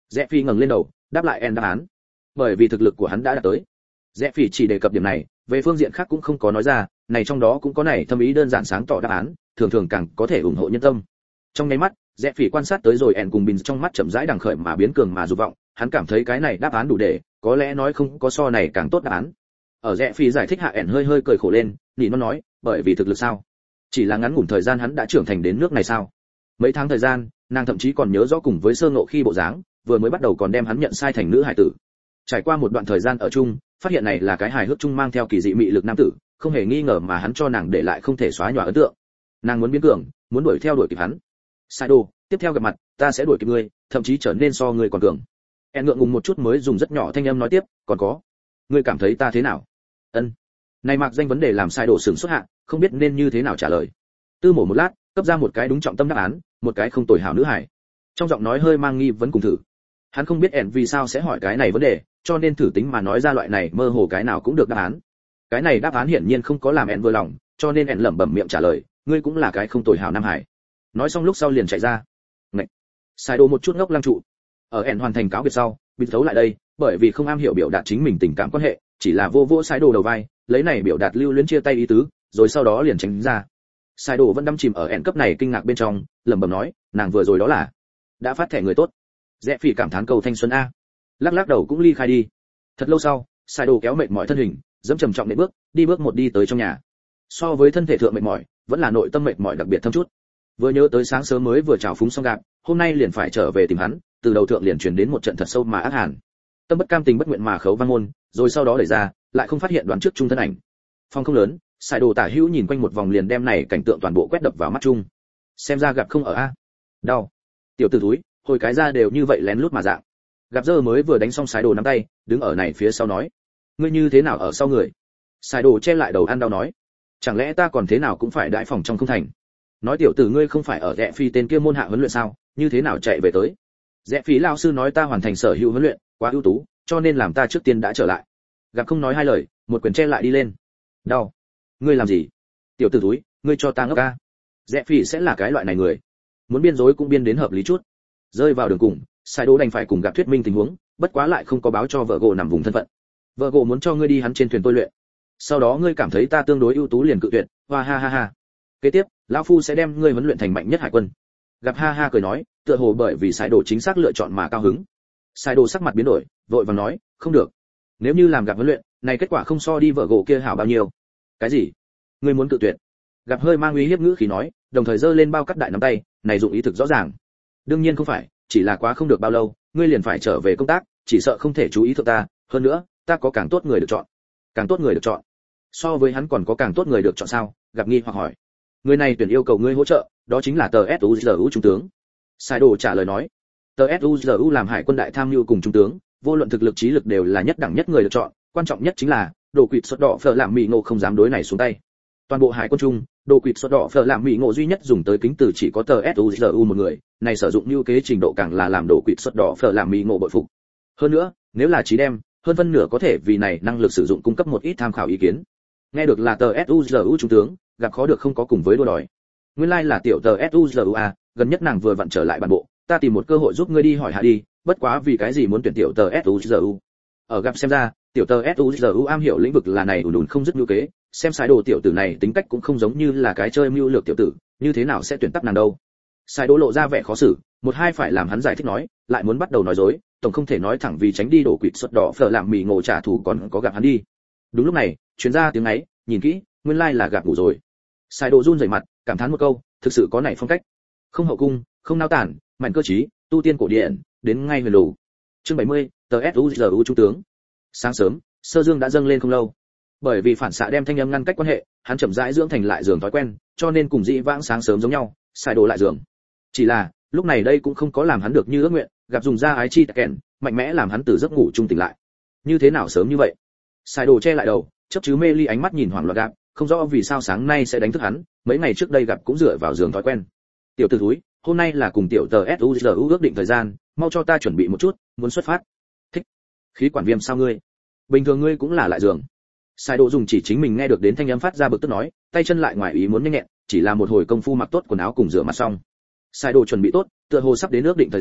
Rẽ Phi ngẩng lên đầu, đáp lại En đáp án. Bởi vì thực lực của hắn đã đạt tới. Rẽ Phi chỉ đề cập điểm này, về phương diện khác cũng không có nói ra, này trong đó cũng có này thâm ý đơn giản sáng tỏ đáp án, thường thường càng có thể ủng hộ nhân tâm. Trong nháy mắt, Rẽ Phi quan sát tới rồi En cùng Bình trong mắt chậm rãi đằng khởi mà biến cường mà dục vọng, hắn cảm thấy cái này đáp án đủ để, có lẽ nói không có so này càng tốt đáp án. Ở Rẽ Phi giải thích hạ En hơi hơi cười khổ lên, nỉ nó nói, bởi vì thực lực sao? Chỉ là ngắn ngủn thời gian hắn đã trưởng thành đến nước này sao? Mấy tháng thời gian, nàng thậm chí còn nhớ rõ cùng với Sơ Ngộ khi bộ dáng, vừa mới bắt đầu còn đem hắn nhận sai thành nữ hải tử. Trải qua một đoạn thời gian ở chung, phát hiện này là cái hài hước chung mang theo kỳ dị mị lực nam tử, không hề nghi ngờ mà hắn cho nàng để lại không thể xóa nhòa ấn tượng. Nàng muốn biến cường, muốn đuổi kịp hắn. Saido, tiếp theo gặp mặt, ta sẽ đuổi kịp ngươi, thậm chí trở nên so ngươi còn cường. En ngượng ngùng một chút mới dùng rất nhỏ thanh âm nói tiếp, còn có, ngươi cảm thấy ta thế nào? Ân. Này mặc danh vấn đề làm Saido sửng sốt hạ, không biết nên như thế nào trả lời. Tư mổ một lát, cấp ra một cái đúng trọng tâm đáp án, một cái không tồi hảo nữ hải. Trong giọng nói hơi mang nghi vấn cùng thử. Hắn không biết En vì sao sẽ hỏi cái này vấn đề, cho nên thử tính mà nói ra loại này mơ hồ cái nào cũng được đáp án. Cái này đáp án hiển nhiên không có làm En vừa lòng, cho nên En lẩm bẩm miệng trả lời, ngươi cũng là cái không tồi hảo nam hải. Nói xong lúc sau liền chạy ra. Ngậy. Saido một chút ngốc lăng trụ. Ở En hoàn thành cáo biệt sau, bị thấu lại đây, bởi vì không am hiểu biểu đạt chính mình tình cảm quan hệ, chỉ là vô vô Saido đầu vai, lấy này biểu đạt lưu luyến chia tay ý tứ, rồi sau đó liền tránh ra. Saido vẫn đắm chìm ở En cấp này kinh ngạc bên trong, lẩm bẩm nói, nàng vừa rồi đó là đã phát thẻ người tốt. Rẽ Phi cảm thán cầu thanh xuân a. Lắc lắc đầu cũng ly khai đi. Thật lâu sau, Saido kéo mệt mỏi thân hình, dẫm trầm trọng nện bước, đi bước một đi tới trong nhà. So với thân thể thượng mệt mỏi, vẫn là nội tâm mệt mỏi đặc biệt thâm chút. Vừa nhớ tới sáng sớm mới vừa chào phúng xong gặp, hôm nay liền phải trở về tìm hắn, từ đầu thượng liền truyền đến một trận thật sâu mà ác hàn. Tâm bất cam tình bất nguyện mà khấu vang môn, rồi sau đó đẩy ra, lại không phát hiện đoán trước trung thân ảnh. Phòng không lớn, Saido tả hữu nhìn quanh một vòng liền đem này cảnh tượng toàn bộ quét đập vào mắt chung. Xem ra gặp không ở a. Đau. Tiểu tử túi, hồi cái ra đều như vậy lén lút mà dạng. Gặp dơ mới vừa đánh xong Saido nắm tay, đứng ở này phía sau nói, ngươi như thế nào ở sau người? Saido che lại đầu ăn đau nói, chẳng lẽ ta còn thế nào cũng phải đại phòng trong không thành? Nói tiểu tử ngươi không phải ở Rẽ Phi tên kia môn hạ huấn luyện sao, như thế nào chạy về tới? Rẽ Phi lão sư nói ta hoàn thành sở hữu huấn luyện, quá ưu tú, cho nên làm ta trước tiên đã trở lại. Gặp không nói hai lời, một quyền che lại đi lên. Đau. Ngươi làm gì? Tiểu tử túi, ngươi cho ta ngốc a. Rẽ Phi sẽ là cái loại này người, muốn biên dối cũng biên đến hợp lý chút. Rơi vào đường cùng, Saido đành phải cùng gặp thuyết minh tình huống, bất quá lại không có báo cho vợ gỗ nằm vùng thân phận. Vợ gỗ muốn cho ngươi đi hắn trên thuyền tôi luyện. Sau đó ngươi cảm thấy ta tương đối ưu tú liền cự tuyệt, hoa ha ha ha. Kế tiếp, lão phu sẽ đem ngươi huấn luyện thành mạnh nhất hải quân. Gặp ha ha cười nói, tựa hồ bởi vì Saido chính xác lựa chọn mà cao hứng. Saido sắc mặt biến đổi, vội vàng nói, không được. Nếu như làm gặp huấn luyện, này kết quả không so đi vợ gỗ kia hảo bao nhiêu. Cái gì? Ngươi muốn cự tuyệt? Gặp hơi mang uy hiếp ngữ khí nói, đồng thời giơ lên bao cắt đại nắm tay, này dụng ý thực rõ ràng. Đương nhiên không phải, chỉ là quá không được bao lâu, ngươi liền phải trở về công tác, chỉ sợ không thể chú ý thượng ta, hơn nữa, ta có càng tốt người được chọn. Càng tốt người được chọn? So với hắn còn có càng tốt người được chọn sao? Gặp nghi hoặc hỏi. Người này tuyển yêu cầu ngươi hỗ trợ, đó chính là tờ SUZU trung tướng. Saido trả lời nói. Tờ SUZU làm hải quân đại tham mưu cùng trung tướng, vô luận thực lực trí lực đều là nhất đẳng nhất người được chọn, quan trọng nhất chính là đồ quỵt xuất đỏ phở làm mỹ ngộ không dám đối này xuống tay. Toàn bộ hải quân trung, đồ quỵt xuất đỏ phở làm mỹ ngộ duy nhất dùng tới kính từ chỉ có tờ SUZU một người, này sử dụng lưu kế trình độ càng là làm đồ quỵt xuất đỏ phở làm mỹ ngộ bội phục. Hơn nữa, nếu là trí đem, hơn phân nửa có thể vì này năng lực sử dụng cung cấp một ít tham khảo ý kiến. Nghe được là tờ SUZU trung tướng, gặp khó được không có cùng với đua đòi. Nguyên lai là tiểu tờ SUZU a, gần nhất nàng vừa vặn trở lại bản bộ, ta tìm một cơ hội giúp ngươi đi hỏi hạ đi, bất quá vì cái gì muốn tuyển tiểu tờ SUZU? Ở gặp xem ra, tiểu tờ SUZU am hiểu lĩnh vực là này ùn không dứt lưu kế, xem sai đồ tiểu tử này tính cách cũng không giống như là cái chơi mưu lược tiểu tử, như thế nào sẽ tuyển tắc nàng đâu? Sai đồ lộ ra vẻ khó xử, một hai phải làm hắn giải thích nói, lại muốn bắt đầu nói dối, tổng không thể nói thẳng vì tránh đi đổ quỵt xuất đỏ phở làm mì ngộ trả thù còn có gặp hắn đi. Đúng lúc này, chuyến ra tiếng ấy, nhìn kỹ, nguyên lai là gặp ngủ rồi. Sai đồ run rẩy mặt, cảm thán một câu, thực sự có này phong cách. Không hậu cung, không nao tản, mạnh cơ trí, tu tiên cổ điển, đến ngay huyền lù. Chương 70, tờ SUZU trung tướng. Sáng sớm, Sơ Dương đã dâng lên không lâu. Bởi vì phản xạ đem thanh âm ngăn cách quan hệ, hắn chậm rãi dưỡng thành lại giường thói quen, cho nên cùng dĩ vãng sáng sớm giống nhau, xài đồ lại giường. Chỉ là, lúc này đây cũng không có làm hắn được như ước nguyện, gặp dùng ra ái chi kèn, mạnh mẽ làm hắn từ giấc ngủ trung tỉnh lại. Như thế nào sớm như vậy? Xài đồ che lại đầu, chớp chứ mê ly ánh mắt nhìn hoảng loạn gặp, không rõ vì sao sáng nay sẽ đánh thức hắn, mấy ngày trước đây gặp cũng dựa vào giường thói quen. Tiểu tử thúi, hôm nay là cùng tiểu tờ SUZU ước định thời gian, mau cho ta chuẩn bị một chút, muốn xuất phát. Thích. Khí quản viêm sao ngươi? Bình thường ngươi cũng là lại giường. Sai Độ dùng chỉ chính mình nghe được đến thanh âm phát ra bực tức nói, tay chân lại ngoài ý muốn nhanh nhẹn, chỉ là một hồi công phu mặc tốt quần áo cùng rửa mặt xong. Sai Độ chuẩn bị tốt, tựa hồ sắp đến ước định thời gian,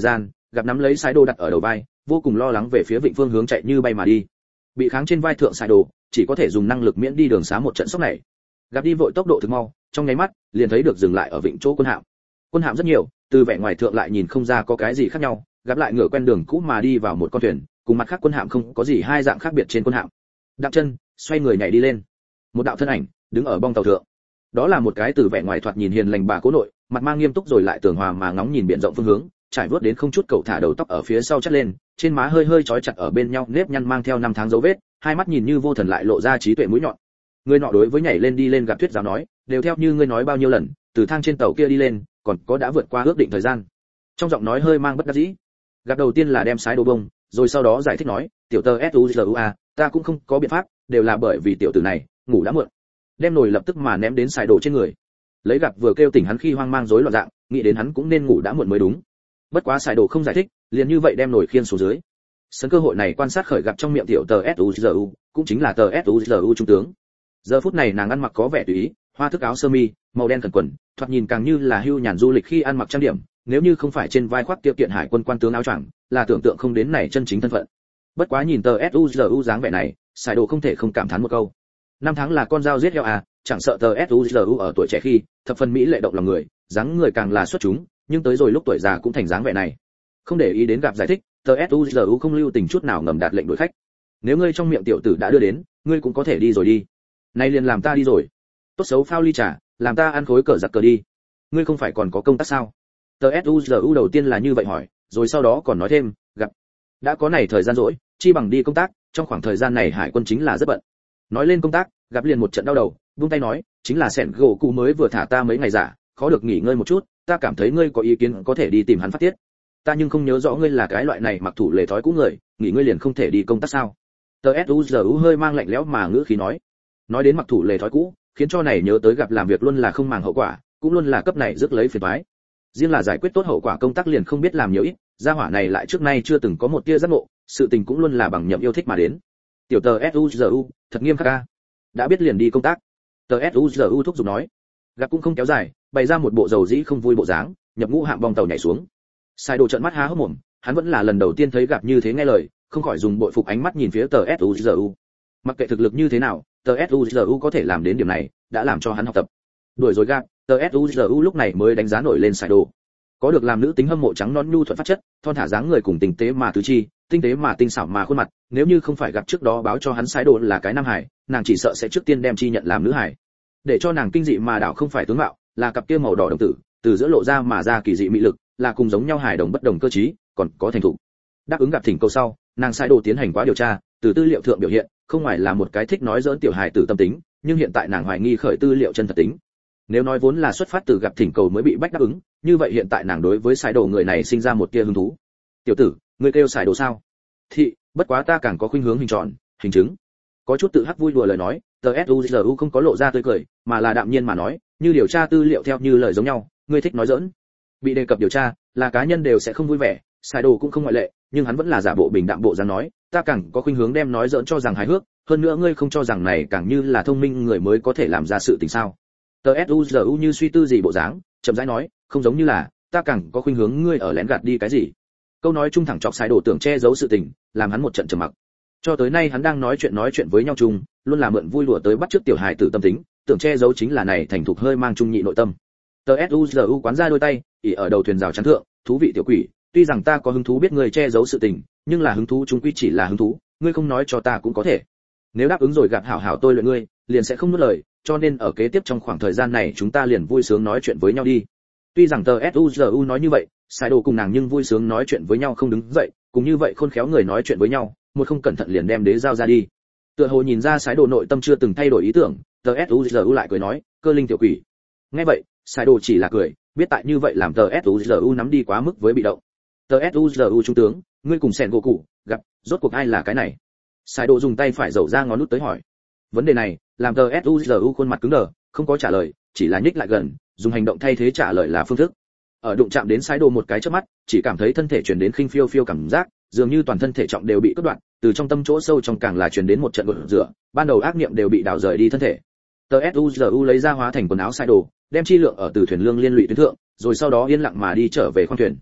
gặp nắm lấy Saido đặt ở đầu vai, vô cùng lo lắng về phía vịnh phương hướng chạy như bay mà đi. Bị kháng trên vai thượng Saido, chỉ có thể dùng năng lực miễn đi đường xá một trận sốc này. Gặp đi vội tốc độ thực mau, trong nháy mắt liền thấy được dừng lại ở vịnh chỗ quân hạm. Quân hạm rất nhiều, từ vẻ ngoài thượng lại nhìn không ra có cái gì khác nhau, gặp lại ngựa quen đường cũ mà đi vào một con thuyền, cùng mặt khác quân hạm không có gì hai dạng khác biệt trên quân hạm. Đặng chân, xoay người nhảy đi lên. Một đạo thân ảnh đứng ở bong tàu thượng. Đó là một cái từ vẻ ngoài thoạt nhìn hiền lành bà cố nội, mặt mang nghiêm túc rồi lại tường hòa mà ngóng nhìn biển rộng phương hướng, trải vớt đến không chút cậu thả đầu tóc ở phía sau chắt lên, trên má hơi hơi trói chặt ở bên nhau nếp nhăn mang theo năm tháng dấu vết, hai mắt nhìn như vô thần lại lộ ra trí tuệ mũi nhọn. Người nọ đối với nhảy lên đi lên gặp thuyết giáo nói, đều theo như ngươi nói bao nhiêu lần, từ thang trên tàu kia đi lên, còn có đã vượt qua ước định thời gian. Trong giọng nói hơi mang bất đắc dĩ. Gặp đầu tiên là đem sái đồ bông, rồi sau đó giải thích nói, tiểu tơ SUZUA, ta cũng không có biện pháp, đều là bởi vì tiểu tử này ngủ đã muộn. Đem nồi lập tức mà ném đến sái đồ trên người. Lấy gặp vừa kêu tỉnh hắn khi hoang mang rối loạn dạng, nghĩ đến hắn cũng nên ngủ đã muộn mới đúng. Bất quá sái đồ không giải thích, liền như vậy đem nồi khiên xuống dưới. Sân cơ hội này quan sát khởi gặp trong miệng tiểu tờ SUZU, cũng chính là tờ SUZU trung tướng. Giờ phút này nàng ăn mặc có vẻ tùy ý, hoa thức áo sơ mi, màu đen khẩn quần, thoạt nhìn càng như là hưu nhàn du lịch khi ăn mặc trang điểm, nếu như không phải trên vai khoác tiêu kiện hải quân quan tướng áo choàng, là tưởng tượng không đến này chân chính thân phận. Bất quá nhìn tờ SUZU dáng vẻ này, Sài Đồ không thể không cảm thán một câu. Năm tháng là con dao giết heo à, chẳng sợ tờ SUZU ở tuổi trẻ khi, thập phần mỹ lệ động lòng người, dáng người càng là xuất chúng, nhưng tới rồi lúc tuổi già cũng thành dáng vẻ này. Không để ý đến gặp giải thích, tờ SUZU không lưu tình chút nào ngầm đạt lệnh đuổi khách. Nếu ngươi trong miệng tiểu tử đã đưa đến, ngươi cũng có thể đi rồi đi. Nay liền làm ta đi rồi. Tốt xấu phao ly trà, làm ta ăn khối cờ giặc cờ đi. Ngươi không phải còn có công tác sao? Tờ SUZU đầu tiên là như vậy hỏi, rồi sau đó còn nói thêm, gặp đã có này thời gian rỗi, chi bằng đi công tác, trong khoảng thời gian này hải quân chính là rất bận. Nói lên công tác, gặp liền một trận đau đầu, buông tay nói, chính là sẹn gỗ cụ mới vừa thả ta mấy ngày giả, khó được nghỉ ngơi một chút, ta cảm thấy ngươi có ý kiến có thể đi tìm hắn phát tiết. Ta nhưng không nhớ rõ ngươi là cái loại này mặc thủ lề thói cũ người, nghỉ ngơi liền không thể đi công tác sao? Tờ SUZU hơi mang lạnh lẽo mà ngữ khí nói đến mặc thủ lề thói cũ, khiến cho này nhớ tới gặp làm việc luôn là không màng hậu quả, cũng luôn là cấp này rước lấy phiền toái. Riêng là giải quyết tốt hậu quả công tác liền không biết làm nhiều ít, gia hỏa này lại trước nay chưa từng có một tia giác ngộ, sự tình cũng luôn là bằng nhậm yêu thích mà đến. Tiểu tờ SUZU, thật nghiêm khắc a. Đã biết liền đi công tác. Tờ SUZU thúc giục nói. Gặp cũng không kéo dài, bày ra một bộ dầu dĩ không vui bộ dáng, nhập ngũ hạm bong tàu nhảy xuống. Sai Đồ trợn mắt há hốc mồm, hắn vẫn là lần đầu tiên thấy gặp như thế nghe lời, không khỏi dùng bội phục ánh mắt nhìn phía tờ SUZU. Mặc kệ thực lực như thế nào, tờ SUZU có thể làm đến điểm này, đã làm cho hắn học tập. Đuổi rồi gặp, tờ SUZU lúc này mới đánh giá nổi lên Sai Đồ. Có được làm nữ tính hâm mộ trắng non nhu thuận phát chất, thon thả dáng người cùng tinh tế mà tứ chi, tinh tế mà tinh xảo mà khuôn mặt, nếu như không phải gặp trước đó báo cho hắn Sai Đồ là cái nam hải, nàng chỉ sợ sẽ trước tiên đem chi nhận làm nữ hải. Để cho nàng kinh dị mà đảo không phải tướng mạo, là cặp kia màu đỏ đồng tử, từ giữa lộ ra mà ra kỳ dị mỹ lực, là cùng giống nhau hải đồng bất đồng cơ trí, còn có thành thủ. Đáp ứng gặp thỉnh cầu sau, nàng Sai Đồ tiến hành quá điều tra, từ tư liệu thượng biểu hiện, không ngoài là một cái thích nói giỡn tiểu hài tử tâm tính, nhưng hiện tại nàng hoài nghi khởi tư liệu chân thật tính. Nếu nói vốn là xuất phát từ gặp thỉnh cầu mới bị bách đáp ứng, như vậy hiện tại nàng đối với Sai Đồ người này sinh ra một tia hứng thú. Tiểu tử, ngươi kêu Sai Đồ sao? Thị, bất quá ta càng có khuynh hướng hình tròn, hình chứng. Có chút tự hắc vui đùa lời nói, tờ SUZU không có lộ ra tươi cười, mà là đạm nhiên mà nói, như điều tra tư liệu theo như lời giống nhau, ngươi thích nói giỡn. Bị đề cập điều tra, là cá nhân đều sẽ không vui vẻ, Sai Đồ cũng không ngoại lệ, nhưng hắn vẫn là giả bộ bình đạm bộ dáng nói, ta càng có khuynh hướng đem nói giỡn cho rằng hài hước, hơn nữa ngươi không cho rằng này càng như là thông minh người mới có thể làm ra sự tình sao? Tờ SUZU như suy tư gì bộ dáng, chậm rãi nói, không giống như là, ta càng có khuynh hướng ngươi ở lén gạt đi cái gì. Câu nói trung thẳng chọc Sai Đồ tưởng che giấu sự tình, làm hắn một trận trầm mặc. Cho tới nay hắn đang nói chuyện với nhau chung, luôn là mượn vui đùa tới bắt chước tiểu hài tử tâm tính, tưởng che giấu chính là này thành thục hơi mang trung nhị nội tâm. Tờ SUZU quán ra đôi tay, ỉ ở đầu thuyền rào chắn thượng, thú vị tiểu quỷ, tuy rằng ta có hứng thú biết ngươi che giấu sự tình, nhưng là hứng thú chúng quy chỉ là hứng thú, ngươi không nói cho ta cũng có thể. Nếu đáp ứng rồi gặp hảo hảo tôi luyện ngươi, liền sẽ không nuốt lời, cho nên ở kế tiếp trong khoảng thời gian này chúng ta liền vui sướng nói chuyện với nhau đi. Tuy rằng tờ SUZU nói như vậy, Sai Đồ cùng nàng nhưng vui sướng nói chuyện với nhau không đứng dậy, cùng như vậy khôn khéo người nói chuyện với nhau, một không cẩn thận liền đem đế giao ra đi. Tựa hồ nhìn ra Sai Đồ nội tâm chưa từng thay đổi ý tưởng, tờ SUZU lại cười nói, cơ linh tiểu quỷ. Nghe vậy, Sai Đồ chỉ là cười, biết tại như vậy làm tờ SUZU nắm đi quá mức với bị động. Tờ SUZU trung tướng, ngươi cùng Sen Goku gặp, rốt cuộc ai là cái này? Sai Đồ dùng tay phải dầu ra ngón nút tới hỏi. Vấn đề này, làm tờ SUZU khuôn mặt cứng đờ, không có trả lời, chỉ là nhích lại gần, dùng hành động thay thế trả lời là phương thức. Ở đụng chạm đến Sai Đồ một cái chớp mắt, chỉ cảm thấy thân thể truyền đến khinh phiêu phiêu cảm giác, dường như toàn thân thể trọng đều bị cắt đoạn, từ trong tâm chỗ sâu trong càng là truyền đến một trận gột rửa, ban đầu ác niệm đều bị đảo rời đi thân thể. Tờ SUZU lấy ra hóa thành quần áo Sai Đồ, đem chi lượng ở từ thuyền lương liên lụy tuyến thượng, rồi sau đó yên lặng mà đi trở về khoang thuyền.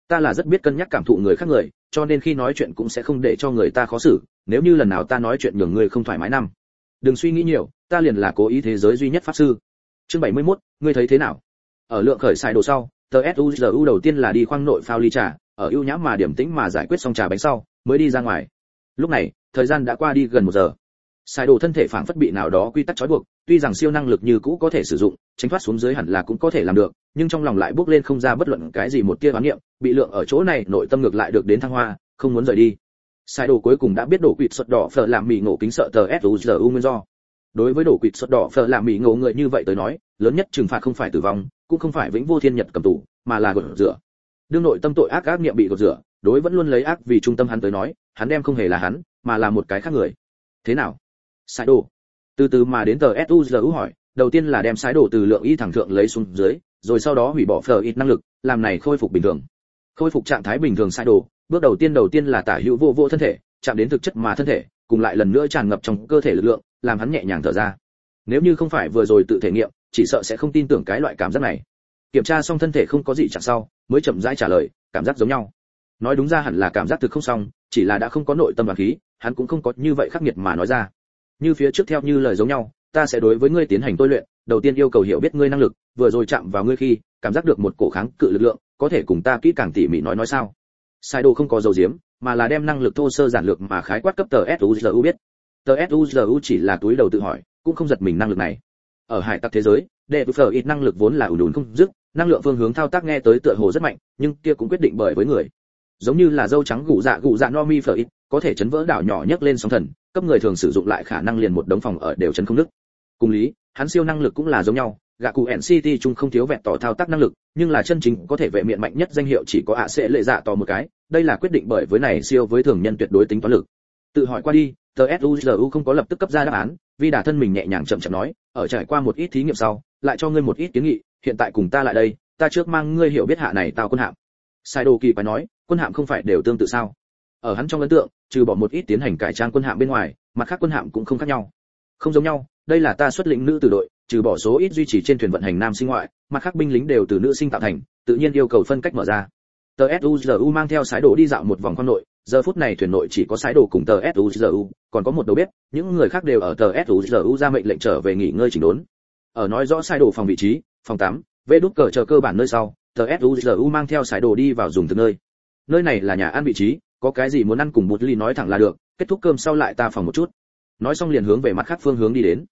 Ta là rất biết cân nhắc cảm thụ người khác người, cho nên khi nói chuyện cũng sẽ không để cho người ta khó xử, nếu như lần nào ta nói chuyện nhường người không thoải mái năm. Đừng suy nghĩ nhiều, ta liền là cố ý thế giới duy nhất pháp sư. Chương 71, ngươi thấy thế nào? Ở lượng khởi xài đồ sau, TSUZU đầu tiên là đi khoang nội phao ly trà, ở ưu nhã mà điểm tĩnh mà giải quyết xong trà bánh sau, mới đi ra ngoài. Lúc này, thời gian đã qua đi gần 1 giờ. Xài đồ thân thể phảng phất bị nào đó quy tắc trói buộc, tuy rằng siêu năng lực như cũ có thể sử dụng, tránh thoát xuống dưới hẳn là cũng có thể làm được, nhưng trong lòng lại bước lên không ra bất luận cái gì một tia oán niệm, bị lượng ở chỗ này nội tâm ngược lại được đến thăng hoa, không muốn rời đi. Xài đồ cuối cùng đã biết đổ quỵt xuất đỏ phở làm mì ngộ kính sợ TSUZU nguyên do. Đối với đổ quỵt xuất đỏ phở làm mì ngộ người như vậy tới nói, lớn nhất trừng phạt không phải tử vong, cũng không phải vĩnh vô thiên nhật cầm tù, mà là gột rửa. Đương nội tâm tội ác niệm bị gột rửa, đối vẫn luôn lấy ác vì trung tâm hắn tới nói, hắn đem không hề là hắn, mà là một cái khác người. Thế nào? Sai đồ. Từ từ mà đến TSUZU hỏi, đầu tiên là đem sái đồ từ lượng y thẳng thượng lấy xuống dưới, rồi sau đó hủy bỏ phở ít năng lực, làm này khôi phục bình thường. Khôi phục trạng thái bình thường sai đồ, bước đầu tiên là tả hữu vô thân thể, chạm đến thực chất mà thân thể, cùng lại lần nữa tràn ngập trong cơ thể lực lượng, làm hắn nhẹ nhàng thở ra. Nếu như không phải vừa rồi tự thể nghiệm, chỉ sợ sẽ không tin tưởng cái loại cảm giác này. Kiểm tra xong thân thể không có gì chẳng sau, mới chậm rãi trả lời, cảm giác giống nhau. Nói đúng ra hẳn là cảm giác thực không xong, chỉ là đã không có nội tâm và khí, hắn cũng không có như vậy khắc nghiệt mà nói ra. Như phía trước theo như lời giống nhau, ta sẽ đối với ngươi tiến hành tôi luyện, đầu tiên yêu cầu hiểu biết ngươi năng lực, vừa rồi chạm vào ngươi khi, cảm giác được một cổ kháng cự lực lượng, có thể cùng ta kỹ càng tỉ mỉ nói sao? Sai đồ không có dầu diếm, mà là đem năng lực thô sơ giản lược mà khái quát cấp TSUZU biết. TSUZU chỉ là túi đầu tự hỏi, cũng không giật mình năng lực này. Ở hải tặc thế giới, đệ phở ít năng lực vốn là ùn không dứt, năng lượng phương hướng thao tác nghe tới tựa hồ rất mạnh, nhưng kia cũng quyết định bởi với người. Giống như là dâu trắng gù dạ no mi phở ít, có thể chấn vỡ đảo nhỏ nhấc lên sóng thần, cấp người thường sử dụng lại khả năng liền một đống phòng ở đều chấn không nứt. Cùng lý, hắn siêu năng lực cũng là giống nhau, gạ cụ NCT chung không thiếu vẹn tỏ thao tác năng lực, nhưng là chân chính có thể vệ miệng mạnh nhất danh hiệu chỉ có ạ sẽ lệ dạ tỏ một cái, đây là quyết định bởi với này siêu với thường nhân tuyệt đối tính toán lực. Tự hỏi qua đi, TSUZU không có lập tức cấp ra đáp án, vì đả thân mình nhẹ nhàng chậm chậm nói, ở trải qua một ít thí nghiệm sau, lại cho ngươi một ít kiến nghị, hiện tại cùng ta lại đây, ta trước mang ngươi hiểu biết hạ này tao quân hạm. Sai đồ kỳ phải nói, quân hạm không phải đều tương tự sao? Ở hắn trong ấn tượng, trừ bỏ một ít tiến hành cải trang quân hạm bên ngoài, mặt khác quân hạm cũng không khác nhau. Không giống nhau, đây là ta xuất lĩnh nữ tử đội, trừ bỏ số ít duy trì trên thuyền vận hành nam sinh ngoại, mặt khác binh lính đều từ nữ sinh tạo thành, tự nhiên yêu cầu phân cách mở ra. TSUZU mang theo sái đồ đi dạo một vòng khoang nội, giờ phút này thuyền nội chỉ có sái đồ cùng TSUZU, còn có một đầu bếp, những người khác đều ở TSUZU ra mệnh lệnh trở về nghỉ ngơi chỉnh đốn. Ở nói rõ sái đồ phòng vị trí, phòng 8, vê đút cờ chờ cơ bản nơi sau, TSUZU mang theo sái đồ đi vào dùng thực nơi. Nơi này là nhà ăn vị trí, có cái gì muốn ăn cùng một ly nói thẳng là được, kết thúc cơm sau lại ta phòng một chút. Nói xong liền hướng về mặt khác phương hướng đi đến.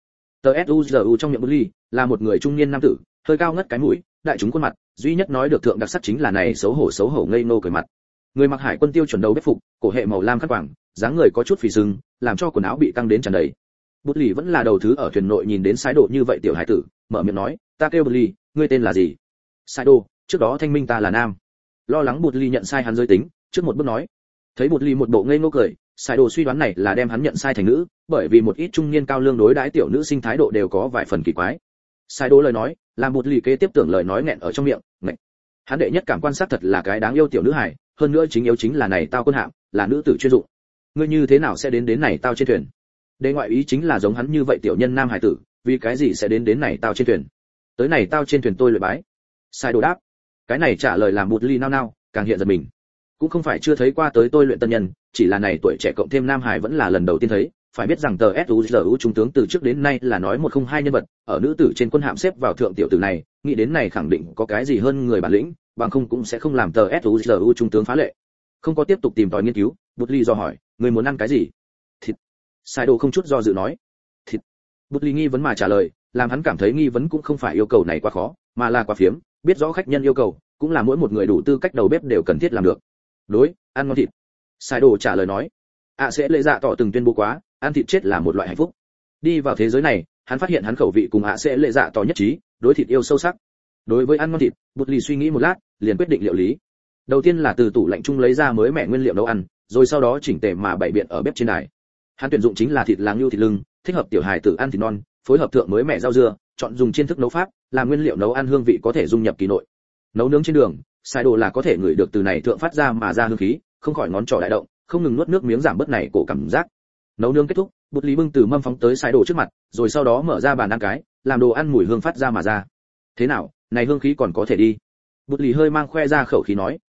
TSUZU trong miệng một ly là một người trung niên nam tử, hơi cao ngất cái mũi, đại chúng khuôn mặt, duy nhất nói được thượng đặc sắc chính là này xấu hổ ngây ngô cười mặt. Người mặc hải quân tiêu chuẩn đầu bếp phục, cổ hệ màu lam khăn quàng, dáng người có chút phì sưng, làm cho quần áo bị tăng đến tràn đầy. Bút lì vẫn là đầu thứ ở thuyền nội nhìn đến sái đồ như vậy tiểu hải tử, mở miệng nói, ta kêu Bút lì, ngươi tên là gì? Sái đồ, trước đó thanh minh ta là nam. Lo lắng Bút lì nhận sai hắn giới tính, trước một bước nói. Thấy Bút lì một bộ ngây ngô cười, sái đồ suy đoán này là đem hắn nhận sai thành nữ, bởi vì một ít trung niên cao lương đối đãi tiểu nữ sinh thái độ đều có vài phần kỳ quái. Sái đồ lời nói, làm Bút lì kế tiếp tưởng lời nói nghẹn ở trong miệng, nghẹn. Hắn đệ nhất cảm quan sát thật là cái đáng yêu tiểu nữ hài, hơn nữa chính yếu chính là này tao quân hạm, là nữ tử chuyên dụng. Ngươi như thế nào sẽ đến này tao trên thuyền? Đề ngoại ý chính là giống hắn như vậy tiểu nhân nam hải tử, vì cái gì sẽ đến này tao trên thuyền? Tới này tao trên thuyền tôi luyện bái. Sai đồ đáp. Cái này trả lời làm Bút lì nao nao, càng hiện giật mình. Cũng không phải chưa thấy qua tới tôi luyện tân nhân, chỉ là này tuổi trẻ cộng thêm nam hải vẫn là lần đầu tiên thấy. Phải biết rằng TSUZU trung tướng từ trước đến nay là nói một không hai nhân vật, ở nữ tử trên quân hạm xếp vào thượng tiểu tử này, nghĩ đến này khẳng định có cái gì hơn người bản lĩnh, bằng không cũng sẽ không làm TSUZU trung tướng phá lệ. Không có tiếp tục tìm tòi nghiên cứu, Bút lì do hỏi, người muốn ăn cái gì? Thịt. Sai đồ không chút do dự nói, thịt. Bút lì nghi vấn mà trả lời, làm hắn cảm thấy nghi vấn cũng không phải yêu cầu này quá khó, mà là quá phiếm, biết rõ khách nhân yêu cầu, cũng là mỗi một người đủ tư cách đầu bếp đều cần thiết làm được. Đối, ăn ngon thịt. Sai đồ trả lời nói, sẽ lệ dạ tỏ từng tuyên bố quá, ăn thịt chết là một loại hạnh phúc. Đi vào thế giới này, hắn phát hiện hắn khẩu vị cùng sẽ lệ dạ tỏ nhất trí, đối thịt yêu sâu sắc. Đối với ăn ngon thịt, Bút lì suy nghĩ một lát, liền quyết định liệu lý. Đầu tiên là từ tủ lạnh chung lấy ra mới mẻ nguyên liệu nấu ăn, rồi sau đó chỉnh tề mà bày biện ở bếp trên đài. Hắn tuyển dụng chính là thịt làng lưu thịt lưng, thích hợp tiểu hài tử ăn thịt non, phối hợp thượng mới mẻ rau dưa, chọn dùng chiên thức nấu pháp, làm nguyên liệu nấu ăn hương vị có thể dung nhập kỳ nội. Nấu nướng trên đường, sai đồ là có thể ngửi được từ này thượng phát ra mà ra hương khí, không khỏi ngón trỏ đại động, không ngừng nuốt nước miếng giảm bớt này cổ cảm giác. Nấu nướng kết thúc, Bút lì bưng từ mâm phóng tới sai đồ trước mặt, rồi sau đó mở ra bàn ăn cái, làm đồ ăn mùi hương phát ra mà ra. Thế nào, này hương khí còn có thể đi? Bút lì hơi mang khoe ra khẩu khí nói,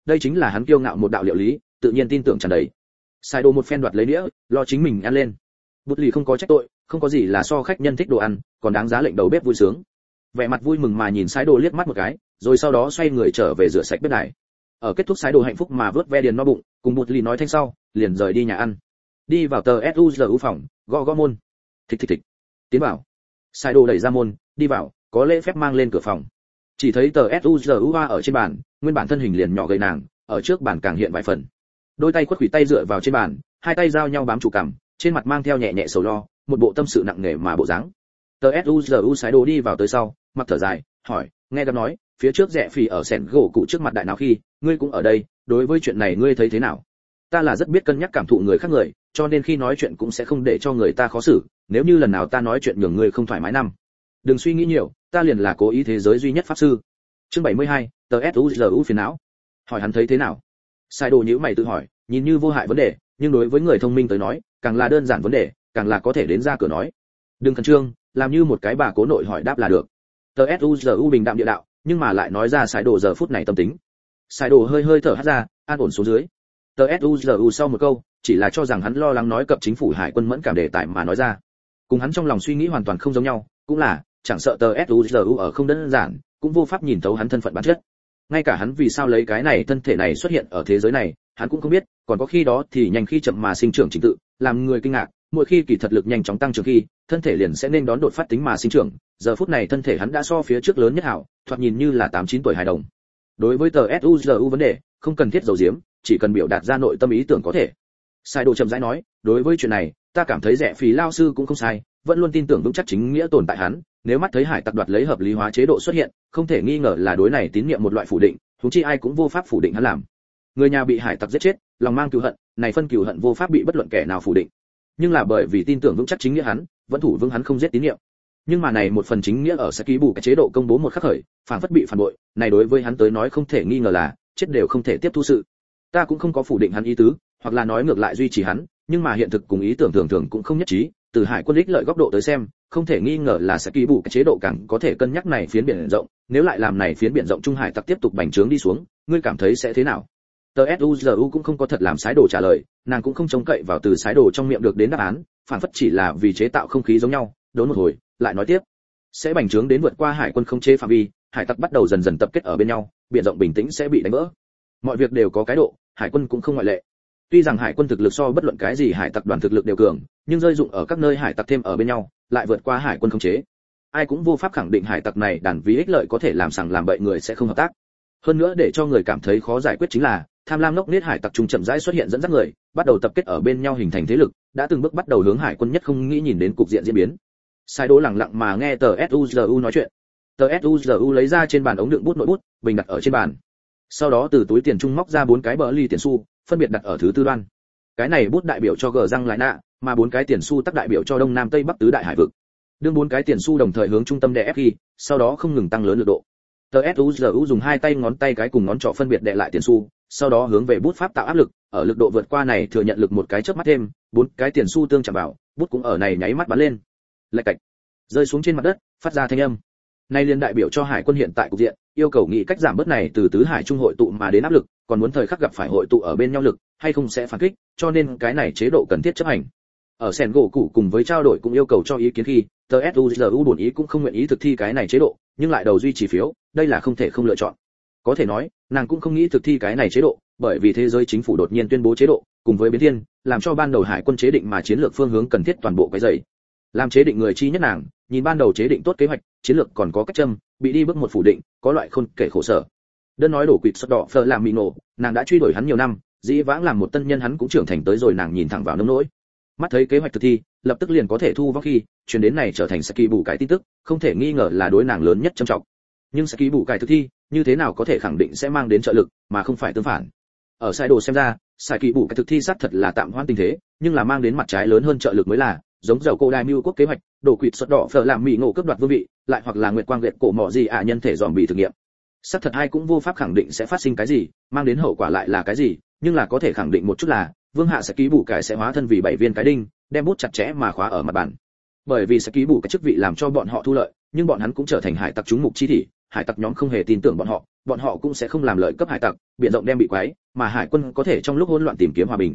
đây chính là hắn kiêu ngạo một đạo liệu lý, tự nhiên tin tưởng tràn đầy. Sai đồ một phen đoạt lấy đĩa, lo chính mình ăn lên. Bút lì không có trách tội, không có gì là so khách nhân thích đồ ăn, còn đáng giá lệnh đầu bếp vui sướng. Vẻ mặt vui mừng mà nhìn Sai đồ liếc mắt một cái, rồi sau đó xoay người trở về rửa sạch bếp đài. Ở kết thúc Sai đồ hạnh phúc mà vớt ve điền no bụng, cùng Bút lì nói thanh sau, liền rời đi nhà ăn. Đi vào tờ SUZU phòng, gõ gõ môn. Thịch thịch thịch. Tiến vào. Sai đồ đẩy ra môn, đi vào, có lễ phép mang lên cửa phòng. Chỉ thấy tờ SUZU ở trên bàn, nguyên bản thân hình liền nhỏ gầy nàng, ở trước bàn càng hiện vài phần. Đôi tay khuất khủy tay dựa vào trên bàn, hai tay giao nhau bám trụ cằm, trên mặt mang theo nhẹ nhẹ sầu lo, một bộ tâm sự nặng nề mà bộ dáng. Tờ SUZU Sai đồ đi vào tới sau, mặt thở dài, hỏi, nghe gặp nói, phía trước rẻ phì ở sẹn gỗ cụ trước mặt đại nào khi, ngươi cũng ở đây, đối với chuyện này ngươi thấy thế nào? Ta là rất biết cân nhắc cảm thụ người khác người, cho nên khi nói chuyện cũng sẽ không để cho người ta khó xử, nếu như lần nào ta nói chuyện nhường ngươi không thoải mái năm. Đừng suy nghĩ nhiều, ta liền là cố ý thế giới duy nhất pháp sư. Chương 72, tờ SUZU phiền não. Hỏi hắn thấy thế nào? Sai đồ nhíu mày tự hỏi, nhìn như vô hại vấn đề, nhưng đối với người thông minh tới nói, càng là đơn giản vấn đề, càng là có thể đến ra cửa nói. Đừng khẩn trương, làm như một cái bà cố nội hỏi đáp là được. Tờ SUZU bình đạm địa đạo, nhưng mà lại nói ra Sai đồ giờ phút này tâm tính. Sai đồ hơi hơi thở hắt ra, an ổn xuống dưới. Tờ SUZU sau một câu, chỉ là cho rằng hắn lo lắng nói cập chính phủ hải quân mẫn cảm đề tài mà nói ra. Cùng hắn trong lòng suy nghĩ hoàn toàn không giống nhau, cũng là, chẳng sợ tờ SUZU ở không đơn giản, cũng vô pháp nhìn thấu hắn thân phận bản chất. Ngay cả hắn vì sao lấy cái này thân thể này xuất hiện ở thế giới này, hắn cũng không biết, còn có khi đó thì nhanh khi chậm mà sinh trưởng trình tự, làm người kinh ngạc, mỗi khi kỳ thật lực nhanh chóng tăng trưởng khi, thân thể liền sẽ nên đón đột phát tính mà sinh trưởng, giờ phút này thân thể hắn đã so phía trước lớn nhất hảo, thoạt nhìn như là 8-9 tuổi hài đồng. Đối với tờ SUZU vấn đề, không cần thiết giấu giếm, chỉ cần biểu đạt ra nội tâm ý tưởng có thể. Sai đồ chậm rãi nói, đối với chuyện này, ta cảm thấy rẻ phí lao sư cũng không sai, vẫn luôn tin tưởng vững chắc chính nghĩa tồn tại hắn, nếu mắt thấy hải tặc đoạt lấy hợp lý hóa chế độ xuất hiện, không thể nghi ngờ là đối này tín nhiệm một loại phủ định, huống chi ai cũng vô pháp phủ định hắn làm. Người nhà bị hải tặc giết chết, lòng mang cừu hận, này phân cừu hận vô pháp bị bất luận kẻ nào phủ định. Nhưng là bởi vì tin tưởng vững chắc chính nghĩa hắn, vẫn thủ vững hắn không giết tín nhiệm. Nhưng mà này một phần chính nghĩa ở sẽ ký bù cái chế độ công bố một khắc khởi, phản phất bị phản bội, này đối với hắn tới nói không thể nghi ngờ là chết đều không thể tiếp thu sự. Ta cũng không có phủ định hắn ý tứ, hoặc là nói ngược lại duy trì hắn, nhưng mà hiện thực cùng ý tưởng thường thường cũng không nhất trí, từ hải quân ích lợi góc độ tới xem, không thể nghi ngờ là sẽ ký bù cái chế độ càng có thể cân nhắc này phiến biển rộng, nếu lại làm này phiến biển rộng trung hải tặc tiếp tục bành trướng đi xuống, ngươi cảm thấy sẽ thế nào? Tờ SUZU cũng không có thật làm sái đồ trả lời, nàng cũng không trông cậy vào từ sái đồ trong miệng được đến đáp án, phản phất chỉ là vì chế tạo không khí giống nhau, đốn một hồi, lại nói tiếp. Sẽ bành trướng đến vượt qua hải quân không chế phạm vi, hải tặc bắt đầu dần dần tập kết ở bên nhau, biển rộng bình tĩnh sẽ bị đánh vỡ. Mọi việc đều có cái độ, hải quân cũng không ngoại lệ. Tuy rằng hải quân thực lực so bất luận cái gì hải tặc đoàn thực lực đều cường, nhưng rơi dụng ở các nơi hải tặc thêm ở bên nhau, lại vượt qua hải quân không chế. Ai cũng vô pháp khẳng định hải tặc này đàn vì ích lợi có thể làm sằng làm bậy người sẽ không hợp tác. Hơn nữa để cho người cảm thấy khó giải quyết chính là, tham lam ngốc nghếch hải tặc trung chậm rãi xuất hiện dẫn dắt người, bắt đầu tập kết ở bên nhau hình thành thế lực, đã từng bước bắt đầu hướng hải quân nhất không nghĩ nhìn đến cục diện diễn biến. Sai Đỗ lặng lặng mà nghe tờ SUZU nói chuyện. Tờ SUZU lấy ra trên bàn ống đựng bút nội bút, bình đặt ở trên bàn. Sau đó từ túi tiền trung móc ra 4 cái bờ ly tiền xu, phân biệt đặt ở thứ tư đoan. Cái này bút đại biểu cho gờ răng lại nạ, mà 4 cái tiền xu tác đại biểu cho đông nam tây bắc tứ đại hải vực. Đương 4 cái tiền xu đồng thời hướng trung tâm đè ép khi, sau đó không ngừng tăng lớn lực độ. Tờ SUZU dùng hai tay ngón tay cái cùng ngón trỏ phân biệt đè lại tiền xu, sau đó hướng về bút pháp tạo áp lực, ở lực độ vượt qua này thừa nhận lực một cái chớp mắt thêm, 4 cái tiền xu tương chạm vào, bút cũng ở này nháy mắt bắn lên. Lạch cạch, rơi xuống trên mặt đất, phát ra thanh âm. Này liên đại biểu cho hải quân hiện tại cục diện, yêu cầu nghĩ cách giảm bớt này từ tứ hải trung hội tụ mà đến áp lực, còn muốn thời khắc gặp phải hội tụ ở bên nhau lực, hay không sẽ phản kích, cho nên cái này chế độ cần thiết chấp hành. Ở sèn gỗ cụ cùng với trao đổi cũng yêu cầu cho ý kiến khi, tờ SUZU bổn ý cũng không nguyện ý thực thi cái này chế độ, nhưng lại đầu duy trì phiếu, đây là không thể không lựa chọn. Có thể nói, nàng cũng không nghĩ thực thi cái này chế độ, bởi vì thế giới chính phủ đột nhiên tuyên bố chế độ, cùng với biến thiên, làm cho ban đầu hải quân chế định mà chiến lược phương hướng cần thiết toàn bộ cái dậy. Làm chế định người chi nhất nàng, nhìn ban đầu chế định tốt kế hoạch, chiến lược còn có cách châm, bị đi bước một phủ định, có loại khôn kể khổ sở. Đơn nói đổ quỵt sọt đỏ phờ làm mì nổ, nàng đã truy đuổi hắn nhiều năm, dĩ vãng làm một tân nhân hắn cũng trưởng thành tới rồi nàng nhìn thẳng vào nông nỗi. Mắt thấy kế hoạch thực thi, lập tức liền có thể thu vong khi, truyền đến này trở thành Saki bù cái tin tức, không thể nghi ngờ là đối nàng lớn nhất trầm trọng. Nhưng Saki bù cái thực thi, như thế nào có thể khẳng định sẽ mang đến trợ lực, mà không phải tương phản. Ở sai đồ xem ra, Saki bù cái thực thi xác thật là tạm hoãn tình thế, nhưng là mang đến mặt trái lớn hơn trợ lực mới là, giống dầu cô đai mưu quốc kế hoạch, đổ quỵt sọt đỏ phở làm mỹ ngộ cướp đoạt vương vị, lại hoặc là nguyệt quang liệt cổ mỏ gì nhân thể dòm bị thử nghiệm. Xác thật ai cũng vô pháp khẳng định sẽ phát sinh cái gì, mang đến hậu quả lại là cái gì, nhưng là có thể khẳng định một chút là, vương hạ sẽ ký bù cái sẽ hóa thân vì 7 viên cái đinh, đem bút chặt chẽ mà khóa ở mặt bàn. Bởi vì sẽ ký bù cái chức vị làm cho bọn họ thu lợi, nhưng bọn hắn cũng trở thành hải tặc trúng mục chi thị, hải tặc nhóm không hề tin tưởng bọn họ cũng sẽ không làm lợi cấp hải tặc, biển rộng đem bị quấy, mà hải quân có thể trong lúc hỗn loạn tìm kiếm hòa bình.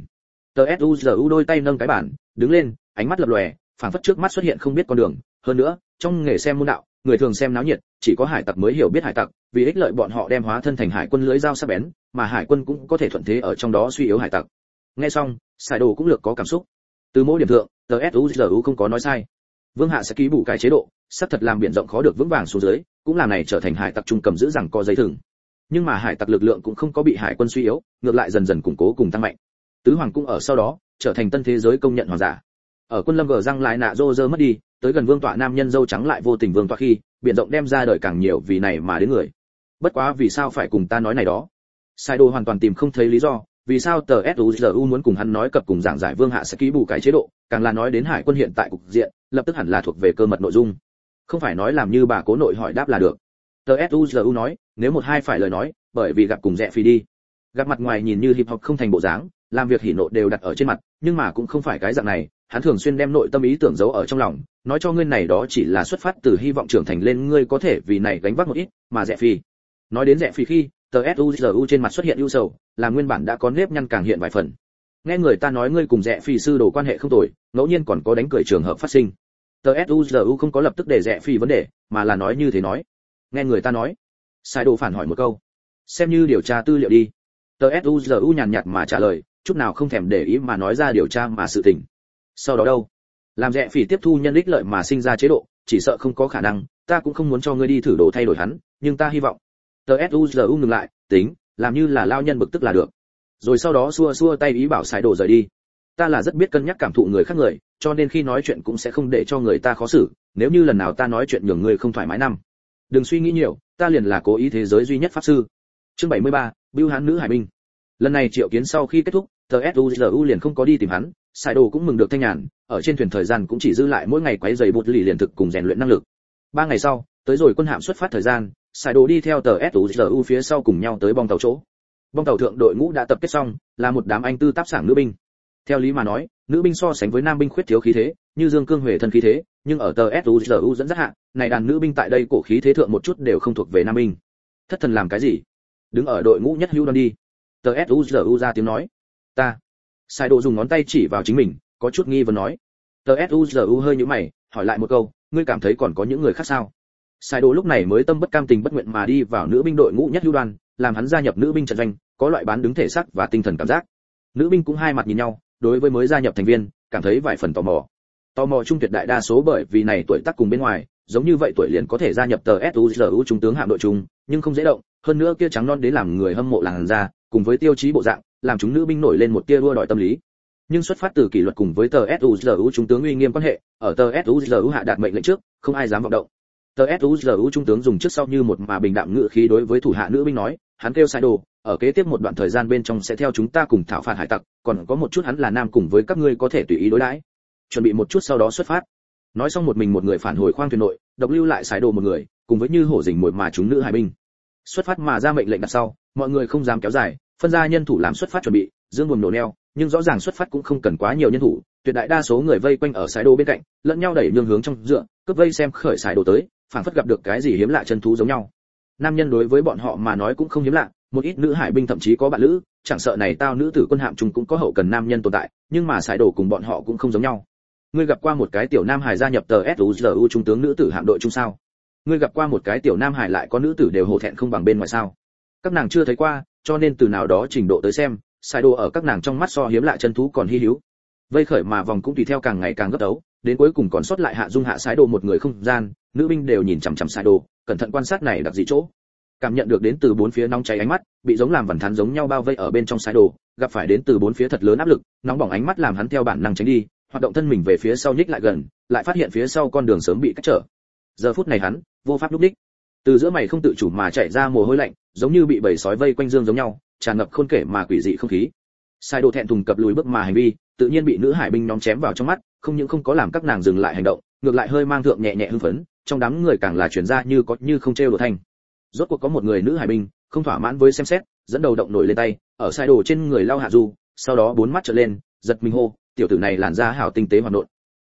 Tsuzu đôi tay nâng cái bản, đứng lên, ánh mắt lập lòe, phảng phất trước mắt xuất hiện không biết con đường. Hơn nữa, trong nghề xem môn đạo, người thường xem náo nhiệt, chỉ có hải tặc mới hiểu biết hải tặc, vì ích lợi bọn họ đem hóa thân thành hải quân lưỡi dao sắc bén, mà hải quân cũng có thể thuận thế ở trong đó suy yếu hải tặc. Nghe xong, Sài Đồ cũng lược có cảm xúc. Từ mỗi điểm thượng, Tsuzu không có nói sai. Vương Hạ sẽ ký bù cải chế độ, sắp thật làm biển rộng khó được vững vàng xuống dưới, cũng làm này trở thành hải tặc trung cầm giữ rằng co dây thừng. Nhưng mà hải tặc lực lượng cũng không có bị hải quân suy yếu, ngược lại dần dần củng cố cùng tăng mạnh. Tứ hoàng cũng ở sau đó trở thành tân thế giới công nhận hoàng giả. Ở quân lâm gờ răng lại nạ rô rơ mất đi, tới gần vương tọa nam nhân dâu trắng lại vô tình vương tọa khi, biển rộng đem ra đời càng nhiều vì này mà đến người. Bất quá vì sao phải cùng ta nói này đó? Sai Đồ hoàn toàn tìm không thấy lý do, vì sao tờ SUZU muốn cùng hắn nói cập cùng giảng giải vương hạ sẽ ký bù cái chế độ, càng là nói đến hải quân hiện tại cục diện, lập tức hẳn là thuộc về cơ mật nội dung. Không phải nói làm như bà cố nội hỏi đáp là được. Tờ SUZU nói, nếu một hai phải lời nói, bởi vì gặp cùng rẻ phi đi. Gặp mặt ngoài nhìn như hiệp học không thành bộ dáng, làm việc hỉ nộ đều đặt ở trên mặt, nhưng mà cũng không phải cái dạng này, hắn thường xuyên đem nội tâm ý tưởng giấu ở trong lòng, nói cho ngươi này đó chỉ là xuất phát từ hy vọng trưởng thành lên ngươi có thể vì này gánh vác một ít, mà rẻ phi. Nói đến rẻ phi khi, tờ SUZU trên mặt xuất hiện ưu sầu, làm nguyên bản đã có nếp nhăn càng hiện vài phần. Nghe người ta nói ngươi cùng rẻ phi sư đồ quan hệ không tồi, ngẫu nhiên còn có đánh cười trường hợp phát sinh. Tờ SUZU không có lập tức để rẻ phi vấn đề, mà là nói như thế nói. Nghe người ta nói. Sai đồ phản hỏi một câu. Xem như điều tra tư liệu đi. Tờ SUZU nhàn nhạt mà trả lời, chút nào không thèm để ý mà nói ra điều tra mà sự tình. Sau đó đâu? Làm rẻ phỉ tiếp thu nhân ích lợi mà sinh ra chế độ, chỉ sợ không có khả năng, ta cũng không muốn cho ngươi đi thử đồ thay đổi hắn, nhưng ta hy vọng. Tờ SUZU ngừng lại, tính, làm như là lao nhân bực tức là được. Rồi sau đó xua xua tay ý bảo Sài Đồ rời đi. Ta là rất biết cân nhắc cảm thụ người khác người, cho nên khi nói chuyện cũng sẽ không để cho người ta khó xử, nếu như lần nào ta nói chuyện nhường người không thoải mái năm. Đừng suy nghĩ nhiều, ta liền là cố ý thế giới duy nhất pháp sư. Chương 73, Bưu Hán nữ hải binh. Lần này triệu kiến sau khi kết thúc, tờ SUZU liền không có đi tìm hắn, Sài Đồ cũng mừng được thanh nhàn, ở trên thuyền thời gian cũng chỉ dư lại mỗi ngày quấy giày bột lì liền thực cùng rèn luyện năng lực. 3 ngày sau, tới rồi quân hạm xuất phát thời gian, Sài Đồ đi theo tờ SUZU phía sau cùng nhau tới bong tàu chỗ. Bong tàu thượng đội ngũ đã tập kết xong, là một đám anh tư táp sảng nữ binh. Theo lý mà nói, nữ binh so sánh với nam binh khuyết thiếu khí thế, như Dương Cương Huệ thân khí thế, nhưng ở tờ SUZU dẫn dắt hạ, này đàn nữ binh tại đây cổ khí thế thượng một chút đều không thuộc về nam binh. Thất thần làm cái gì? Đứng ở đội ngũ nhất hữu đoan đi. Tờ SUZU ra tiếng nói. Ta. Sai Đồ dùng ngón tay chỉ vào chính mình, có chút nghi vấn nói. Tờ SUZU hơi nhíu mày, hỏi lại một câu, ngươi cảm thấy còn có những người khác sao? Sai Đồ lúc này mới tâm bất cam tình bất nguyện mà đi vào nữ binh đội ngũ nhất hữu đoan, làm hắn gia nhập nữ binh trận doanh, có loại bán đứng thể xác và tinh thần cảm giác. Nữ binh cũng hai mặt nhìn nhau, đối với mới gia nhập thành viên, cảm thấy vài phần tò mò. Tò mò chung tuyệt đại đa số bởi vì này tuổi tác cùng bên ngoài, giống như vậy tuổi liền có thể gia nhập tờ SUZU trung tướng hạm đội chung, nhưng không dễ động, hơn nữa kia trắng non đến làm người hâm mộ làn da, cùng với tiêu chí bộ dạng, làm chúng nữ binh nổi lên một tia đua đòi tâm lý. Nhưng xuất phát từ kỷ luật cùng với tờ SUZU trung tướng uy nghiêm quan hệ, ở tờ SUZU hạ đạt mệnh lệnh trước, không ai dám vọng động. Tờ SUZU trung tướng dùng trước sau như một mà bình đạm ngữ khí đối với thủ hạ nữ binh nói, hắn kêu Sai Đồ, ở kế tiếp một đoạn thời gian bên trong sẽ theo chúng ta cùng thảo phạt hải tặc, còn có một chút hắn là nam cùng với các ngươi có thể tùy ý đối đãi. Chuẩn bị một chút sau đó xuất phát. Nói xong một người phản hồi khoang thuyền nội, độc lưu lại Sai Đồ một người, cùng với như hổ rình mồi mà chúng nữ hải binh. Xuất phát mà ra mệnh lệnh đặt sau, mọi người không dám kéo dài, phân ra nhân thủ làm xuất phát chuẩn bị, dương buồm nổ neo, nhưng rõ ràng xuất phát cũng không cần quá nhiều nhân thủ, tuyệt đại đa số người vây quanh ở Sai Đồ bên cạnh, lẫn nhau đẩy nhường hướng trong dựa, cướp vây xem khởi Sai Đồ tới, phảng phất gặp được cái gì hiếm lạ chân thú giống nhau. Nam nhân đối với bọn họ mà nói cũng không hiếm lạ, một ít nữ hải binh thậm chí có bạn lữ, chẳng sợ này tao nữ tử quân hạm chung cũng có hậu cần nam nhân tồn tại, nhưng mà Sai Đồ cùng bọn họ cũng không giống nhau. Ngươi gặp qua một cái tiểu nam hải gia nhập tờ SUZU trung tướng nữ tử hạm đội chung sao? Ngươi gặp qua một cái tiểu nam hải lại có nữ tử đều hổ thẹn không bằng bên ngoài sao? Các nàng chưa thấy qua, cho nên từ nào đó trình độ tới xem, Sai Đồ ở các nàng trong mắt so hiếm lạ chân thú còn hi hữu. Vây khởi mà vòng cũng tùy theo càng ngày càng gấp đấu, đến cuối cùng còn sót lại hạ dung hạ Sai Đồ một người không gian, nữ binh đều nhìn chằm chằm Sai Đồ, cẩn thận quan sát này đặc dị chỗ. Cảm nhận được đến từ bốn phía nóng cháy ánh mắt, bị giống làm vằn thắn giống nhau bao vây ở bên trong Sai Đồ, gặp phải đến từ bốn phía thật lớn áp lực, nóng bỏng ánh mắt làm hắn theo bản năng tránh đi, hoạt động thân mình về phía sau nhích lại gần, lại phát hiện phía sau con đường sớm bị cách trở. Giờ phút này hắn vô pháp lúc đích, từ giữa mày không tự chủ mà chảy ra mồ hôi lạnh, giống như bị bầy sói vây quanh dương giống nhau, tràn ngập khôn kể mà quỷ dị không khí. Sai Đồ thẹn thùng cập lùi bước mà hành vi, tự nhiên bị nữ hải binh nhóm chém vào trong mắt, không những không có làm các nàng dừng lại hành động, ngược lại hơi mang thượng nhẹ nhẹ hưng phấn, trong đám người càng là truyền ra như có như không trêu đùa thanh. Rốt cuộc có một người nữ hải binh, không thỏa mãn với xem xét, dẫn đầu động nổi lên tay, ở Sai Đồ trên người lau hạ du, sau đó bốn mắt trợn lên, giật mình hô, tiểu tử này làn da hảo tinh tế hoạt nộn.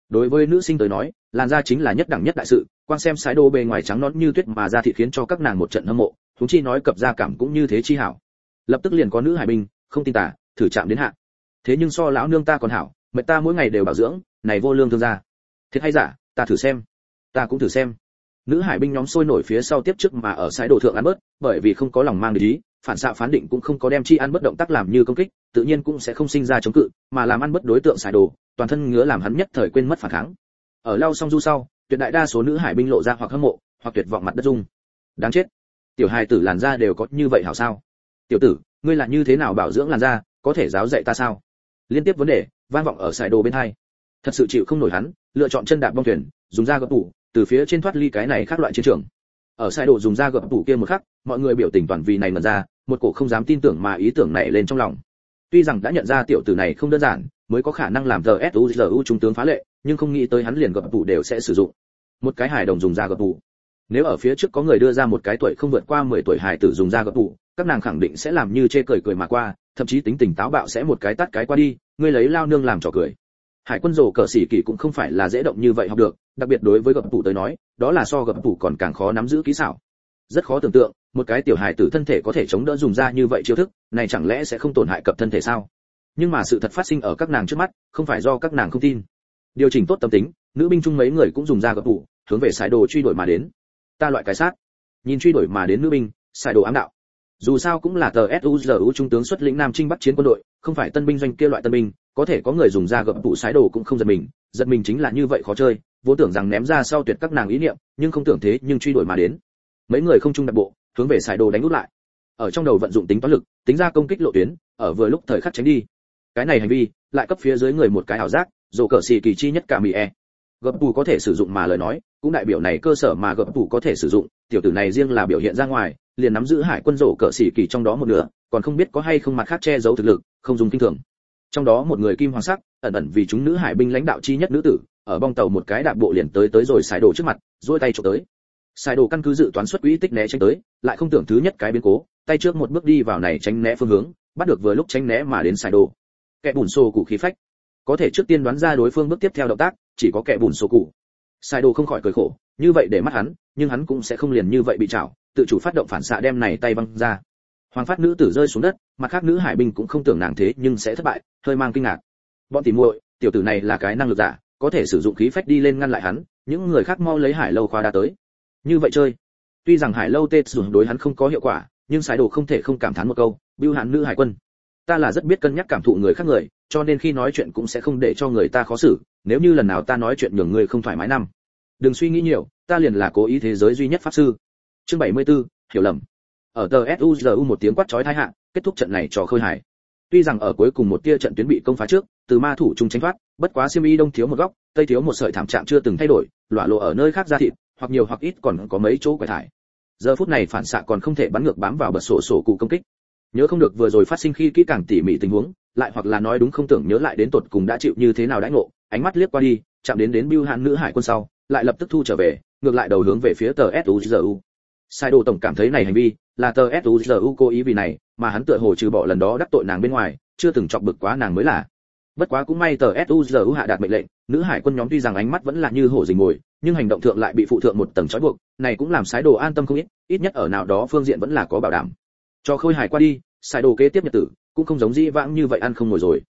Đối với nữ sinh tới nói, làn da chính là nhất đẳng nhất đại sự, quan xem sái đồ bề ngoài trắng nõn như tuyết mà da thịt khiến cho các nàng một trận hâm mộ, chúng chi nói cập da cảm cũng như thế chi hảo. Lập tức liền có nữ hải binh, không tin tả, thử chạm đến hạ. Thế nhưng so lão nương ta còn hảo, mệt ta mỗi ngày đều bảo dưỡng, này vô lương thương gia. Thiệt hay giả, ta thử xem. Ta cũng thử xem. Nữ hải binh nhóm sôi nổi phía sau tiếp trước mà ở sái đồ thượng ăn bớt, bởi vì không có lòng mang ý, phản xạ phán định cũng không có đem chi ăn bất động tác làm như công kích, tự nhiên cũng sẽ không sinh ra chống cự, mà làm ăn bất đối tượng sái đồ, toàn thân ngứa làm hắn nhất thời quên mất phản kháng. Ở lau xong du sau, tuyệt đại đa số nữ hải binh lộ ra hoặc hâm mộ, hoặc tuyệt vọng mặt đất rung. Đáng chết, tiểu hài tử làn da đều có như vậy hảo sao? Tiểu tử, ngươi là như thế nào bảo dưỡng làn da, có thể giáo dạy ta sao? Liên tiếp vấn đề vang vọng ở sải đồ bên hai. Thật sự chịu không nổi hắn, lựa chọn chân đạp bong thuyền, dùng da gập tủ, từ phía trên thoát ly cái này khác loại chiến trường. Ở sải đồ dùng da gập tủ kia một khắc, mọi người biểu tình toàn vì này mà ra, một cổ không dám tin tưởng mà ý tưởng này lên trong lòng. Tuy rằng đã nhận ra tiểu tử này không đơn giản, mới có khả năng làm TSUZU trung tướng phá lệ, nhưng không nghĩ tới hắn liền gập tủ đều sẽ sử dụng. Một cái hài đồng dùng da gập tủ. Nếu ở phía trước có người đưa ra một cái tuổi không vượt qua 10 tuổi hài tử dùng da gập tủ, các nàng khẳng định sẽ làm như chê cười cười mà qua, thậm chí tính tình táo bạo sẽ một cái tát cái qua đi, ngươi lấy lao nương làm trò cười. Hải quân rồ cờ sĩ kỳ cũng không phải là dễ động như vậy học được, đặc biệt đối với gập tủ tới nói, đó là so gập tủ còn càng khó nắm giữ kỹ xảo. Rất khó tưởng tượng, một cái tiểu hài tử thân thể có thể chống đỡ dùng da như vậy chiêu thức, này chẳng lẽ sẽ không tổn hại cập thân thể sao? Nhưng mà sự thật phát sinh ở các nàng trước mắt, không phải do các nàng không tin. Điều chỉnh tốt tâm tính, nữ binh chung mấy người cũng dùng da gập tủ, hướng về sải đồ truy đuổi mà đến. Ta loại cái sát. Nhìn truy đuổi mà đến nữ binh, sải đồ ám đạo. Dù sao cũng là TSUZU trung tướng xuất lĩnh Nam Trinh Bắc chiến quân đội, không phải tân binh doanh kia loại tân binh, có thể có người dùng da gập tủ sái đồ cũng không giật mình chính là như vậy khó chơi, vốn tưởng rằng ném ra sau tuyệt các nàng ý niệm, nhưng không tưởng thế nhưng truy đuổi mà đến. Mấy người không chung đặt bộ, hướng về sái đồ đánh út lại. Ở trong đầu vận dụng tính toán lực, tính ra công kích lộ tuyến, ở vừa lúc thời khắc tránh đi. Cái này hành vi, lại cấp phía dưới người một cái ảo giác, dù cỡ xì kỳ chi nhất cả mì e. Gập tủ có thể sử dụng mà lời nói, cũng đại biểu này cơ sở mà gập tủ có thể sử dụng, tiểu tử này riêng là biểu hiện ra ngoài, liền nắm giữ hải quân rổ cỡ xỉ kỳ trong đó một nửa, còn không biết có hay không mặt khác che giấu thực lực, không dùng kinh thường. Trong đó một người kim hoàng sắc, ẩn vì chúng nữ hải binh lãnh đạo chi nhất nữ tử, ở bong tàu một cái đạp bộ liền tới rồi sải đồ trước mặt, duỗi tay chụp tới. Sải đồ căn cứ dự toán xuất quỹ tích né tránh tới, lại không tưởng thứ nhất cái biến cố, tay trước một bước đi vào này tránh né phương hướng, bắt được vừa lúc tránh né mà đến sải đồ. Kẻ bùn xô cụ khí phách, có thể trước tiên đoán ra đối phương bước tiếp theo động tác, chỉ có kẻ bùn xô cụ. Sải đồ không khỏi cười khổ, như vậy để mắt hắn, nhưng hắn cũng sẽ không liền như vậy bị trảo, tự chủ phát động phản xạ đem này tay văng ra. Hoàng phát nữ tử rơi xuống đất, mặt khác nữ hải binh cũng không tưởng nàng thế nhưng sẽ thất bại, hơi mang kinh ngạc. Bọn tỉ muội, tiểu tử này là cái năng lực giả, có thể sử dụng khí phách đi lên ngăn lại hắn, những người khác mau lấy hải lâu khoa đa tới. Như vậy chơi. Tuy rằng hải lâu tê dùng đối hắn không có hiệu quả, nhưng sái đồ không thể không cảm thán một câu, bưu hạn nữ hải quân. Ta là rất biết cân nhắc cảm thụ người khác người, cho nên khi nói chuyện cũng sẽ không để cho người ta khó xử, nếu như lần nào ta nói chuyện nhường người không thoải mái năm. Đừng suy nghĩ nhiều, ta liền là cố ý thế giới duy nhất pháp sư. Chương 74, hiểu lầm. Ở TSUZU một tiếng quát chói tai hạ, kết thúc trận này trò khơi hài. Tuy rằng ở cuối cùng một tia trận tuyến bị công phá trước, từ ma thủ trung tránh thoát, bất quá Siêm Y đông thiếu một góc, tây thiếu một sợi thảm trạng chưa từng thay đổi, lỏa lộ ở nơi khác ra thịt, hoặc nhiều hoặc ít còn có mấy chỗ quải thải. Giờ phút này phản xạ còn không thể bắn ngược bám vào bật sổ cụ công kích. Nhớ không được vừa rồi phát sinh khi kỹ càng tỉ mỉ tình huống, lại hoặc là nói đúng không tưởng nhớ lại đến tột cùng đã chịu như thế nào đãi ngộ, ánh mắt liếc qua đi, chạm đến bưu hạn nữ hải quân sau, lại lập tức thu trở về, ngược lại đầu hướng về phía TSUZU. Sai đồ tổng cảm thấy này hành vi là TSUZU cố ý vì này, mà hắn tựa hồ trừ bỏ lần đó đắc tội nàng bên ngoài, chưa từng chọc bực quá nàng mới là. Bất quá cũng may TSUZU hạ đạt mệnh lệnh, nữ hải quân nhóm tuy rằng ánh mắt vẫn là như hổ rình mồi, nhưng hành động thượng lại bị phụ thượng một tầng trói buộc, này cũng làm Sai đồ an tâm không ít nhất ở nào đó phương diện vẫn là có bảo đảm. Cho khôi hài qua đi, Sai đồ kế tiếp nhật tử cũng không giống dĩ vãng như vậy ăn không ngồi rồi.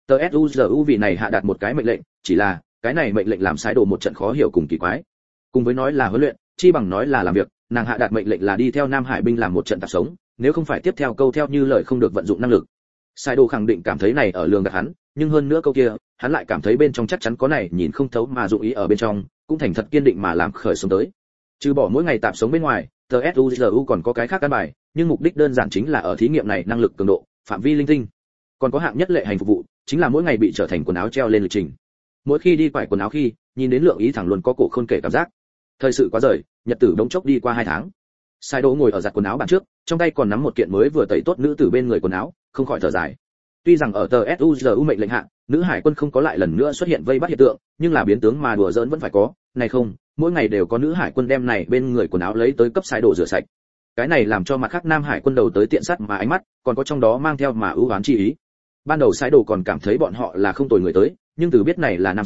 TSUZU vì này hạ đạt một cái mệnh lệnh, chỉ là cái này mệnh lệnh làm Sai đồ một trận khó hiểu cùng kỳ quái. Cùng với nói là huấn luyện, chi bằng nói là làm việc, nàng hạ đạt mệnh lệnh là đi theo Nam Hải binh làm một trận tạp sống, nếu không phải tiếp theo câu theo như lời không được vận dụng năng lực. Sai đồ khẳng định cảm thấy này ở lường gạt hắn, nhưng hơn nữa câu kia, hắn lại cảm thấy bên trong chắc chắn có này nhìn không thấu mà dụng ý ở bên trong, cũng thành thật kiên định mà làm khởi sống tới. Trừ bỏ mỗi ngày tạp sống bên ngoài, TSUZU còn có cái khác căn bài, nhưng mục đích đơn giản chính là ở thí nghiệm này năng lực cường độ, phạm vi linh tinh. Còn có hạng nhất lệ hành phục vụ, chính là mỗi ngày bị trở thành quần áo treo lên lịch trình. Mỗi khi đi quải quần áo khi, nhìn đến lượng ý thẳng luôn có cổ khôn kể cảm giác. Thời sự quá rời, nhật tử đống chốc đi qua 2 tháng. Sai Đỗ ngồi ở giặt quần áo bàn trước, trong tay còn nắm một kiện mới vừa tẩy tốt nữ tử bên người quần áo, không khỏi thở dài. Tuy rằng ở TSUZU mệnh lệnh hạ, nữ hải quân không có lại lần nữa xuất hiện vây bắt hiện tượng, nhưng là biến tướng mà đùa giỡn vẫn phải có, này không, mỗi ngày đều có nữ hải quân đem này bên người quần áo lấy tới cấp Sai Đỗ rửa sạch. Cái này làm cho mặt khác Nam hải quân đầu tới tiện sát mà ánh mắt, còn có trong đó mang theo mà ưu ám chi ý. Ban đầu Sai Đỗ còn cảm thấy bọn họ là không tồi người tới, nhưng từ biết này là năm sau,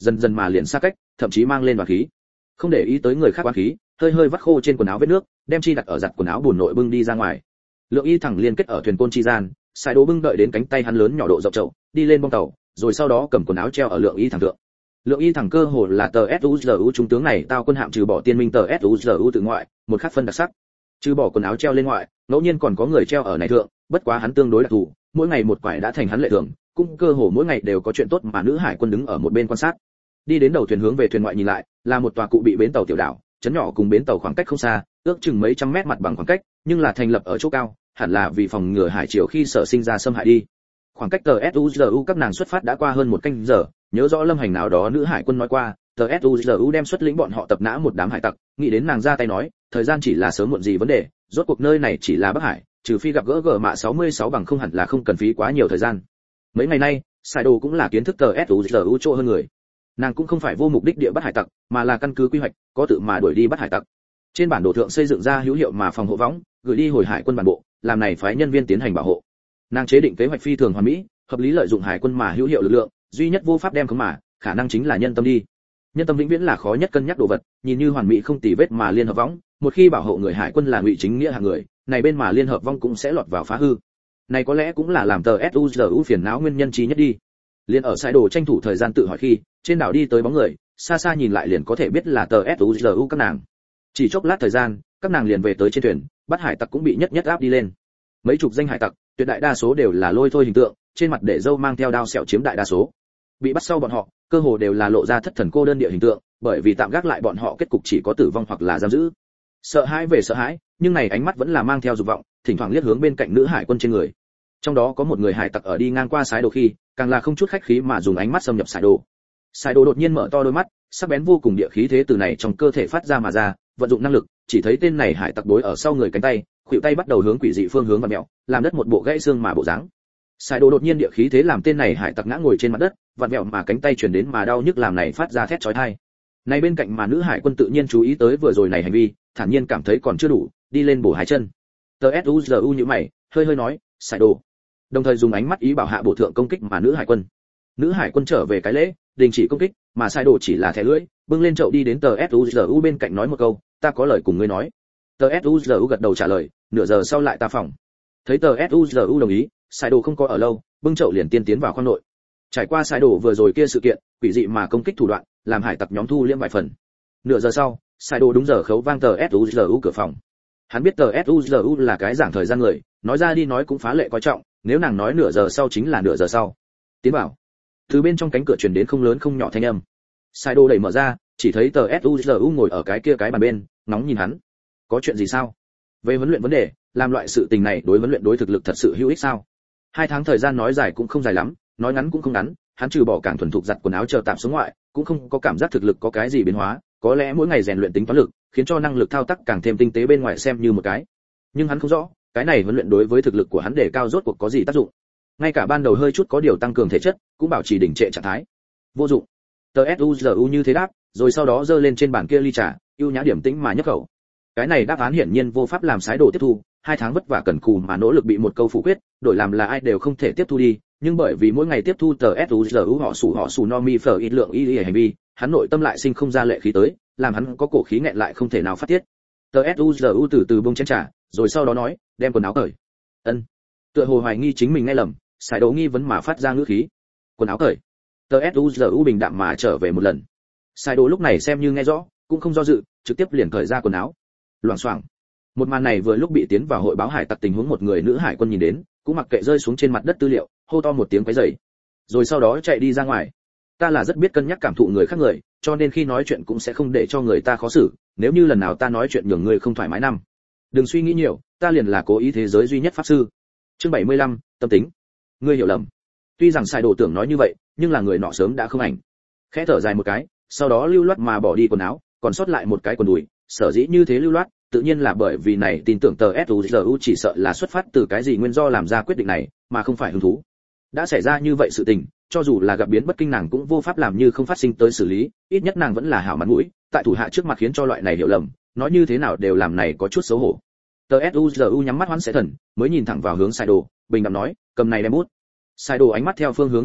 dần dần mà liền xa cách, thậm chí mang lên đoàn khí. Không để ý tới người khác oán khí, hơi hơi vắt khô trên quần áo vết nước, đem chi đặt ở giặt quần áo bùn nội bưng đi ra ngoài. Lượng Y thẳng liên kết ở thuyền côn chi gian, Sai Đồ bưng đợi đến cánh tay hắn lớn nhỏ độ rộng chậu, đi lên bong tàu, rồi sau đó cầm quần áo treo ở Lượng Y thẳng thượng. Lượng Y thẳng cơ hồ là tờ SUZU trung tướng này tao quân hạm trừ bỏ tiên minh tờ SUZU tự ngoại, một khác phân đặc sắc. Trừ bỏ quần áo treo lên ngoại, ngẫu nhiên còn có người treo ở này thượng, bất quá hắn tương đối đặc thù, mỗi ngày một quải đã thành hắn lệ thường, cũng cơ hồ mỗi ngày đều có chuyện tốt mà nữ hải quân đứng ở một bên quan sát. Đi đến đầu thuyền hướng về thuyền ngoại nhìn lại, là một tòa cụ bị bến tàu tiểu đảo, chấn nhỏ cùng bến tàu khoảng cách không xa, ước chừng mấy trăm mét mặt bằng khoảng cách, nhưng là thành lập ở chỗ cao, hẳn là vì phòng ngừa hải triều khi sở sinh ra xâm hại đi. Khoảng cách tờ SUZU các nàng xuất phát đã qua hơn một canh giờ, nhớ rõ Lâm Hành nào đó nữ hải quân nói qua, tờ SUZU đem xuất lĩnh bọn họ tập nã một đám hải tặc, nghĩ đến nàng ra tay nói, thời gian chỉ là sớm muộn gì vấn đề, rốt cuộc nơi này chỉ là Bắc Hải, trừ phi gặp gỡ gở mạ 66 bằng không hẳn là không cần phí quá nhiều thời gian. Mấy ngày nay, Sai Đồ cũng là kiến thức tờ SUZU chỗ hơn người. Nàng cũng không phải vô mục đích địa bắt hải tặc, mà là căn cứ quy hoạch, có tự mà đuổi đi bắt hải tặc. Trên bản đồ thượng xây dựng ra hữu hiệu mà phòng hộ võng, gửi đi hồi hải quân bản bộ, làm này phái nhân viên tiến hành bảo hộ. Nàng chế định kế hoạch phi thường hoàn mỹ, hợp lý lợi dụng hải quân mà hữu hiệu lực lượng, duy nhất vô pháp đem khống mà, khả năng chính là nhân tâm đi. Nhân tâm vĩnh viễn là khó nhất cân nhắc đồ vật, nhìn như hoàn mỹ không tì vết mà liên hợp võng, một khi bảo hộ người hải quân là ngụy chính nghĩa hạng người, này bên mà liên hợp vong cũng sẽ lọt vào phá hư. Này có lẽ cũng là làm tờ SUZU phiền não nguyên nhân chi nhất đi. Liên ở Sai Đồ tranh thủ thời gian tự hỏi khi, trên đảo đi tới bóng người, xa xa nhìn lại liền có thể biết là tờ SUZU các nàng. Chỉ chốc lát thời gian, các nàng liền về tới trên thuyền, bắt hải tặc cũng bị nhất nhất áp đi lên. Mấy chục danh hải tặc, tuyệt đại đa số đều là lôi thôi hình tượng, trên mặt để râu mang theo đao sẹo chiếm đại đa số. Bị bắt sau bọn họ, cơ hồ đều là lộ ra thất thần cô đơn địa hình tượng, bởi vì tạm gác lại bọn họ kết cục chỉ có tử vong hoặc là giam giữ. Sợ hãi về sợ hãi, nhưng này ánh mắt vẫn là mang theo dục vọng, thỉnh thoảng liếc hướng bên cạnh nữ hải quân trên người. Trong đó có một người hải tặc ở đi ngang qua Sai Đồ khi, càng là không chút khách khí mà dùng ánh mắt xâm nhập Sai Đồ. Sai Đồ đột nhiên mở to đôi mắt, sắc bén vô cùng địa khí thế từ này trong cơ thể phát ra mà ra, vận dụng năng lực, chỉ thấy tên này hải tặc đối ở sau người cánh tay, khuỷu tay bắt đầu hướng quỷ dị phương hướng và mèo, làm đất một bộ gãy xương mà bộ dáng. Sai Đồ đột nhiên địa khí thế làm tên này hải tặc ngã ngồi trên mặt đất, vặn vẹo mà cánh tay truyền đến mà đau nhức làm này phát ra thét chói tai. Này bên cạnh mà nữ hải quân tự nhiên chú ý tới vừa rồi này hành vi, thản nhiên cảm thấy còn chưa đủ, đi lên bổ hai chân. Tờ SUZU như mày, hơi nói, Sai Đồ. Đồng thời dùng ánh mắt ý bảo hạ bổ thượng công kích mà nữ hải quân. Nữ hải quân trở về cái lễ, đình chỉ công kích, mà Sai Đồ chỉ là thẻ lưỡi, bưng lên chậu đi đến tờ SUZU bên cạnh nói một câu, ta có lời cùng ngươi nói. Tờ SUZU gật đầu trả lời, nửa giờ sau lại ta phòng. Thấy tờ SUZU đồng ý, Sai Đồ không có ở lâu, bưng chậu liền tiến vào khoang nội. Trải qua Sai Đồ vừa rồi kia sự kiện, quỷ dị mà công kích thủ đoạn, làm hải tặc nhóm thu liễm vài phần. Nửa giờ sau, Sai Đồ đúng giờ khấu vang tờ SUZU cửa phòng. Hắn biết tờ SUZU là cái giảng thời gian người, nói ra đi nói cũng phá lệ coi trọng, nếu nàng nói nửa giờ sau chính là nửa giờ sau. Tiến vào. Từ bên trong cánh cửa truyền đến không lớn không nhỏ thanh âm. Sai Đồ đẩy mở ra, chỉ thấy tờ SUZU ngồi ở cái kia cái bàn bên, nóng nhìn hắn. Có chuyện gì sao? Về huấn luyện vấn đề, làm loại sự tình này đối huấn luyện đối thực lực thật sự hữu ích sao? 2 tháng thời gian nói dài cũng không dài lắm, nói ngắn cũng không ngắn, hắn trừ bỏ càng thuần thục giặt quần áo chờ tạm xuống ngoại, cũng không có cảm giác thực lực có cái gì biến hóa, có lẽ mỗi ngày rèn luyện tính toán lực, khiến cho năng lực thao tác càng thêm tinh tế bên ngoài xem như một cái. Nhưng hắn không rõ, cái này huấn luyện đối với thực lực của hắn để cao rốt cuộc có gì tác dụng. Ngay cả ban đầu hơi chút có điều tăng cường thể chất, cũng bảo trì đỉnh trệ trạng thái. Vô dụng. Tờ SUZU như thế đáp, rồi sau đó giơ lên trên bàn kia ly trà, ưu nhã điểm tĩnh mà nhấp khẩu. Cái này đáp án hiển nhiên vô pháp làm Sai Đồ tiếp thu, 2 tháng vất vả cần cù mà nỗ lực bị một câu phủ quyết, đổi làm là ai đều không thể tiếp thu đi, nhưng bởi vì mỗi ngày tiếp thu tờ SUZU họ sủ no mi phở ít lượng y hành vi, hắn nội tâm lại sinh không ra lệ khí tới, làm hắn có cổ khí nghẹn lại không thể nào phát tiết. Tờ SUZU từ từ buông chén trà, rồi sau đó nói, đem quần áo cởi. Ân. Tựa hồ hoài nghi chính mình nghe lầm, Sai Đồ nghi vấn mà phát ra ngữ khí. Quần áo cởi. Tờ SUZU bình đạm mà trở về một lần. Sai Đồ lúc này xem như nghe rõ, cũng không do dự, trực tiếp liền cởi ra quần áo. Loảng xoảng. Một màn này vừa lúc bị tiến vào hội báo hải tặc tình huống một người nữ hải quân nhìn đến, cũng mặc kệ rơi xuống trên mặt đất tư liệu, hô to một tiếng quấy rầy, rồi sau đó chạy đi ra ngoài. Ta là rất biết cân nhắc cảm thụ người khác người, cho nên khi nói chuyện cũng sẽ không để cho người ta khó xử, nếu như lần nào ta nói chuyện nhường người không thoải mái năm, đừng suy nghĩ nhiều, ta liền là cố ý thế giới duy nhất pháp sư. Chương 75, tâm tính. Ngươi hiểu lầm. Tuy rằng Sai Đồ tưởng nói như vậy, nhưng là người nọ sớm đã không ảnh. Khẽ thở dài một cái, sau đó lưu loát mà bỏ đi quần áo, còn sót lại một cái quần đùi, sở dĩ như thế lưu loát, tự nhiên là bởi vì này tin tưởng tờ SUZU chỉ sợ là xuất phát từ cái gì nguyên do làm ra quyết định này, mà không phải hứng thú. Đã xảy ra như vậy sự tình, cho dù là gặp biến bất kinh nàng cũng vô pháp làm như không phát sinh tới xử lý, ít nhất nàng vẫn là hảo mặt mũi, tại thủ hạ trước mặt khiến cho loại này hiểu lầm, nói như thế nào đều làm này có chút xấu hổ. Tờ SUZU nhắm mắt hoán sẽ thần, mới nhìn thẳng vào hướng Sai Đồ, bình đạm nói, cầm này đem bút. Sai Đồ ánh mắt theo phương hướng nhìn lại,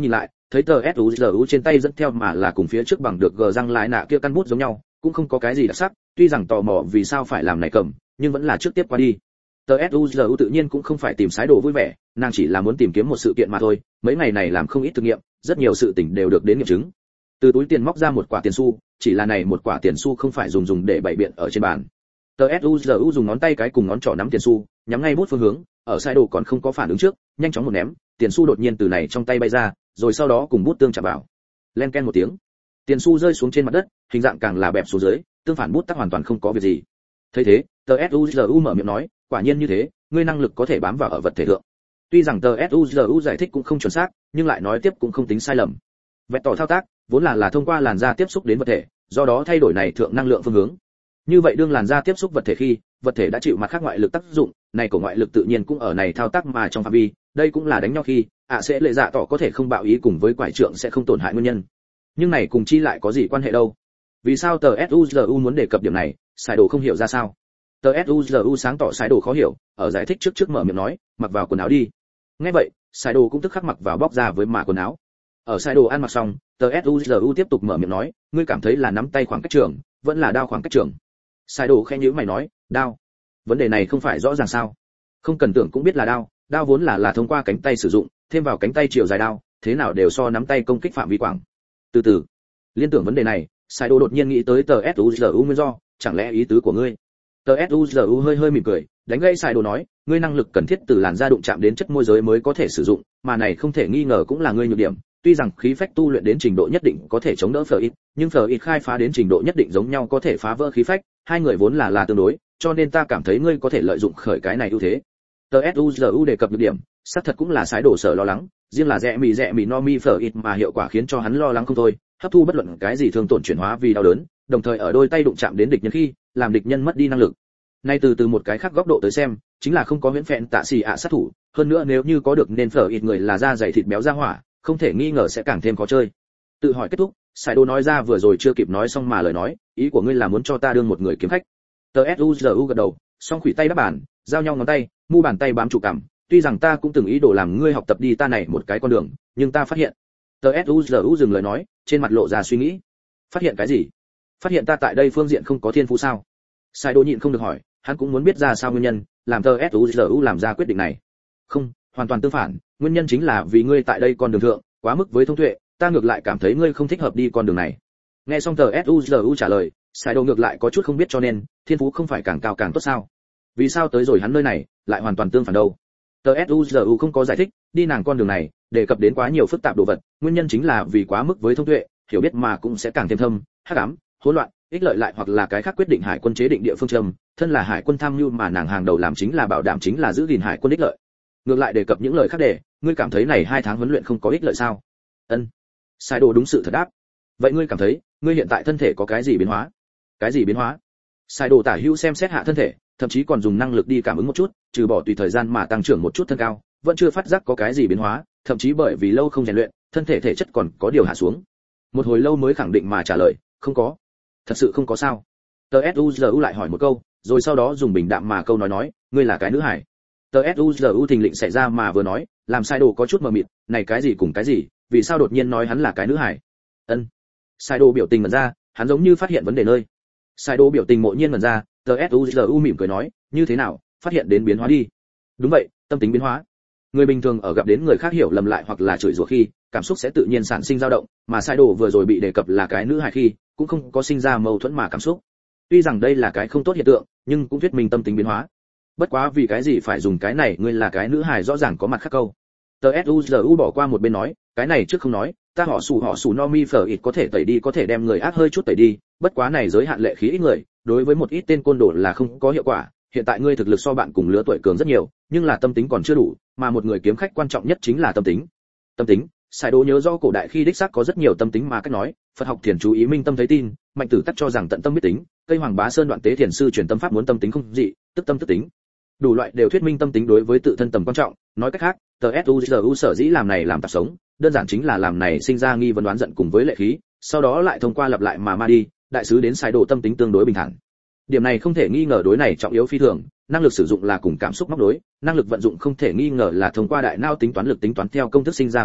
thấy tờ suzu trên tay dẫn theo mà là cùng phía trước bằng được gờ răng lại nạ kia căn bút giống nhau, cũng không có cái gì đặc sắc, tuy rằng tò mò vì sao phải làm này cầm, nhưng vẫn là trước tiếp qua đi. Tờ suzu tự nhiên cũng không phải tìm sái đồ vui vẻ, nàng chỉ là muốn tìm kiếm một sự kiện mà thôi, mấy ngày này làm không ít thực nghiệm, rất nhiều sự tình đều được đến nghiệm chứng. Từ túi tiền móc ra một quả tiền xu, chỉ là này một quả tiền xu không phải dùng để bày biện ở trên bàn. Tờ suzu dùng ngón tay cái cùng ngón trỏ nắm tiền xu, nhắm ngay bút phương hướng, ở sái đồ còn không có phản ứng trước, nhanh chóng một ném, tiền xu đột nhiên từ này trong tay bay ra, rồi sau đó cùng bút tương chạm vào. Len ken một tiếng, tiền xu rơi xuống trên mặt đất, hình dạng càng là bẹp xuống dưới, tương phản bút tắc hoàn toàn không có việc gì. Thấy thế, tờ suzu mở miệng nói, quả nhiên như thế, ngươi năng lực có thể bám vào ở vật thể thượng. Tuy rằng tờ suzu giải thích cũng không chuẩn xác, nhưng lại nói tiếp cũng không tính sai lầm. Vẹt tỏ thao tác vốn là thông qua làn da tiếp xúc đến vật thể, do đó thay đổi này thượng năng lượng phương hướng. Như vậy đương làn da tiếp xúc vật thể khi, vật thể đã chịu mặt khác ngoại lực tác dụng, này của ngoại lực tự nhiên cũng ở này thao tác mà trong phạm vi, đây cũng là đánh nhau khi, sẽ lệ dạ tỏ có thể không bạo ý cùng với quải trượng sẽ không tổn hại nguyên nhân. Nhưng này cùng chi lại có gì quan hệ đâu? Vì sao tờ suzu muốn đề cập điểm này, Sài Đồ không hiểu ra sao? Tờ suzu sáng tỏ Sài Đồ khó hiểu, ở giải thích trước mở miệng nói, mặc vào quần áo đi. Nghe vậy, Sài Đồ cũng tức khắc mặc vào bóc ra với mạ quần áo. Ở Sài Đồ ăn mặc xong, tờ suzu tiếp tục mở miệng nói, ngươi cảm thấy là nắm tay khoảng cách trường, vẫn là đao khoảng cách trường? Sài Đồ khẽ nhíu mày nói, đao. Vấn đề này không phải rõ ràng sao? Không cần tưởng cũng biết là đao, đao vốn là thông qua cánh tay sử dụng, thêm vào cánh tay chiều dài đao, thế nào đều so nắm tay công kích phạm vi quảng. Từ từ, liên tưởng vấn đề này, Sài Đồ đột nhiên nghĩ tới tờ suzu nguyên do, chẳng lẽ ý tứ của ngươi? Tờ suzu hơi mỉm cười, đánh gãy Sài Đồ nói, ngươi năng lực cần thiết từ làn da đụng chạm đến chất môi giới mới có thể sử dụng, mà này không thể nghi ngờ cũng là ngươi nhược điểm. Tuy rằng khí phách tu luyện đến trình độ nhất định có thể chống đỡ phở ít, nhưng phở ít khai phá đến trình độ nhất định giống nhau có thể phá vỡ khí phách, hai người vốn là tương đối, cho nên ta cảm thấy ngươi có thể lợi dụng khởi cái này ưu thế. Tờ suzu đề cập được điểm, xác thật cũng là Sái Đồ sở lo lắng, riêng là rẽ mì no mi phở ít mà hiệu quả khiến cho hắn lo lắng không thôi, hấp thu bất luận cái gì thương tổn chuyển hóa vì đau đớn, đồng thời ở đôi tay đụng chạm đến địch nhân khi, làm địch nhân mất đi năng lực. Nay từ một cái khác góc độ tới xem, chính là không có huyễn phẹn tạ xì ạ sát thủ, hơn nữa nếu như có được nên phở ít người là da dày thịt béo da hỏa, không thể nghi ngờ sẽ càng thêm khó chơi. Tự hỏi kết thúc, Sài Đồ nói ra vừa rồi chưa kịp nói xong mà lời nói, ý của ngươi là muốn cho ta đương một người kiếm khách. Tờ suzu gật đầu, song khuỷu tay đắp bàn, giao nhau ngón tay, mu bàn tay bám trụ cằm, tuy rằng ta cũng từng ý đồ làm ngươi học tập đi ta này một cái con đường, nhưng ta phát hiện. Tờ suzu dừng lời nói, trên mặt lộ ra suy nghĩ. Phát hiện cái gì? Phát hiện ta tại đây phương diện không có thiên phú sao? Sài Đồ nhịn không được hỏi, hắn cũng muốn biết ra sao nguyên nhân, làm tờ suzu làm ra quyết định này. Không, hoàn toàn tương phản, nguyên nhân chính là vì ngươi tại đây con đường thượng quá mức với thông tuệ, ta ngược lại cảm thấy ngươi không thích hợp đi con đường này. Nghe xong tờ suzu trả lời, Sài Đồ ngược lại có chút không biết cho nên, thiên phú không phải càng cao càng tốt sao? Vì sao tới rồi hắn nơi này lại hoàn toàn tương phản đâu? Tờ suzu không có giải thích, đi nàng con đường này, đề cập đến quá nhiều phức tạp đồ vật, nguyên nhân chính là vì quá mức với thông tuệ, hiểu biết mà cũng sẽ càng thêm thâm, hắc ám, hỗn loạn, ích lợi lại hoặc là cái khác quyết định hải quân chế định địa phương châm, thân là hải quân tham mưu mà nàng hàng đầu làm chính là bảo đảm chính là giữ gìn hải quân ích lợi. Ngược lại đề cập những lời khác để, ngươi cảm thấy này 2 tháng huấn luyện không có ích lợi sao? Ân. Sài Đồ đúng sự thật đáp. Vậy ngươi cảm thấy, ngươi hiện tại thân thể có cái gì biến hóa? Cái gì biến hóa? Sài Đồ tả hữu xem xét hạ thân thể, thậm chí còn dùng năng lực đi cảm ứng một chút, trừ bỏ tùy thời gian mà tăng trưởng một chút thân cao, vẫn chưa phát giác có cái gì biến hóa, thậm chí bởi vì lâu không rèn luyện, thân thể thể chất còn có điều hạ xuống. Một hồi lâu mới khẳng định mà trả lời, không có. Thật sự không có sao? Tờ suzu lại hỏi một câu, rồi sau đó dùng bình đạm mà câu nói, ngươi là cái nữ hải. Tờ suzu thình lình xảy ra mà vừa nói, làm Sài Đồ có chút mờ mịt, này cái gì cùng cái gì, vì sao đột nhiên nói hắn là cái nữ hải? Ân. Sài Đồ biểu tình ngẩn ra, hắn giống như phát hiện vấn đề nơi. Sài Đồ biểu tình ngộ nhiên ngẩn ra, tờ suzu mỉm cười nói, như thế nào, phát hiện đến biến hóa đi. Đúng vậy, tâm tính biến hóa. Người bình thường ở gặp đến người khác hiểu lầm lại hoặc là chửi rủa khi, cảm xúc sẽ tự nhiên sản sinh dao động, mà Sài Đồ vừa rồi bị đề cập là cái nữ hải khi, cũng không có sinh ra mâu thuẫn mà cảm xúc. Tuy rằng đây là cái không tốt hiện tượng, nhưng cũng thuyết minh tâm tính biến hóa. Bất quá vì cái gì phải dùng cái này, ngươi là cái nữ hài rõ ràng có mặt khác câu. Tờ suzu bỏ qua một bên nói, cái này trước không nói, ta họ sủ no mi phở ít có thể tẩy đi, có thể đem người ác hơi chút tẩy đi, bất quá này giới hạn lệ khí ít người, đối với một ít tên côn đồ là không có hiệu quả. Hiện tại ngươi thực lực so bạn cùng lứa tuổi cường rất nhiều, nhưng là tâm tính còn chưa đủ, mà một người kiếm khách quan trọng nhất chính là tâm tính. Tâm tính, Sài Đồ nhớ do cổ đại khi đích xác có rất nhiều tâm tính mà cách nói, Phật học thiền chú ý minh tâm thấy tin, Mạnh Tử tắc cho rằng tận tâm biết tính, Cây Hoàng Bá Sơn Đoạn Tế thiền sư truyền tâm pháp muốn tâm tính không dị, tức tâm tức tính. Đủ loại đều thuyết minh tâm tính đối với tự thân tầm quan trọng, nói cách khác, tờ suzu sở dĩ làm này làm tạp sống, đơn giản chính là làm này sinh ra nghi vấn đoán giận cùng với lệ khí, sau đó lại thông qua lặp lại mà ma đi, đại sứ đến Sài Đồ tâm tính tương đối bình thản. Điểm này không thể nghi ngờ đối này trọng yếu phi thường, năng lực sử dụng là cùng cảm xúc móc đối, năng lực vận dụng không thể nghi ngờ là thông qua đại não tính toán lực tính toán theo công thức sinh ra biến hóa,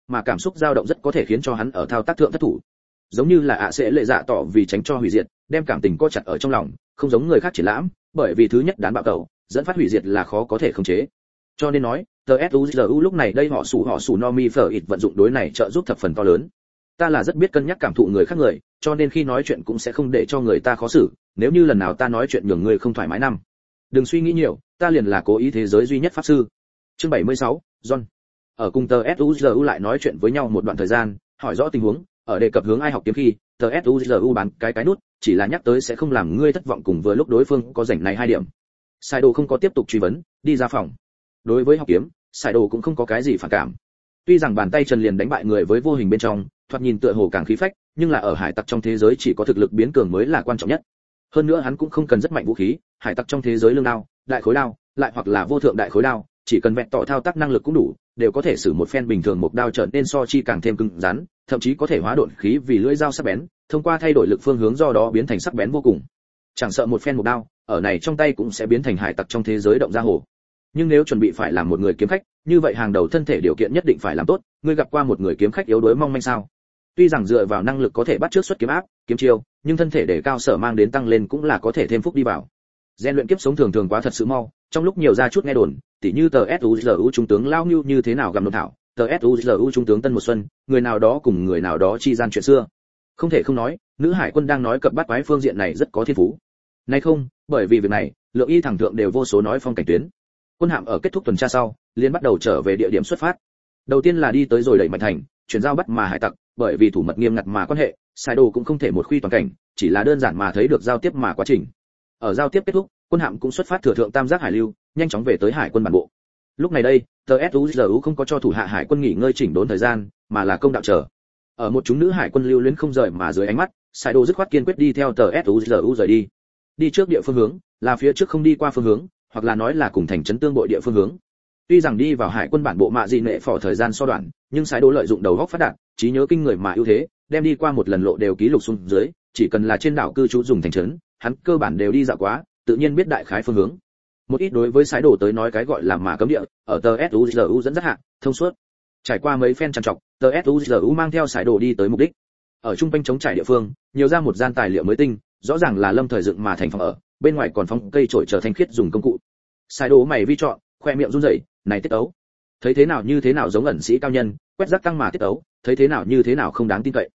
mà cảm xúc dao động rất có thể khiến cho hắn ở thao tác thượng thất thủ. Giống như là sẽ lệ dạ tỏ vì tránh cho hủy diệt, đem cảm tình co chặt ở trong lòng, không giống người khác triển lãm, bởi vì thứ nhất đán bạo tẩu, dẫn phát hủy diệt là khó có thể khống chế. Cho nên nói, TSUZU lúc này đây họ sủ Nomi phở ít vận dụng đối này trợ giúp thập phần to lớn. Ta là rất biết cân nhắc cảm thụ người khác người, cho nên khi nói chuyện cũng sẽ không để cho người ta khó xử, nếu như lần nào ta nói chuyện nhường người không thoải mái năm. Đừng suy nghĩ nhiều, ta liền là cố ý thế giới duy nhất pháp sư. Chương 76, John. Ở cùng TSUZU lại nói chuyện với nhau một đoạn thời gian, hỏi rõ tình huống, ở đề cập hướng ai học kiếm khi, TSUZU bán cái nút, chỉ là nhắc tới sẽ không làm ngươi thất vọng cùng vừa lúc đối phương có rảnh này 2 điểm. Saido không có tiếp tục truy vấn, đi ra phòng. Đối với học kiếm, Saido cũng không có cái gì phản cảm. Tuy rằng bàn tay Trần liền đánh bại người với vô hình bên trong, thoạt nhìn tựa hồ càng khí phách, nhưng là ở hải tặc trong thế giới chỉ có thực lực biến cường mới là quan trọng nhất. Hơn nữa hắn cũng không cần rất mạnh vũ khí, hải tặc trong thế giới lương đao, đại khối đao, lại hoặc là vô thượng đại khối đao, chỉ cần vẹn tỏ thao tác năng lực cũng đủ, đều có thể sử một phen bình thường một đao trở nên so chi càng thêm cứng rắn, thậm chí có thể hóa độn khí vì lưỡi dao sắc bén, thông qua thay đổi lực phương hướng do đó biến thành sắc bén vô cùng. Chẳng sợ một phen một đao, ở này trong tay cũng sẽ biến thành hải tặc trong thế giới động ra hồ. Nhưng nếu chuẩn bị phải làm một người kiếm khách, như vậy hàng đầu thân thể điều kiện nhất định phải làm tốt, ngươi gặp qua một người kiếm khách yếu đuối mong manh sao? Tuy rằng dựa vào năng lực có thể bắt chước xuất kiếm áp, kiếm chiêu, nhưng thân thể để cao sở mang đến tăng lên cũng là có thể thêm phúc đi vào. Gen luyện kiếp sống thường thường quá thật sự mau, trong lúc nhiều ra chút nghe đồn, tỉ như TSUZU trung tướng Lao Nưu như thế nào gặm nộp thảo, TSUZU trung tướng Tân Một Xuân, người nào đó cùng người nào đó chi gian chuyện xưa. Không thể không nói, nữ hải quân đang nói cập bắt quái phương diện này rất có thiên phú. Nay không, bởi vì việc này, lượng y thẳng thượng đều vô số nói phong cảnh tuyến. Quân hạm ở kết thúc tuần tra sau, liền bắt đầu trở về địa điểm xuất phát. Đầu tiên là đi tới rồi đẩy mạnh thành, chuyển giao bắt mà hải tặc, bởi vì thủ mật nghiêm ngặt mà quan hệ, Saido cũng không thể một khuy toàn cảnh, chỉ là đơn giản mà thấy được giao tiếp mà quá trình. Ở giao tiếp kết thúc, quân hạm cũng xuất phát thừa thượng tam giác hải lưu, nhanh chóng về tới hải quân bản bộ. Lúc này đây, TSUZU không có cho thủ hạ hải quân nghỉ ngơi chỉnh đốn thời gian, mà là công đạo chờ. Ở một chúng nữ hải quân lưu luyến không rời mà dưới ánh mắt, Saido dứt khoát kiên quyết đi theo TSUZU rời đi. Đi trước địa phương hướng, là phía trước không đi qua phương hướng, hoặc là nói là cùng thành trấn tương bội địa phương hướng. Tuy rằng đi vào hải quân bản bộ mạ dị nệ phò thời gian so đoạn, nhưng Saido lợi dụng đầu óc phát đạt, trí nhớ kinh người mà ưu thế, đem đi qua một lần lộ đều ký lục xuống dưới, chỉ cần là trên đảo cư trú dùng thành trấn, hắn cơ bản đều đi dạo quá, tự nhiên biết đại khái phương hướng. Một ít đối với Saido tới nói cái gọi là mà cấm địa, ở TSUZU dẫn dắt hạ, thông suốt. Trải qua mấy phen trằn trọc, TSUZU mang theo Saido đi tới mục đích. Ở trung quanh chống trải địa phương, nhiều ra một gian tài liệu mới tinh, rõ ràng là lâm thời dựng mà thành phòng ở, bên ngoài còn phong cây trổi trở thành khiết dùng công cụ. Saido mày vi chọn, khoe miệng run rẩy, này tiết ấu. Thấy thế nào như thế nào giống ẩn sĩ cao nhân, quét rác căng mà tiết ấu, thấy thế nào như thế nào không đáng tin cậy.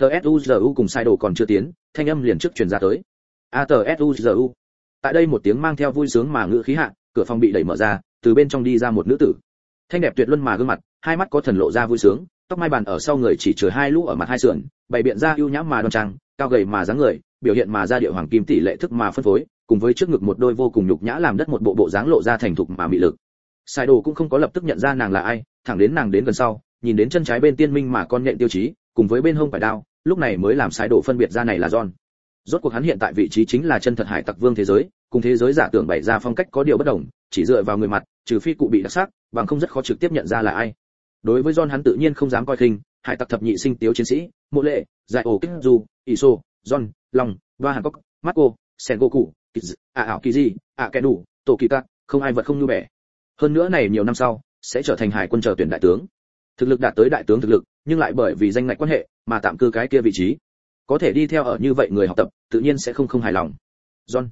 TSUZU cùng Saido còn chưa tiến, thanh âm liền trước truyền ra tới. TSUZU. Tại đây một tiếng mang theo vui sướng mà ngữ khí hạ, cửa phòng bị đẩy mở ra, từ bên trong đi ra một nữ tử. Thanh đẹp tuyệt luân mà gương mặt, hai mắt có thần lộ ra vui sướng, tóc mai bàn ở sau người chỉ chừa hai lũ ở mặt hai sườn, bày biện ra ưu nhã mà đoan trang, cao gầy mà dáng người, biểu hiện mà ra địa hoàng kim tỷ lệ thức mà phân phối, cùng với trước ngực một đôi vô cùng nhục nhã làm đất một bộ bộ dáng lộ ra thành thục mà mị lực. Saido cũng không có lập tức nhận ra nàng là ai, thẳng đến nàng đến gần sau, nhìn đến chân trái bên tiên minh mà con nhện tiêu chí, cùng với bên hông phải đao, lúc này mới làm Saido phân biệt ra này là John. Rốt cuộc hắn hiện tại vị trí chính là chân thật hải tặc vương thế giới, cùng thế giới giả tưởng bày ra phong cách có điều bất đồng, chỉ dựa vào người mặt, trừ phi cụ bị đặc sắc, bằng không rất khó trực tiếp nhận ra là ai. Đối với John hắn tự nhiên không dám coi khinh, hải tặc thập nhị sinh tiếu chiến sĩ, Mộ Lệ, Giải Ổ Kích Du, Iso, John, Long, Ba Hàn Cốc, Marco, Sengoku, ảo kỳ gì, kẻ đủ, tổ kỳ các, không ai vật không như bẻ. Hơn nữa này nhiều năm sau, sẽ trở thành hải quân chờ tuyển đại tướng. Thực lực đạt tới đại tướng thực lực, nhưng lại bởi vì danh ngạch quan hệ, mà tạm cư cái kia vị trí. Có thể đi theo ở như vậy người học tập, tự nhiên sẽ không hài lòng. John.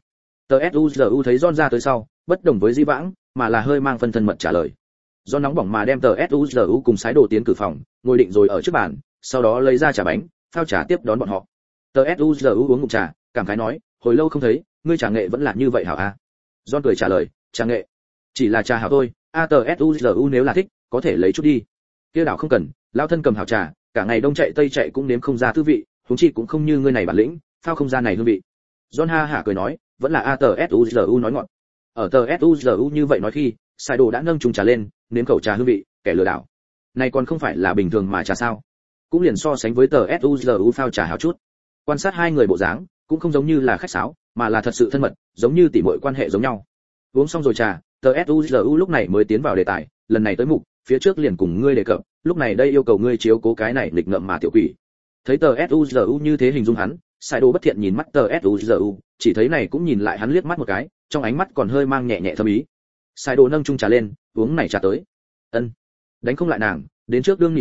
TSUZU thấy John ra tới sau, bất đồng với Di Vãng, mà là hơi mang phân thân mật trả lời. John nóng bỏng mà đem TSUZU cùng sái đồ tiến cử phòng, ngồi định rồi ở trước bàn, sau đó lấy ra trà bánh, phao trà tiếp đón bọn họ. TSUZU uống ngụm trà, cảm khái nói, hồi lâu không thấy, ngươi trà nghệ vẫn là như vậy hảo a? John cười trả lời, trà nghệ, chỉ là trà hảo thôi, TSUZU nếu là thích, có thể lấy chút đi. Kia đảo không cần, lão thân cầm hảo trà, cả ngày đông chạy tây chạy cũng nếm không ra tư vị, huống chi cũng không như ngươi này bản lĩnh, phao không ra này hương vị. John ha hả cười nói, vẫn là TSUZU nói ngọn. Ở TSUZU như vậy nói khi, sai đồ đã nâng chung trà lên, nếm khẩu trà hương vị, kẻ lừa đảo. Này còn không phải là bình thường mà trà sao? Cũng liền so sánh với TSUZU phao trà hảo chút. Quan sát hai người bộ dáng, cũng không giống như là khách sáo, mà là thật sự thân mật, giống như tỉ muội quan hệ giống nhau. Uống xong rồi trà, TSUZU lúc này mới tiến vào đề tài, lần này tới mục, phía trước liền cùng ngươi đề cập, lúc này đây yêu cầu ngươi chiếu cố cái này lịch ngợm mà tiểu quỷ. Thấy TSUZU như thế hình dung hắn, sai đồ bất thiện nhìn mắt TSUZU, chỉ thấy này cũng nhìn lại hắn liếc mắt một cái, trong ánh mắt còn hơi mang nhẹ nhẹ thâm ý. Sai đồ nâng chung trà lên, uống này trà tới. Ân. Đánh không lại nàng, đến trước đương nị dạ,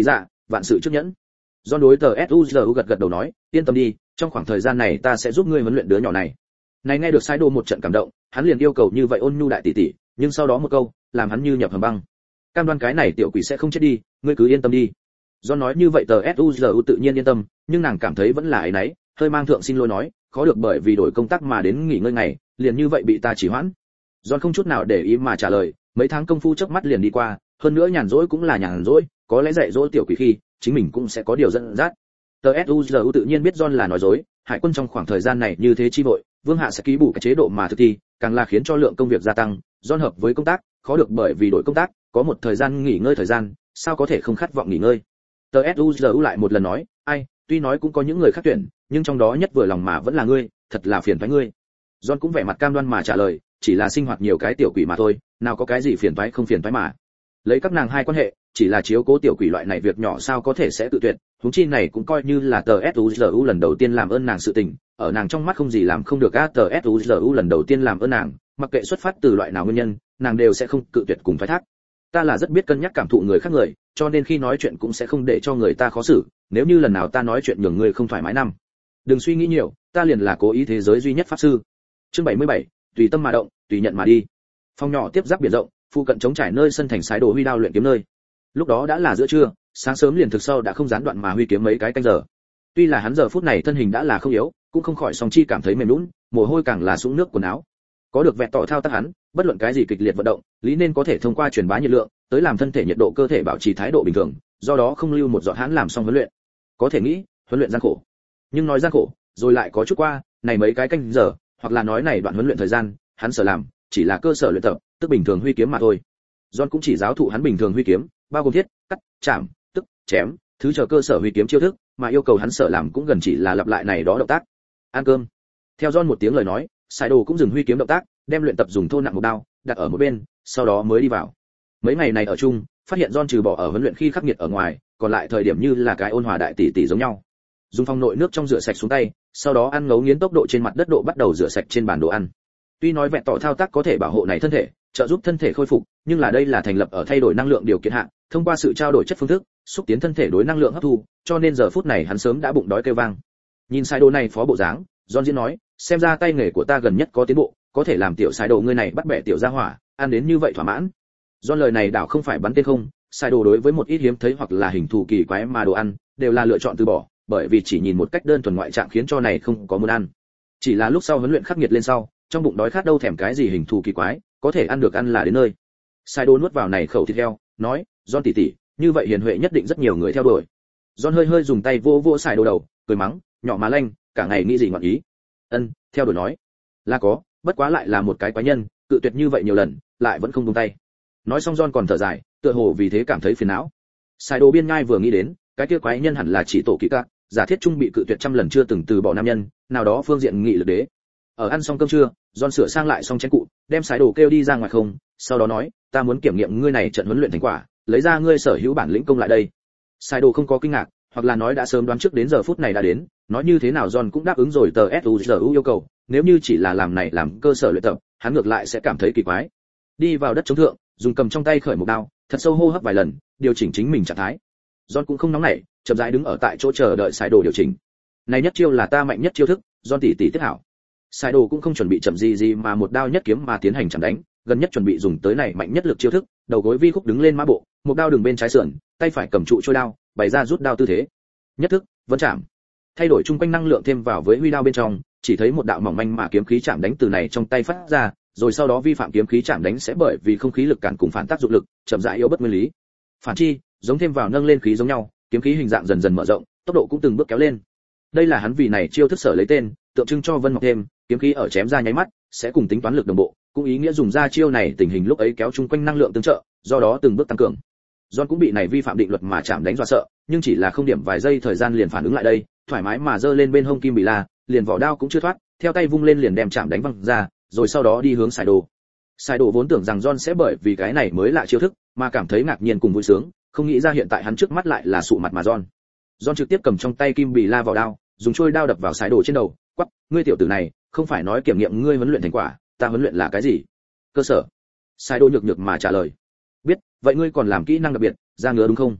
vạn sự trước nhẫn. John đối tờ SUZU gật gật đầu nói, yên tâm đi, trong khoảng thời gian này ta sẽ giúp ngươi huấn luyện đứa nhỏ này. Này nghe được Saido một trận cảm động, hắn liền yêu cầu như vậy ôn nhu đại tỷ tỷ, nhưng sau đó một câu, làm hắn như nhập hầm băng. Cam đoan cái này tiểu quỷ sẽ không chết đi, ngươi cứ yên tâm đi. John nói như vậy tờ SUZU tự nhiên yên tâm, nhưng nàng cảm thấy vẫn là ấy nấy, hơi mang thượng xin lỗi nói, khó được bởi vì đổi công tác mà đến nghỉ ngơi ngày, liền như vậy bị ta chỉ hoãn. John không chút nào để ý mà trả lời, mấy tháng công phu chớp mắt liền đi qua, hơn nữa nhàn rỗi cũng là nhàn rỗi, có lẽ dạy dỗ tiểu quỷ khi, chính mình cũng sẽ có điều dẫn dắt. Tờ SUZU tự nhiên biết John là nói dối, hải quân trong khoảng thời gian này như thế chi vội, Vương hạ sẽ ký bù cái chế độ mà thực thi, càng là khiến cho lượng công việc gia tăng, John hợp với công tác, khó được bởi vì đổi công tác, có một thời gian nghỉ ngơi thời gian, sao có thể không khát vọng nghỉ ngơi. Tờ SUZU lại một lần nói, ai, tuy nói cũng có những người khác tuyển, nhưng trong đó nhất vừa lòng mà vẫn là ngươi, thật là phiền toái ngươi. John cũng vẻ mặt cam đoan mà trả lời, chỉ là sinh hoạt nhiều cái tiểu quỷ mà thôi, nào có cái gì phiền toái không phiền toái mà. Lấy các nàng hai quan hệ, chỉ là chiếu cố tiểu quỷ loại này việc nhỏ sao có thể sẽ tự tuyệt, huống chi này cũng coi như là tờ SUZU lần đầu tiên làm ơn nàng sự tình, ở nàng trong mắt không gì làm không được á. Tờ SUZU lần đầu tiên làm ơn nàng, mặc kệ xuất phát từ loại nào nguyên nhân, nàng đều sẽ không cự tuyệt cùng thoái thác. Ta là rất biết cân nhắc cảm thụ người khác người, cho nên khi nói chuyện cũng sẽ không để cho người ta khó xử, nếu như lần nào ta nói chuyện nhường người không thoải mái năm, đừng suy nghĩ nhiều, ta liền là cố ý thế giới duy nhất pháp sư. Chương 77, tùy tâm mà động, tùy nhận mà đi. Phòng nhỏ tiếp giáp biển rộng, phụ cận trống trải nơi sân thành sái đồ huy đao luyện kiếm nơi. Lúc đó đã là giữa trưa, sáng sớm liền thực sau đã không gián đoạn mà huy kiếm mấy cái canh giờ. Tuy là hắn giờ phút này thân hình đã là không yếu, cũng không khỏi song chi cảm thấy mềm nhũn, mồ hôi càng là sũng nước quần áo. Có được vẹn tỏ thao tác hắn, bất luận cái gì kịch liệt vận động, lý nên có thể thông qua truyền bá nhiệt lượng, tới làm thân thể nhiệt độ cơ thể bảo trì thái độ bình thường, do đó không lưu một giọt hãn làm xong huấn luyện. Có thể nghĩ, huấn luyện gian khổ. Nhưng nói gian khổ, rồi lại có chút qua, này mấy cái canh giờ, hoặc là nói này đoạn huấn luyện thời gian, hắn sở làm, chỉ là cơ sở luyện tập, tức bình thường huy kiếm mà thôi. John cũng chỉ giáo thụ hắn bình thường huy kiếm, bao gồm thiết, cắt, chạm, tức, chém, thứ chờ cơ sở huy kiếm chiêu thức, mà yêu cầu hắn sở làm cũng gần chỉ là lặp lại này đó động tác. Ăn cơm. Theo John một tiếng lời nói, Saido cũng dừng huy kiếm động tác, đem luyện tập dùng thô nặng một đao, đặt ở một bên, sau đó mới đi vào. Mấy ngày này ở chung, phát hiện John trừ bỏ ở huấn luyện khi khắc nghiệt ở ngoài, còn lại thời điểm như là cái ôn hòa đại tỷ tỷ giống nhau. Dùng phòng nội nước trong rửa sạch xuống tay, sau đó ăn ngấu nghiến tốc độ trên mặt đất độ bắt đầu rửa sạch trên bàn đồ ăn. Tuy nói vẹn tỏ thao tác có thể bảo hộ này thân thể, trợ giúp thân thể khôi phục, nhưng là đây là thành lập ở thay đổi năng lượng điều kiện hạ, thông qua sự trao đổi chất phương thức, xúc tiến thân thể đối năng lượng hấp thu, cho nên giờ phút này hắn sớm đã bụng đói kêu vang. Nhìn Saido này phó bộ dáng, John diễn nói, xem ra tay nghề của ta gần nhất có tiến bộ, có thể làm tiểu Saido ngươi này bắt bẻ tiểu gia hỏa, ăn đến như vậy thỏa mãn. John lời này đảo không phải bắn tên không, Saido đối với một ít hiếm thấy hoặc là hình thù kỳ quái mà đồ ăn, đều là lựa chọn từ bỏ, bởi vì chỉ nhìn một cách đơn thuần ngoại trạng khiến cho này không có muốn ăn. Chỉ là lúc sau huấn luyện khắc nghiệt lên sau, trong bụng đói khát đâu thèm cái gì hình thù kỳ quái, có thể ăn được ăn là đến nơi. Saido nuốt vào này khẩu thịt heo, nói, John tỷ tỷ, như vậy hiền huệ nhất định rất nhiều người theo đuổi. John hơi hơi dùng tay vô Saido đầu, cười mắng, nhỏ má lanh, cả ngày nghĩ gì ngọn ý. Theo đuổi nói, là có, bất quá lại là một cái quái nhân, cự tuyệt như vậy nhiều lần, lại vẫn không buông tay. Nói xong John còn thở dài, tựa hồ vì thế cảm thấy phiền não. Saido biên ngai vừa nghĩ đến, cái kia quái nhân hẳn là chỉ tổ kỹ các, giả thiết trung bị cự tuyệt trăm lần chưa từng từ bỏ nam nhân, nào đó phương diện nghị lực đế. Ở ăn xong cơm trưa, John sửa sang lại xong chén cụ, đem Saido kêu đi ra ngoài không, sau đó nói, ta muốn kiểm nghiệm ngươi này trận huấn luyện thành quả, lấy ra ngươi sở hữu bản lĩnh công lại đây. Saido không có kinh ngạc, hoặc là nói đã sớm đoán trước đến giờ phút này đã đến, nói như thế nào John cũng đáp ứng rồi tờ SUZU yêu cầu, nếu như chỉ là làm này làm cơ sở luyện tập, hắn ngược lại sẽ cảm thấy kỳ quái. Đi vào đất chống thượng, dùng cầm trong tay khởi một đao, thật sâu hô hấp vài lần, điều chỉnh chính mình trạng thái. John cũng không nóng nảy, chậm rãi đứng ở tại chỗ chờ đợi Saido điều chỉnh. Này nhất chiêu là ta mạnh nhất chiêu thức, John tỷ tỷ tiếp hảo. Saido cũng không chuẩn bị chậm gì mà một đao nhất kiếm mà tiến hành chạm đánh, gần nhất chuẩn bị dùng tới này mạnh nhất lực chiêu thức, đầu gối vi khúc đứng lên mã bộ, một đao đường bên trái sườn, tay phải cầm trụ trôi đao, bày ra rút đao tư thế. Nhất thức, vân chạm. Thay đổi chung quanh năng lượng thêm vào với huy đao bên trong, chỉ thấy một đạo mỏng manh mà kiếm khí chạm đánh từ này trong tay phát ra, rồi sau đó vi phạm kiếm khí chạm đánh sẽ bởi vì không khí lực cản cùng phản tác dụng lực, chậm rãi yếu bất nguyên lý. Phản chi, giống thêm vào nâng lên khí giống nhau, kiếm khí hình dạng dần dần mở rộng, tốc độ cũng từng bước kéo lên. Đây là hắn vì này chiêu thức sở lấy tên, tượng trưng cho vân mọc thêm, kiếm khí ở chém ra nháy mắt, sẽ cùng tính toán lực đồng bộ, cũng ý nghĩa dùng ra chiêu này tình hình lúc ấy kéo chung quanh năng lượng tương trợ, do đó từng bước tăng cường. John cũng bị này vi phạm định luật mà chạm đánh dọa sợ, nhưng chỉ là không điểm vài giây thời gian liền phản ứng lại đây, thoải mái mà giơ lên bên hông kim bị la, liền vỏ đao cũng chưa thoát, theo tay vung lên liền đem chạm đánh văng ra, rồi sau đó đi hướng Saido. Saido vốn tưởng rằng John sẽ bởi vì cái này mới lạ chiêu thức, mà cảm thấy ngạc nhiên cùng vui sướng, không nghĩ ra hiện tại hắn trước mắt lại là sụ mặt mà John. John trực tiếp cầm trong tay kim bị la vào đao, dùng trôi đao đập vào Saido trên đầu, quắc, ngươi tiểu tử này, không phải nói kiểm nghiệm ngươi huấn luyện thành quả, ta huấn luyện là cái gì? Cơ sở. Saido nhược nhược mà trả lời. Biết, vậy ngươi còn làm kỹ năng đặc biệt, ra ngứa đúng không?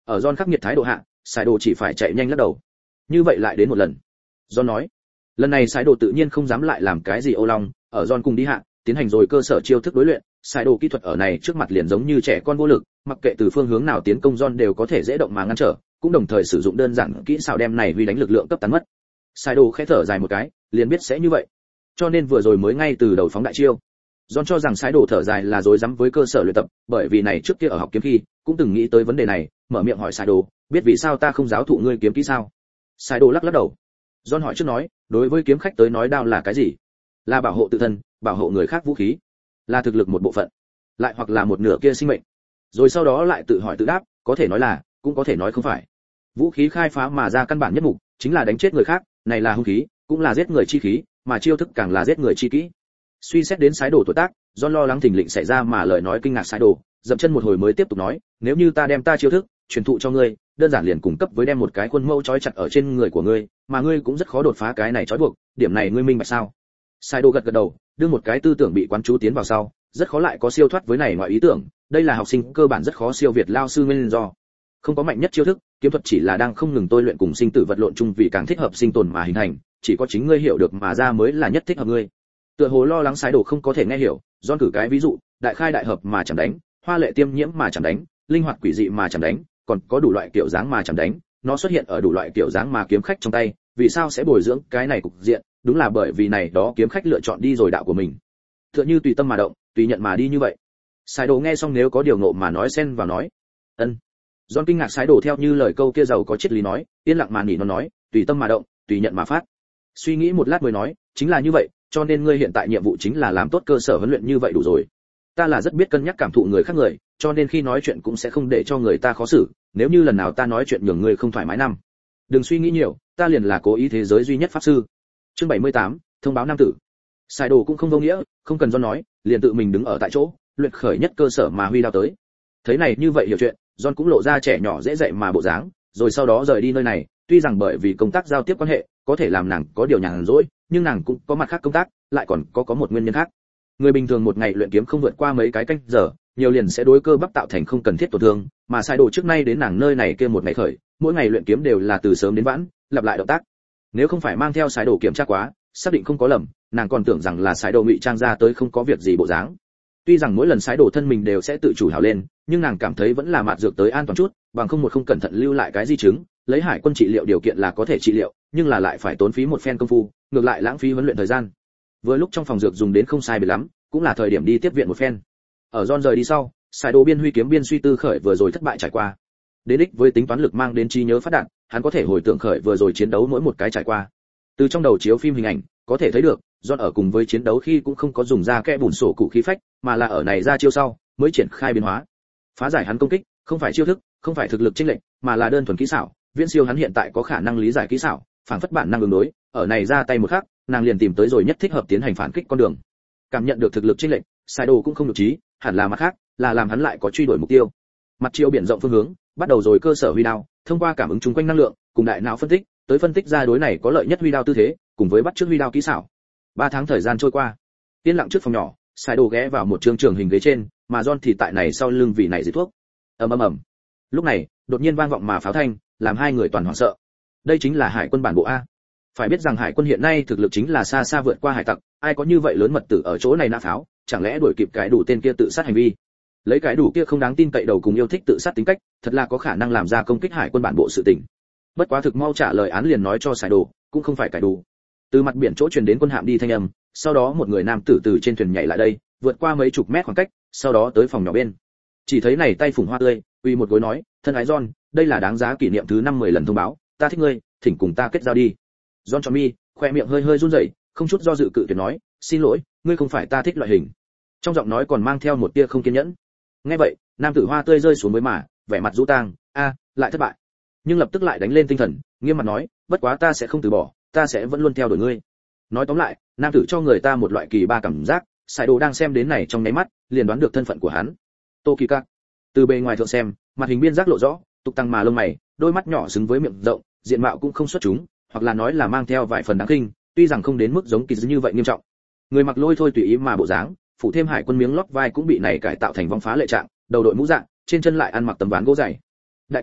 Ở John khắc nghiệt thái độ hạ, Sài Đồ chỉ phải chạy nhanh lắc đầu. Như vậy lại đến một lần. John nói. Lần này Sài Đồ tự nhiên không dám lại làm cái gì ô long, ở John cùng đi hạ, tiến hành rồi cơ sở chiêu thức đối luyện, Sài Đồ kỹ thuật ở này trước mặt liền giống như trẻ con vô lực, mặc kệ từ phương hướng nào tiến công John đều có thể dễ động mà ngăn trở, cũng đồng thời sử dụng đơn giản kỹ xảo đem này huy đánh lực lượng cấp tán mất. Sài Đồ khẽ thở dài một cái, liền biết sẽ như vậy. Cho nên vừa rồi mới ngay từ đầu phóng đại chiêu. John cho rằng Sài Đồ thở dài là dối rắm với cơ sở luyện tập, bởi vì này trước kia ở học kiếm khi, cũng từng nghĩ tới vấn đề này, mở miệng hỏi Sài Đồ, biết vì sao ta không giáo thụ ngươi kiếm kỹ sao? Sài Đồ lắc lắc đầu. John hỏi trước nói, đối với kiếm khách tới nói đao là cái gì? Là bảo hộ tự thân, bảo hộ người khác vũ khí, là thực lực một bộ phận, lại hoặc là một nửa kia sinh mệnh. Rồi sau đó lại tự hỏi tự đáp, có thể nói là, cũng có thể nói không phải. Vũ khí khai phá mà ra căn bản nhất mục, chính là đánh chết người khác, này là hung khí, cũng là giết người chi khí, mà chiêu thức càng là giết người chi kỹ. Suy xét đến Sái Đồ tuổi tác, John lo lắng thình lình xảy ra mà lời nói kinh ngạc Sái Đồ, dậm chân một hồi mới tiếp tục nói, nếu như ta đem ta chiêu thức truyền thụ cho ngươi, đơn giản liền cung cấp với đem một cái khuôn mẫu trói chặt ở trên người của ngươi, mà ngươi cũng rất khó đột phá cái này trói buộc, điểm này ngươi minh bạch sao? Sái Đồ gật gật đầu, đưa một cái tư tưởng bị quán chú tiến vào sau, rất khó lại có siêu thoát với này ngoại ý tưởng, đây là học sinh cơ bản rất khó siêu việt lao sư nguyên do. Không có mạnh nhất chiêu thức, kiếm thuật chỉ là đang không ngừng tôi luyện cùng sinh tử vật lộn chung vì càng thích hợp sinh tồn mà hình thành, chỉ có chính ngươi hiểu được mà ra mới là nhất thích hợp ngươi. Tựa hồ lo lắng Sái Đồ không có thể nghe hiểu, John cử cái ví dụ, đại khai đại hợp mà chẳng đánh, hoa lệ tiêm nhiễm mà chẳng đánh, linh hoạt quỷ dị mà chẳng đánh, còn có đủ loại kiểu dáng mà chẳng đánh, nó xuất hiện ở đủ loại kiểu dáng mà kiếm khách trong tay, vì sao sẽ bồi dưỡng cái này cục diện, đúng là bởi vì này đó kiếm khách lựa chọn đi rồi đạo của mình. Tựa như tùy tâm mà động, tùy nhận mà đi như vậy. Sái Đồ nghe xong nếu có điều ngộ mà nói xen vào nói. Ân. John kinh ngạc Sái Đồ theo như lời câu kia giàu có triết lý nói, yên lặng mà nỉ nó nói, tùy tâm mà động, tùy nhận mà phát. Suy nghĩ một lát mới nói, chính là như vậy, cho nên ngươi hiện tại nhiệm vụ chính là làm tốt cơ sở huấn luyện như vậy đủ rồi. Ta là rất biết cân nhắc cảm thụ người khác người, cho nên khi nói chuyện cũng sẽ không để cho người ta khó xử, nếu như lần nào ta nói chuyện nhường ngươi không thoải mái năm. Đừng suy nghĩ nhiều, ta liền là cố ý thế giới duy nhất pháp sư. Chương 78, thông báo nam tử. Sài Đồ cũng không vô nghĩa, không cần John nói, liền tự mình đứng ở tại chỗ, luyện khởi nhất cơ sở mà huy đao tới. Thấy này như vậy hiểu chuyện, John cũng lộ ra trẻ nhỏ dễ dạy mà bộ dáng, rồi sau đó rời đi nơi này, tuy rằng bởi vì công tác giao tiếp quan hệ, có thể làm nàng có điều nhàn rỗi, nhưng nàng cũng có mặt khác công tác, lại còn có một nguyên nhân khác. Người bình thường một ngày luyện kiếm không vượt qua mấy cái canh giờ, nhiều liền sẽ đối cơ bắp tạo thành không cần thiết tổn thương, mà Sài Đồ trước nay đến nàng nơi này kia một ngày khởi, mỗi ngày luyện kiếm đều là từ sớm đến vãn, lặp lại động tác. Nếu không phải mang theo Sài Đồ kiểm tra quá, xác định không có lầm, nàng còn tưởng rằng là Sài Đồ ngụy trang ra tới không có việc gì bộ dáng. Tuy rằng mỗi lần Sài Đồ thân mình đều sẽ tự chủ hào lên, nhưng nàng cảm thấy vẫn là mạt dược tới an toàn chút, bằng không một không cẩn thận lưu lại cái di chứng, lấy Hải quân trị liệu điều kiện là có thể trị liệu, nhưng là lại phải tốn phí một phen công phu, ngược lại lãng phí huấn luyện thời gian. Vừa lúc trong phòng dược dùng đến không sai biệt lắm, cũng là thời điểm đi tiếp viện một phen. Ở John rời đi sau, Sài Đồ biên huy kiếm biên suy tư khởi vừa rồi thất bại trải qua. Đến đích với tính toán lực mang đến trí nhớ phát đạt, hắn có thể hồi tưởng khởi vừa rồi chiến đấu mỗi một cái trải qua. Từ trong đầu chiếu phim hình ảnh, có thể thấy được, John ở cùng với chiến đấu khi cũng không có dùng ra kẽ bùn sổ cụ khí phách, mà là ở này ra chiêu sau, mới triển khai biến hóa. Phá giải hắn công kích, không phải chiêu thức, không phải thực lực chênh lệch, mà là đơn thuần kỹ xảo, viễn siêu hắn hiện tại có khả năng lý giải kỹ xảo, phản phất bản năng ứng đối, ở này ra tay một khắc, nàng liền tìm tới rồi nhất thích hợp tiến hành phản kích con đường. Cảm nhận được thực lực chênh lệch, Sài Đồ cũng không được trí, hẳn là mặt khác, là làm hắn lại có truy đuổi mục tiêu. Mặt chiêu biển rộng phương hướng, bắt đầu rồi cơ sở huy đao, thông qua cảm ứng chung quanh năng lượng, cùng đại não phân tích, tới phân tích ra đối này có lợi nhất huy đao tư thế, cùng với bắt chước huy đao kỹ xảo. 3 tháng thời gian trôi qua, yên lặng trước phòng nhỏ, Sài Đồ ghé vào một trường trường hình ghế trên, mà John thì tại này sau lưng vị này dị thuốc. Ầm ầm ầm. Lúc này, đột nhiên vang vọng mà pháo thanh, làm hai người toàn hoảng sợ. Đây chính là Hải quân bản bộ a. Phải biết rằng Hải quân hiện nay thực lực chính là xa xa vượt qua hải tặc, ai có như vậy lớn mật tử ở chỗ này nã pháo, chẳng lẽ đuổi kịp cái đủ tên kia tự sát hành vi. Lấy cái đủ kia không đáng tin cậy đầu cùng yêu thích tự sát tính cách, thật là có khả năng làm ra công kích Hải quân bản bộ sự tình. Bất quá thực mau trả lời án liền nói cho Sài Đồ, cũng không phải cái đủ. Từ mặt biển chỗ truyền đến quân hạm đi thanh âm, sau đó một người nam tử từ trên thuyền nhảy lại đây, vượt qua mấy chục mét khoảng cách, sau đó tới phòng nhỏ bên. Chỉ thấy này tay phủng hoa tươi, uy một gối nói, thân ái John, đây là đáng giá kỷ niệm thứ 50 lần thông báo, ta thích ngươi, thỉnh cùng ta kết giao đi. John cho mi, khoe miệng hơi hơi run rẩy, không chút do dự cự tuyệt nói, xin lỗi, ngươi không phải ta thích loại hình. Trong giọng nói còn mang theo một tia không kiên nhẫn. Nghe vậy, nam tử hoa tươi rơi xuống mới mà, vẻ mặt rũ tang, lại thất bại. Nhưng lập tức lại đánh lên tinh thần, nghiêm mặt nói, bất quá ta sẽ không từ bỏ, ta sẽ vẫn luôn theo đuổi ngươi. Nói tóm lại, nam tử cho người ta một loại kỳ ba cảm giác, Sài Đồ đang xem đến này trong nháy mắt, liền đoán được thân phận của hắn. Tô Kỳ Cạc. Từ bề ngoài thượng xem, mặt hình biên giác lộ rõ, tục tăng mà lông mày, đôi mắt nhỏ xứng với miệng rộng, diện mạo cũng không xuất chúng, hoặc là nói là mang theo vài phần đáng khinh, tuy rằng không đến mức giống Kỳ như vậy nghiêm trọng. Người mặc lôi thôi tùy ý mà bộ dáng, phụ thêm Hải quân miếng lót vai cũng bị này cải tạo thành vong phá lệ trạng, đầu đội mũ dạng, trên chân lại ăn mặc tấm ván gỗ dày. Đại ca,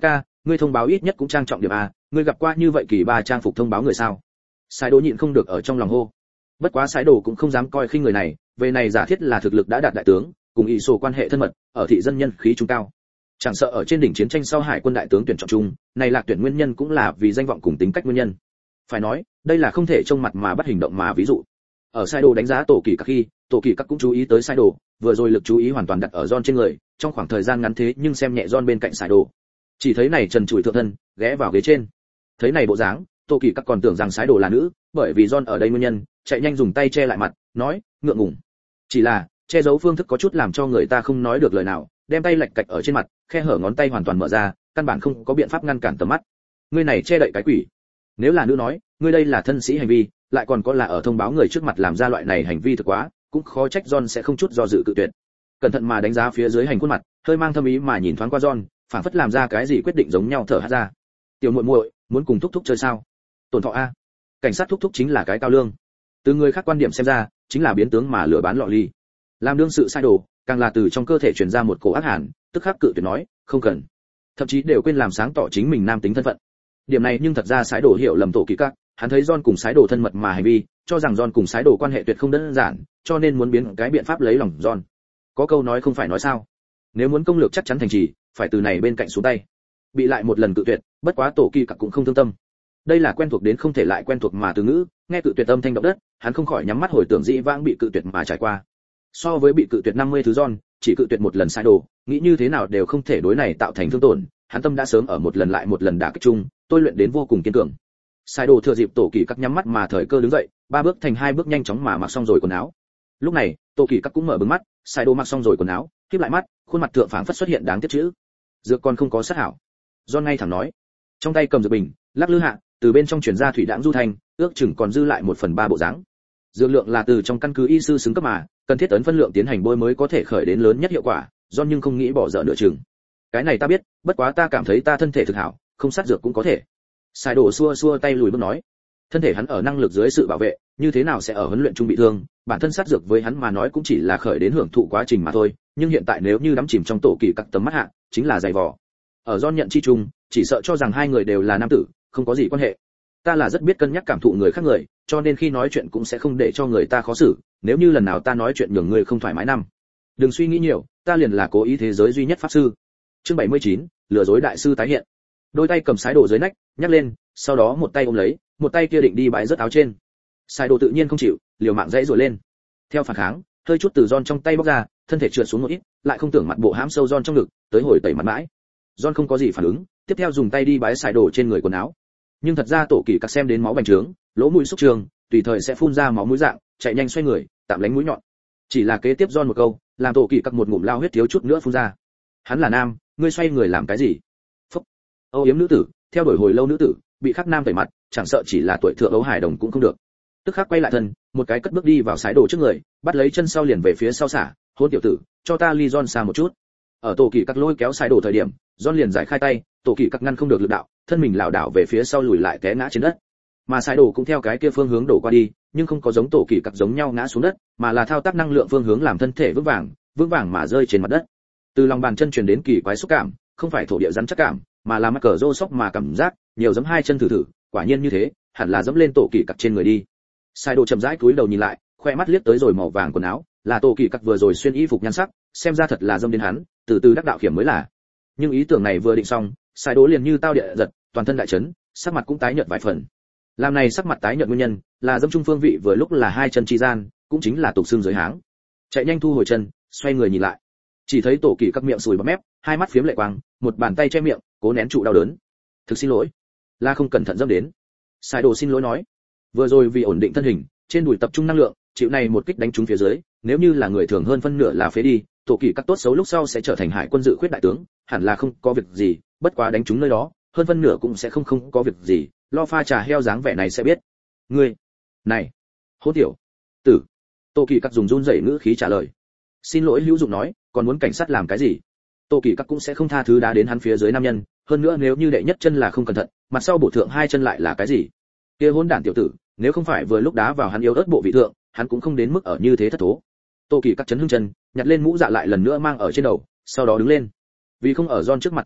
ngươi thông báo ít nhất cũng trang trọng điểm a, ngươi gặp qua như vậy kỳ ba trang phục thông báo người sao? Sai Đồ nhịn không được ở trong lòng hô. Bất quá Sai Đồ cũng không dám coi khinh người này, về này giả thiết là thực lực đã đạt đại tướng, cùng ý sổ quan hệ thân mật, ở thị dân nhân khí trung cao. Chẳng sợ ở trên đỉnh chiến tranh sau hải quân đại tướng tuyển chọn chung, này lạc tuyển nguyên nhân cũng là vì danh vọng cùng tính cách nguyên nhân. Phải nói, đây là không thể trông mặt mà bắt hành động mà ví dụ. Ở Sai Đồ đánh giá tổ kỳ các khi, tổ kỳ các cũng chú ý tới Sai Đồ, vừa rồi lực chú ý hoàn toàn đặt ở John trên người, trong khoảng thời gian ngắn thế nhưng xem nhẹ John bên cạnh Sai Đồ. Chỉ thấy này trần trụi thượng thân, ghé vào ghế trên. Thấy này bộ dáng, tổ kỳ các còn tưởng rằng Sai Đồ là nữ, bởi vì John ở đây nguyên nhân, chạy nhanh dùng tay che lại mặt, nói, ngượng ngùng. Chỉ là, che giấu phương thức có chút làm cho người ta không nói được lời nào, đem tay lệch cạch ở trên mặt, khe hở ngón tay hoàn toàn mở ra, căn bản không có biện pháp ngăn cản tầm mắt. Ngươi này che đậy cái quỷ. Nếu là nữ nói, ngươi đây là thân sĩ hành vi, lại còn có là ở thông báo người trước mặt làm ra loại này hành vi thực quá, cũng khó trách John sẽ không chút do dự cự tuyệt. Cẩn thận mà đánh giá phía dưới hành khuôn mặt, hơi mang thâm ý mà nhìn thoáng qua John, phảng phất làm ra cái gì quyết định giống nhau thở hắt ra. Tiểu muội muội, muốn cùng thúc thúc chơi sao? Tổn thọ a. Cảnh sát thúc thúc chính là cái cao lương. Từ người khác quan điểm xem ra, chính là biến tướng mà lừa bán lọ ly. Làm đương sự sai đồ, càng là từ trong cơ thể truyền ra một cổ ác hàn, tức khắc cự tuyệt nói, không cần. Thậm chí đều quên làm sáng tỏ chính mình nam tính thân phận. Điểm này nhưng thật ra sái đồ hiểu lầm tổ kỳ các, hắn thấy John cùng sái đồ thân mật mà hành vi, cho rằng John cùng sái đồ quan hệ tuyệt không đơn giản, cho nên muốn biến cái biện pháp lấy lòng John. Có câu nói không phải nói sao? Nếu muốn công lược chắc chắn thành trì, phải từ này bên cạnh xuống tay. Bị lại một lần cự tuyệt, bất quá tổ kỳ các cũng không thương tâm. Đây là quen thuộc đến không thể lại quen thuộc mà từ ngữ, nghe cự tuyệt âm thanh động đất, hắn không khỏi nhắm mắt hồi tưởng dĩ vãng bị cự tuyệt mà trải qua. So với bị cự tuyệt 50 thứ John, chỉ cự tuyệt một lần sai đồ, nghĩ như thế nào đều không thể đối này tạo thành thương tổn, hắn tâm đã sớm ở một lần lại một lần đả kích chung, tôi luyện đến vô cùng kiên cường. Sai đồ thừa dịp tổ kỳ các nhắm mắt mà thời cơ đứng dậy, ba bước thành hai bước nhanh chóng mà mặc xong rồi quần áo. Lúc này, tổ kỳ các cũng mở bừng mắt, sai đồ mặc xong rồi quần áo, khép lại mắt, khuôn mặt thượng phảng phất xuất hiện đáng tiếc chữ. Dược còn không có sát hảo. John ngay thẳng nói, trong tay cầm dược bình, lắc lư hạ, từ bên trong truyền ra thủy đãng du thành, ước chừng còn dư lại 1/3 bộ dáng. Dược lượng là từ trong căn cứ y sư xứng cấp mà, cần thiết ấn phân lượng tiến hành bôi mới có thể khởi đến lớn nhất hiệu quả, John nhưng không nghĩ bỏ dở nửa chừng. Cái này ta biết, bất quá ta cảm thấy ta thân thể thực hảo, không sát dược cũng có thể. Sai đồ xua xua tay lùi bước nói, thân thể hắn ở năng lực dưới sự bảo vệ, như thế nào sẽ ở huấn luyện trung bị thương, bản thân sát dược với hắn mà nói cũng chỉ là khởi đến hưởng thụ quá trình mà thôi, nhưng hiện tại nếu như đắm chìm trong tổ kỳ các tấm mắt hạ, chính là dày vò. Ở John nhận chi chung, chỉ sợ cho rằng hai người đều là nam tử, không có gì quan hệ. Ta là rất biết cân nhắc cảm thụ người khác người, cho nên khi nói chuyện cũng sẽ không để cho người ta khó xử, nếu như lần nào ta nói chuyện nhường người không thoải mái năm. Đừng suy nghĩ nhiều, ta liền là cố ý thế giới duy nhất pháp sư. Chương 79, lừa dối đại sư tái hiện. Đôi tay cầm sái đồ dưới nách, nhắc lên, sau đó một tay ôm lấy, một tay kia định đi bãi rớt áo trên. Sái đồ tự nhiên không chịu, liều mạng dãy rồi lên. Theo phản kháng, hơi chút từ John trong tay bóc ra, thân thể trượt xuống một ít, lại không tưởng mặt bộ hãm sâu John trong ngực, tới hồi tẩy mặt mãi. John không có gì phản ứng, tiếp theo dùng tay đi bãi sái đồ trên người quần áo. Nhưng thật ra tổ kỳ các xem đến máu bành trướng, lỗ mũi xúc trường, tùy thời sẽ phun ra máu mũi dạng, chạy nhanh xoay người, tạm lánh mũi nhọn. Chỉ là kế tiếp John một câu, làm tổ kỳ các một ngụm lao huyết thiếu chút nữa phun ra. Hắn là nam, ngươi xoay người làm cái gì? Phúc. Âu yếm nữ tử, theo đuổi hồi lâu nữ tử, bị khắc nam tẩy mặt, chẳng sợ chỉ là tuổi thượng ấu hải đồng cũng không được. Tức khắc quay lại thân, một cái cất bước đi vào sái đồ trước người, bắt lấy chân sau liền về phía sau xả, hôn tiểu tử, cho ta ly John xa một chút. Ở tổ kỳ các lôi kéo sái đồ thời điểm, John liền giải khai tay, tổ kỳ các ngăn không được lực đạo, thân mình lảo đảo về phía sau lùi lại té ngã trên đất. Mà sái đồ cũng theo cái kia phương hướng đổ qua đi, nhưng không có giống tổ kỳ các giống nhau ngã xuống đất, mà là thao tác năng lượng phương hướng làm thân thể vững vàng mà rơi trên mặt đất. Từ lòng bàn chân truyền đến kỳ quái xúc cảm, không phải thổ địa rắn chắc cảm, mà là mắc cờ rô sóc mà cảm giác, nhiều giẫm hai chân thử, quả nhiên như thế, hẳn là giẫm lên tổ kỳ các trên người đi. Sai đồ chậm rãi cúi đầu nhìn lại, khoe mắt liếc tới rồi màu vàng quần áo, là tổ kỳ các vừa rồi xuyên y phục nhan sắc, xem ra thật là dâm đến hắn, từ từ đắc đạo kiểm mới là. Nhưng ý tưởng này vừa định xong, Sai đồ liền như tao địa giật, toàn thân đại chấn, sắc mặt cũng tái nhợt vài phần. Làm này sắc mặt tái nhợt nguyên nhân, là dâm trung phương vị vừa lúc là hai chân chi gian, cũng chính là tục xương dưới háng. Chạy nhanh thu hồi chân, xoay người nhìn lại. Chỉ thấy tổ kỳ các miệng sùi bọt mép, hai mắt phiếm lệ quang, một bàn tay che miệng, cố nén trụ đau đớn. Thực xin lỗi, là không cẩn thận dâm đến. Sai đồ xin lỗi nói, vừa rồi vì ổn định thân hình, trên đùi tập trung năng lượng, chịu này một kích đánh trúng phía dưới, nếu như là người thường hơn phân nửa là phế đi, tổ kỳ các tốt xấu lúc sau sẽ trở thành hải quân dự khuyết đại tướng, hẳn là không có việc gì, bất quá đánh trúng nơi đó, hơn phân nửa cũng sẽ không có việc gì, lo pha trà heo dáng vẻ này sẽ biết. Ngươi, này, hô tiểu tử. Tổ kỳ các dùng run rẩy ngữ khí trả lời. Xin lỗi hữu dụng nói, còn muốn cảnh sát làm cái gì? Tổ kỳ các cũng sẽ không tha thứ đá đến hắn phía dưới nam nhân, hơn nữa nếu như đệ nhất chân là không cẩn thận, mặt sau bổ thượng hai chân lại là cái gì? Kia hỗn đản tiểu tử, nếu không phải vừa lúc đá vào hắn yếu ớt bộ vị thượng, hắn cũng không đến mức ở như thế thất thố. Tổ kỳ các chấn hưng chân, nhặt lên mũ dạ lại lần nữa mang ở trên đầu, sau đó đứng lên. Vì không ở John trước mặt thất lễ,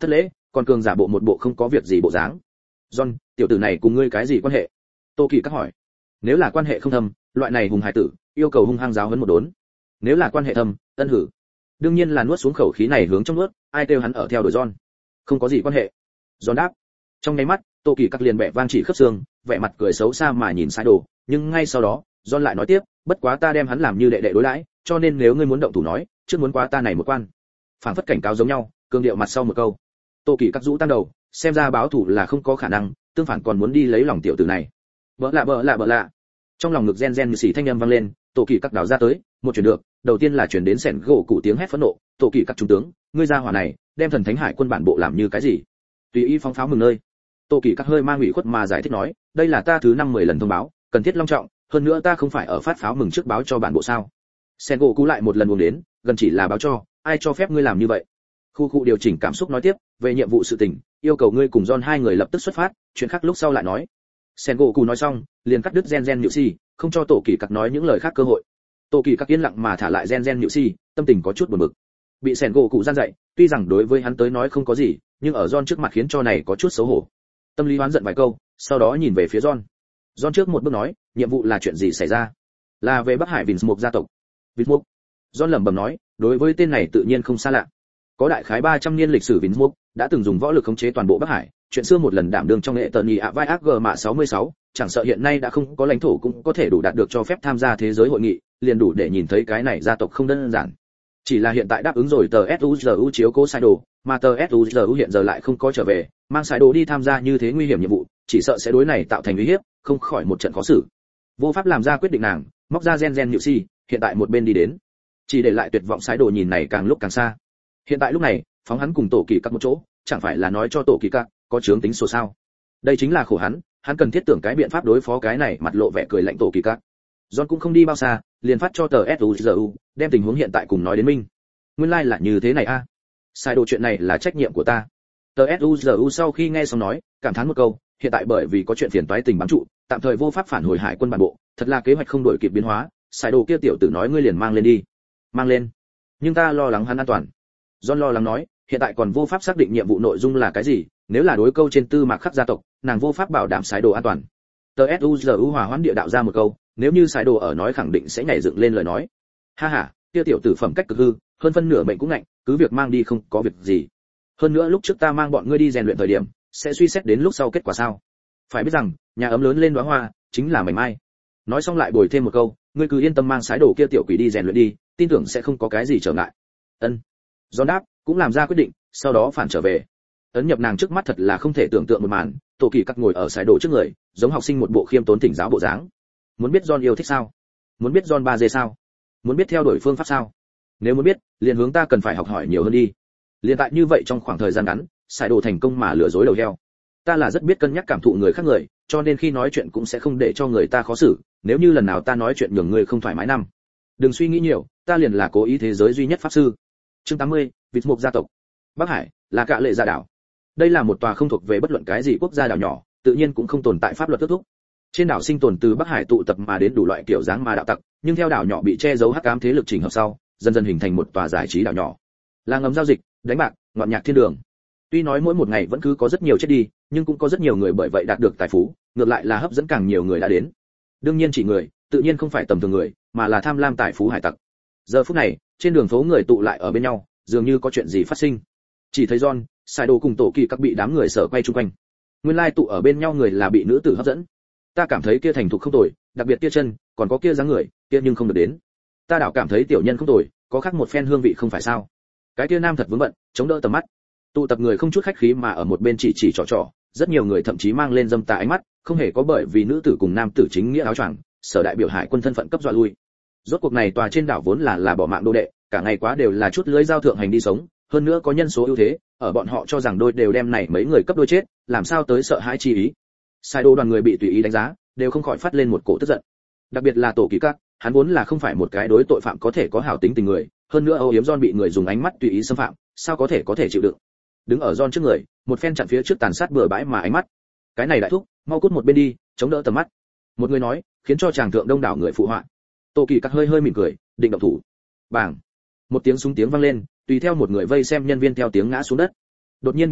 còn cường giả bộ một bộ không có việc gì bộ dáng. John, tiểu tử này cùng ngươi cái gì quan hệ? Tô Kỳ các hỏi. Nếu là quan hệ không thâm, loại này hùng hải tử, yêu cầu hung hăng giáo huấn một đốn. Nếu là quan hệ thâm, ân hử. Đương nhiên là nuốt xuống khẩu khí này hướng trong nuốt, ai kêu hắn ở theo đuổi John. Không có gì quan hệ. John đáp. Trong nháy mắt, Tô Kỳ các liền bẻ vang chỉ khớp xương, vẻ mặt cười xấu xa mà nhìn sai đồ, nhưng ngay sau đó, John lại nói tiếp, bất quá ta đem hắn làm như đệ đệ đối đãi, cho nên nếu ngươi muốn động thủ nói, trước muốn quá ta này một quan. Phảng phất cảnh cáo giống nhau, cương điệu mặt sau một câu. Tô Kỳ các rũ tăng đầu, xem ra báo thủ là không có khả năng, tương phản còn muốn đi lấy lòng tiểu tử này. Bỡ lạ. Trong lòng ngực gen như xì thanh âm vang lên, Tô Kỳ các đảo ra tới, một chuyển được, đầu tiên là chuyển đến sẹn gỗ cụ tiếng hét phẫn nộ, Tô Kỳ các trung tướng, ngươi ra hỏa này, đem thần thánh hải quân bản bộ làm như cái gì? Tùy ý phóng pháo mừng nơi. Tô Kỳ các hơi mang ủy khuất mà giải thích nói, đây là ta thứ 5-10 lần thông báo, cần thiết long trọng, hơn nữa ta không phải ở phát pháo mừng trước báo cho bản bộ sao? Sen gỗ cú lại một lần uống đến, gần chỉ là báo cho, ai cho phép ngươi làm như vậy? Khu điều chỉnh cảm xúc nói tiếp, về nhiệm vụ sự tình, yêu cầu ngươi cùng John hai người lập tức xuất phát, chuyện khác lúc sau lại nói. Sen gỗ cú nói xong, liền cắt đứt gen nhự si, không cho Tổ Kỳ Cặc nói những lời khác cơ hội. Tổ Kỳ Cặc yên lặng mà thả lại gen nhự si, tâm tình có chút buồn bực. Bị Sen gỗ cú gian dạy, tuy rằng đối với hắn tới nói không có gì, nhưng ở John trước mặt khiến cho này có chút xấu hổ. Tâm lý hoán giận vài câu, sau đó nhìn về phía John. John trước một bước nói, nhiệm vụ là chuyện gì xảy ra? Là về Bắc Hải Vinsmoke gia tộc. Vinsmoke. John lẩm bẩm nói, đối với tên này tự nhiên không xa lạ. Có đại khái 300 niên lịch sử Vinsmoke, đã từng dùng võ lực khống chế toàn bộ Bắc Hải, chuyện xưa một lần đảm đương trong nghệ tần nhị ạ vai ác g mạ 66, chẳng sợ hiện nay đã không có lãnh thổ cũng có thể đủ đạt được cho phép tham gia thế giới hội nghị, liền đủ để nhìn thấy cái này gia tộc không đơn giản. Chỉ là hiện tại đáp ứng rồi tờ SUZU chiếu cố sai đồ, mà tờ SUZU hiện giờ lại không có trở về, mang sai đồ đi tham gia như thế nguy hiểm nhiệm vụ, chỉ sợ sẽ đối này tạo thành uy hiếp, không khỏi một trận khó xử. Vô pháp làm ra quyết định nàng, móc ra gen nhự si, hiện tại một bên đi đến, chỉ để lại tuyệt vọng sai đồ nhìn này càng lúc càng xa. Hiện tại lúc này, phóng hắn cùng Tổ Kỳ Cặc một chỗ, chẳng phải là nói cho Tổ Kỳ Cặc có chướng tính số sao? Đây chính là khổ hắn cần thiết tưởng cái biện pháp đối phó cái này mặt lộ vẻ cười lạnh Tổ Kỳ Cặc. John cũng không đi bao xa, liền phát cho tờ SUZU, đem tình huống hiện tại cùng nói đến minh. Nguyên lai là như thế này a. Sai đồ chuyện này là trách nhiệm của ta. Tờ SUZU sau khi nghe xong nói, cảm thán một câu, hiện tại bởi vì có chuyện phiền toái tình bám trụ, tạm thời vô pháp phản hồi hải quân bản bộ, thật là kế hoạch không đổi kịp biến hóa, sai đồ kia tiểu tử nói ngươi liền mang lên đi. Mang lên. Nhưng ta lo lắng hắn an toàn. John lo lắng nói, hiện tại còn vô pháp xác định nhiệm vụ nội dung là cái gì, nếu là đối câu trên tư mạc khắc gia tộc, nàng vô pháp bảo đảm sai đồ an toàn. Tờ SUZU hòa hoãn địa đạo ra một câu, nếu như sai đồ ở nói khẳng định sẽ nhảy dựng lên lời nói. Ha ha, kia tiểu tử phẩm cách cực hư, hơn phân nửa mệnh cũng ngạnh, cứ việc mang đi không có việc gì. Hơn nữa lúc trước ta mang bọn ngươi đi rèn luyện thời điểm, sẽ suy xét đến lúc sau kết quả sao. Phải biết rằng, nhà ấm lớn lên đóa hoa, chính là mảnh mai. Nói xong lại bồi thêm một câu, ngươi cứ yên tâm mang sái đồ kia tiểu quỷ đi rèn luyện đi, tin tưởng sẽ không có cái gì trở ngại. Ân. John đáp, cũng làm ra quyết định, sau đó phản trở về. Ấn nhập nàng trước mắt thật là không thể tưởng tượng một màn, Tổ Kỳ Cặc ngồi ở sái đồ trước người, giống học sinh một bộ khiêm tốn thỉnh giáo bộ dáng. Muốn biết John yêu thích sao? Muốn biết John 3G sao? Muốn biết theo đuổi phương pháp sao? Nếu muốn biết, liền hướng ta cần phải học hỏi nhiều hơn đi. Liên tại như vậy trong khoảng thời gian ngắn, sái đồ thành công mà lừa dối đầu heo. Ta là rất biết cân nhắc cảm thụ người khác người, cho nên khi nói chuyện cũng sẽ không để cho người ta khó xử, nếu như lần nào ta nói chuyện nhường người không thoải mái năm. Đừng suy nghĩ nhiều, ta liền là cố ý thế giới duy nhất pháp sư. Chương 80, Vinsmoke gia tộc. Bắc Hải, là cạ lệ gia đảo. Đây là một tòa không thuộc về bất luận cái gì quốc gia đảo nhỏ, tự nhiên cũng không tồn tại pháp luật ước thúc. Trên đảo sinh tồn từ Bắc Hải tụ tập mà đến đủ loại kiểu dáng ma đạo tặc, nhưng theo đảo nhỏ bị che giấu hắc ám thế lực chỉnh hợp sau, dần dần hình thành một tòa giải trí đảo nhỏ. Là ngầm giao dịch, đánh bạc, ngọn nhạc thiên đường. Tuy nói mỗi một ngày vẫn cứ có rất nhiều chết đi, nhưng cũng có rất nhiều người bởi vậy đạt được tài phú, ngược lại là hấp dẫn càng nhiều người đã đến. Đương nhiên chỉ người, tự nhiên không phải tầm thường người, mà là tham lam tài phú hải tặc. Giờ phút này, trên đường phố người tụ lại ở bên nhau, dường như có chuyện gì phát sinh. Chỉ thấy John, Sai Đồ cùng Tổ Kỳ Cặc bị đám người sở quay chung quanh. Nguyên lai tụ ở bên nhau người là bị nữ tử hấp dẫn. Ta cảm thấy kia thành thục không tồi, đặc biệt kia chân, còn có kia dáng người, kia nhưng không được đến. Ta đảo cảm thấy tiểu nhân không tồi, có khác một phen hương vị không phải sao? Cái kia nam thật vướng bận, chống đỡ tầm mắt. Tụ tập người không chút khách khí mà ở một bên chỉ trò, rất nhiều người thậm chí mang lên dâm tà ánh mắt, không hề có bởi vì nữ tử cùng nam tử chính nghĩa áo choàng, sở đại biểu hải quân thân phận cấp dọa lui. Rốt cuộc này tòa trên đảo vốn là bỏ mạng đô đệ, cả ngày quá đều là chút lưới giao thượng hành đi sống, hơn nữa có nhân số ưu thế, ở bọn họ cho rằng đôi đều đem này mấy người cấp đôi chết, làm sao tới sợ hãi chi ý. Sai đồ đoàn người bị tùy ý đánh giá, đều không khỏi phát lên một cổ tức giận. Đặc biệt là Tổ Kỳ Cặc, hắn vốn là không phải một cái đối tội phạm có thể có hảo tính tình người, hơn nữa âu yếm John bị người dùng ánh mắt tùy ý xâm phạm, sao có thể chịu đựng. Đứng ở John trước người, một phen chặn phía trước tàn sát bừa bãi mà ánh mắt. Cái này đại thúc, mau cút một bên đi, chống đỡ tầm mắt. Một người nói, khiến cho chàng thượng đông đảo người phụ họa. Tổ Kỳ Cặc hơi mỉm cười, định động thủ. Bàng! Một tiếng súng tiếng vang lên, tùy theo một người vây xem nhân viên theo tiếng ngã xuống đất. Đột nhiên biến cố,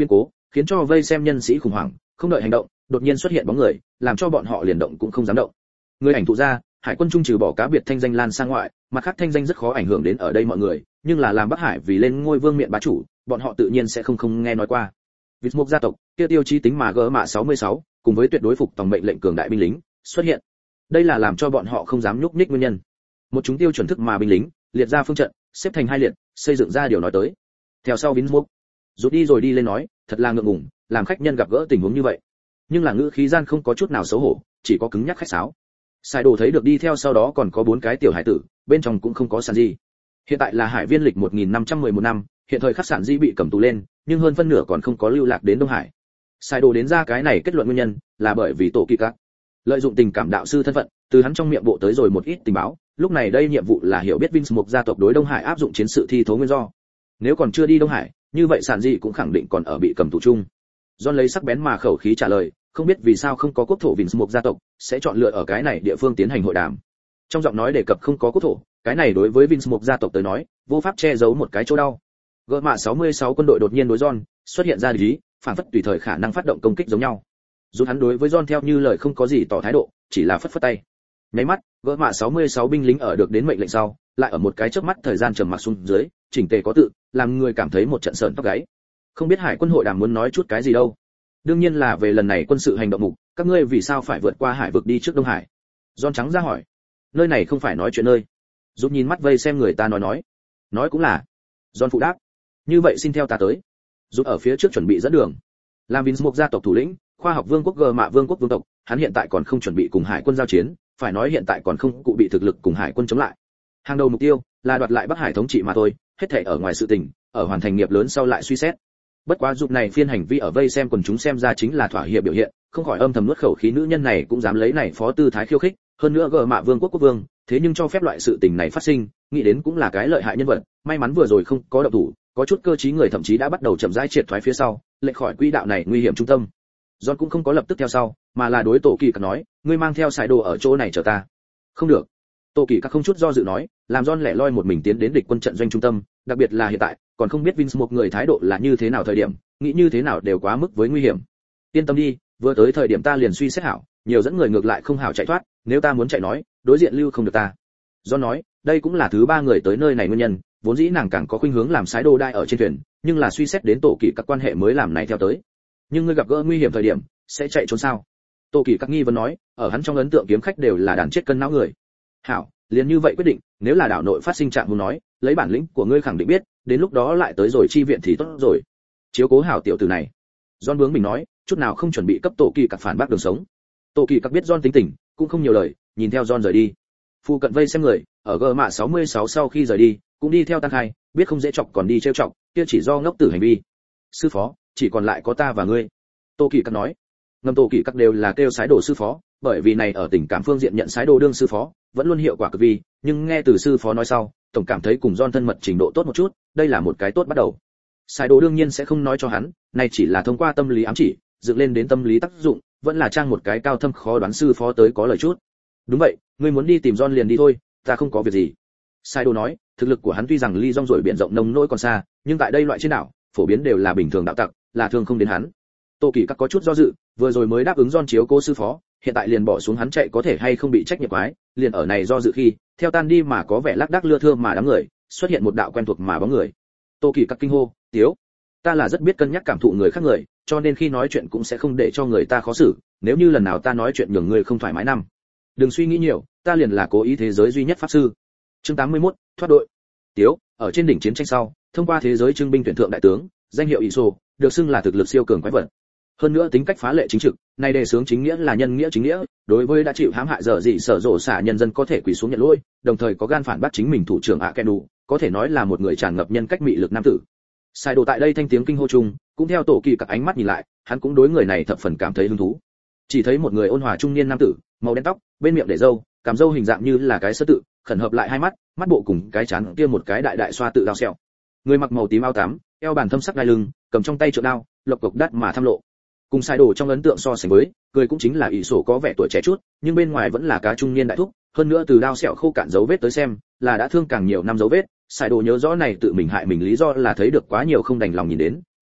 khiến cho vây xem nhân sĩ khủng hoảng, không đợi hành động, đột nhiên xuất hiện bóng người, làm cho bọn họ liền động cũng không dám động. Người ảnh thụ ra, hải quân trung trừ bỏ cá biệt thanh danh lan sang ngoại, mặt khác thanh danh rất khó ảnh hưởng đến ở đây mọi người, nhưng là làm Bắc Hải vì lên ngôi vương miện bá chủ, bọn họ tự nhiên sẽ không nghe nói qua. Vismuk gia tộc, kia tiêu chí tính mà gỡ mạ 66, cùng với tuyệt đối phục tòng mệnh lệnh cường đại binh lính xuất hiện. Đây là làm cho bọn họ không dám nhúc nhích nguyên nhân. Một chúng tiêu chuẩn thức mà binh lính, liệt ra phương trận, xếp thành hai liệt, xây dựng ra điều nói tới. Theo sau Vismuk rút đi rồi đi lên nói, thật là ngượng ngùng, làm khách nhân gặp gỡ tình huống như vậy. Nhưng là ngữ khí gian không có chút nào xấu hổ, chỉ có cứng nhắc khách sáo. Sai đồ thấy được đi theo sau đó còn có 4 cái tiểu hải tử, bên trong cũng không có sản gì. Hiện tại là hải viên lịch 1511 năm, hiện thời khắc sản di bị cầm tù lên, nhưng hơn phân nửa còn không có lưu lạc đến Đông Hải. Sai đồ đến ra cái này kết luận nguyên nhân là bởi vì tổ kỳ các lợi dụng tình cảm đạo sư thân phận, từ hắn trong miệng bộ tới rồi một ít tình báo, lúc này đây nhiệm vụ là hiểu biết Vismuk gia tộc đối Đông Hải áp dụng chiến sự thi thố nguyên do. Nếu còn chưa đi Đông Hải, như vậy sản di cũng khẳng định còn ở bị cầm tù chung. John lấy sắc bén mà khẩu khí trả lời, không biết vì sao không có quốc thổ Vismuk gia tộc sẽ chọn lựa ở cái này địa phương tiến hành hội đàm. Trong giọng nói đề cập không có quốc thổ, cái này đối với Vismuk gia tộc tới nói, vô pháp che giấu một cái chỗ đau. Gỡ mạ 66 quân đội đột nhiên đối John xuất hiện ra địch ý, phản phất tùy thời khả năng phát động công kích giống nhau. Dù hắn đối với John theo như lời không có gì tỏ thái độ, chỉ là phất phất tay. Nháy mắt, gỡ mạ 66 binh lính ở được đến mệnh lệnh sau, lại ở một cái chớp mắt thời gian trầm mặc xuống dưới, chỉnh tề có tự, làm người cảm thấy một trận sởn tóc gáy. Không biết hải quân hội đàm muốn nói chút cái gì đâu. Đương nhiên là về lần này quân sự hành động mục, các ngươi vì sao phải vượt qua hải vực đi trước Đông Hải? John trắng ra hỏi. Nơi này không phải nói chuyện nơi. Giúp nhìn mắt vây xem người ta nói cũng là. John phụ đáp. Như vậy xin theo ta tới. Giúp ở phía trước chuẩn bị dẫn đường. Làm Vismuk gia tộc thủ lĩnh, khoa học vương quốc gờ mạ vương quốc vương tộc, hắn hiện tại còn không chuẩn bị cùng hải quân giao chiến, phải nói hiện tại còn không cụ bị thực lực cùng hải quân chống lại. Hàng đầu mục tiêu là đoạt lại Bắc Hải thống trị mà thôi, hết thảy ở ngoài sự tình, ở hoàn thành nghiệp lớn sau lại suy xét. Bất quá dục này phiên hành vi ở vây xem quần chúng xem ra chính là thỏa hiệp biểu hiện, không khỏi âm thầm nuốt khẩu khí, nữ nhân này cũng dám lấy này phó tư thái khiêu khích, hơn nữa gờ mạ vương quốc quốc vương, thế nhưng cho phép loại sự tình này phát sinh, nghĩ đến cũng là cái lợi hại nhân vật, may mắn vừa rồi không có động thủ, có chút cơ trí người thậm chí đã bắt đầu chậm rãi triệt thoái phía sau, lệch khỏi quỹ đạo này nguy hiểm trung tâm. John cũng không có lập tức theo sau, mà là đối tổ kỳ các nói, ngươi mang theo sải đồ ở chỗ này chờ ta. Không được. Tổ kỳ các không chút do dự nói, làm John lẻ loi một mình tiến đến địch quân trận doanh trung tâm, đặc biệt là hiện tại, còn không biết Vismuk người thái độ là như thế nào thời điểm, nghĩ như thế nào đều quá mức với nguy hiểm. Yên tâm đi, vừa tới thời điểm ta liền suy xét hảo, nhiều dẫn người ngược lại không hảo chạy thoát, nếu ta muốn chạy nói, đối diện lưu không được ta. John nói, đây cũng là thứ 3 người tới nơi này nguyên nhân, vốn dĩ nàng càng có khuynh hướng làm sái đồ đai ở trên thuyền, nhưng là suy xét đến tổ kỳ các quan hệ mới làm này theo tới. Nhưng ngươi gặp gỡ nguy hiểm thời điểm, sẽ chạy trốn sao? Tổ kỳ các nghi vấn nói, ở hắn trong ấn tượng kiếm khách đều là đàn chết cân não người. Hảo, liền như vậy quyết định, nếu là đảo nội phát sinh trạng huống nói, lấy bản lĩnh của ngươi khẳng định biết, đến lúc đó lại tới rồi chi viện thì tốt rồi. Chiếu cố hảo tiểu tử này. John bướng mình nói, chút nào không chuẩn bị cấp tổ kỳ các phản bác đường sống. Tổ kỳ các biết John tính tình, cũng không nhiều lời, nhìn theo John rời đi. Phu cận vây xem người, ở gờ mạ 66 sau khi rời đi, cũng đi theo tăng khai, biết không dễ chọc còn đi trêu chọc, kia chỉ do ngốc tử hành vi. Sư phó, chỉ còn lại có ta và ngươi. Tô Kỳ Các nói. Ngầm Tô Kỳ Các đều là kêu sái đồ sư phó, bởi vì này ở tình cảm phương diện nhận sái đồ đương sư phó, vẫn luôn hiệu quả cực vi, nhưng nghe từ sư phó nói sau, tổng cảm thấy cùng John thân mật trình độ tốt một chút, đây là một cái tốt bắt đầu. Sái đồ đương nhiên sẽ không nói cho hắn, này chỉ là thông qua tâm lý ám chỉ, dựng lên đến tâm lý tác dụng, vẫn là trang một cái cao thâm khó đoán sư phó tới có lời chút. Đúng vậy, ngươi muốn đi tìm John liền đi thôi, ta không có việc gì. Sai đồ nói, thực lực của hắn tuy rằng ly rong rồi biển rộng nông nỗi còn xa, nhưng tại đây loại trên đảo, phổ biến đều là bình thường đạo tặc, là thương không đến hắn. Tô Kỳ Các có chút do dự, vừa rồi mới đáp ứng John chiếu cố sư phó, hiện tại liền bỏ xuống hắn chạy có thể hay không bị trách nhiệm quái, liền ở này do dự khi, theo tan đi mà có vẻ lác đác lưa thưa mà đám người, xuất hiện một đạo quen thuộc mà bóng người. Tô Kỳ Các kinh hô, "Tiếu, ta là rất biết cân nhắc cảm thụ người khác người, cho nên khi nói chuyện cũng sẽ không để cho người ta khó xử, nếu như lần nào ta nói chuyện nhường người không thoải mái năm. Đừng suy nghĩ nhiều, ta liền là cố ý thế giới duy nhất pháp sư." Chương 81, thoát đội. Tiếu, ở trên đỉnh chiến tranh sau, thông qua thế giới trưng binh tuyển thượng đại tướng, danh hiệu ISO, được xưng là thực lực siêu cường quái vật. Hơn nữa tính cách phá lệ chính trực, này đề xướng chính nghĩa là nhân nghĩa chính nghĩa, đối với đã chịu hãm hại dở dị sở rộ xả nhân dân có thể quỳ xuống nhận lỗi, đồng thời có gan phản bác chính mình thủ trưởng Akenu, có thể nói là một người tràn ngập nhân cách mị lực nam tử. Sai đồ tại đây thanh tiếng kinh hô chung, cũng theo Tổ Kỳ Các ánh mắt nhìn lại, hắn cũng đối người này thập phần cảm thấy hứng thú. Chỉ thấy một người ôn hòa trung niên nam tử, màu đen tóc, bên miệng để râu, cằm râu hình dạng như là cái sơ tự, khẩn hợp lại hai mắt, mắt bộ cùng cái trán kia một cái đại đại xoa tự đao sẹo. Người mặc màu tím áo tắm, eo bàn thâm sắc đai lưng, cầm trong tay trượng đao, lộc cộc đắt mà tham lộ. Cùng sai đồ trong ấn tượng so sánh với, cười cũng chính là ỷ sổ có vẻ tuổi trẻ chút, nhưng bên ngoài vẫn là cá trung niên đại thúc, hơn nữa từ đao sẹo khô cạn dấu vết tới xem, là đã thương càng nhiều năm dấu vết. Sai đồ nhớ rõ này tự mình hại mình lý do là thấy được quá nhiều không đành lòng nhìn đến,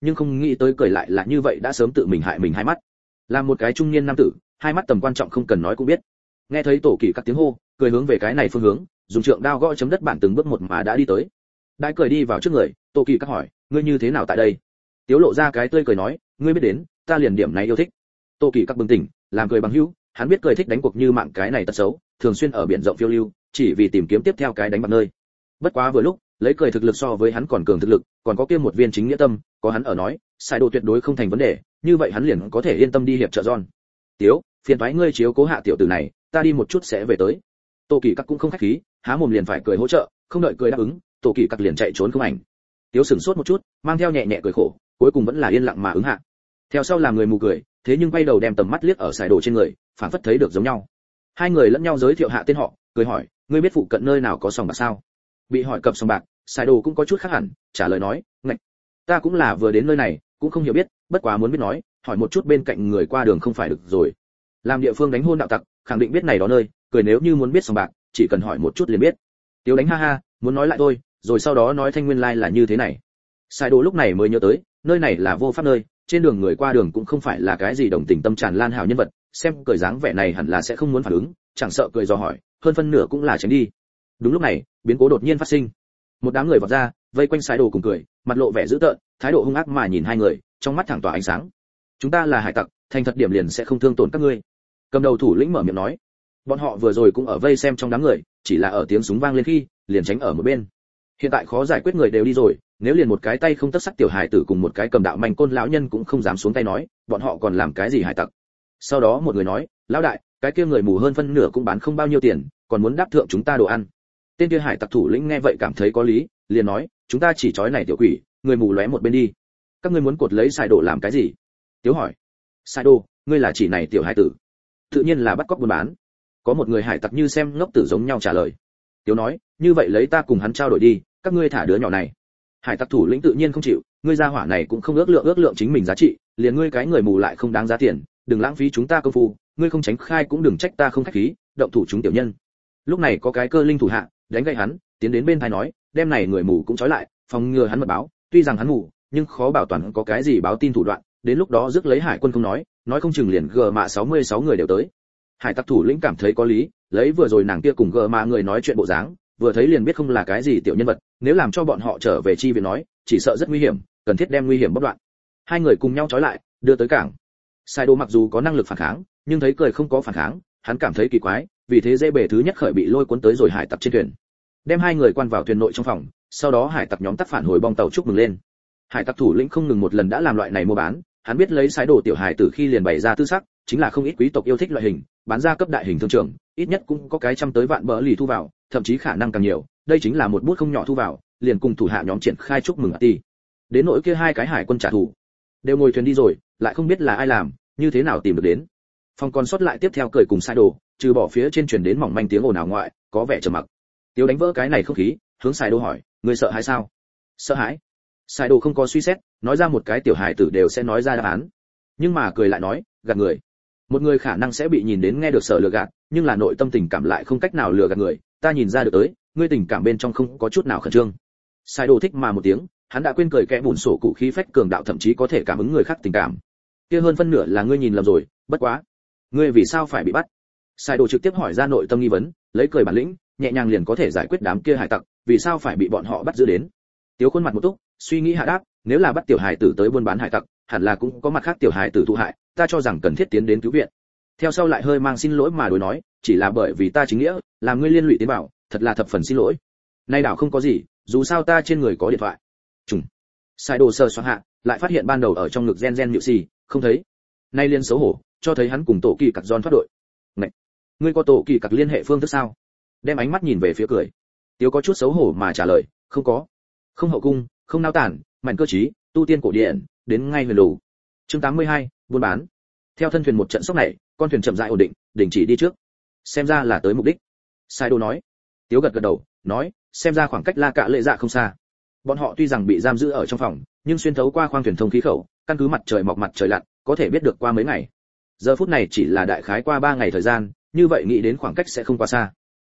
nhưng không nghĩ tới cười lại là như vậy đã sớm tự mình hại mình hai mắt. Là một cái trung niên nam tử, hai mắt tầm quan trọng không cần nói cũng biết. Nghe thấy tổ kỳ các tiếng hô, cười hướng về cái này phương hướng, dùng trượng đao gõ chấm đất bản từng bước một mà đã đi tới. Đại cười đi vào trước người, tổ kỳ các hỏi, ngươi như thế nào tại đây? Tiếu lộ ra cái tươi cười nói, ngươi biết đến, ta liền điểm này yêu thích. Tổ kỳ các bừng tỉnh, làm cười bằng hữu, hắn biết cười thích đánh cuộc như mạng cái này tật xấu, thường xuyên ở biển rộng phiêu lưu, chỉ vì tìm kiếm tiếp theo cái đánh bạc nơi. Bất quá vừa lúc, lấy cười thực lực so với hắn còn cường thực lực, còn có kia một viên chính nghĩa tâm, có hắn ở nói, sai đồ tuyệt đối không thành vấn đề, như vậy hắn liền có thể yên tâm đi hiệp trợ John. Tiếu, phiền toái ngươi chiếu cố hạ tiểu tử này, ta đi một chút sẽ về tới. Tô Kỳ Các cũng không khách khí, há mồm liền phải cười hỗ trợ, không đợi cười đáp ứng, Tô Kỳ Các liền chạy trốn không ảnh. Tiếu sửng sốt một chút, mang theo nhẹ nhẹ cười khổ, cuối cùng vẫn là yên lặng mà ứng hạ. Theo sau làm người mù cười, thế nhưng quay đầu đem tầm mắt liếc ở sải đồ trên người, phản phất thấy được giống nhau. Hai người lẫn nhau giới thiệu hạ tên họ, cười hỏi, ngươi biết phụ cận nơi nào có sòng bạc sao? Bị hỏi cập sòng bạc, sải đồ cũng có chút khác hẳn, trả lời nói, ngạch, ta cũng là vừa đến nơi này, cũng không hiểu biết, bất quá muốn biết nói, hỏi một chút bên cạnh người qua đường không phải được rồi. Làm địa phương đánh hôn đạo tặc, khẳng định biết này đó nơi, cười nếu như muốn biết sòng bạc, chỉ cần hỏi một chút liền biết. Tiếu đánh ha ha, muốn nói lại thôi, rồi sau đó nói thanh nguyên lai là như thế này. Sai đồ lúc này mới nhớ tới, nơi này là vô pháp nơi, trên đường người qua đường cũng không phải là cái gì đồng tình tâm tràn lan hảo nhân vật, xem cười dáng vẻ này hẳn là sẽ không muốn phản ứng, chẳng sợ cười dò hỏi, hơn phân nửa cũng là tránh đi. Đúng lúc này, biến cố đột nhiên phát sinh. Một đám người vọt ra, vây quanh Sai đồ cùng cười, mặt lộ vẻ dữ tợn, thái độ hung ác mà nhìn hai người, trong mắt thẳng tỏa ánh sáng. Chúng ta là hải tặc, thành thật điểm liền sẽ không thương tổn các ngươi. Cầm đầu thủ lĩnh mở miệng nói. Bọn họ vừa rồi cũng ở vây xem trong đám người, chỉ là ở tiếng súng vang lên khi, liền tránh ở một bên. Hiện tại khó giải quyết người đều đi rồi, nếu liền một cái tay không tấc sắc tiểu hài tử cùng một cái cầm đạo manh côn lão nhân cũng không dám xuống tay nói, bọn họ còn làm cái gì hải tặc? Sau đó một người nói, lão đại, cái kia người mù hơn phân nửa cũng bán không bao nhiêu tiền, còn muốn đáp thượng chúng ta đồ ăn. Tên kia hải tặc thủ lĩnh nghe vậy cảm thấy có lý, liền nói, chúng ta chỉ trói này tiểu quỷ, người mù lóe một bên đi. Các ngươi muốn cột lấy Sai đồ làm cái gì? Tiếu hỏi. Sai đồ, ngươi là chỉ này tiểu hải tử? Tự nhiên là bắt cóc buôn bán. Có một người hải tặc như xem ngốc tử giống nhau trả lời. Tiếu nói, như vậy lấy ta cùng hắn trao đổi đi, các ngươi thả đứa nhỏ này. Hải tặc thủ lĩnh tự nhiên không chịu, ngươi gia hỏa này cũng không ước lượng chính mình giá trị, liền ngươi cái người mù lại không đáng giá tiền, đừng lãng phí chúng ta công phu, ngươi không tránh khai cũng đừng trách ta không khách khí, động thủ chúng tiểu nhân. Lúc này có cái cơ linh thủ hạ, đánh gậy hắn, tiến đến bên tai nói, đem này người mù cũng trói lại, phòng ngừa hắn mật báo, tuy rằng hắn mù, nhưng khó bảo toàn có cái gì báo tin thủ đoạn, đến lúc đó rước lấy hải quân không nói không chừng liền gờ mạ 66 người đều tới. Hải tặc thủ lĩnh cảm thấy có lý, lấy vừa rồi nàng kia cùng gờ mạ người nói chuyện bộ dáng, vừa thấy liền biết không là cái gì tiểu nhân vật, nếu làm cho bọn họ trở về chi viện nói, chỉ sợ rất nguy hiểm, cần thiết đem nguy hiểm bóc đoạn. Hai người cùng nhau trói lại, đưa tới cảng. Sai đồ mặc dù có năng lực phản kháng, nhưng thấy cười không có phản kháng, hắn cảm thấy kỳ quái, vì thế dễ bề thứ nhất khởi bị lôi cuốn tới rồi hải tặc trên thuyền. Đem hai người quan vào thuyền nội trong phòng, sau đó hải tặc nhóm tắt phản hồi bong tàu chúc mừng lên. Hải tặc thủ lĩnh không ngừng một lần đã làm loại này mua bán, hắn biết lấy sái đồ tiểu hải từ khi liền bày ra tư sắc, chính là không ít quý tộc yêu thích loại hình, bán ra cấp đại hình thương trường, ít nhất cũng có cái trăm tới vạn bỡ lì thu vào, thậm chí khả năng càng nhiều, đây chính là một bút không nhỏ thu vào, liền cùng thủ hạ nhóm triển khai chúc mừng tỷ. Đến nỗi kia hai cái hải quân trả thù, đều ngồi thuyền đi rồi, lại không biết là ai làm, như thế nào tìm được đến. Phòng còn sót lại tiếp theo cười cùng sai đồ, trừ bỏ phía trên truyền đến mỏng manh tiếng ồn ào ngoại, có vẻ trầm mặc. Tiêu đánh vỡ cái này không khí, hướng sai đồ hỏi, ngươi sợ hãi sao? Sợ hãi? Sai đồ không có suy xét, nói ra một cái tiểu hài tử đều sẽ nói ra đáp án, nhưng mà cười lại nói, gạt người. Một người khả năng sẽ bị nhìn đến nghe được sợ lừa gạt, nhưng là nội tâm tình cảm lại không cách nào lừa gạt người, ta nhìn ra được tới, ngươi tình cảm bên trong không có chút nào khẩn trương. Sai đồ thích mà một tiếng, hắn đã quên cười kẽ bùn sổ cụ khí phách cường đạo thậm chí có thể cảm ứng người khác tình cảm. Kia hơn phân nửa là ngươi nhìn lầm rồi, bất quá, ngươi vì sao phải bị bắt? Sai đồ trực tiếp hỏi ra nội tâm nghi vấn, lấy cười bản lĩnh, nhẹ nhàng liền có thể giải quyết đám kia hải tặc, vì sao phải bị bọn họ bắt giữ đến? Tiếu khuôn mặt một túc, suy nghĩ hạ đáp, nếu là bắt tiểu hải tử tới buôn bán hải tặc, hẳn là cũng có mặt khác tiểu hải tử thụ hại, ta cho rằng cần thiết tiến đến cứu viện. Theo sau lại hơi mang xin lỗi mà đối nói, chỉ là bởi vì ta chính nghĩa, làm ngươi liên lụy tiến bảo, thật là thập phần xin lỗi. Nay đảo không có gì, dù sao ta trên người có điện thoại. Trùng. Sai đồ sờ soạn hạ, lại phát hiện ban đầu ở trong ngực gen nhự xì, không thấy. Nay liên xấu hổ, cho thấy hắn cùng tổ kỳ cặc giòn thoát đội. Này, ngươi có tổ kỳ cặc liên hệ phương thức sao? Đem ánh mắt nhìn về phía cười. Tiếu có chút xấu hổ mà trả lời, không có. Không hậu cung, không nao tản, mạnh cơ trí, tu tiên cổ điển, đến ngay huyền lù. Chương 82, buôn bán. Theo thân thuyền một trận sốc này, con thuyền chậm rãi ổn định, đình chỉ đi trước. Xem ra là tới mục đích. Sai đồ nói. Tiếu gật gật đầu, nói, xem ra khoảng cách La Cạ Lệ Dạ không xa. Bọn họ tuy rằng bị giam giữ ở trong phòng, nhưng xuyên thấu qua khoang thuyền thông khí khẩu, căn cứ mặt trời mọc mặt trời lặn, có thể biết được qua mấy ngày. Giờ phút này chỉ là đại khái qua 3 ngày thời gian, như vậy nghĩ đến khoảng cách sẽ không quá xa.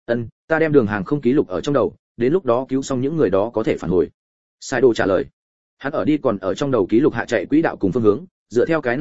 Ta đem đường hàng không ký lục ở trong đầu, đến lúc đó cứu xong những người đó có thể phản hồi. Sai đồ trả lời. Hắn ở đi còn ở trong đầu ký lục hạ chạy quỹ đạo cùng phương hướng, dựa theo cái này lộ tuyến, trở về khi chỉ cần tìm cái đáng tin cậy hàng hải viên,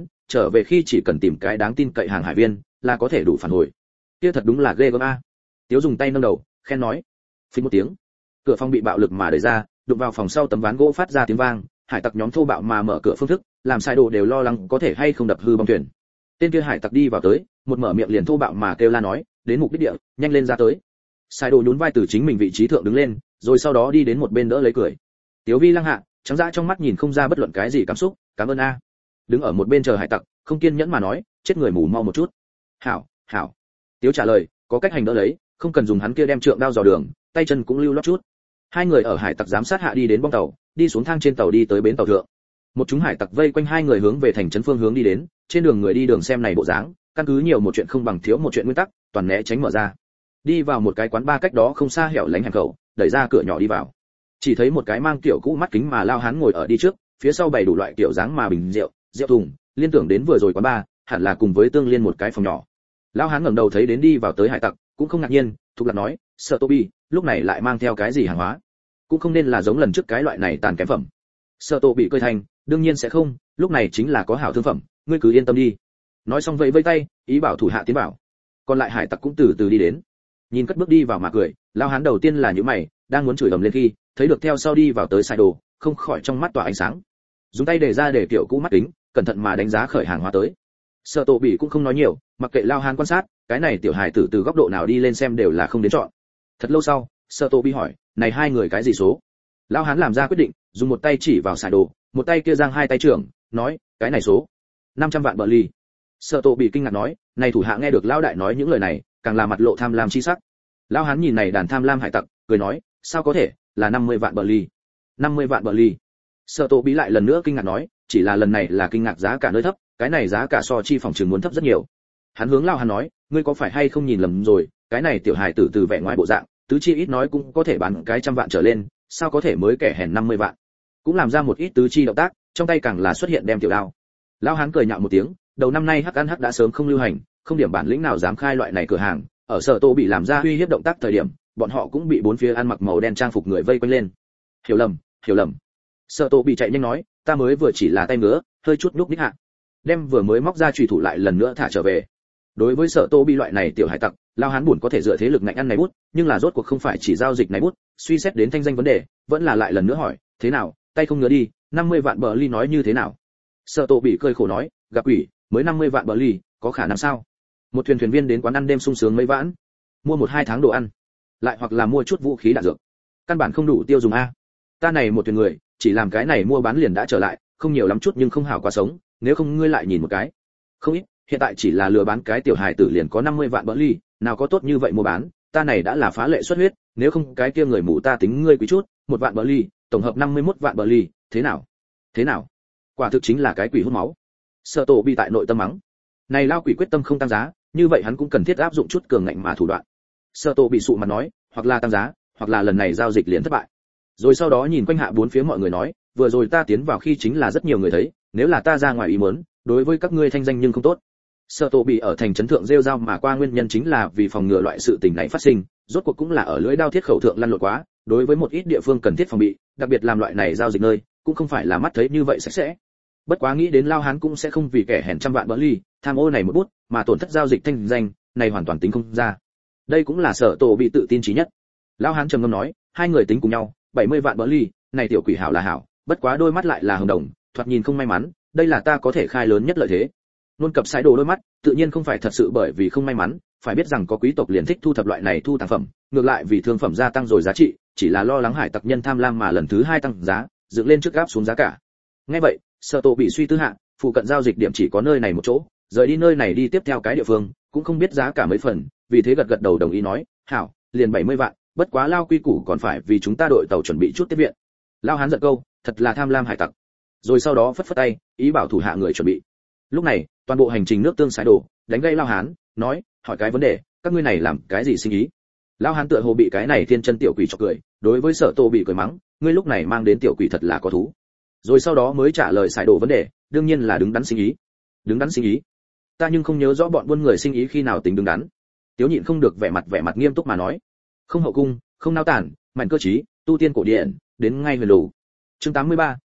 là có thể đủ phản hồi. Kia thật đúng là ghê gớm a. Tiếu dùng tay nâng đầu, khen nói. Phình một tiếng, cửa phòng bị bạo lực mà đẩy ra, đụng vào phòng sau tấm ván gỗ phát ra tiếng vang, hải tặc nhóm thô bạo mà mở cửa phương thức, làm sai đồ đều lo lắng có thể hay không đập hư bong thuyền. Tên kia hải tặc đi vào tới, một mở miệng liền thô bạo mà kêu la nói, đến mục đích địa, nhanh lên ra tới. Sai đồ nhún vai từ chính mình vị trí thượng đứng lên, rồi sau đó đi đến một bên đỡ lấy cười. Tiếu Vi lăng hạ, trắng dã trong mắt nhìn không ra bất luận cái gì cảm xúc, cảm ơn a. Đứng ở một bên chờ hải tặc, không kiên nhẫn mà nói, chết người mù mau một chút. Hảo, hảo. Tiếu trả lời, có cách hành đỡ lấy, không cần dùng hắn kia đem trượng đao dò đường, tay chân cũng lưu loát chút. Hai người ở hải tặc giám sát hạ đi đến bong tàu, đi xuống thang trên tàu đi tới bến tàu thượng. Một chúng hải tặc vây quanh hai người hướng về thành trấn phương hướng đi đến, trên đường người đi đường xem này bộ dáng, căn cứ nhiều một chuyện không bằng thiếu một chuyện nguyên tắc, toàn né tránh mở ra. Đi vào một cái quán bar cách đó không xa hẻo lánh hẻm khẩu, đẩy ra cửa nhỏ đi vào. Chỉ thấy một cái mang kiểu cũ mắt kính mà lao hán ngồi ở đi trước, phía sau bày đủ loại kiểu dáng mà bình rượu, rượu thùng, liên tưởng đến vừa rồi quán bar, hẳn là cùng với tương liên một cái phòng nhỏ. Lao hán ngẩng đầu thấy đến đi vào tới hải tặc, cũng không ngạc nhiên, thục lạc nói, sợ Toby, lúc này lại mang theo cái gì hàng hóa? Cũng không nên là giống lần trước cái loại này tàn kém phẩm. Sợ Toby cười thành, đương nhiên sẽ không, lúc này chính là có hảo thương phẩm, ngươi cứ yên tâm đi. Nói xong vẫy vẫy tay, ý bảo thủ hạ tiến vào. Còn lại hải tặc cũng từ từ đi đến. Nhìn cất bước đi vào mà cười, lao hán đầu tiên là nhíu mày, đang muốn chửi ầm lên khi, thấy được theo sau đi vào tới sai đồ, không khỏi trong mắt tỏa ánh sáng. Dùng tay để ra để kiểu cũ mắt kính, cẩn thận mà đánh giá khởi hàng hóa tới. Sợ Tổ Bỉ cũng không nói nhiều, mặc kệ lao hán quan sát, cái này tiểu hài tử từ góc độ nào đi lên xem đều là không đến chọn. Thật lâu sau, Sợ Tổ Bỉ hỏi, này hai người cái gì số? Lao hán làm ra quyết định, dùng một tay chỉ vào sai đồ, một tay kia giang hai tay trưởng, nói, cái này số 500 vạn bờ ly. Sợ Tổ Bỉ kinh ngạc nói, này thủ hạ nghe được lao đại nói những lời này, càng là mặt lộ tham lam chi sắc. Lao hán nhìn này đàn tham lam hải tặc, cười nói, sao có thể, là 50 vạn bờ ly. 50 vạn bờ ly. Sợ Tổ Bỉ lại lần nữa kinh ngạc nói, chỉ là lần này là kinh ngạc giá cả nơi thấp, cái này giá cả so chi phòng trường muốn thấp rất nhiều. Hắn hướng Lao hán nói, ngươi có phải hay không nhìn lầm rồi, cái này tiểu hài tử từ vẻ ngoài bộ dạng, tứ chi ít nói cũng có thể bán cái 100 vạn trở lên, sao có thể mới kẻ hèn 50 vạn. Cũng làm ra một ít tứ chi động tác, trong tay càng là xuất hiện đem tiểu đao. Lao hán cười nhạo một tiếng, đầu năm nay hắc ăn hắc đã sớm không lưu hành, không điểm bản lĩnh nào dám khai loại này cửa hàng, ở Sở Tô bị làm ra uy hiếp động tác thời điểm, bọn họ cũng bị bốn phía ăn mặc màu đen trang phục người vây quanh lên. Hiểu lầm, hiểu lầm. Sở Tô bị chạy nhanh nói, ta mới vừa chỉ là tay ngứa, hơi chút nhúc nhích hạ. Đem vừa mới móc ra chùy thủ lại lần nữa thả trở về. Đối với Sở Tô bị loại này tiểu hải tặc, Lao hán buồn có thể dựa thế lực ngạnh ăn này bút, nhưng là rốt cuộc không phải chỉ giao dịch này bút, suy xét đến thanh danh vấn đề, vẫn là lại lần nữa hỏi, thế nào, tay không ngứa đi, 50 vạn bờ ly nói như thế nào? Sở Tô bị cười khổ nói, gặp quỷ, mới 50 vạn bờ ly, có khả năng sao? Một thuyền viên đến quán ăn đêm sung sướng mấy vãn, mua 1-2 tháng đồ ăn, lại hoặc là mua chút vũ khí đạn dược, căn bản không đủ tiêu dùng a. Ta này một thuyền người, chỉ làm cái này mua bán liền đã trở lại, không nhiều lắm chút nhưng không hảo quá sống, nếu không ngươi lại nhìn một cái. Không ít, hiện tại chỉ là lừa bán cái tiểu hài tử liền có 50 vạn bờ ly, nào có tốt như vậy mua bán, ta này đã là phá lệ xuất huyết, nếu không cái kia người mù ta tính ngươi quý chút, 1 vạn bờ ly, tổng hợp 51 vạn bờ ly, thế nào? Thế nào? Quả thực chính là cái quỷ hút máu. Sở Tổ bị tại nội tâm mắng. Này lao quỷ quyết tâm không tăng giá, như vậy hắn cũng cần thiết áp dụng chút cường ngạnh mà thủ đoạn. Sở Tổ bị sụ mặt nói, hoặc là tăng giá, hoặc là lần này giao dịch liền thất bại. Rồi sau đó nhìn quanh hạ bốn phía mọi người nói, vừa rồi ta tiến vào khi chính là rất nhiều người thấy, nếu là ta ra ngoài ý muốn, đối với các ngươi thanh danh nhưng không tốt. Sở Tổ bị ở thành trấn thượng rêu rao mà qua nguyên nhân chính là vì phòng ngừa loại sự tình này phát sinh, rốt cuộc cũng là ở lưỡi đao thiết khẩu thượng lăn lộn quá, đối với một ít địa phương cần thiết phòng bị, đặc biệt làm loại này giao dịch nơi, cũng không phải là mắt thấy như vậy sạch sẽ. Bất quá nghĩ đến Lao hán cũng sẽ không vì kẻ hèn 100 vạn bờ ly, tham ô này một bút, mà tổn thất giao dịch thanh danh, này hoàn toàn tính không ra. Đây cũng là Sở Tổ bị tự tin trí nhất. Lao hán trầm ngâm nói, hai người tính cùng nhau, 70 vạn bờ ly, này tiểu quỷ hảo là hảo, bất quá đôi mắt lại là hồng đồng, thoạt nhìn không may mắn, đây là ta có thể khai lớn nhất lợi thế. Luôn cập sai đồ đôi mắt, tự nhiên không phải thật sự bởi vì không may mắn, phải biết rằng có quý tộc liền thích thu thập loại này thu tàng phẩm, ngược lại vì thương phẩm gia tăng rồi giá trị, chỉ là lo lắng hải tặc nhân tham lam mà lần thứ hai tăng giá, dựng lên trước gáp xuống giá cả. Nghe vậy, Sở Tổ bị suy tư hạ, phụ cận giao dịch điểm chỉ có nơi này một chỗ, rời đi nơi này đi tiếp theo cái địa phương, cũng không biết giá cả mấy phần, vì thế gật gật đầu đồng ý nói, hảo, liền 70 vạn, bất quá lao quy củ còn phải vì chúng ta đội tàu chuẩn bị chút tiếp viện. Lao hán giận câu, thật là tham lam hải tặc. Rồi sau đó phất phất tay, ý bảo thủ hạ người chuẩn bị. Lúc này, toàn bộ hành trình nước tương sái đổ, đánh gây Lao hán, nói, hỏi cái vấn đề, các ngươi này làm cái gì sinh ý? Lao hán tựa hồ bị cái này thiên chân tiểu quỷ chọc cười, đối với Sở Tô bị cười mắng, ngươi lúc này mang đến tiểu quỷ thật là có thú. Rồi sau đó mới trả lời sải đổ vấn đề, đương nhiên là đứng đắn sinh ý. Đứng đắn sinh ý? Ta nhưng không nhớ rõ bọn buôn người sinh ý khi nào tính đứng đắn. Tiếu nhịn không được vẻ mặt nghiêm túc mà nói, không hậu cung, không nao tản, mạnh cơ trí, tu tiên cổ điển, đến ngay huyền lù. Chương 83,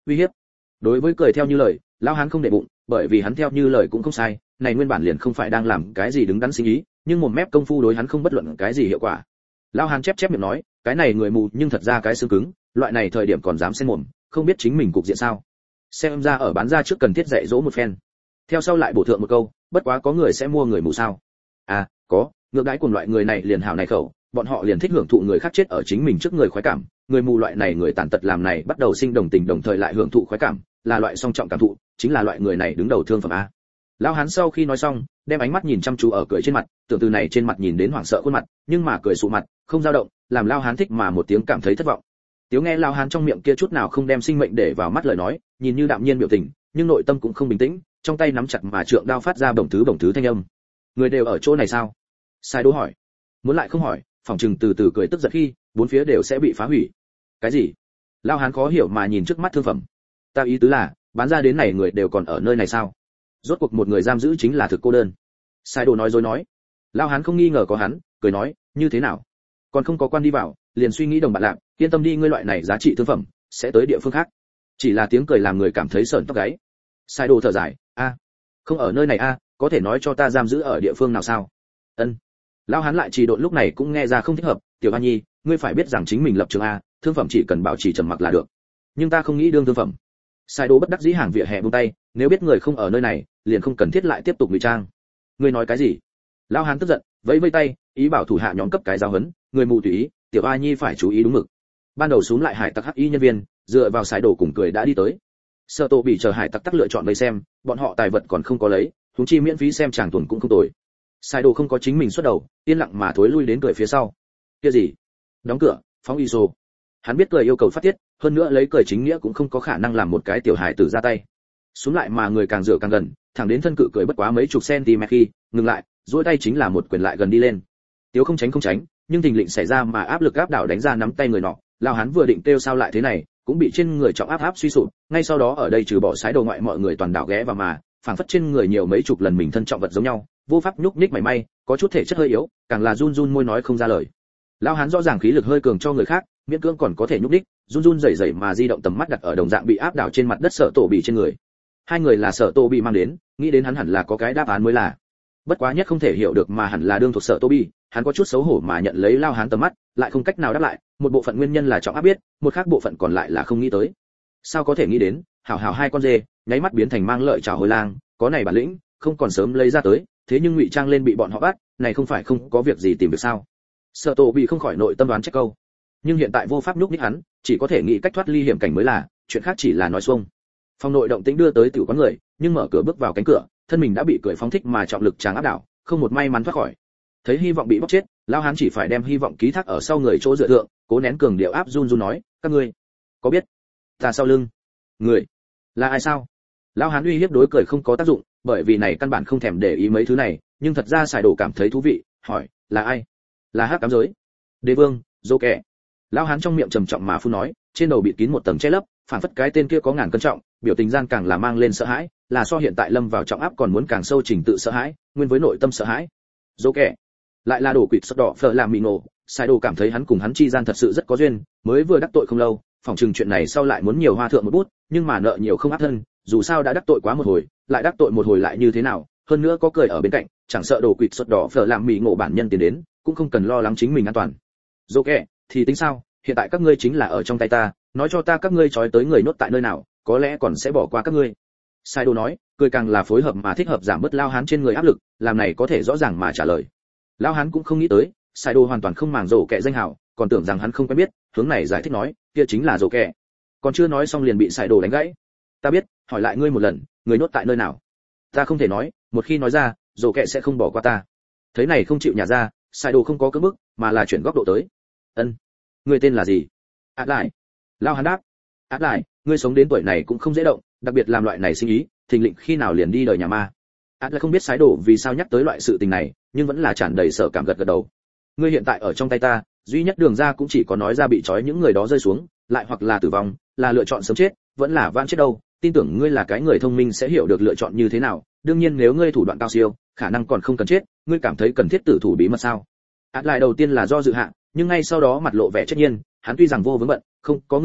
uy hiếp. Đối với cười theo như lời, lão hán không để bụng, bởi vì hắn theo như lời cũng không sai, này nguyên bản liền không phải đang làm cái gì đứng đắn sinh ý, nhưng một mép công phu đối hắn không bất luận cái gì hiệu quả. Lão hán chép chép miệng nói, cái này người mù nhưng thật ra cái xương cứng, loại này thời điểm còn dám xen mồm, không biết chính mình cục diện sao. Xem ra ở bán ra trước cần thiết dạy dỗ một phen. Theo sau lại bổ thượng một câu, bất quá có người sẽ mua người mù sao? À, có, ngược đãi cùng loại người này liền hảo này khẩu, bọn họ liền thích hưởng thụ người khác chết ở chính mình trước người khoái cảm, người mù loại này người tàn tật làm này bắt đầu sinh đồng tình đồng thời lại hưởng thụ khoái cảm, là loại song trọng cảm thụ, chính là loại người này đứng đầu thương phẩm a. Lão hán sau khi nói xong, đem ánh mắt nhìn chăm chú ở cười trên mặt, tưởng từ này trên mặt nhìn đến hoảng sợ khuôn mặt, nhưng mà cười sụ mặt, không dao động, làm Lão hán thích mà một tiếng cảm thấy thất vọng. Tiếu nghe Lão hán trong miệng kia chút nào không đem sinh mệnh để vào mắt lời nói, nhìn như đạm nhiên biểu tình, nhưng nội tâm cũng không bình tĩnh, trong tay nắm chặt mà trượng đao phát ra bổng thứ thanh âm. Người đều ở chỗ này sao? Sai Đỗ hỏi. Muốn lại không hỏi, phòng trừng từ từ cười tức giận khi, bốn phía đều sẽ bị phá hủy. Cái gì? Lão hán khó hiểu mà nhìn trước mắt thương phẩm. Ta ý tứ là, bán ra đến này người đều còn ở nơi này sao? Rốt cuộc một người giam giữ chính là thực cô đơn. Sai Đỗ nói dối nói. Lão hán không nghi ngờ có hắn, cười nói, như thế nào? Còn không có quan đi vào, liền suy nghĩ đồng bạn lạc, yên tâm đi, ngươi loại này giá trị thương phẩm sẽ tới địa phương khác. Chỉ là tiếng cười làm người cảm thấy sởn tóc gáy. Sai Đỗ thở dài, không ở nơi này có thể nói cho ta giam giữ ở địa phương nào sao? Ân. Lão hán lại trì độn lúc này cũng nghe ra không thích hợp, Tiểu Hoa Nhi, ngươi phải biết rằng chính mình lập trường thương phẩm chỉ cần bảo trì trầm mặc là được. Nhưng ta không nghĩ đương thương phẩm. Sai Đỗ bất đắc dĩ hàng vỉa hè buông tay, nếu biết người không ở nơi này, liền không cần thiết lại tiếp tục ngụy trang. Ngươi nói cái gì? Lão hán tức giận, vẫy vẫy tay, ý bảo thủ hạ nhóm cấp cái giáo huấn, người mù tùy ý, Tiểu Hoa Nhi phải chú ý đúng mực. Ban đầu xuống lại hải tặc hắc y nhân viên, dựa vào Sai Đỗ cùng cười đã đi tới. Sở Tô bị chờ hải tặc tắc lựa chọn vây xem, bọn họ tài vật còn không có lấy, huống chi miễn phí xem chàng tuần cũng không tồi. Sai Đỗ không có chính mình xuất đầu, yên lặng mà thối lui đến cười phía sau. Kia gì? Đóng cửa, phóng ISO. Hắn biết cười yêu cầu phát tiết, hơn nữa lấy cười chính nghĩa cũng không có khả năng làm một cái tiểu hải tử ra tay. Xuống lại mà người càng dựa càng gần, thẳng đến thân cự cười bất quá mấy chục cm khi, ngừng lại, duỗi tay chính là một quyền lại gần đi lên. Tiếu không tránh, nhưng tình lình xảy ra mà áp lực áp đảo đánh ra nắm tay người nọ, lão hắn vừa định kêu sao lại thế này, cũng bị trên người trọng áp suy sụp, ngay sau đó ở đây trừ bỏ Sai Đỗ ngoại mọi người toàn đảo ghé vào mà, phảng phất trên người nhiều mấy chục lần mình thân trọng vật giống nhau, vô pháp nhúc nhích mảy may, có chút thể chất hơi yếu, càng là run môi nói không ra lời. Lão hán rõ ràng khí lực hơi cường cho người khác, miễn cưỡng còn có thể nhúc nhích, run rẩy mà di động tầm mắt đặt ở đồng dạng bị áp đảo trên mặt đất Sở Tổ bị trên người. Hai người là Sở Tổ bị mang đến, nghĩ đến hắn hẳn là có cái đáp án mới là. Bất quá nhất không thể hiểu được mà hẳn là đương thuộc Sở Tổ bị, hắn có chút xấu hổ mà nhận lấy Lão hán tầm mắt, lại không cách nào đáp lại, một bộ phận nguyên nhân là trọng áp biết, một khác bộ phận còn lại là không nghĩ tới. Sao có thể nghĩ đến, hảo hai con dê, nháy mắt biến thành mang lợi chảo hồi lang, có này bản lĩnh, không còn sớm lấy ra tới, thế nhưng ngụy trang lên bị bọn họ bắt, này không phải không có việc gì tìm được sao? Sở Tổ bị không khỏi nội tâm đoán trách câu. Nhưng hiện tại vô pháp nhúc nhích hắn, chỉ có thể nghĩ cách thoát ly hiểm cảnh mới là, chuyện khác chỉ là nói xuông. Phòng nội động tĩnh đưa tới tiểu quán người, nhưng mở cửa bước vào cánh cửa, thân mình đã bị cười phóng thích mà trọng lực tráng áp đảo, không một may mắn thoát khỏi. Thấy hy vọng bị bóc chết, lão hán chỉ phải đem hy vọng ký thác ở sau người chỗ dựa thượng, cố nén cường điệu áp run nói, các ngươi có biết ta sau lưng người là ai sao? Lão hán uy hiếp đối cười không có tác dụng, bởi vì này căn bản không thèm để ý mấy thứ này, nhưng thật ra Sai Đỗ cảm thấy thú vị, hỏi, là ai? Là hắc ám giới đế vương dô kẻ. Lão hán trong miệng trầm trọng mà phun nói, trên đầu bị kín một tầng che lấp, phản phất cái tên kia có ngàn cân trọng, biểu tình gian càng là mang lên sợ hãi, là so hiện tại lâm vào trọng áp còn muốn càng sâu trình tự sợ hãi, nguyên với nội tâm sợ hãi. Dô kẻ lại là đồ quỷ sắt đỏ phở làm mì nổ. Sai Đỗ cảm thấy hắn cùng hắn chi gian thật sự rất có duyên, mới vừa đắc tội không lâu, phỏng chừng chuyện này sau lại muốn nhiều hoa thượng một bút, nhưng mà nợ nhiều không áp thân, dù sao đã đắc tội quá một hồi, lại đắc tội một hồi lại như thế nào, hơn nữa có cười ở bên cạnh, chẳng sợ đồ quỷ sắt đỏ phở làm mì ngộ bản nhân tiến đến, cũng không cần lo lắng chính mình an toàn. Dô kẻ thì tính sao, hiện tại các ngươi chính là ở trong tay ta, nói cho ta các ngươi trói tới người nốt tại nơi nào, có lẽ còn sẽ bỏ qua các ngươi. Sai Đỗ nói, cười càng là phối hợp mà thích hợp giảm bớt lao hán trên người áp lực, làm này có thể rõ ràng mà trả lời. Lao hán cũng không nghĩ tới, Sai Đỗ hoàn toàn không màng rổ kẹ danh hào, còn tưởng rằng hắn không quen biết, hướng này giải thích nói, kia chính là rổ kẹ. Còn chưa nói xong liền bị Sai Đỗ đánh gãy. Ta biết, hỏi lại ngươi một lần, người nốt tại nơi nào? Ta không thể nói, một khi nói ra, rổ kẹ sẽ không bỏ qua ta. Thấy này không chịu nhả ra, Sai Đỗ không có cưỡng bức, mà là chuyển góc độ tới. Ân, ngươi tên là gì? Át lại. Lao hán đáp. Át lại, ngươi sống đến tuổi này cũng không dễ động, đặc biệt làm loại này sinh ý, thình lình khi nào liền đi đời nhà ma. Át lại không biết Sai Đỗ vì sao nhắc tới loại sự tình này, nhưng vẫn là tràn đầy sợ cảm gật đầu. Ngươi hiện tại ở trong tay ta, duy nhất đường ra cũng chỉ có nói ra bị trói những người đó rơi xuống, lại hoặc là tử vong, là lựa chọn sớm chết, vẫn là van chết đâu. Tin tưởng ngươi là cái người thông minh sẽ hiểu được lựa chọn như thế nào, đương nhiên nếu ngươi thủ đoạn cao siêu, khả năng còn không cần chết, ngươi cảm thấy cần thiết tử thủ bí mật sao? Át lại đầu tiên là do dự hạ, nhưng ngay sau đó mặt lộ vẻ trách nhiên, hắn tuy rằng vô vướng bận, không có người nhà,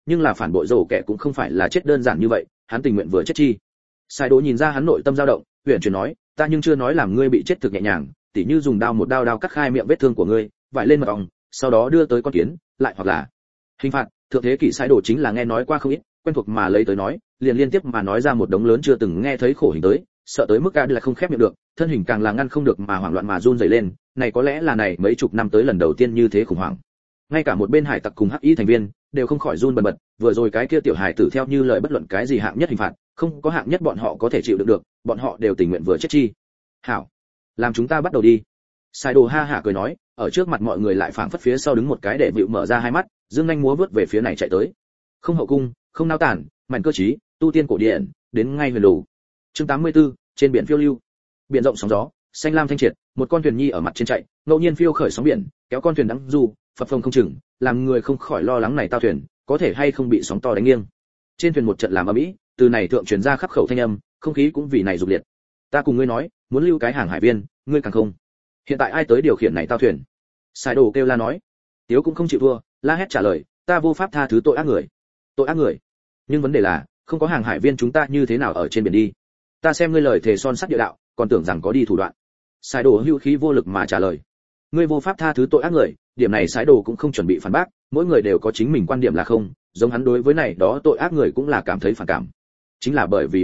nhưng là phản bội rổ kẻ cũng không phải là chết đơn giản như vậy, hắn tình nguyện vừa chết chi. Sai Đồ nhìn ra hắn nội tâm dao động, huyền chuyển nói, ta nhưng chưa nói làm ngươi bị chết thực nhẹ nhàng, tỉ như dùng một đao cắt khai miệng vết thương của ngươi, vải lên mật ong, sau đó đưa tới con kiến, lại hoặc là hình phạt. Thượng thế kỷ Sai Đồ chính là nghe nói qua không ít, quen thuộc mà lấy tới nói, liền liên tiếp mà nói ra một đống lớn chưa từng nghe thấy khổ hình tới, sợ tới mức là không khép miệng được, thân hình càng là ngăn không được mà hoảng loạn mà run rẩy lên, này có lẽ là này mấy chục năm tới lần đầu tiên như thế khủng hoảng. Ngay cả một bên hải tặc cùng hắc y thành viên đều không khỏi run bần bật, vừa rồi cái kia tiểu hải tử theo như lời bất luận cái gì hạng nhất hình phạt, không có hạng nhất bọn họ có thể chịu đựng được, bọn họ đều tình nguyện vừa chết chi. Hảo, làm chúng ta bắt đầu đi. Sai Đồ ha hả cười nói, ở trước mặt mọi người lại phảng phất phía sau đứng một cái để vịu mở ra hai mắt, dương nhanh múa vớt về phía này chạy tới. Không hậu cung, không nao tản, mạnh cơ trí, tu tiên cổ điển, đến ngay huyền lù. Chương 84, trên biển phiêu lưu. Biển rộng sóng gió, xanh lam thanh triệt, một con thuyền nhi ở mặt trên chạy, ngẫu nhiên phiêu khởi sóng biển, kéo con thuyền đắng du, phập phồng không chừng, làm người không khỏi lo lắng này tao thuyền có thể hay không bị sóng to đánh nghiêng. Trên thuyền một trận làm ầm ĩ, từ này thượng truyền ra khắp khẩu thanh âm, không khí cũng vì này rục liệt. Ta cùng ngươi nói, muốn lưu cái hàng hải viên, ngươi càng không. Hiện tại ai tới điều khiển này tao thuyền? Sai Đồ kêu la nói. Tiếu cũng không chịu thua, la hét trả lời, ta vô pháp tha thứ tội ác người. Tội ác người? Nhưng vấn đề là, không có hàng hải viên chúng ta như thế nào ở trên biển đi? Ta xem ngươi lời thề son sắt địa đạo, còn tưởng rằng có đi thủ đoạn. Sai Đồ hữu khí vô lực mà trả lời. Ngươi vô pháp tha thứ tội ác người, điểm này Sai Đồ cũng không chuẩn bị phản bác, mỗi người đều có chính mình quan điểm là không, giống hắn đối với này đó tội ác người cũng là cảm thấy phản cảm. Chính là bởi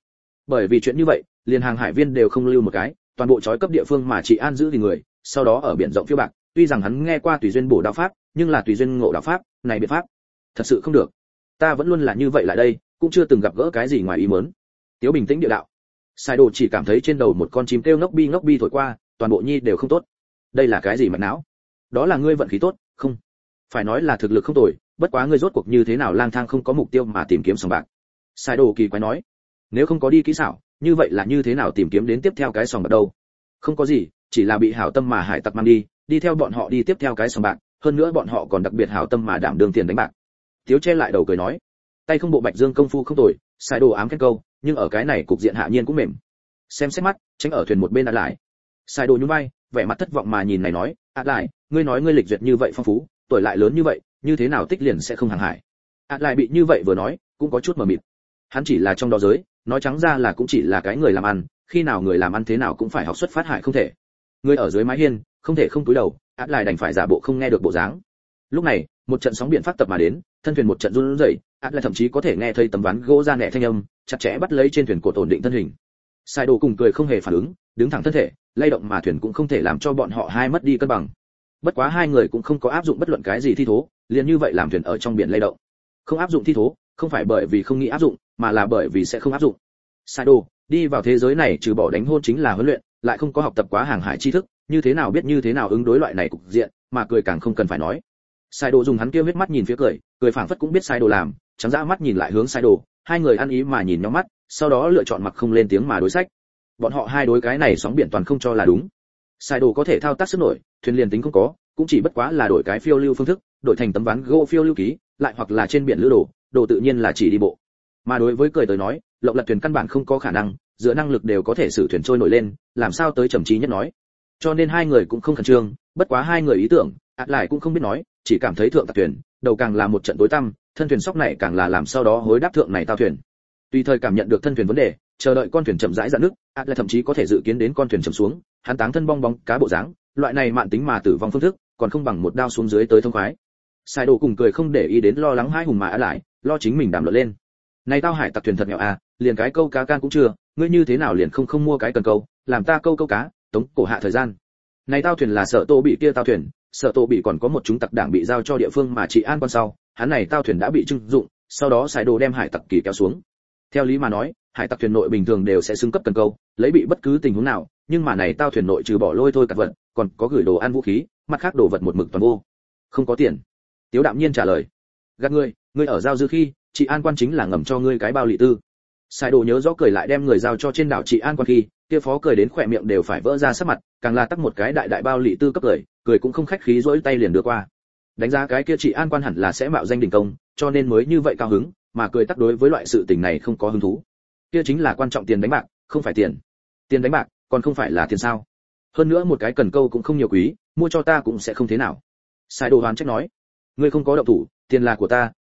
vì chuyện như vậy, liền hàng hải viên đều không lưu một cái, toàn bộ trói cấp địa phương mà chỉ an giữ thì người, sau đó ở biển rộng phiêu bạc, tuy rằng hắn nghe qua tùy duyên bổ đạo pháp, nhưng là tùy duyên ngộ đạo pháp, này biện pháp thật sự không được. Ta vẫn luôn là như vậy lại đây, cũng chưa từng gặp gỡ cái gì ngoài ý muốn. Tiếu bình tĩnh địa đạo. Sai Đồ chỉ cảm thấy trên đầu một con chim kêu ngốc bi thổi qua, toàn bộ nhi đều không tốt. Đây là cái gì mạch não? Đó là ngươi vận khí tốt, không? Phải nói là thực lực không tồi, bất quá ngươi rốt cuộc như thế nào lang thang không có mục tiêu mà tìm kiếm sòng bạc. Sai Đồ kỳ quái nói, nếu không có đi kỹ xảo, như vậy là như thế nào tìm kiếm đến tiếp theo cái sòng bạc đâu? Không có gì, chỉ là bị hảo tâm mà hải tặc mang đi theo bọn họ đi tiếp theo cái sòng bạc, hơn nữa bọn họ còn đặc biệt hảo tâm mà đảm đương tiền đánh bạc. Tiếu che lại đầu cười nói, tay không bộ bạch dương công phu không tồi, Sai Đồ ám khen câu, nhưng ở cái này cục diện hạ nhiên cũng mềm. Xem xét mắt, tránh ở thuyền một bên đã lại. Sai Đồ nhún vai, vẻ mặt thất vọng mà nhìn này nói, lại, ngươi nói ngươi lịch duyệt như vậy phong phú, tuổi lại lớn như vậy, như thế nào tích liền sẽ không hàng hải? Lại bị như vậy vừa nói, cũng có chút mờ mịt. Hắn chỉ là trong đó giới, nói trắng ra là cũng chỉ là cái người làm ăn, khi nào người làm ăn thế nào cũng phải học xuất phát hải không thể. Người ở dưới mái hiên, không thể không cúi đầu, lại đành phải giả bộ không nghe được bộ dáng. Lúc này, một trận sóng biển phát tập mà đến, thân thuyền một trận run rẩy, lại thậm chí có thể nghe thấy tấm ván gỗ ra nẻ thanh âm, chặt chẽ bắt lấy trên thuyền cột ổn định thân hình. Sai Đồ cùng cười không hề phản ứng, đứng thẳng thân thể, lay động mà thuyền cũng không thể làm cho bọn họ hai mất đi cân bằng. Bất quá hai người cũng không có áp dụng bất luận cái gì thi thố, liền như vậy làm thuyền ở trong biển lay động. Không áp dụng thi thố, không phải bởi vì không nghĩ áp dụng, mà là bởi vì sẽ không áp dụng. Sai Đồ, đi vào thế giới này trừ bỏ đánh hôn chính là huấn luyện, lại không có học tập quá hàng hải tri thức, như thế nào biết như thế nào ứng đối loại này cục diện, mà cười càng không cần phải nói. Sai Đồ dùng hắn kia huyết mắt nhìn phía cười phảng phất cũng biết Sai Đồ làm, trắng dã mắt nhìn lại hướng Sai Đồ, hai người ăn ý mà nhìn nhau mắt, sau đó lựa chọn mặc không lên tiếng mà đối sách. Bọn họ hai đối cái này sóng biển toàn không cho là đúng. Sai Đồ có thể thao tác sức nổi, thuyền liền tính không có, cũng chỉ bất quá là đổi cái phiêu lưu phương thức, đổi thành tấm ván gỗ phiêu lưu ký, lại hoặc là trên biển lữ đồ tự nhiên là chỉ đi bộ. Mà đối với cười tới nói, lộng lật thuyền căn bản không có khả năng, giữa năng lực đều có thể xử thuyền trôi nổi lên, làm sao tới trầm trí nhất nói. Cho nên hai người cũng không khẩn trương, bất quá hai người ý tưởng, lại cũng không biết nói, chỉ cảm thấy thượng tạc thuyền, đầu càng là một trận tối tăm, thân thuyền sóc này càng là làm sau đó hối đáp thượng này tao thuyền. Tùy thời cảm nhận được thân thuyền vấn đề, chờ đợi con thuyền chậm rãi dạn nước, lại thậm chí có thể dự kiến đến con thuyền chậm xuống, hắn táng thân bong bóng cá bộ dáng, loại này mạn tính mà tử vong phương thức, còn không bằng một đao xuống dưới tới thông khoái. Sai Đồ cùng cười không để ý đến lo lắng hai hùng mà lại, lo chính mình đảm luận lên. Này tao hải tặc thuyền thật nghèo à, liền cái câu cá can cũng chưa, ngươi như thế nào liền không mua cái cần câu, làm ta câu cá, tống cổ hạ thời gian. Này tao thuyền là Sở Tô bị kia tao thuyền, Sở Tô bị còn có một chúng tặc đảng bị giao cho địa phương mà trị an quan sau, hắn này tao thuyền đã bị trưng dụng, sau đó Sai Đồ đem hải tặc kỳ kéo xuống. Theo lý mà nói, hải tặc thuyền nội bình thường đều sẽ xứng cấp cần câu, lấy bị bất cứ tình huống nào, nhưng mà này tao thuyền nội trừ bỏ lôi thôi cả vật, còn có gửi đồ ăn vũ khí, mặt khác đồ vật một mực toàn vô. Không có tiền. Tiếu Đạm Nhiên trả lời. Gạt ngươi ở giao dư khi, chị an quan chính là ngầm cho ngươi cái bao lị tư. Sai Đồ nhớ rõ cười lại đem người giao cho trên đảo chị an quan khi, kia phó cười đến khỏe miệng đều phải vỡ ra sắc mặt, càng là tắc một cái đại bao lị tư cấp cười cũng không khách khí dỗi tay liền đưa qua. Đánh giá cái kia chị an quan hẳn là sẽ mạo danh đình công, cho nên mới như vậy cao hứng, mà cười tắc đối với loại sự tình này không có hứng thú. Kia chính là quan trọng tiền đánh bạc, không phải tiền. Tiền đánh bạc, còn không phải là tiền sao? Hơn nữa một cái cần câu cũng không nhiều quý, mua cho ta cũng sẽ không thế nào. Sai Đồ hoán trách nói, ngươi không có động thủ, tiền là của ta,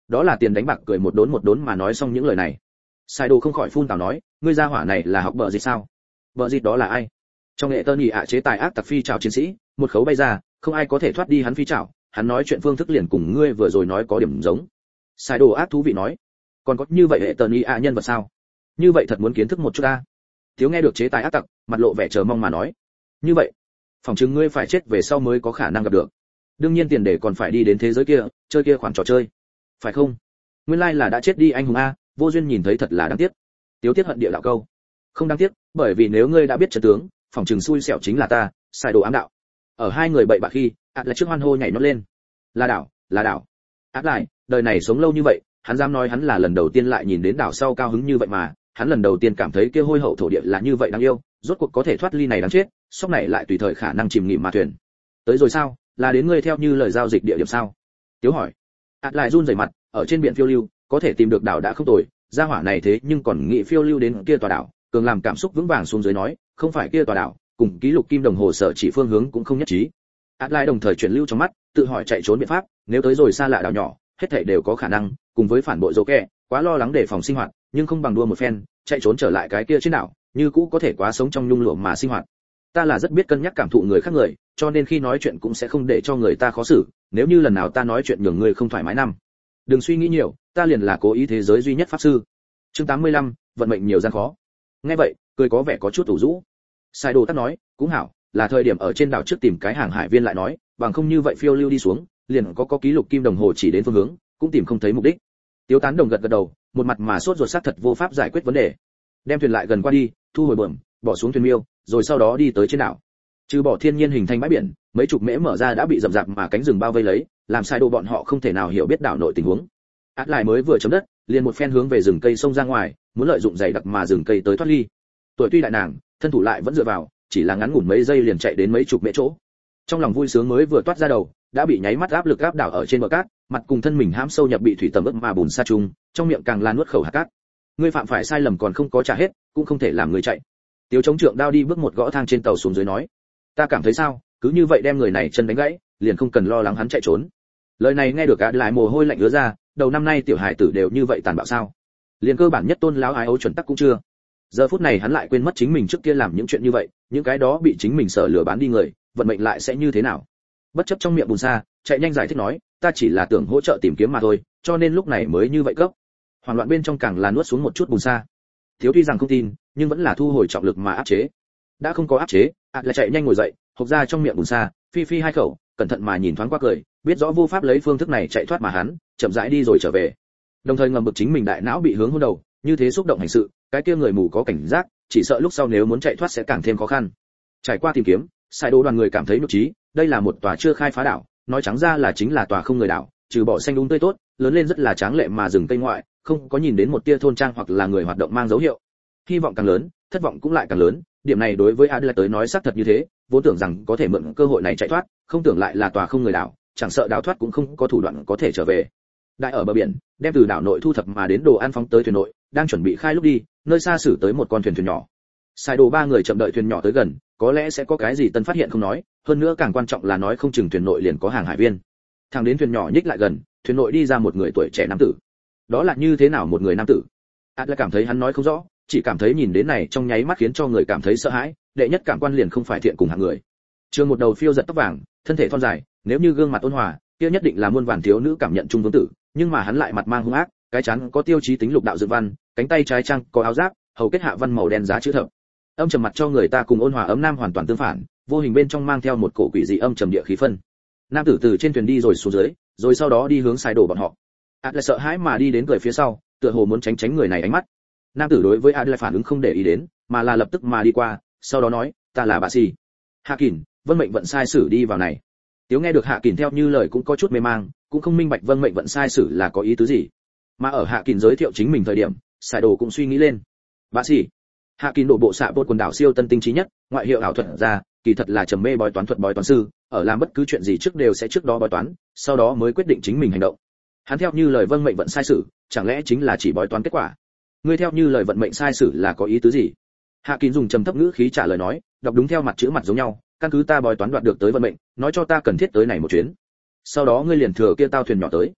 đó là tiền đánh bạc cười một đốn mà nói xong những lời này. Sai đồ không khỏi phun tào nói, ngươi gia hỏa này là học bợ gì sao? Bợ gì đó là ai? Trong hệ tơn nhị ạ chế tài ác tặc phi trảo chiến sĩ, một khấu bay ra, không ai có thể thoát đi hắn phi trảo, hắn nói chuyện phương thức liền cùng ngươi vừa rồi nói có điểm giống. Sai đồ ác thú vị nói, còn có như vậy hệ tơn nhị ạ nhân vật sao? Như vậy thật muốn kiến thức một chút a. Thiếu nghe được chế tài ác tặc, mặt lộ vẻ chờ mong mà nói, như vậy, phòng chứng ngươi phải chết về sau mới có khả năng gặp được. Đương nhiên tiền để còn phải đi đến thế giới kia, chơi kia khoản trò chơi, phải không? Nguyên lai là đã chết đi anh hùng a, vô duyên nhìn thấy thật là đáng tiếc. Tiếu tiết hận địa đạo câu, không đáng tiếc, bởi vì nếu ngươi đã biết trận tướng, phòng trường xui xẻo chính là ta. Sai đồ ám đạo. Ở hai người bậy bạ khi, lại trước hoan hô nhảy nhót lên. Là đảo. Lại, đời này sống lâu như vậy, hắn dám nói hắn là lần đầu tiên lại nhìn đến đảo sau cao hứng như vậy mà, hắn lần đầu tiên cảm thấy kia hôi hậu thổ địa là như vậy đáng yêu, rốt cuộc có thể thoát ly này đáng chết, sóc này lại tùy thời khả năng chìm nghỉm mà thuyền. Tới rồi sao? Là đến ngươi theo như lời giao dịch địa điểm sao? Tiếu hỏi. Lại run rẩy mặt, ở trên biển phiêu lưu, có thể tìm được đảo đã không tồi, gia hỏa này thế nhưng còn nghĩ phiêu lưu đến kia tòa đảo, cường làm cảm xúc vững vàng xuống dưới nói, không phải kia tòa đảo, cùng ký lục kim đồng hồ sở chỉ phương hướng cũng không nhất trí. Lại đồng thời chuyển lưu trong mắt, tự hỏi chạy trốn biện pháp, nếu tới rồi xa lạ đảo nhỏ, hết thảy đều có khả năng, cùng với phản bội dỗ kẻ, quá lo lắng để phòng sinh hoạt, nhưng không bằng đua một phen, chạy trốn trở lại cái kia trên đảo, như cũ có thể quá sống trong nhung lụa mà sinh hoạt. Ta là rất biết cân nhắc cảm thụ người khác người, cho nên khi nói chuyện cũng sẽ không để cho người ta khó xử, nếu như lần nào ta nói chuyện nhường người không thoải mái năm. Đừng suy nghĩ nhiều, ta liền là cố ý thế giới duy nhất pháp sư. Chương 85, vận mệnh nhiều gian khó. Nghe vậy, cười có vẻ có chút ủ rũ. Sai đồ tắt nói, cũng hảo, là thời điểm ở trên đảo trước tìm cái hàng hải viên lại nói, bằng không như vậy phiêu lưu đi xuống, liền có ký lục kim đồng hồ chỉ đến phương hướng, cũng tìm không thấy mục đích. Tiếu Tán Đồng gật gật đầu, một mặt mà sốt ruột xác thật vô pháp giải quyết vấn đề. Đem thuyền lại gần qua đi, thu hồi bờm, bỏ xuống thuyền miêu, rồi sau đó đi tới trên đảo. Trừ bỏ thiên nhiên hình thành bãi biển, mấy chục mễ mở ra đã bị rậm rạp mà cánh rừng bao vây lấy, làm sai đồ bọn họ không thể nào hiểu biết đảo nội tình huống. Lại mới vừa chấm đất, liền một phen hướng về rừng cây sông ra ngoài, muốn lợi dụng dày đặc mà rừng cây tới thoát ly. Tuổi tuy đại nàng, thân thủ lại vẫn dựa vào, chỉ là ngắn ngủn mấy giây liền chạy đến mấy chục mễ chỗ. Trong lòng vui sướng mới vừa toát ra đầu, đã bị nháy mắt áp lực áp đảo ở trên bờ cát, mặt cùng thân mình hãm sâu nhập bị thủy tầm ướt mà bùn sa trùng, trong miệng càng là nuốt khẩu hạt cát. Ngươi phạm phải sai lầm còn không có trả hết, cũng không thể làm người chạy. Tiếu chống trượng đao đi bước một gõ thang trên tàu xuống dưới nói, ta cảm thấy sao, cứ như vậy đem người này chân đánh gãy, liền không cần lo lắng hắn chạy trốn. Lời này nghe được lại mồ hôi lạnh ứa ra, đầu năm nay tiểu hải tử đều như vậy tàn bạo sao? Liền cơ bản nhất tôn láo ái ấu chuẩn tắc cũng chưa. Giờ phút này hắn lại quên mất chính mình trước kia làm những chuyện như vậy, những cái đó bị chính mình sợ lừa bán đi người, vận mệnh lại sẽ như thế nào? Bất chấp trong miệng bùn xa, chạy nhanh giải thích nói, ta chỉ là tưởng hỗ trợ tìm kiếm mà thôi, cho nên lúc này mới như vậy gấp. Hoảng loạn bên trong càng là nuốt xuống một chút bùn xa. Thiếu tuy rằng không tin, nhưng vẫn là thu hồi trọng lực mà áp chế. Đã không có áp chế, lại chạy nhanh ngồi dậy, hộc ra trong miệng bùn xa, phi phi hai khẩu, cẩn thận mà nhìn thoáng qua cười, biết rõ vô pháp lấy phương thức này chạy thoát mà hắn, chậm rãi đi rồi trở về. Đồng thời ngầm bực chính mình đại não bị hướng hôn đầu, như thế xúc động hành sự, cái kia người mù có cảnh giác, chỉ sợ lúc sau nếu muốn chạy thoát sẽ càng thêm khó khăn. Trải qua tìm kiếm, sai đồ đoàn người cảm thấy nhục trí, đây là một tòa chưa khai phá đảo, nói trắng ra là chính là tòa không người đảo, trừ bỏ xanh đúng tươi tốt, lớn lên rất là tráng lệ mà rừng cây ngoại, không có nhìn đến một tia thôn trang hoặc là người hoạt động mang dấu hiệu. Hy vọng càng lớn, thất vọng cũng lại càng lớn, điểm này đối với Adler tới nói xác thật như thế, vốn tưởng rằng có thể mượn cơ hội này chạy thoát, không tưởng lại là tòa không người đảo, chẳng sợ đào thoát cũng không có thủ đoạn có thể trở về. Đại ở bờ biển, đem từ đảo nội thu thập mà đến đồ ăn phóng tới thuyền nội, đang chuẩn bị khai lúc đi, nơi xa xử tới một con thuyền nhỏ. Sai đồ ba người chậm đợi thuyền nhỏ tới gần, có lẽ sẽ có cái gì tân phát hiện không nói, hơn nữa càng quan trọng là nói không chừng thuyền nội liền có hàng hải viên. Thằng đến thuyền nhỏ nhích lại gần, thuyền nội đi ra một người tuổi trẻ nam tử. Đó là như thế nào một người nam tử? Adler cảm thấy hắn nói không rõ, chỉ cảm thấy nhìn đến này trong nháy mắt khiến cho người cảm thấy sợ hãi, đệ nhất cảm quan liền không phải thiện cùng hạng người. Trường một đầu phiêu giật tóc vàng, thân thể thon dài, nếu như gương mặt ôn hòa, kia nhất định là muôn vàn thiếu nữ cảm nhận trung vương tử, nhưng mà hắn lại mặt mang hung ác, cái chán có tiêu chí tính lục đạo dự văn, cánh tay trái trang có áo giáp, hầu kết hạ văn màu đen giá chữ thập. Âm trầm mặt cho người ta cùng ôn hòa ấm nam hoàn toàn tương phản, vô hình bên trong mang theo một cổ quỷ dị âm trầm địa khí phân. Nam tử từ trên thuyền đi rồi xuống dưới, rồi sau đó đi hướng sai đồ bọn họ. Adler sợ hãi mà đi đến người phía sau, tựa hồ muốn tránh người này ánh mắt. Nam tử đối với Adler phản ứng không để ý đến, mà là lập tức mà đi qua, sau đó nói, ta là bà si. Hạ Kình, vân mệnh vận sai sử đi vào này. Tiếu nghe được Hạ Kình theo như lời cũng có chút mê mang, cũng không minh bạch vân mệnh vận sai sử là có ý tứ gì. Mà ở Hạ Kình giới thiệu chính mình thời điểm, Sài Đồ cũng suy nghĩ lên. Bà si. Hạ Kình đổ bộ xạ bột quần đảo siêu tân tinh trí nhất, ngoại hiệu ảo thuật ra, kỳ thật là trầm mê bói toán thuật bói toán sư, ở làm bất cứ chuyện gì trước đều sẽ trước đó bói toán, sau đó mới quyết định chính mình hành động. Hắn theo như lời vân mệnh vận sai sử, chẳng lẽ chính là chỉ bói toán kết quả? Ngươi theo như lời vận mệnh sai sử là có ý tứ gì? Hạ Kình dùng trầm thấp ngữ khí trả lời nói, đọc đúng theo mặt chữ mặt giống nhau, căn cứ ta bói toán đoạt được tới vận mệnh, nói cho ta cần thiết tới này một chuyến. Sau đó ngươi liền thừa kia tao thuyền nhỏ tới.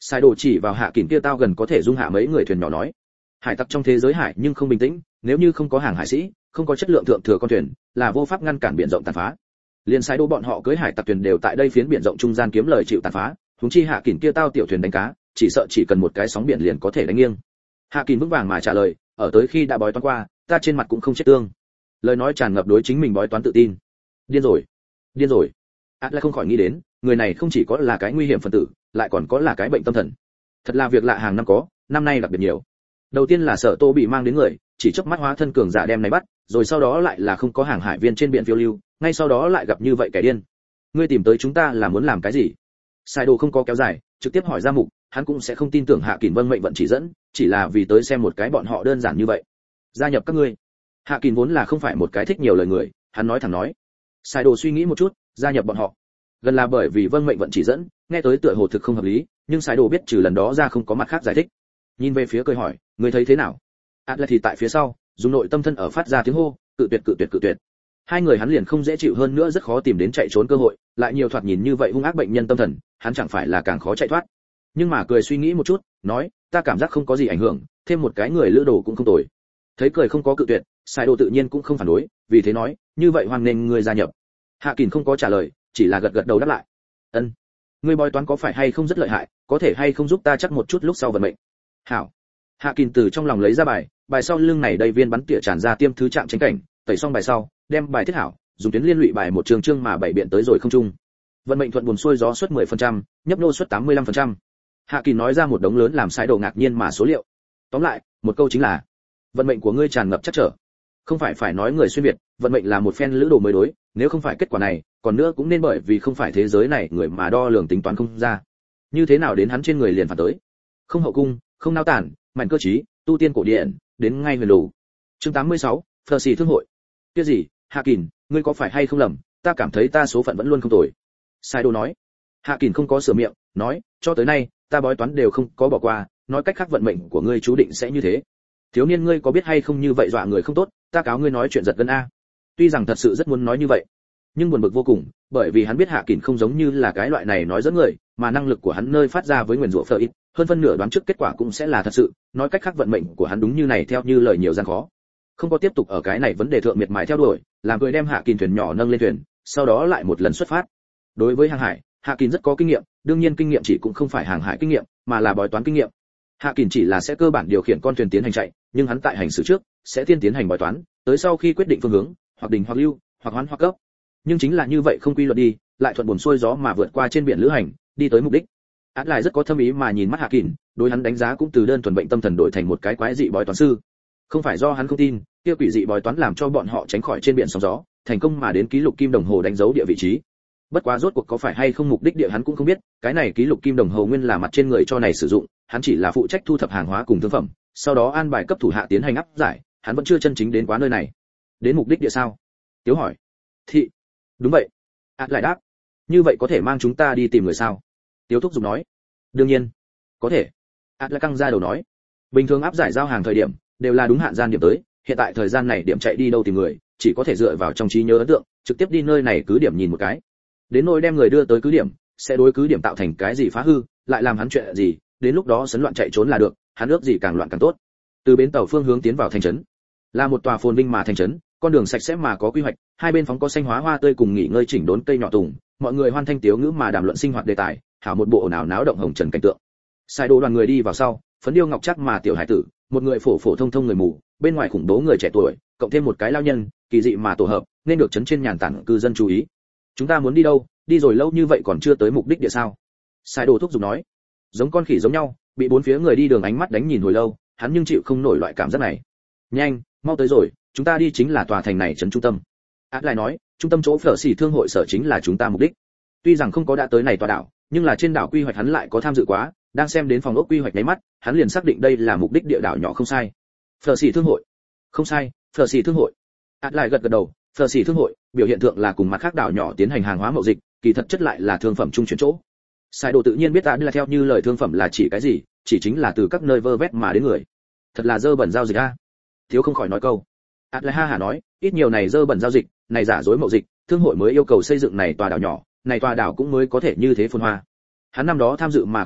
Sai đồ chỉ vào hạ kỳn kia tao gần có thể dung hạ mấy người thuyền nhỏ nói, hải tặc trong thế giới hải nhưng không bình tĩnh, nếu như không có hàng hải sĩ, không có chất lượng thượng thừa con thuyền, là vô pháp ngăn cản biển rộng tàn phá. Liên sai đồ bọn họ cưới hải tặc thuyền đều tại đây phiến biển rộng trung gian kiếm lời chịu tàn phá, huống chi hạ kỳn kia tao tiểu thuyền đánh cá, chỉ sợ chỉ cần một cái sóng biển liền có thể đánh nghiêng. Hạ kỳn vững vàng mà trả lời, ở tới khi đã bói toán qua, ta trên mặt cũng không chết tương. Lời nói tràn ngập đối chính mình bói toán tự tin. Điên rồi. Lại không khỏi nghĩ đến, người này không chỉ có là cái nguy hiểm phân tử, lại còn có là cái bệnh tâm thần. Thật là việc lạ hàng năm có, năm nay đặc biệt nhiều. Đầu tiên là Sở Tô bị mang đến người, chỉ chớp mắt hóa thân cường giả đem này bắt, rồi sau đó lại là không có hàng hải viên trên biển phiêu lưu, ngay sau đó lại gặp như vậy kẻ điên. Ngươi tìm tới chúng ta là muốn làm cái gì? Sai đồ không có kéo dài, trực tiếp hỏi ra mục, hắn cũng sẽ không tin tưởng Hạ Kình vâng mệnh vận chỉ dẫn, chỉ là vì tới xem một cái bọn họ đơn giản như vậy. Gia nhập các ngươi. Hạ Kình vốn là không phải một cái thích nhiều lời người, hắn nói thẳng nói. Sai đồ suy nghĩ một chút, gia nhập bọn họ. Gần là bởi vì vâng mệnh vận chỉ dẫn, nghe tới tựa hồ thực không hợp lý, nhưng Sai đồ biết trừ lần đó ra không có mặt khác giải thích. Nhìn về phía cười hỏi, ngươi thấy thế nào? Atlas thì tại phía sau, dùng nội tâm thân ở phát ra tiếng hô, cự tuyệt. Hai người hắn liền không dễ chịu hơn nữa rất khó tìm đến chạy trốn cơ hội, lại nhiều thoạt nhìn như vậy hung ác bệnh nhân tâm thần, hắn chẳng phải là càng khó chạy thoát. Nhưng mà cười suy nghĩ một chút, nói, ta cảm giác không có gì ảnh hưởng, thêm một cái người lữ đồ cũng không tồi. Thấy cười không có cự tuyệt, Sai đồ tự nhiên cũng không phản đối, vì thế nói, như vậy hoan nghênh ngươi gia nhập. Hạ Kình không có trả lời, chỉ là gật đầu đáp lại. Ân, ngươi bói toán có phải hay không rất lợi hại, có thể hay không giúp ta chắc một chút lúc sau vận mệnh. Hảo. Hạ Kình từ trong lòng lấy ra bài sau lưng này đầy viên bắn tỉa tràn ra tiêm thứ trạng tránh cảnh, tẩy xong bài sau, đem bài thiết hảo, dùng tuyến liên lụy bài một chương mà bảy biện tới rồi không trung. Vận mệnh thuận buồm xuôi gió suất 10%, nhấp nô suất 85%. Hạ Kình nói ra một đống lớn làm Sai đồ ngạc nhiên mà số liệu. Tóm lại, một câu chính là, vận mệnh của ngươi tràn ngập chắc trở. Không phải nói người xuyên việt, vận mệnh là một phen lữ đồ mới đối, nếu không phải kết quả này, còn nữa cũng nên bởi vì không phải thế giới này người mà đo lường tính toán không ra. Như thế nào đến hắn trên người liền phản tới. Không hậu cung, không nao tản, mạnh cơ trí, tu tiên cổ điển, đến ngay huyền lù. Chương 86, Phở xì thương hội. Cái gì? Hạ Kình, ngươi có phải hay không lầm, ta cảm thấy ta số phận vẫn luôn không tồi. Sai đồ nói. Hạ Kình không có sửa miệng, nói, cho tới nay, ta bói toán đều không có bỏ qua, nói cách khác vận mệnh của ngươi chú định sẽ như thế. Thiếu niên ngươi có biết hay không như vậy dọa người không tốt, ta cáo ngươi nói chuyện giật gân a. Tuy rằng thật sự rất muốn nói như vậy, nhưng buồn bực vô cùng, bởi vì hắn biết Hạ Kình không giống như là cái loại này nói dẫn người, mà năng lực của hắn nơi phát ra với nguyền rủa phở ít, hơn phân nửa đoán trước kết quả cũng sẽ là thật sự, nói cách khác vận mệnh của hắn đúng như này theo như lời nhiều gian khó. Không có tiếp tục ở cái này vấn đề thượng miệt mài theo đuổi, làm người đem Hạ Kình thuyền nhỏ nâng lên thuyền, sau đó lại một lần xuất phát. Đối với hàng hải, Hạ Kình rất có kinh nghiệm, đương nhiên kinh nghiệm chỉ cũng không phải hàng hải kinh nghiệm, mà là bói toán kinh nghiệm. Hạ Kình chỉ là sẽ cơ bản điều khiển con thuyền tiến hành chạy, nhưng hắn tại hành xử trước sẽ tiên tiến hành bói toán, tới sau khi quyết định phương hướng, hoặc đình hoặc lưu, hoặc hoán hoặc cấp. Nhưng chính là như vậy không quy luật đi, lại thuận buồm xuôi gió mà vượt qua trên biển lữ hành, đi tới mục đích. Át lại rất có thâm ý mà nhìn mắt Hạ Kình, đối hắn đánh giá cũng từ đơn thuần bệnh tâm thần đổi thành một cái quái dị bói toán sư. Không phải do hắn không tin, kia quỷ dị bói toán làm cho bọn họ tránh khỏi trên biển sóng gió, thành công mà đến ký lục kim đồng hồ đánh dấu địa vị trí. Bất quá rốt cuộc có phải hay không mục đích địa hắn cũng không biết, cái này ký lục kim đồng hồ nguyên là mặt trên người cho này sử dụng, hắn chỉ là phụ trách thu thập hàng hóa cùng thương phẩm, sau đó an bài cấp thủ hạ tiến hành áp giải, hắn vẫn chưa chân chính đến quá nơi này. Đến mục đích địa sao? Tiếu hỏi. Thị. Đúng vậy. Lại đáp. Như vậy có thể mang chúng ta đi tìm người sao? Tiếu thúc giục nói. Đương nhiên. Có thể. Lại căng ra đầu nói. Bình thường áp giải giao hàng thời điểm, đều là đúng hạn gian điểm tới, hiện tại thời gian này điểm chạy đi đâu tìm người, chỉ có thể dựa vào trong trí nhớ ấn tượng, trực tiếp đi nơi này cứ điểm nhìn một cái. Đến nơi đem người đưa tới cứ điểm, sẽ đối cứ điểm tạo thành cái gì phá hư, lại làm hắn chuyện gì, đến lúc đó sấn loạn chạy trốn là được, hắn ước gì càng loạn càng tốt. Từ bến tàu phương hướng tiến vào thành trấn, là một tòa phồn vinh mà thành trấn, con đường sạch sẽ mà có quy hoạch, hai bên phóng có xanh hóa hoa tươi cùng nghỉ ngơi chỉnh đốn cây nhỏ tùng, mọi người hoan thanh tiếu ngữ mà đàm luận sinh hoạt đề tài, hảo một bộ ồn ào náo động hồng trần cảnh tượng. Sai đồ đoàn người đi vào sau, phấn điêu ngọc chắc mà tiểu hải tử, một người phổ phổ thông thông người mù, bên ngoài khủng bố người trẻ tuổi, cộng thêm một cái lao nhân, kỳ dị mà tổ hợp, nên được trấn trên nhàn tản cư dân chú ý. Chúng ta muốn đi đâu, đi rồi lâu như vậy còn chưa tới mục đích địa sao? Sai đồ thúc giục nói. Giống con khỉ giống nhau, bị bốn phía người đi đường ánh mắt đánh nhìn hồi lâu, hắn nhưng chịu không nổi loại cảm giác này. Nhanh, mau tới rồi, chúng ta đi chính là tòa thành này trấn trung tâm. Lại nói, trung tâm chỗ Phở xì thương hội sở chính là chúng ta mục đích. Tuy rằng không có đã tới này tòa đảo, nhưng là trên đảo quy hoạch hắn lại có tham dự quá, đang xem đến phòng ốc quy hoạch nháy mắt, hắn liền xác định đây là mục đích địa đảo nhỏ không sai. Phở xì thương hội. Không sai, Phở xì thương hội. Lại gật đầu, Phở xì thương hội, biểu hiện thượng là cùng mặt khác đảo nhỏ tiến hành hàng hóa mậu dịch, kỳ thật chất lại là thương phẩm trung chuyển chỗ. Sai đồ tự nhiên biết là theo như lời thương phẩm là chỉ cái gì, chỉ chính là từ các nơi vơ vét mà đến người. Thật là dơ bẩn giao dịch a. Thiếu không khỏi nói câu. Lại ha hả nói, ít nhiều này dơ bẩn giao dịch, này giả dối mậu dịch, thương hội mới yêu cầu xây dựng này tòa đảo nhỏ, này tòa đảo cũng mới có thể như thế phồn hoa. Hắn năm đó tham dự mà quy hoạch,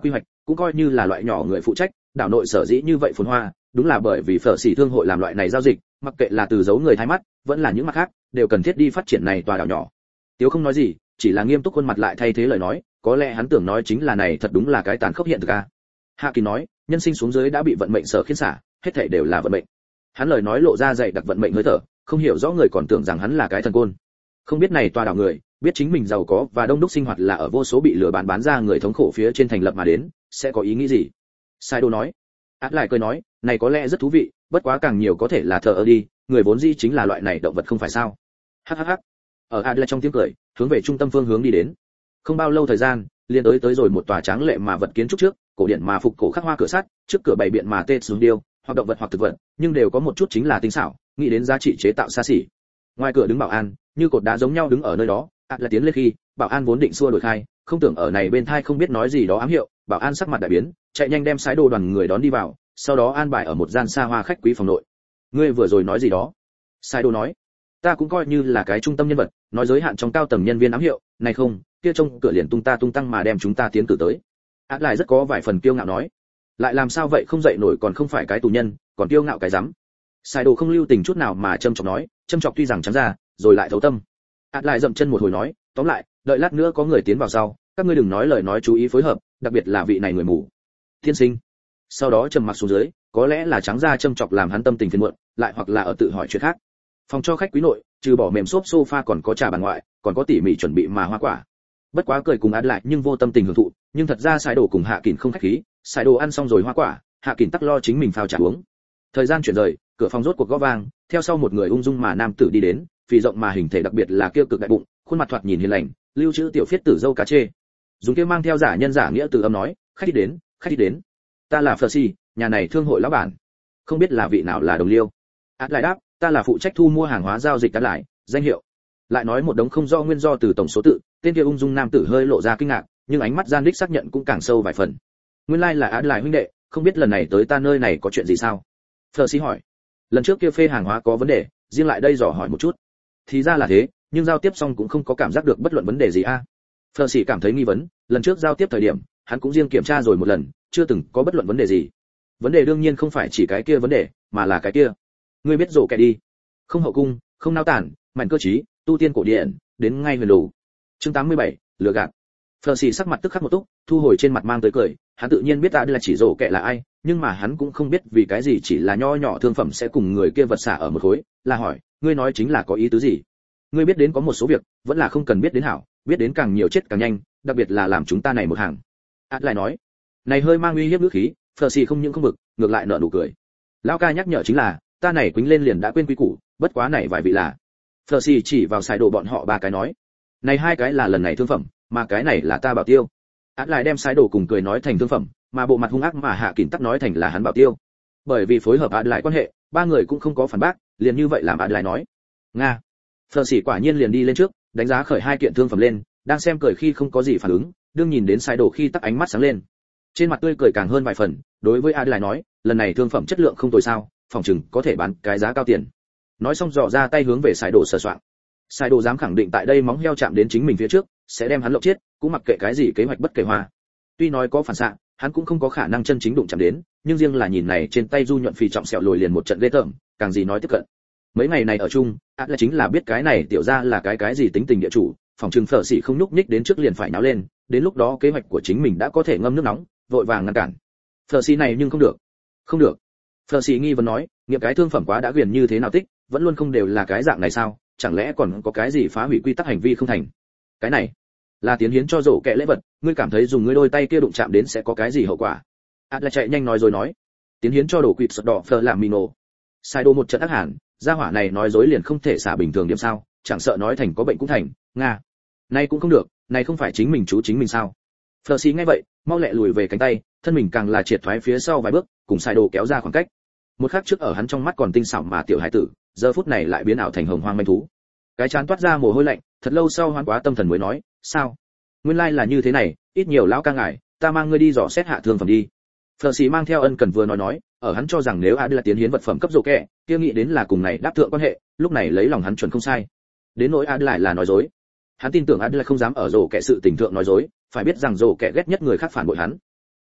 cũng coi như là loại nhỏ người phụ trách, đảo nội sở dĩ như vậy phồn hoa, đúng là bởi vì phở xỉ thương hội làm loại này giao dịch, mặc kệ là từ giấu người thái mắt, vẫn là những mặt khác, đều cần thiết đi phát triển này tòa đảo nhỏ. Tiếu không nói gì, chỉ là nghiêm túc khuôn mặt lại thay thế lời nói, có lẽ hắn tưởng nói chính là này thật đúng là cái tàn khốc hiện thực a. Hạ Kỳ nói, nhân sinh xuống dưới đã bị vận mệnh sở khiến xả, hết thảy đều là vận mệnh. Hắn lời nói lộ ra dày đặc vận mệnh hơi thở, không hiểu rõ người còn tưởng rằng hắn là cái thần côn. Không biết này tòa đảo người, biết chính mình giàu có và đông đúc sinh hoạt là ở vô số bị lừa bán ra người thống khổ phía trên thành lập mà đến, sẽ có ý nghĩ gì? Saido nói. Át lại cười nói, này có lẽ rất thú vị, bất quá càng nhiều có thể là thờ ơ đi, người vốn dĩ chính là loại này động vật không phải sao? Hắc hắc hắc. Ở Adler trong tiếng cười, hướng về trung tâm phương hướng đi đến. Không bao lâu thời gian, liền tới rồi một tòa tráng lệ mà vật kiến trúc trước, cổ điển mà phục cổ khắc hoa cửa sắt, trước cửa bày biện mà tê xuống điêu, hoặc động vật hoặc thực vật, nhưng đều có một chút chính là tinh xảo, nghĩ đến giá trị chế tạo xa xỉ. Ngoài cửa đứng bảo an, như cột đá giống nhau đứng ở nơi đó, Adler tiến lên khi, bảo an vốn định xua đuổi khai, không tưởng ở này bên thai không biết nói gì đó ám hiệu, bảo an sắc mặt đại biến, chạy nhanh đem sái đồ đoàn người đón đi vào, sau đó an bài ở một gian xa hoa khách quý phòng nội. Ngươi vừa rồi nói gì đó? Sái đồ nói, ta cũng coi như là cái trung tâm nhân vật, nói giới hạn trong cao tầng nhân viên ám hiệu, này không, kia trông cửa liền tung tăng mà đem chúng ta tiến cử tới. Át lại rất có vài phần kiêu ngạo nói, lại làm sao vậy, không dậy nổi còn không phải cái tù nhân, còn kiêu ngạo cái rắm. Sái đồ không lưu tình chút nào mà châm chọc nói, châm chọc tuy rằng trắng ra, rồi lại thấu tâm. Át lại dậm chân một hồi nói, tóm lại, đợi lát nữa có người tiến vào sau, các ngươi đừng nói lời nói, chú ý phối hợp, đặc biệt là vị này người mù. Thiên sinh. Sau đó trầm mặc xuống dưới, có lẽ là trắng ra châm chọc làm hắn tâm tình phiền muộn, lại hoặc là ở tự hỏi chuyện khác. Phòng cho khách quý nội, trừ bỏ mềm xốp sofa còn có trà bàn ngoại, còn có tỉ mỉ chuẩn bị mà hoa quả. Bất quá cười cùng Át lại nhưng vô tâm tình hưởng thụ, nhưng thật ra Sái đồ cùng Hạ Kình không khách khí, Sái đồ ăn xong rồi hoa quả, Hạ Kình tắc lo chính mình phao trà uống. Thời gian chuyển rời, cửa phòng rốt cuộc gõ vang, theo sau một người ung dung mà nam tử đi đến, phì rộng mà hình thể đặc biệt là kia cực đại bụng, khuôn mặt thoạt nhìn hiền lành, lưu trữ tiểu phiết tử dâu cá chê. Dùng kia mang theo giả nhân giả nghĩa từ âm nói, khách đi đến. Ta là Percy, nhà này thương hội lão bản. Không biết là vị nào là đồng liêu. Át lại đáp, ta là phụ trách thu mua hàng hóa giao dịch Át lại, danh hiệu. Lại nói một đống không do nguyên do từ tổng số tự, tên kia ung dung nam tử hơi lộ ra kinh ngạc, nhưng ánh mắt gian đích xác nhận cũng càng sâu vài phần. Nguyên lai là Át lại huynh đệ, không biết lần này tới ta nơi này có chuyện gì sao? Percy hỏi. Lần trước kia phê hàng hóa có vấn đề, riêng lại đây dò hỏi một chút. Thì ra là thế, nhưng giao tiếp xong cũng không có cảm giác được bất luận vấn đề gì a. Percy cảm thấy nghi vấn, lần trước giao tiếp thời điểm, hắn cũng riêng kiểm tra rồi một lần, chưa từng có bất luận vấn đề gì. Vấn đề đương nhiên không phải chỉ cái kia vấn đề, mà là cái kia. Ngươi biết rổ kẻ đi, không hậu cung, không nao tản, mạnh cơ trí, tu tiên cổ điển, đến ngay huyền đủ. Chương 87, lừa gạt. Percy sắc mặt tức khắc một túc, thu hồi trên mặt mang tới cười, hắn tự nhiên biết ta đây là chỉ rổ kẻ là ai, nhưng mà hắn cũng không biết vì cái gì chỉ là nho nhỏ thương phẩm sẽ cùng người kia vật xả ở một khối, là hỏi, ngươi nói chính là có ý tứ gì? Ngươi biết đến có một số việc, vẫn là không cần biết đến hảo, biết đến càng nhiều chết càng nhanh, đặc biệt là làm chúng ta này một hàng. Át lại nói, này hơi mang uy hiếp ngữ khí, Percy không những không bực, ngược lại nở nụ cười. Lão ca nhắc nhở chính là, ta này quýnh lên liền đã quên quý củ, bất quá này vài vị là. Percy chỉ vào xài đồ bọn họ ba cái nói, này hai cái là lần này thương phẩm, mà cái này là ta bảo tiêu. Át lại đem xài đồ cùng cười nói thành thương phẩm, mà bộ mặt hung ác mà Hạ Kình tắc nói thành là hắn bảo tiêu. Bởi vì phối hợp Át lại quan hệ, ba người cũng không có phản bác, liền như vậy làm Át lại nói. Nga. Percy quả nhiên liền đi lên trước, đánh giá khởi hai kiện thương phẩm lên, đang xem cười khi không có gì phản ứng, đương nhìn đến xài đồ khi tắc ánh mắt sáng lên. Trên mặt tươi cười càng hơn vài phần, đối với Át lại nói, lần này thương phẩm chất lượng không tồi sao, phòng chừng có thể bán cái giá cao tiền. Nói xong dò ra tay hướng về xài đồ sờ soạng. Xài đồ dám khẳng định tại đây móng heo chạm đến chính mình phía trước, sẽ đem hắn lộng chết, cũng mặc kệ cái gì kế hoạch bất kể hoa. Tuy nói có phản xạ, hắn cũng không có khả năng chân chính đụng chạm đến, nhưng riêng là nhìn này trên tay du nhuận phì trọng sẹo lồi liền một trận ghê tởm, càng gì nói tiếp cận. Mấy ngày này ở chung, Át là chính là biết cái này tiểu ra là cái gì tính tình địa chủ, phòng trừng Phở Sĩ không nhúc nhích đến trước liền phải náo lên, đến lúc đó kế hoạch của chính mình đã có thể ngâm nước nóng, vội vàng ngăn cản. Phở Sĩ này nhưng không được. Phở Sĩ nghi vấn nói, nghiệp cái thương phẩm quá đã quyền như thế nào tích, vẫn luôn không đều là cái dạng này sao, chẳng lẽ còn có cái gì phá hủy quy tắc hành vi không thành? Cái này là tiến hiến cho rổ kẹ lễ vật, ngươi cảm thấy dùng ngươi đôi tay kia đụng chạm đến sẽ có cái gì hậu quả? Át là chạy nhanh nói rồi nói, tiến hiến cho đồ quỵt sọt đỏ Phở làm mì nổ. Sai đồ một trận ác hẳn, gia hỏa này nói dối liền không thể xả bình thường điểm sao, chẳng sợ nói thành có bệnh cũng thành, nga. Này cũng không được, này không phải chính mình chú chính mình sao? Phở Sĩ nghe vậy, mau lẹ lùi về cánh tay, thân mình càng là triệt thoái phía sau vài bước, cùng Sai đồ kéo ra khoảng cách. Một khắc trước ở hắn trong mắt còn tinh xảo mà tiểu hải tử, giờ phút này lại biến ảo thành hồng hoang manh thú. Cái chán toát ra mồ hôi lạnh, thật lâu sau hoan quá tâm thần mới nói, sao? Nguyên lai là như thế này, ít nhiều lão ca ngài, ta mang ngươi đi dò xét hạ thương phẩm đi. Phở Sĩ mang theo ân cần vừa nói, ở hắn cho rằng nếu Át là tiến hiến vật phẩm cấp rổ kẹ, kia nghĩ đến là cùng này đáp thượng quan hệ, lúc này lấy lòng hắn chuẩn không sai. Đến nỗi Át lại là nói dối. Hắn tin tưởng Át là không dám ở rổ kẹ sự tình thượng nói dối, phải biết rằng rổ kẹ ghét nhất người khác phản bội hắn.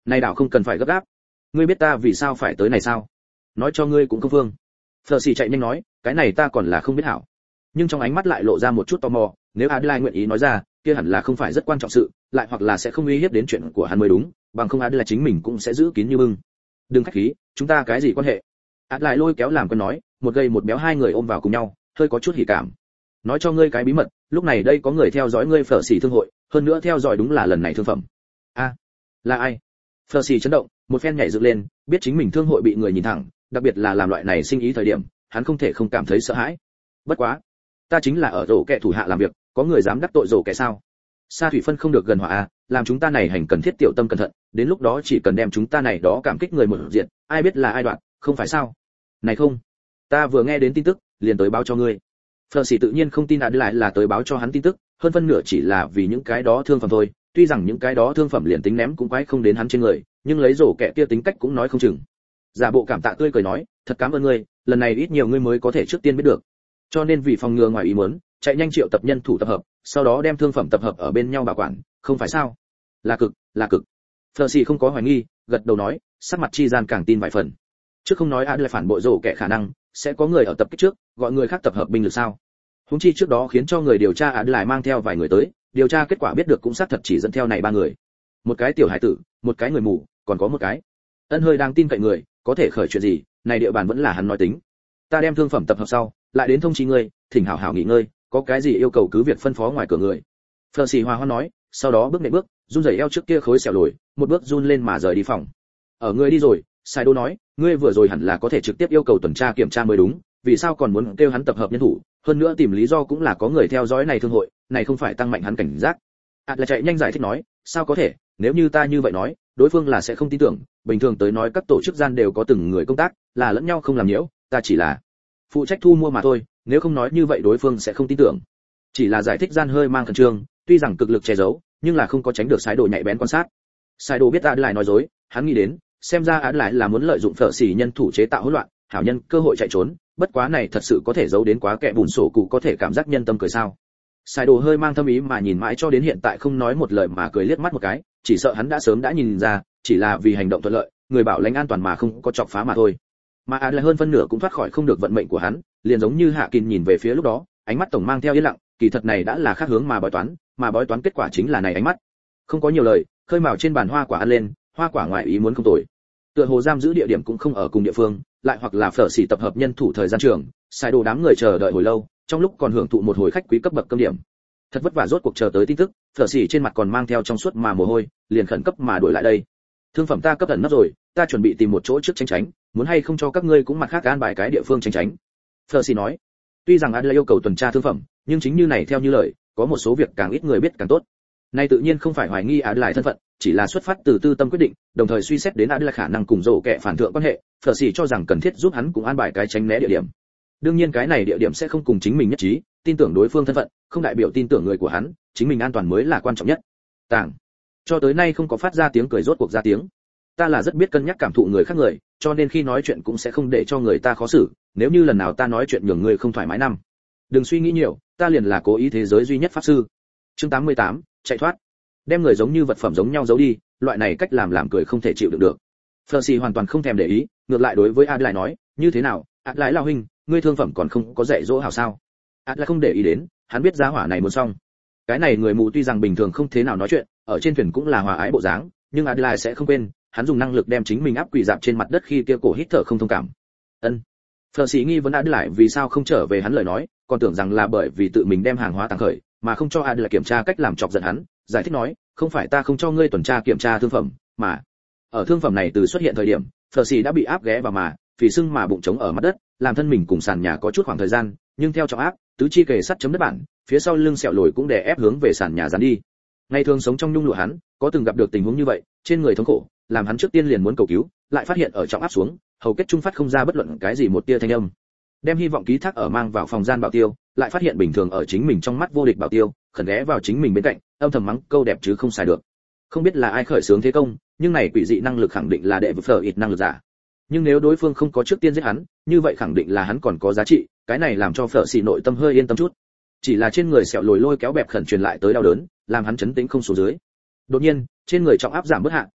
Này đảo không cần phải gấp gáp. Ngươi biết ta vì sao phải tới này sao? Nói cho ngươi cũng không vương. Phở xì chạy nhanh nói, cái này ta còn là không biết hảo. Nhưng trong ánh mắt lại lộ ra một chút tò mò, nếu Adelaide nguyện ý nói ra, kia hẳn là không phải rất quan trọng sự, lại hoặc là sẽ không uy hiếp đến chuyện của hắn mới đúng, bằng không Adelaide chính mình cũng sẽ giữ kín như bưng. Đừng khách khí, chúng ta cái gì quan hệ? Adelaide lôi kéo làm quen nói, một gầy một béo hai người ôm vào cùng nhau, hơi có chút hỉ cảm. Nói cho ngươi cái bí mật, lúc này đây có người theo dõi ngươi Phở xì thương hội, hơn nữa theo dõi đúng là lần này thương phẩm. A, là ai? Phở xì chấn động, một phen nhảy dựng lên, biết chính mình thương hội bị người nhìn thẳng, đặc biệt là làm loại này sinh ý thời điểm, hắn không thể không cảm thấy sợ hãi. Bất quá, ta chính là ở rổ kẻ thủ hạ làm việc, có người dám đắc tội rổ kẻ sao? Sa thủy phân không được gần hỏa a, làm chúng ta này hành cần thiết tiểu tâm cẩn thận, đến lúc đó chỉ cần đem chúng ta này đó cảm kích người một diện, ai biết là ai đoạn, không phải sao? Này không, ta vừa nghe đến tin tức, liền tới báo cho ngươi. Phở xì tự nhiên không tin lại là tới báo cho hắn tin tức, hơn phân nửa chỉ là vì những cái đó thương phẩm thôi, tuy rằng những cái đó thương phẩm liền tính ném cũng quái không đến hắn trên người, nhưng lấy rổ kẻ kia tính cách cũng nói không chừng. Giả bộ cảm tạ tươi cười nói, thật cảm ơn ngươi, lần này ít nhiều ngươi mới có thể trước tiên biết được. Cho nên vì phòng ngừa ngoài ý muốn, chạy nhanh triệu tập nhân thủ tập hợp, sau đó đem thương phẩm tập hợp ở bên nhau bảo quản, không phải sao? Là cực. Phở xì không có hoài nghi, gật đầu nói, sắc mặt chi gian càng tin vài phần. Trước không nói Adelaide phản bội rổ kẻ khả năng, sẽ có người ở tập kích trước, gọi người khác tập hợp binh lực sao? Huống chi trước đó khiến cho người điều tra Adelaide mang theo vài người tới, điều tra kết quả biết được cũng xác thật chỉ dẫn theo này ba người. Một cái tiểu hải tử, một cái người mù, còn có một cái ân hơi đang tin cậy người, có thể khởi chuyện gì, này địa bàn vẫn là hắn nói tính. Ta đem thương phẩm tập hợp sau, lại đến thông chi ngươi, thỉnh hảo hảo nghỉ ngơi, có cái gì yêu cầu cứ việc phân phó ngoài cửa người. Phở xì hòa hoan nói, sau đó bước nệm bước, run rẩy eo trước kia khối xẻo lồi, một bước run lên mà rời đi phòng. Ở ngươi đi rồi, Sai Đô nói, ngươi vừa rồi hẳn là có thể trực tiếp yêu cầu tuần tra kiểm tra mới đúng, vì sao còn muốn kêu hắn tập hợp nhân thủ, hơn nữa tìm lý do cũng là có người theo dõi này thương hội, này không phải tăng mạnh hắn cảnh giác. Là chạy nhanh giải thích nói, sao có thể, nếu như ta như vậy nói, đối phương là sẽ không tin tưởng, bình thường tới nói các tổ chức gian đều có từng người công tác, là lẫn nhau không làm nhiễu, ta chỉ là phụ trách thu mua mà thôi, nếu không nói như vậy đối phương sẽ không tin tưởng. Chỉ là giải thích gian hơi mang khẩn trương, tuy rằng cực lực che giấu, nhưng là không có tránh được Sai Đồ nhạy bén quan sát. Sai Đồ biết lại nói dối, hắn nghĩ đến, xem ra lại là muốn lợi dụng Phở xì nhân thủ chế tạo hỗn loạn, hảo nhân cơ hội chạy trốn, bất quá này thật sự có thể giấu đến quá kẻ bùn sổ cụ có thể cảm giác nhân tâm cười sao? Sai Đồ hơi mang thâm ý mà nhìn mãi cho đến hiện tại không nói một lời mà cười liếc mắt một cái, chỉ sợ hắn đã sớm đã nhìn ra, chỉ là vì hành động thuận lợi, người bảo lãnh an toàn mà không có chọc phá mà thôi. Mà lại hơn phân nửa cũng thoát khỏi không được vận mệnh của hắn, liền giống như Hạ Kình nhìn về phía lúc đó, ánh mắt tổng mang theo yên lặng, kỳ thật này đã là khác hướng mà bói toán kết quả chính là này ánh mắt. Không có nhiều lời, khơi mào trên bàn hoa quả ăn lên, hoa quả ngoại ý muốn không tồi. Tựa hồ giam giữ địa điểm cũng không ở cùng địa phương, lại hoặc là Phở xì tập hợp nhân thủ thời gian trường, Sai Đồ đám người chờ đợi hồi lâu, trong lúc còn hưởng thụ một hồi khách quý cấp bậc cơm điểm. Thật vất vả rốt cuộc chờ tới tin tức, Phở xì trên mặt còn mang theo trong suốt mà mồ hôi, liền khẩn cấp mà đuổi lại đây. Thương phẩm ta cấp ẩn nấp rồi, ta chuẩn bị tìm một chỗ trước tránh, muốn hay không cho các ngươi cũng mặt khác an bài cái địa phương tránh. Phở xì nói, tuy rằng Adelaide yêu cầu tuần tra thương phẩm, nhưng chính như này theo như lời, có một số việc càng ít người biết càng tốt. Nay tự nhiên không phải hoài nghi Adelaide thân phận, chỉ là xuất phát từ tư tâm quyết định, đồng thời suy xét đến Adelaide khả năng cùng rổ kẻ phản thượng quan hệ, Phở xì cho rằng cần thiết giúp hắn cũng an bài cái tránh né địa điểm. Đương nhiên cái này địa điểm sẽ không cùng chính mình nhất trí, tin tưởng đối phương thân phận, không đại biểu tin tưởng người của hắn, chính mình an toàn mới là quan trọng nhất. Tàng. Cho tới nay không có phát ra tiếng cười rốt cuộc ra tiếng. Ta là rất biết cân nhắc cảm thụ người khác người, cho nên khi nói chuyện cũng sẽ không để cho người ta khó xử, nếu như lần nào ta nói chuyện nhường người không thoải mái năm. Đừng suy nghĩ nhiều, ta liền là cố ý thế giới duy nhất pháp sư. Chương 88, chạy thoát. Đem người giống như vật phẩm giống nhau giấu đi, loại này cách làm cười không thể chịu đựng được. Phở xì hoàn toàn không thèm để ý, ngược lại đối với Adelaide nói, như thế nào, Adelaide lão huynh, ngươi thương phẩm còn không có dạy dỗ hảo sao? Adelaide không để ý đến, hắn biết giá hỏa này muốn xong. Cái này người mù tuy rằng bình thường không thế nào nói chuyện, ở trên thuyền cũng là hòa ái bộ dáng, nhưng Adelaide sẽ không quên, hắn dùng năng lực đem chính mình áp quỳ dạp trên mặt đất khi kia cổ hít thở không thông cảm. Ân. Phở xì nghi vấn Adelaide vì sao không trở về hắn lời nói, còn tưởng rằng là bởi vì tự mình đem hàng hóa tăng khởi, mà không cho Adelaide kiểm tra cách làm chọc giận hắn, giải thích nói, không phải ta không cho ngươi tuần tra kiểm tra thương phẩm, mà ở thương phẩm này từ xuất hiện thời điểm, Phở xì đã bị áp ghé vào mà, phì sưng mà bụng trống ở mặt đất, làm thân mình cùng sàn nhà có chút khoảng thời gian, nhưng theo trọng áp, tứ chi kề sắt chấm đất bản, phía sau lưng sẹo lồi cũng đè ép hướng về sàn nhà dán đi. Ngày thường sống trong nhung lụa hắn, có từng gặp được tình huống như vậy, trên người thống khổ, làm hắn trước tiên liền muốn cầu cứu, lại phát hiện ở trọng áp xuống, hầu kết trung phát không ra bất luận cái gì một tia thanh âm. Đem hy vọng ký thác ở mang vào phòng gian Bảo Tiêu, lại phát hiện bình thường ở chính mình trong mắt vô địch Bảo Tiêu, khẩn ghé vào chính mình bên cạnh, âm thầm mắng câu đẹp chứ không xài được. Không biết là ai khởi xướng thế công, nhưng này quỷ dị năng lực khẳng định là đệ vực phở ít năng lực giả. Nhưng nếu đối phương không có trước tiên giết hắn, như vậy khẳng định là hắn còn có giá trị, cái này làm cho Phở xì nội tâm hơi yên tâm chút. Chỉ là trên người sẹo lồi lôi kéo bẹp khẩn truyền lại tới đau đớn, làm hắn chấn tĩnh không xuống dưới. Đột nhiên, trên người trọng áp giảm bớt hạ,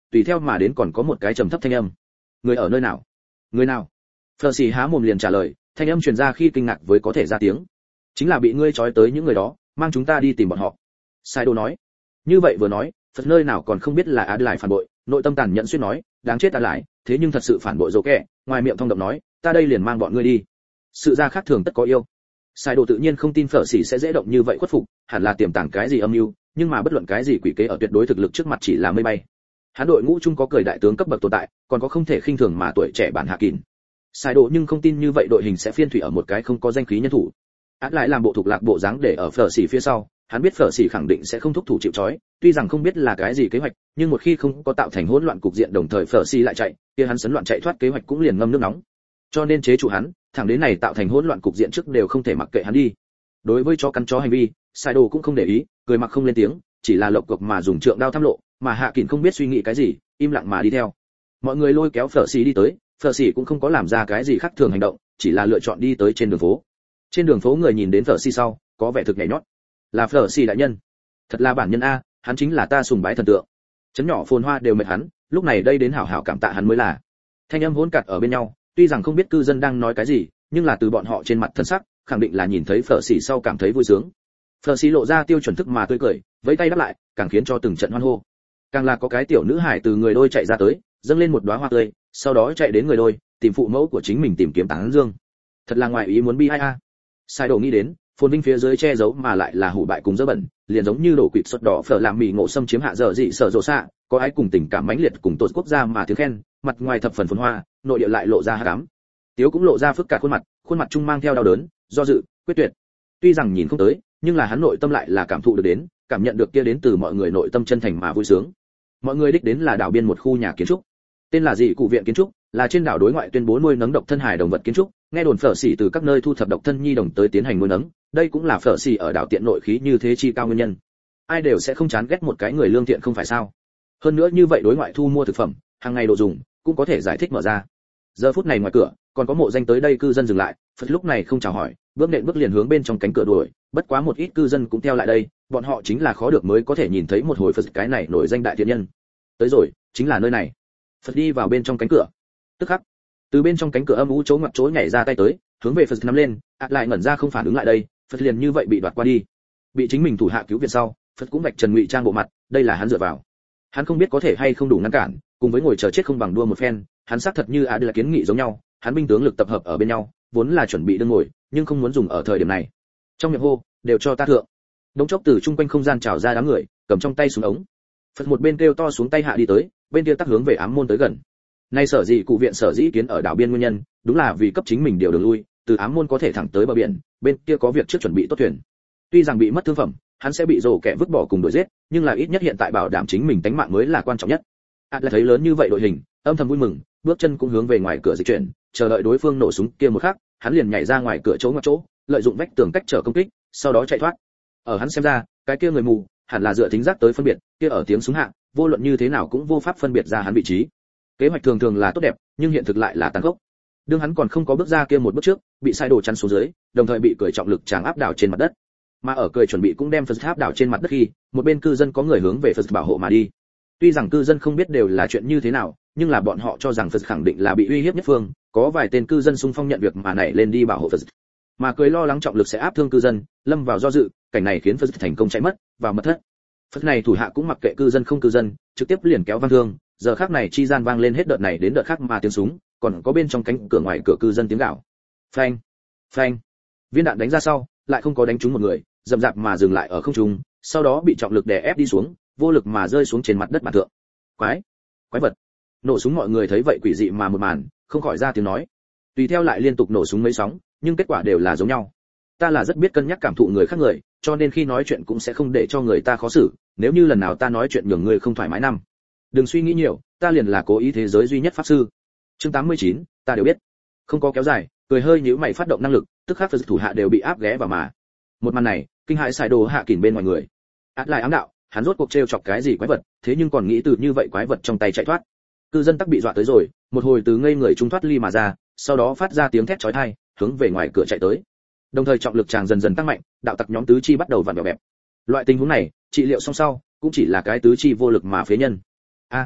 tùy theo mà đến còn có một cái trầm thấp thanh âm. Người ở nơi nào? Người nào? Phở xỉ há mồm liền trả lời, thanh âm truyền ra khi kinh ngạc với có thể ra tiếng. Chính là bị ngươi trói tới những người đó, mang chúng ta đi tìm bọn họ. Sai đồ nói. Như vậy vừa nói, Phật nơi nào còn không biết là Ad lại phản bội, nội tâm tàn nhẫn suýt nói, đáng chết Ad lại, thế nhưng thật sự phản bội dỗ kẻ, ngoài miệng thông động nói, ta đây liền mang bọn ngươi đi. Sự ra khác thường tất có yêu. Sai đồ tự nhiên không tin Phở xỉ sẽ dễ động như vậy khuất phục, hẳn là tiềm tàng cái gì âm mưu, nhưng mà bất luận cái gì quỷ kế ở tuyệt đối thực lực trước mặt chỉ là mây bay. Hắn đội ngũ chung có cười đại tướng cấp bậc tồn tại, còn có không thể khinh thường mà tuổi trẻ bản hạ kình. Sai đồ nhưng không tin như vậy đội hình sẽ phiên thủy ở một cái không có danh khí nhân thủ. Át lại làm bộ thuộc lạc bộ dáng để ở Phở xỉ phía sau, hắn biết Phở xỉ khẳng định sẽ không thúc thủ chịu trói, tuy rằng không biết là cái gì kế hoạch, nhưng một khi không có tạo thành hỗn loạn cục diện đồng thời Phở xỉ lại chạy, kia hắn sấn loạn chạy thoát kế hoạch cũng liền ngâm nước nóng. Cho nên chế trụ hắn, thẳng đến này tạo thành hỗn loạn cục diện trước đều không thể mặc kệ hắn đi. Đối với chó cắn chó hành vi, Sai đồ cũng không để ý, cười mặc không lên tiếng, chỉ là lộc cộc mà dùng trượng đao thăm lộ, mà Hạ Kình không biết suy nghĩ cái gì, im lặng mà đi theo. Mọi người lôi kéo Phở xỉ đi tới, Phở xỉ cũng không có làm ra cái gì khác thường hành động, chỉ là lựa chọn đi tới trên đường phố. Trên đường phố người nhìn đến Phở xỉ sau, có vẻ thực nhảy nhót. Là Phở xỉ đại nhân, thật là bản nhân a, hắn chính là ta sùng bái thần tượng. Chấn nhỏ phồn hoa đều mệt hắn, lúc này đây đến hảo hảo cảm tạ hắn mới là. Thanh âm hỗn cặt ở bên nhau, tuy rằng không biết cư dân đang nói cái gì, nhưng là từ bọn họ trên mặt thân sắc, khẳng định là nhìn thấy Phở xỉ sau cảm thấy vui sướng. Phở xỉ lộ ra tiêu chuẩn thức mà tươi cười, vẫy tay đáp lại, càng khiến cho từng trận hoan hô. Càng là có cái tiểu nữ hải từ người đôi chạy ra tới, dâng lên một đóa hoa tươi, sau đó chạy đến người đôi, tìm phụ mẫu của chính mình tìm kiếm tán dương. Thật là ngoài ý muốn bi ai a. Sai đồ nghĩ đến, phồn vinh phía dưới che giấu mà lại là hủ bại cùng dơ bẩn, liền giống như đổ quỵt xuất đỏ Phở làm mì ngộ xâm chiếm hạ dở dị sở rộ xạ, có ai cùng tình cảm mãnh liệt cùng tột quốc gia mà tiếng khen, mặt ngoài thập phần phồn hoa, nội địa lại lộ ra hắc ám. Tiếu cũng lộ ra phức cả khuôn mặt trung mang theo đau đớn, do dự, quyết tuyệt. Tuy rằng nhìn không tới, nhưng là hắn nội tâm lại là cảm thụ được đến, cảm nhận được kia đến từ mọi người nội tâm chân thành mà vui sướng. Mọi người đích đến là đảo biên một khu nhà kiến trúc, tên là dị cụ viện kiến trúc, là trên đảo đối ngoại tuyên bố nuôi nấng độc thân hải động vật kiến trúc, nghe đồn Phở xỉ từ các nơi thu thập độc thân nhi đồng tới tiến hành nuôi nấng, đây cũng là Phở xỉ ở đảo tiện nội khí như thế chi cao nguyên nhân. Ai đều sẽ không chán ghét một cái người lương thiện không phải sao? Hơn nữa như vậy đối ngoại thu mua thực phẩm, hàng ngày đồ dùng, cũng có thể giải thích mở ra. Giờ phút này ngoài cửa, còn có mộ danh tới đây cư dân dừng lại, Phật lúc này không chào hỏi, bước nện bước liền hướng bên trong cánh cửa đuổi, bất quá một ít cư dân cũng theo lại đây, bọn họ chính là khó được mới có thể nhìn thấy một hồi Phật cái này nổi danh đại thiện nhân. Tới rồi, chính là nơi này. Phật đi vào bên trong cánh cửa. Tức khắc, từ bên trong cánh cửa âm u chỗ ngoặt chỗ nhảy ra tay tới, hướng về Phật nắm lên, lại ngẩn ra không phản ứng lại đây, Phật liền như vậy bị đoạt qua đi. Bị chính mình thủ hạ cứu viện sau, Phật cũng vạch trần ngụy trang bộ mặt, đây là hắn dựa vào. Hắn không biết có thể hay không đủ ngăn cản, cùng với ngồi chờ chết không bằng đua một phen, hắn xác thật như là kiến nghị giống nhau, hắn binh tướng lực tập hợp ở bên nhau, vốn là chuẩn bị đương ngồi, nhưng không muốn dùng ở thời điểm này. Trong miệng hô, đều cho ta thượng. Đống chốc từ trung quanh không gian trào ra đám người, cầm trong tay súng ống. Phật một bên kêu to xuống tay hạ đi tới, bên kia tắc hướng về ám môn tới gần. Nay sở dĩ cụ viện sở dĩ kiến ở đảo biên nguyên nhân, đúng là vì cấp chính mình điều đường lui, từ ám môn có thể thẳng tới bờ biển, bên kia có việc trước chuẩn bị tốt thuyền. Tuy rằng bị mất thương phẩm, hắn sẽ bị rồ kẻ vứt bỏ cùng đuổi giết, nhưng là ít nhất hiện tại bảo đảm chính mình tánh mạng mới là quan trọng nhất. Là thấy lớn như vậy đội hình, âm thầm vui mừng, bước chân cũng hướng về ngoài cửa dịch chuyển, chờ đợi đối phương nổ súng kia một khắc, hắn liền nhảy ra ngoài cửa chỗ, lợi dụng vách tường cách trở công kích, sau đó chạy thoát. Ở hắn xem ra, cái kia người mù, hẳn là dựa thính giác tới phân biệt, kia ở tiếng súng hạ, vô luận như thế nào cũng vô pháp phân biệt ra hắn vị trí. Kế hoạch thường thường là tốt đẹp, nhưng hiện thực lại là tàn khốc. Đương hắn còn không có bước ra kia một bước trước, bị sai đồ chắn xuống dưới, đồng thời bị cười trọng lực tràng áp đảo trên mặt đất. Mà ở cười chuẩn bị cũng đem Phật áp đảo trên mặt đất khi, một bên cư dân có người hướng về Phật bảo hộ mà đi. Tuy rằng cư dân không biết đều là chuyện như thế nào, nhưng là bọn họ cho rằng Phật khẳng định là bị uy hiếp nhất phương, có vài tên cư dân xung phong nhận việc mà nảy lên đi bảo hộ Phật. Mà cười lo lắng trọng lực sẽ áp thương cư dân, lâm vào do dự, cảnh này khiến Phật thành công chạy mất, vào mật thất. Phật này thủ hạ cũng mặc kệ cư dân không cư dân, trực tiếp liền kéo vang thương, giờ khắc này chi gian vang lên hết đợt này đến đợt khác mà tiếng súng, còn có bên trong cánh cửa ngoài cửa cư dân tiếng gào. Phanh, phanh. Viên đạn đánh ra sau, lại không có đánh trúng một người, dậm dạp mà dừng lại ở không trung, sau đó bị trọng lực đè ép đi xuống, vô lực mà rơi xuống trên mặt đất bản thượng. Quái vật. Nổ súng mọi người thấy vậy quỷ dị mà một màn, không khỏi ra tiếng nói. Tùy theo lại liên tục nổ súng mấy sóng, nhưng kết quả đều là giống nhau. Ta là rất biết cân nhắc cảm thụ người khác người, cho nên khi nói chuyện cũng sẽ không để cho người ta khó xử, nếu như lần nào ta nói chuyện nhường người không thoải mái năm. Đừng suy nghĩ nhiều, ta liền là cố ý thế giới duy nhất pháp sư. Chương 89, ta đều biết. Không có kéo dài, cười hơi nhíu mày phát động năng lực, tức khắc Phật thủ hạ đều bị áp ghé vào mà. Một màn này, kinh hãi xài đồ hạ kỉnh bên ngoài người. Lại ám đạo, hắn rốt cuộc trêu chọc cái gì quái vật, thế nhưng còn nghĩ từ như vậy quái vật trong tay chạy thoát. Cư dân tắc bị dọa tới rồi, một hồi từ ngây người trung thoát ly mà ra, sau đó phát ra tiếng thét chói tai, hướng về ngoài cửa chạy tới. Đồng thời trọng lực chàng dần dần tăng mạnh, đạo tặc nhóm tứ chi bắt đầu vặn vẹo bẹp. Loại tình huống này, trị liệu xong sau, cũng chỉ là cái tứ chi vô lực mà phế nhân.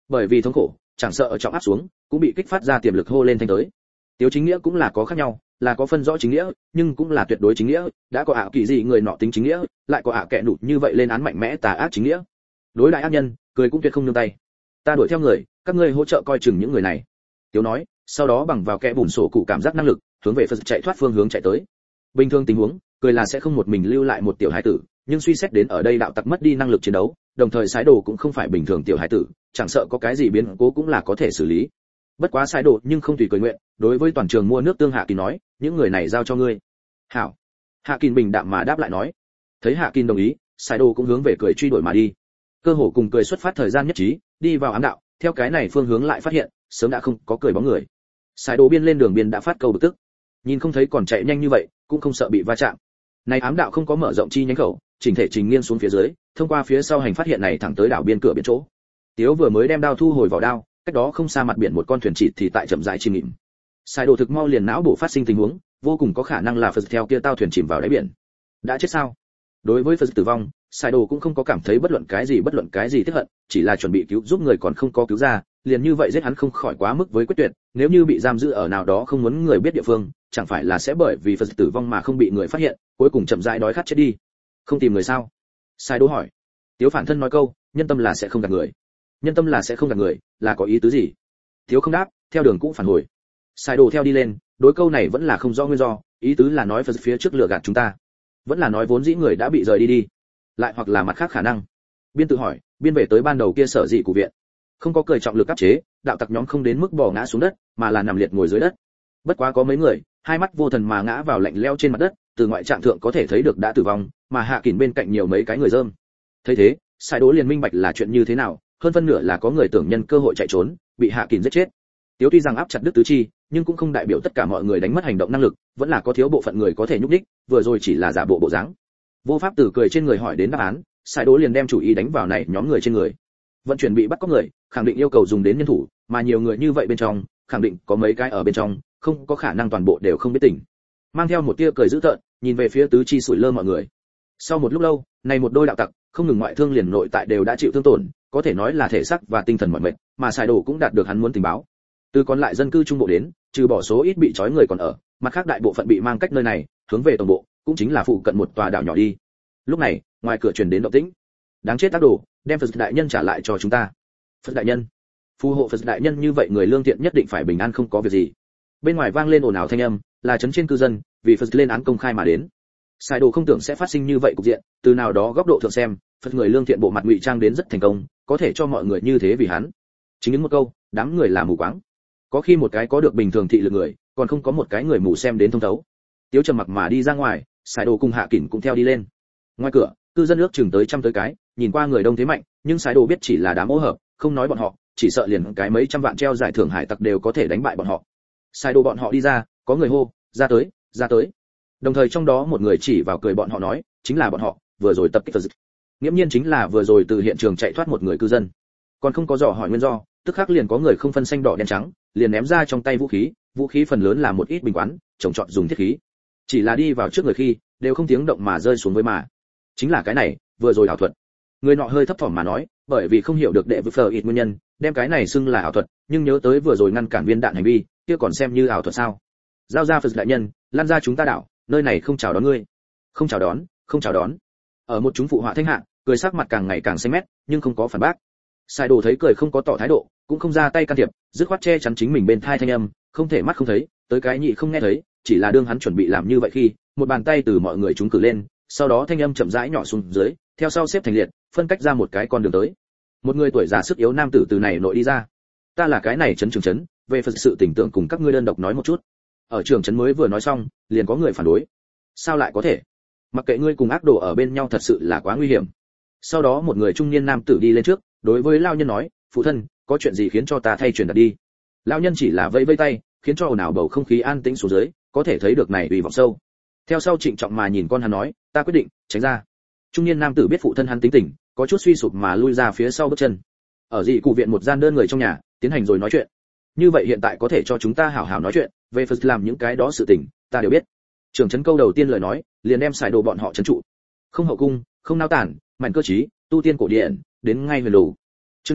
bởi vì thống khổ chẳng sợ ở trọng áp xuống cũng bị kích phát ra tiềm lực hô lên thanh tới. Tiếu chính nghĩa cũng là có khác nhau, là có phân rõ chính nghĩa nhưng cũng là tuyệt đối chính nghĩa, đã có ạ kỳ gì người nọ tính chính nghĩa, lại có ạ kẻ nụt như vậy lên án mạnh mẽ tà ác chính nghĩa. Đối đại ác nhân cười cũng tuyệt không nương tay. Ta đuổi theo người, các ngươi hỗ trợ coi chừng những người này. Tiếu nói, sau đó bằng vào kẽ bùn sổ cụ cảm giác năng lực hướng về Phật chạy thoát phương hướng chạy tới. Bình thường tình huống cười là sẽ không một mình lưu lại một tiểu hải tử, nhưng suy xét đến ở đây đạo tặc mất đi năng lực chiến đấu, đồng thời sái đồ cũng không phải bình thường tiểu hải tử, chẳng sợ có cái gì biến cố cũng là có thể xử lý. Bất quá sái đồ nhưng không tùy cười nguyện, đối với toàn trường mua nước tương Hạ Kỳ nói, những người này giao cho ngươi. Hảo. Hạ Kỳ bình đạm mà đáp lại nói. Thấy Hạ Kỳ đồng ý, sái đồ cũng hướng về cười truy đuổi mà đi. Cơ hồ cùng cười xuất phát thời gian nhất trí, đi vào ám đạo, theo cái này phương hướng lại phát hiện, sớm đã không có cười bóng người. Sái đồ biên lên đường biên đã phát câu bực tức. Nhìn không thấy còn chạy nhanh như vậy, cũng không sợ bị va chạm. Này ám đạo không có mở rộng chi nhánh khẩu, chỉnh thể trình nghiêng xuống phía dưới, thông qua phía sau hành phát hiện này thẳng tới đảo biên cửa biển chỗ. Tiếu vừa mới đem đao thu hồi vào đao, cách đó không xa mặt biển một con thuyền chỉ thì tại chậm rãi chìm nghỉm. Sai đồ thực mau liền não bộ phát sinh tình huống, vô cùng có khả năng là Phật theo kia tao thuyền chìm vào đáy biển. Đã chết sao? Đối với Phật tử vong, Sai đồ cũng không có cảm thấy bất luận cái gì tiếc hận, chỉ là chuẩn bị cứu giúp người còn không có cứu ra, liền như vậy giết hắn không khỏi quá mức với quyết tuyệt, nếu như bị giam giữ ở nào đó không muốn người biết địa phương, chẳng phải là sẽ bởi vì Phật tử vong mà không bị người phát hiện, cuối cùng chậm rãi đói khát chết đi. Không tìm người sao? Sai đồ hỏi. Tiếu phản thân nói câu, nhân tâm là sẽ không gạt người. Nhân tâm là sẽ không gạt người, là có ý tứ gì? Tiếu không đáp, theo đường cũ phản hồi. Sai đồ theo đi lên, đối câu này vẫn là không rõ nguyên do, ý tứ là nói Phật phía trước lừa gạt chúng ta, vẫn là nói vốn dĩ người đã bị rời đi đi, lại hoặc là mặt khác khả năng. Biên tự hỏi, biên về tới ban đầu kia sở dị của viện, không có cười trọng lực áp chế, đạo tặc nhóm không đến mức bò ngã xuống đất, mà là nằm liệt ngồi dưới đất. Bất quá có mấy người, hai mắt vô thần mà ngã vào lạnh lẽo trên mặt đất, từ ngoại trạng thượng có thể thấy được đã tử vong, mà Hạ Kình bên cạnh nhiều mấy cái người rơm. Thấy thế, Sai Đố liền minh bạch là chuyện như thế nào, hơn phân nửa là có người tưởng nhân cơ hội chạy trốn, bị Hạ Kình giết chết. Tiếu tuy rằng áp chặt đứt tứ chi, nhưng cũng không đại biểu tất cả mọi người đánh mất hành động năng lực, vẫn là có thiếu bộ phận người có thể nhúc nhích, vừa rồi chỉ là giả bộ bộ dáng. Vô pháp từ cười trên người hỏi đến đáp án, Sai Đố liền đem chủ ý đánh vào này nhóm người trên người. Vận chuyển bị bắt cóc người, khẳng định yêu cầu dùng đến nhân thủ, mà nhiều người như vậy bên trong, khẳng định có mấy cái ở bên trong, không có khả năng toàn bộ đều không biết tình. Mang theo một tia cười dữ tợn, nhìn về phía tứ chi sủi lơ mọi người. Sau một lúc lâu, này một đôi đạo tặc, không ngừng ngoại thương liền nội tại đều đã chịu thương tổn, có thể nói là thể xác và tinh thần mỏi mệt, mà Sai Đồ cũng đạt được hắn muốn tình báo. Từ còn lại dân cư trung bộ đến, trừ bỏ số ít bị trói người còn ở, mặt khác đại bộ phận bị mang cách nơi này, hướng về tổng bộ, cũng chính là phụ cận một tòa đảo nhỏ đi. Lúc này, ngoài cửa truyền đến động tĩnh. Đáng chết tác đồ, đem Phật đại nhân trả lại cho chúng ta. Phật đại nhân, phù hộ Phật đại nhân như vậy người lương thiện nhất định phải bình an không có việc gì. Bên ngoài vang lên ồn ào thanh âm, là trấn trên cư dân, vì Phật lên án công khai mà đến. Sai Đồ không tưởng sẽ phát sinh như vậy cục diện, từ nào đó góc độ thượng xem, Phật người lương thiện bộ mặt ngụy trang đến rất thành công, có thể cho mọi người như thế vì hắn. Chính những một câu, đám người là mù quáng. Có khi một cái có được bình thường thị lực người, còn không có một cái người mù xem đến thông thấu. Tiếu trầm mặc mà đi ra ngoài, Sai Đồ cùng Hạ Kình cũng theo đi lên. Ngoài cửa, cư dân ước chừng tới trăm tới cái, nhìn qua người đông thế mạnh, nhưng Sai Đồ biết chỉ là đám ô hợp, không nói bọn họ, chỉ sợ liền cái mấy trăm vạn treo giải thưởng hải tặc đều có thể đánh bại bọn họ. Sai Đồ bọn họ đi ra, có người hô, ra tới, ra tới. Đồng thời trong đó một người chỉ vào cười bọn họ nói, chính là bọn họ, vừa rồi tập kích Phật. Nghiễm nhiên chính là vừa rồi từ hiện trường chạy thoát một người cư dân. Còn không có dò hỏi nguyên do, tức khắc liền có người không phân xanh đỏ đen trắng, liền ném ra trong tay vũ khí phần lớn là một ít bình quán, trồng trọt dùng thiết khí. Chỉ là đi vào trước người khi, đều không tiếng động mà rơi xuống với mà. Chính là cái này, vừa rồi ảo thuật. Người nọ hơi thấp thỏm mà nói, bởi vì không hiểu được đệ vợ ít nguyên nhân, đem cái này xưng là ảo thuật, nhưng nhớ tới vừa rồi ngăn cản viên đạn hành vi, kia còn xem như ảo thuật sao? Giao ra Phật đại nhân, lan ra chúng ta đảo, nơi này không chào đón ngươi. Không chào đón, không chào đón. Ở một chúng phụ họa thanh hạ, cười sắc mặt càng ngày càng xanh mét, nhưng không có phản bác. Sai Đồ thấy cười không có tỏ thái độ, cũng không ra tay can thiệp, dứt khoát che chắn chính mình bên thai thanh âm, không thể mắt không thấy, tới cái nhị không nghe thấy, chỉ là đương hắn chuẩn bị làm như vậy khi, một bàn tay từ mọi người chúng cử lên, sau đó thanh âm chậm rãi nhỏ xuống dưới, theo sau xếp thành liệt, phân cách ra một cái con đường tới. Một người tuổi già sức yếu nam tử từ này nội đi ra. Ta là cái này trấn trường trấn, về Phật sự tình tưởng cùng các ngươi đơn độc nói một chút. Ở trường trấn mới vừa nói xong, liền có người phản đối. Sao lại có thể? Mặc kệ ngươi cùng ác đồ ở bên nhau thật sự là quá nguy hiểm. Sau đó một người trung niên nam tử đi lên trước, đối với lão nhân nói, phụ thân, có chuyện gì khiến cho ta thay truyền đạt đi. Lão nhân chỉ là vẫy vẫy tay, khiến cho ồn ào bầu không khí an tĩnh xuống dưới, có thể thấy được này uy vọng sâu. Theo sau trịnh trọng mà nhìn con hắn nói, ta quyết định, tránh ra. Trung niên nam tử biết phụ thân hắn tính tình, có chút suy sụp mà lui ra phía sau bước chân. Ở dị cụ viện một gian đơn người trong nhà, tiến hành rồi nói chuyện. Như vậy hiện tại có thể cho chúng ta hảo hảo nói chuyện, về Phật làm những cái đó sự tình, ta đều biết. Trưởng trấn câu đầu tiên lời nói, liền đem Sai Đồ bọn họ trấn trụ. Không hậu cung, không nao tản, mạnh cơ trí, tu tiên cổ điển, đến ngay huyền lù. Chương 90,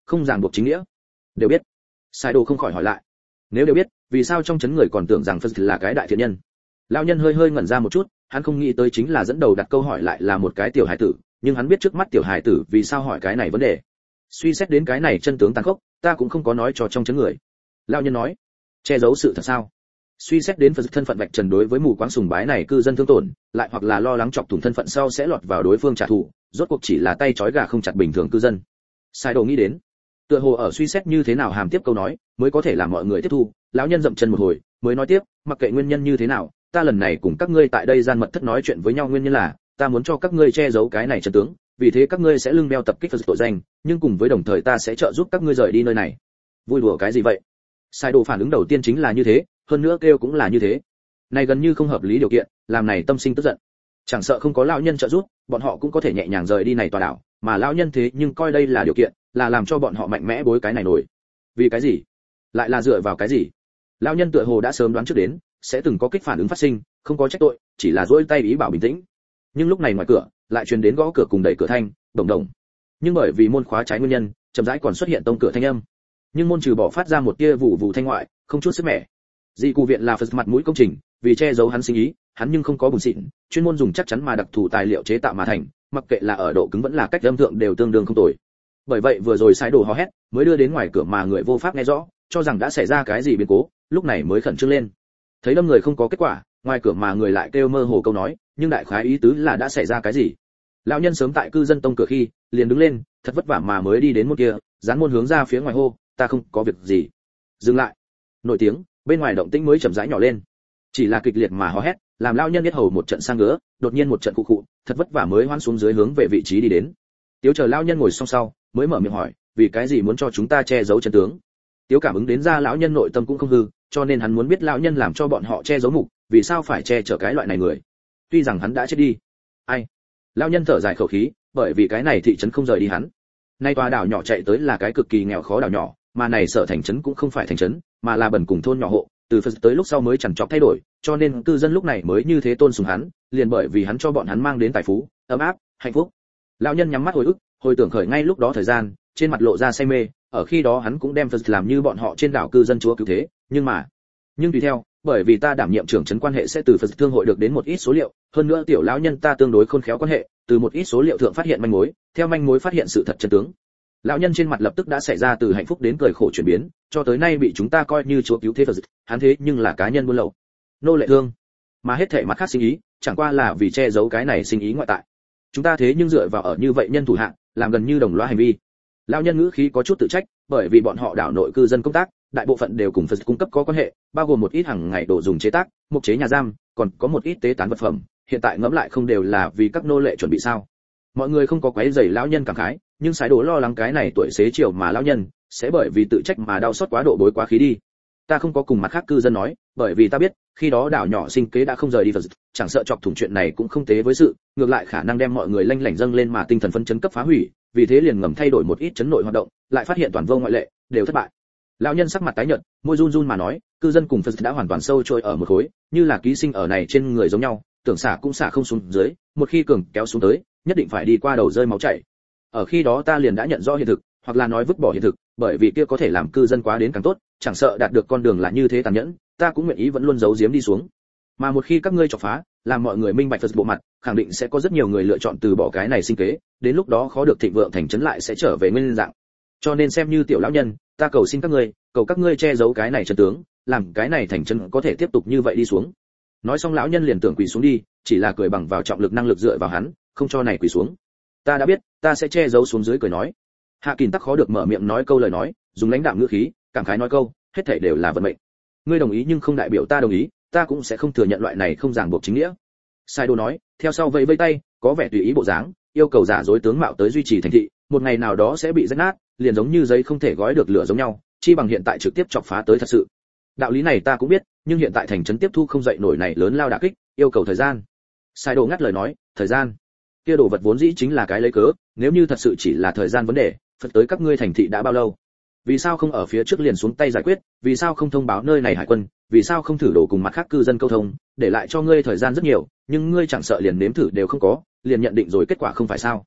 không ràng buộc chính nghĩa. Đều biết. Sai Đồ không khỏi hỏi lại. Nếu đều biết, vì sao trong chấn người còn tưởng rằng Phật là cái đại thiện nhân? Lão nhân hơi hơi ngẩn ra một chút, hắn không nghĩ tới chính là dẫn đầu đặt câu hỏi lại là một cái tiểu hài tử, nhưng hắn biết trước mắt tiểu hài tử vì sao hỏi cái này vấn đề. Suy xét đến cái này chân tướng tàn khốc, ta cũng không có nói cho trong chấn người. Lão nhân nói, che giấu sự thật sao? Suy xét đến Phật thân phận vạch trần đối với mù quáng sùng bái này cư dân thương tổn, lại hoặc là lo lắng chọc thủng thân phận sau sẽ lọt vào đối phương trả thù, rốt cuộc chỉ là tay trói gà không chặt bình thường cư dân. Sai Đồ nghĩ đến, tựa hồ ở suy xét như thế nào hàm tiếp câu nói mới có thể làm mọi người tiếp thu. Lão nhân dậm chân một hồi mới nói tiếp, mặc kệ nguyên nhân như thế nào, ta lần này cùng các ngươi tại đây gian mật thất nói chuyện với nhau nguyên nhân là ta muốn cho các ngươi che giấu cái này chân tướng, vì thế các ngươi sẽ lưng đeo tập kích Phật tội danh, nhưng cùng với đồng thời ta sẽ trợ giúp các ngươi rời đi nơi này. Vui đùa cái gì vậy? Sai Đồ phản ứng đầu tiên chính là như thế, hơn nữa kêu cũng là như thế. Này gần như không hợp lý điều kiện, làm này tâm sinh tức giận. Chẳng sợ không có lão nhân trợ giúp, bọn họ cũng có thể nhẹ nhàng rời đi này tòa đảo, mà lão nhân thế nhưng coi đây là điều kiện, là làm cho bọn họ mạnh mẽ bối cái này nổi. Vì cái gì? Lại là dựa vào cái gì? Lão nhân tựa hồ đã sớm đoán trước đến sẽ từng có kích phản ứng phát sinh, không có trách tội, chỉ là duỗi tay ý bảo bình tĩnh. Nhưng lúc này ngoài cửa lại truyền đến gõ cửa cùng đẩy cửa thanh, đồng đồng. Nhưng bởi vì môn khóa trái nguyên nhân, chậm rãi còn xuất hiện tông cửa thanh âm. Nhưng môn trừ bỏ phát ra một tia vụ vụ thanh ngoại, không chút sức mẻ. Dị cụ viện là Phật mặt mũi công trình, vì che giấu hắn sinh ý, hắn nhưng không có bùn xịn, chuyên môn dùng chắc chắn mà đặc thù tài liệu chế tạo mà thành, mặc kệ là ở độ cứng vẫn là cách âm thượng đều tương đương không tồi. Bởi vậy vừa rồi Sai Đồ hò hét, mới đưa đến ngoài cửa mà người vô pháp nghe rõ, cho rằng đã xảy ra cái gì biến cố, lúc này mới khẩn trương lên. Thấy đâm người không có kết quả, ngoài cửa mà người lại kêu mơ hồ câu nói, nhưng đại khái ý tứ là đã xảy ra cái gì. Lão nhân sớm tại cư dân tông cửa khi, liền đứng lên, thật vất vả mà mới đi đến môn kia, dán môn hướng ra phía ngoài hô, ta không có việc gì. Dừng lại. Nổi tiếng, bên ngoài động tĩnh mới chậm rãi nhỏ lên. Chỉ là kịch liệt mà hò hét, làm lão nhân biết hầu một trận sang ngứa, đột nhiên một trận khụ khụ, thật vất vả mới hoán xuống dưới hướng về vị trí đi đến. Tiếu chờ lão nhân ngồi xong sau, mới mở miệng hỏi, vì cái gì muốn cho chúng ta che giấu chân tướng? Tiếu cảm ứng đến ra lão nhân nội tâm cũng không hư, cho nên hắn muốn biết lão nhân làm cho bọn họ che giấu mục, vì sao phải che chở cái loại này người? Tuy rằng hắn đã chết đi. Ai? Lão nhân thở dài khẩu khí, bởi vì cái này thị trấn không rời đi hắn. Nay tòa đảo nhỏ chạy tới là cái cực kỳ nghèo khó đảo nhỏ, mà này sở thành trấn cũng không phải thành trấn, mà là bần cùng thôn nhỏ hộ, từ Phật tới lúc sau mới chẳng chọc thay đổi, cho nên cư dân lúc này mới như thế tôn sùng hắn, liền bởi vì hắn cho bọn hắn mang đến tài phú, ấm áp, hạnh phúc. Lão nhân nhắm mắt hồi ức, hồi tưởng khởi ngay lúc đó thời gian, trên mặt lộ ra say mê, ở khi đó hắn cũng đem Phật làm như bọn họ trên đảo cư dân chúa cứu thế, nhưng tùy theo, bởi vì ta đảm nhiệm trưởng trấn quan hệ sẽ từ Phật thương hội được đến một ít số liệu, hơn nữa tiểu lão nhân ta tương đối khôn khéo quan hệ, từ một ít số liệu thượng phát hiện manh mối, theo manh mối phát hiện sự thật chân tướng. Lão nhân trên mặt lập tức đã xảy ra từ hạnh phúc đến cười khổ chuyển biến, cho tới nay bị chúng ta coi như chúa cứu thế Phật, hắn thế nhưng là cá nhân buôn lậu, nô lệ thương, mà hết thảy mặt khác sinh ý, chẳng qua là vì che giấu cái này sinh ý ngoại tại. Chúng ta thế nhưng dựa vào ở như vậy nhân thủ hạng, làm gần như đồng loa hành vi. Lão nhân ngữ khí có chút tự trách, bởi vì bọn họ đảo nội cư dân công tác, đại bộ phận đều cùng Phật cung cấp có quan hệ, bao gồm một ít hàng ngày đồ dùng chế tác, mục chế nhà giam, còn có một ít tế tán vật phẩm, hiện tại ngẫm lại không đều là vì các nô lệ chuẩn bị sao? Mọi người không có quấy rầy lão nhân cảm khái, nhưng Sái Đồ lo lắng cái này tuổi xế chiều mà lão nhân sẽ bởi vì tự trách mà đau xót quá độ bối quá khí đi. Ta không có cùng mặt khác cư dân nói, bởi vì ta biết, khi đó đảo nhỏ sinh kế đã không rời đi Phật, chẳng sợ chọc thủng chuyện này cũng không tế với sự, ngược lại khả năng đem mọi người lanh lảnh dâng lên mà tinh thần phấn chấn cấp phá hủy, vì thế liền ngầm thay đổi một ít chấn nội hoạt động, lại phát hiện toàn vô ngoại lệ, đều thất bại. Lão nhân sắc mặt tái nhợt, môi run run mà nói, cư dân cùng Phật đã hoàn toàn sâu trôi ở một khối, như là ký sinh ở này trên người giống nhau, tưởng xả cũng xả không xuống dưới, một khi cường kéo xuống tới, nhất định phải đi qua đầu rơi máu chảy. Ở khi đó ta liền đã nhận rõ hiện thực, hoặc là nói vứt bỏ hiện thực, bởi vì kia có thể làm cư dân quá đến càng tốt, chẳng sợ đạt được con đường là như thế tàn nhẫn, ta cũng nguyện ý vẫn luôn giấu giếm đi xuống. Mà một khi các ngươi chọc phá, làm mọi người minh bạch Phật bộ mặt, khẳng định sẽ có rất nhiều người lựa chọn từ bỏ cái này sinh kế, đến lúc đó khó được thịnh vượng thành trấn lại sẽ trở về nguyên dạng. Cho nên xem như tiểu lão nhân, ta cầu xin các ngươi, cầu các ngươi che giấu cái này chân tướng, làm cái này thành trấn có thể tiếp tục như vậy đi xuống. Nói xong lão nhân liền tưởng quỳ xuống đi, chỉ là cười bằng vào trọng lực năng lực dựa vào hắn, không cho này quỳ xuống. Ta đã biết, ta sẽ che giấu xuống dưới cười nói. Hạ Kình Tắc khó được mở miệng nói câu lời nói, dùng lãnh đạm ngữ khí, cảm khái nói câu, hết thảy đều là vận mệnh. Ngươi đồng ý nhưng không đại biểu ta đồng ý, ta cũng sẽ không thừa nhận loại này không ràng buộc chính nghĩa. Sai Đồ nói, theo sau vẫy vẫy tay, có vẻ tùy ý bộ dáng, yêu cầu giả dối tướng mạo tới duy trì thành thị, một ngày nào đó sẽ bị rách nát, liền giống như giấy không thể gói được lửa giống nhau, chi bằng hiện tại trực tiếp chọc phá tới thật sự. Đạo lý này ta cũng biết, nhưng hiện tại thành trấn tiếp thu không dậy nổi này lớn lao đả kích, yêu cầu thời gian. Sai Đồ ngắt lời nói, thời gian? Kia đồ vật vốn dĩ chính là cái lấy cớ, nếu như thật sự chỉ là thời gian vấn đề, Phật tới các ngươi thành thị đã bao lâu? Vì sao không ở phía trước liền xuống tay giải quyết, vì sao không thông báo nơi này hải quân, vì sao không thử đổ cùng mặt khác cư dân câu thông, để lại cho ngươi thời gian rất nhiều, nhưng ngươi chẳng sợ liền nếm thử đều không có, liền nhận định rồi kết quả không phải sao?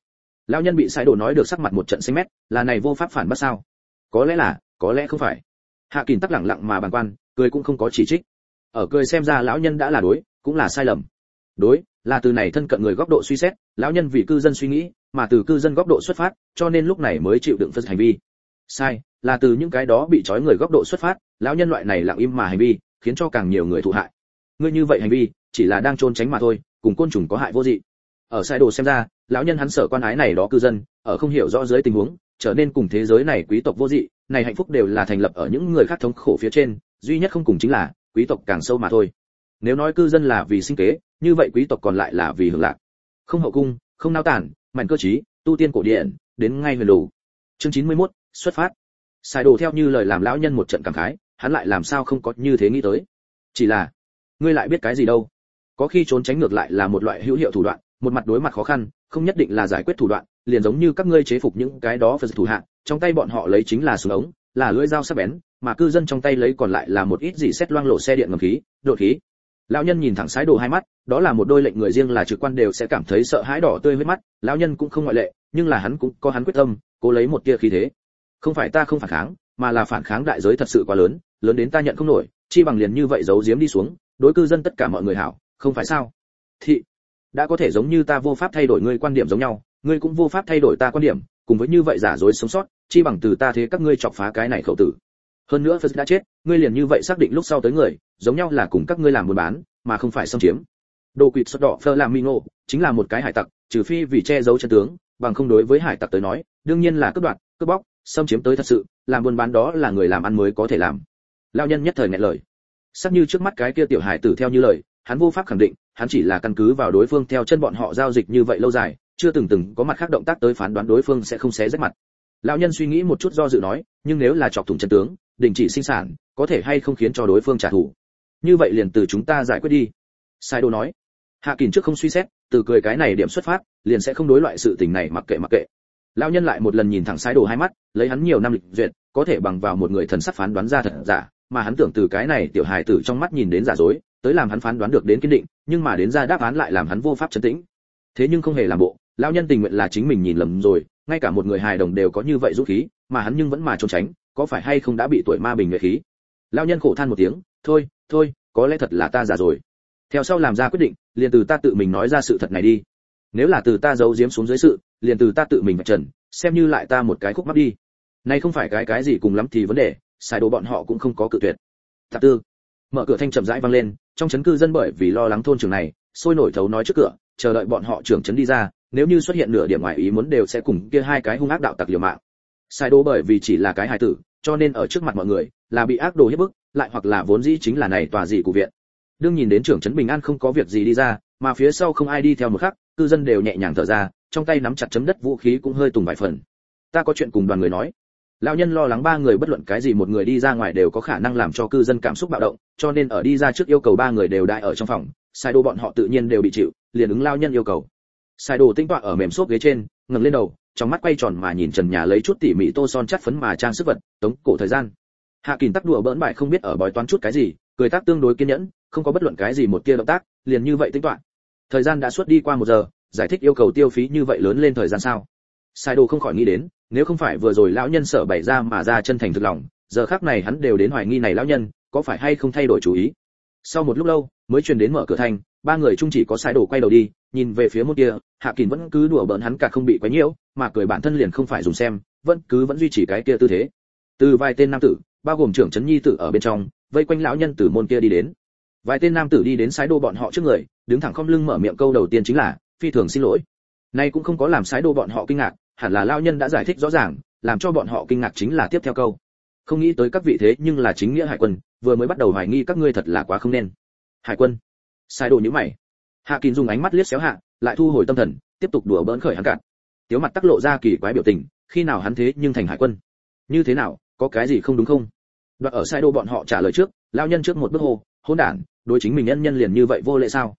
Lão nhân bị sai đồ nói được sắc mặt một trận xanh mét, là này vô pháp phản bác sao? Có lẽ là, có lẽ không phải. Hạ Kình tắc lẳng lặng mà bàng quan, cười cũng không có chỉ trích. Ở cười xem ra lão nhân đã là đối, cũng là sai lầm. Đối, là từ này thân cận người góc độ suy xét, lão nhân vì cư dân suy nghĩ, mà từ cư dân góc độ xuất phát, cho nên lúc này mới chịu đựng phân hành vi. Sai, là từ những cái đó bị trói người góc độ xuất phát, lão nhân loại này lặng im mà hành vi, khiến cho càng nhiều người thụ hại. Ngươi như vậy hành vi, chỉ là đang trốn tránh mà thôi, cùng côn trùng có hại vô dị. Ở sai đồ xem ra, lão nhân hắn sợ quan ái này đó cư dân, ở không hiểu rõ dưới tình huống, trở nên cùng thế giới này quý tộc vô dị, này hạnh phúc đều là thành lập ở những người khác thống khổ phía trên, duy nhất không cùng chính là quý tộc càng sâu mà thôi. Nếu nói cư dân là vì sinh kế, như vậy quý tộc còn lại là vì hưởng lạc. Không hậu cung, không nao tản, mạnh cơ trí, tu tiên cổ điển, đến ngay huyền đủ. Chương 91, xuất phát. Sai đồ theo như lời làm lão nhân một trận cảm khái, hắn lại làm sao không có như thế nghĩ tới. Chỉ là, ngươi lại biết cái gì đâu? Có khi trốn tránh ngược lại là một loại hữu hiệu thủ đoạn, một mặt đối mặt khó khăn, không nhất định là giải quyết thủ đoạn, liền giống như các ngươi chế phục những cái đó phật thủ hạ, trong tay bọn họ lấy chính là súng ống, là lưỡi dao sắc bén, mà cư dân trong tay lấy còn lại là một ít gì xét loang lộ xe điện ngầm khí, đột khí. Lão nhân nhìn thẳng Sái Đồ hai mắt, đó là một đôi lệnh người riêng là trực quan đều sẽ cảm thấy sợ hãi đỏ tươi huyết mắt, lão nhân cũng không ngoại lệ, nhưng là hắn cũng có hắn quyết tâm, cố lấy một tia khí thế. Không phải ta không phản kháng, mà là phản kháng đại giới thật sự quá lớn, lớn đến ta nhận không nổi, chi bằng liền như vậy giấu giếm đi xuống, đối cư dân tất cả mọi người hảo, không phải sao? Thị đã có thể giống như ta vô pháp thay đổi ngươi quan điểm giống nhau, ngươi cũng vô pháp thay đổi ta quan điểm, cùng với như vậy giả dối sống sót, chi bằng từ ta thế các ngươi chọc phá cái này khẩu tử. Hơn nữa Phật đã chết, ngươi liền như vậy xác định lúc sau tới người, giống nhau là cùng các ngươi làm buôn bán, mà không phải xâm chiếm. Đồ quỷ sốt đỏ Flamingo chính là một cái hải tặc, trừ phi vì che giấu chân tướng, bằng không đối với hải tặc tới nói, đương nhiên là cướp đoạt, cướp bóc, xâm chiếm tới thật sự, làm buôn bán đó là người làm ăn mới có thể làm. Lão nhân nhất thời nghẹn lời. Sắc như trước mắt cái kia tiểu hải tử theo như lời, hắn vô pháp khẳng định, hắn chỉ là căn cứ vào đối phương theo chân bọn họ giao dịch như vậy lâu dài, chưa từng có mặt khác động tác tới phán đoán đối phương sẽ không xé rách mặt. Lão nhân suy nghĩ một chút do dự nói, nhưng nếu là chọc thủng chân tướng, đình chỉ sinh sản, có thể hay không khiến cho đối phương trả thù. Như vậy liền từ chúng ta giải quyết đi. Sai Đồ nói. Hạ Kình trước không suy xét, từ cười cái này điểm xuất phát, liền sẽ không đối loại sự tình này mặc kệ. Lão nhân lại một lần nhìn thẳng Sai Đồ hai mắt, lấy hắn nhiều năm lịch duyệt, có thể bằng vào một người thần sắc phán đoán ra thật giả, mà hắn tưởng từ cái này tiểu hài tử trong mắt nhìn đến giả dối, tới làm hắn phán đoán được đến kiên định, nhưng mà đến ra đáp án lại làm hắn vô pháp trấn tĩnh. Thế nhưng không hề làm bộ, lão nhân tình nguyện là chính mình nhìn lầm rồi, ngay cả một người hài đồng đều có như vậy dũng khí, mà hắn nhưng vẫn mà trốn tránh, có phải hay không đã bị tuổi ma bình nhuệ khí. Lão nhân khổ than một tiếng, thôi, có lẽ thật là ta giả rồi. Theo sau làm ra quyết định, liền từ ta tự mình nói ra sự thật này đi. Nếu là từ ta giấu giếm xuống dưới sự, liền từ ta tự mình vạch trần, xem như lại ta một cái khúc mắc đi. Này không phải cái gì cùng lắm thì vấn đề, Sai Đồ bọn họ cũng không có cự tuyệt. Thập tư, mở cửa thanh chậm rãi vang lên, trong trấn cư dân bởi vì lo lắng thôn trưởng này, sôi nổi thấu nói trước cửa, chờ đợi bọn họ trưởng trấn đi ra, nếu như xuất hiện nửa điểm ngoài ý muốn đều sẽ cùng kia hai cái hung ác đạo tặc liều mạng. Sai Đồ bởi vì chỉ là cái hài tử, cho nên ở trước mặt mọi người là bị ác đồ hiếp bức, lại hoặc là vốn dĩ chính là này tòa dị của viện. Đương nhìn đến trưởng trấn bình an không có việc gì đi ra, mà phía sau không ai đi theo một khắc, cư dân đều nhẹ nhàng thở ra, trong tay nắm chặt chấm đất vũ khí cũng hơi tùng vài phần. Ta có chuyện cùng đoàn người nói. Lão nhân lo lắng ba người bất luận cái gì một người đi ra ngoài đều có khả năng làm cho cư dân cảm xúc bạo động, cho nên ở đi ra trước yêu cầu ba người đều đại ở trong phòng. Sai Đồ bọn họ tự nhiên đều bị chịu, liền ứng lão nhân yêu cầu. Sai Đồ tinh tọa ở mềm xốp ghế trên, ngẩng lên đầu, trong mắt quay tròn mà nhìn trần nhà lấy chút tỉ mỉ tô son chắt phấn mà trang sức vật, tống cổ thời gian. Hạ Kình tắc đùa bỡn bại không biết ở bói toán chút cái gì, cười tác tương đối kiên nhẫn, không có bất luận cái gì một tia động tác, liền như vậy tinh tọa. Thời gian đã suốt đi qua 1 giờ, giải thích yêu cầu tiêu phí như vậy lớn lên thời gian sao? Sai Đồ không khỏi nghĩ đến, nếu không phải vừa rồi lão nhân sợ bày ra mà ra chân thành thực lòng, giờ khắc này hắn đều đến hoài nghi này lão nhân có phải hay không thay đổi chủ ý. Sau một lúc lâu, mới truyền đến mở cửa thành, ba người chung chỉ có Sai Đồ quay đầu đi, nhìn về phía một kia, Hạ Kình vẫn cứ đùa bỡn hắn cả không bị quấy nhiễu, mà cười bản thân liền không phải dùng xem, vẫn duy trì cái kia tư thế. Từ vài tên nam tử, bao gồm trưởng trấn nhi tử ở bên trong, vây quanh lão nhân từ môn kia đi đến. Vài tên nam tử đi đến Sai Đồ bọn họ trước người, đứng thẳng khom lưng mở miệng câu đầu tiên chính là, phi thường xin lỗi. Nay cũng không có làm Sai Đồ bọn họ kinh ngạc, hẳn là lão nhân đã giải thích rõ ràng, làm cho bọn họ kinh ngạc chính là tiếp theo câu. Không nghĩ tới các vị thế nhưng là chính nghĩa hải quân, vừa mới bắt đầu hoài nghi các ngươi thật là quá không nên. Hải quân? Sai Đồ nhíu mày. Hạ Kình dùng ánh mắt liếc xéo hạ, lại thu hồi tâm thần, tiếp tục đùa bỡn khởi hắn cạn. Tiếu mặt tắc lộ ra kỳ quái biểu tình, khi nào hắn thế nhưng thành hải quân? Như thế nào, có cái gì không đúng không? Đoạt ở Sai Đồ bọn họ trả lời trước, lão nhân trước một bước hô, hỗn đản, đối chính mình nhân liền như vậy vô lễ sao?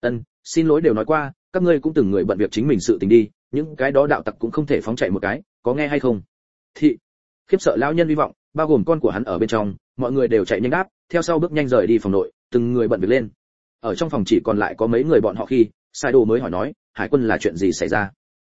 Xin lỗi đều nói qua, các ngươi cũng từng người bận việc chính mình sự tình đi, những cái đó đạo tặc cũng không thể phóng chạy một cái, có nghe hay không? Thị. Khiếp sợ lão nhân hy vọng, bao gồm con của hắn ở bên trong, mọi người đều chạy nhanh đáp, theo sau bước nhanh rời đi phòng nội, từng người bận việc lên. Ở trong phòng chỉ còn lại có mấy người bọn họ khi, Sai Đồ mới hỏi nói, hải quân là chuyện gì xảy ra?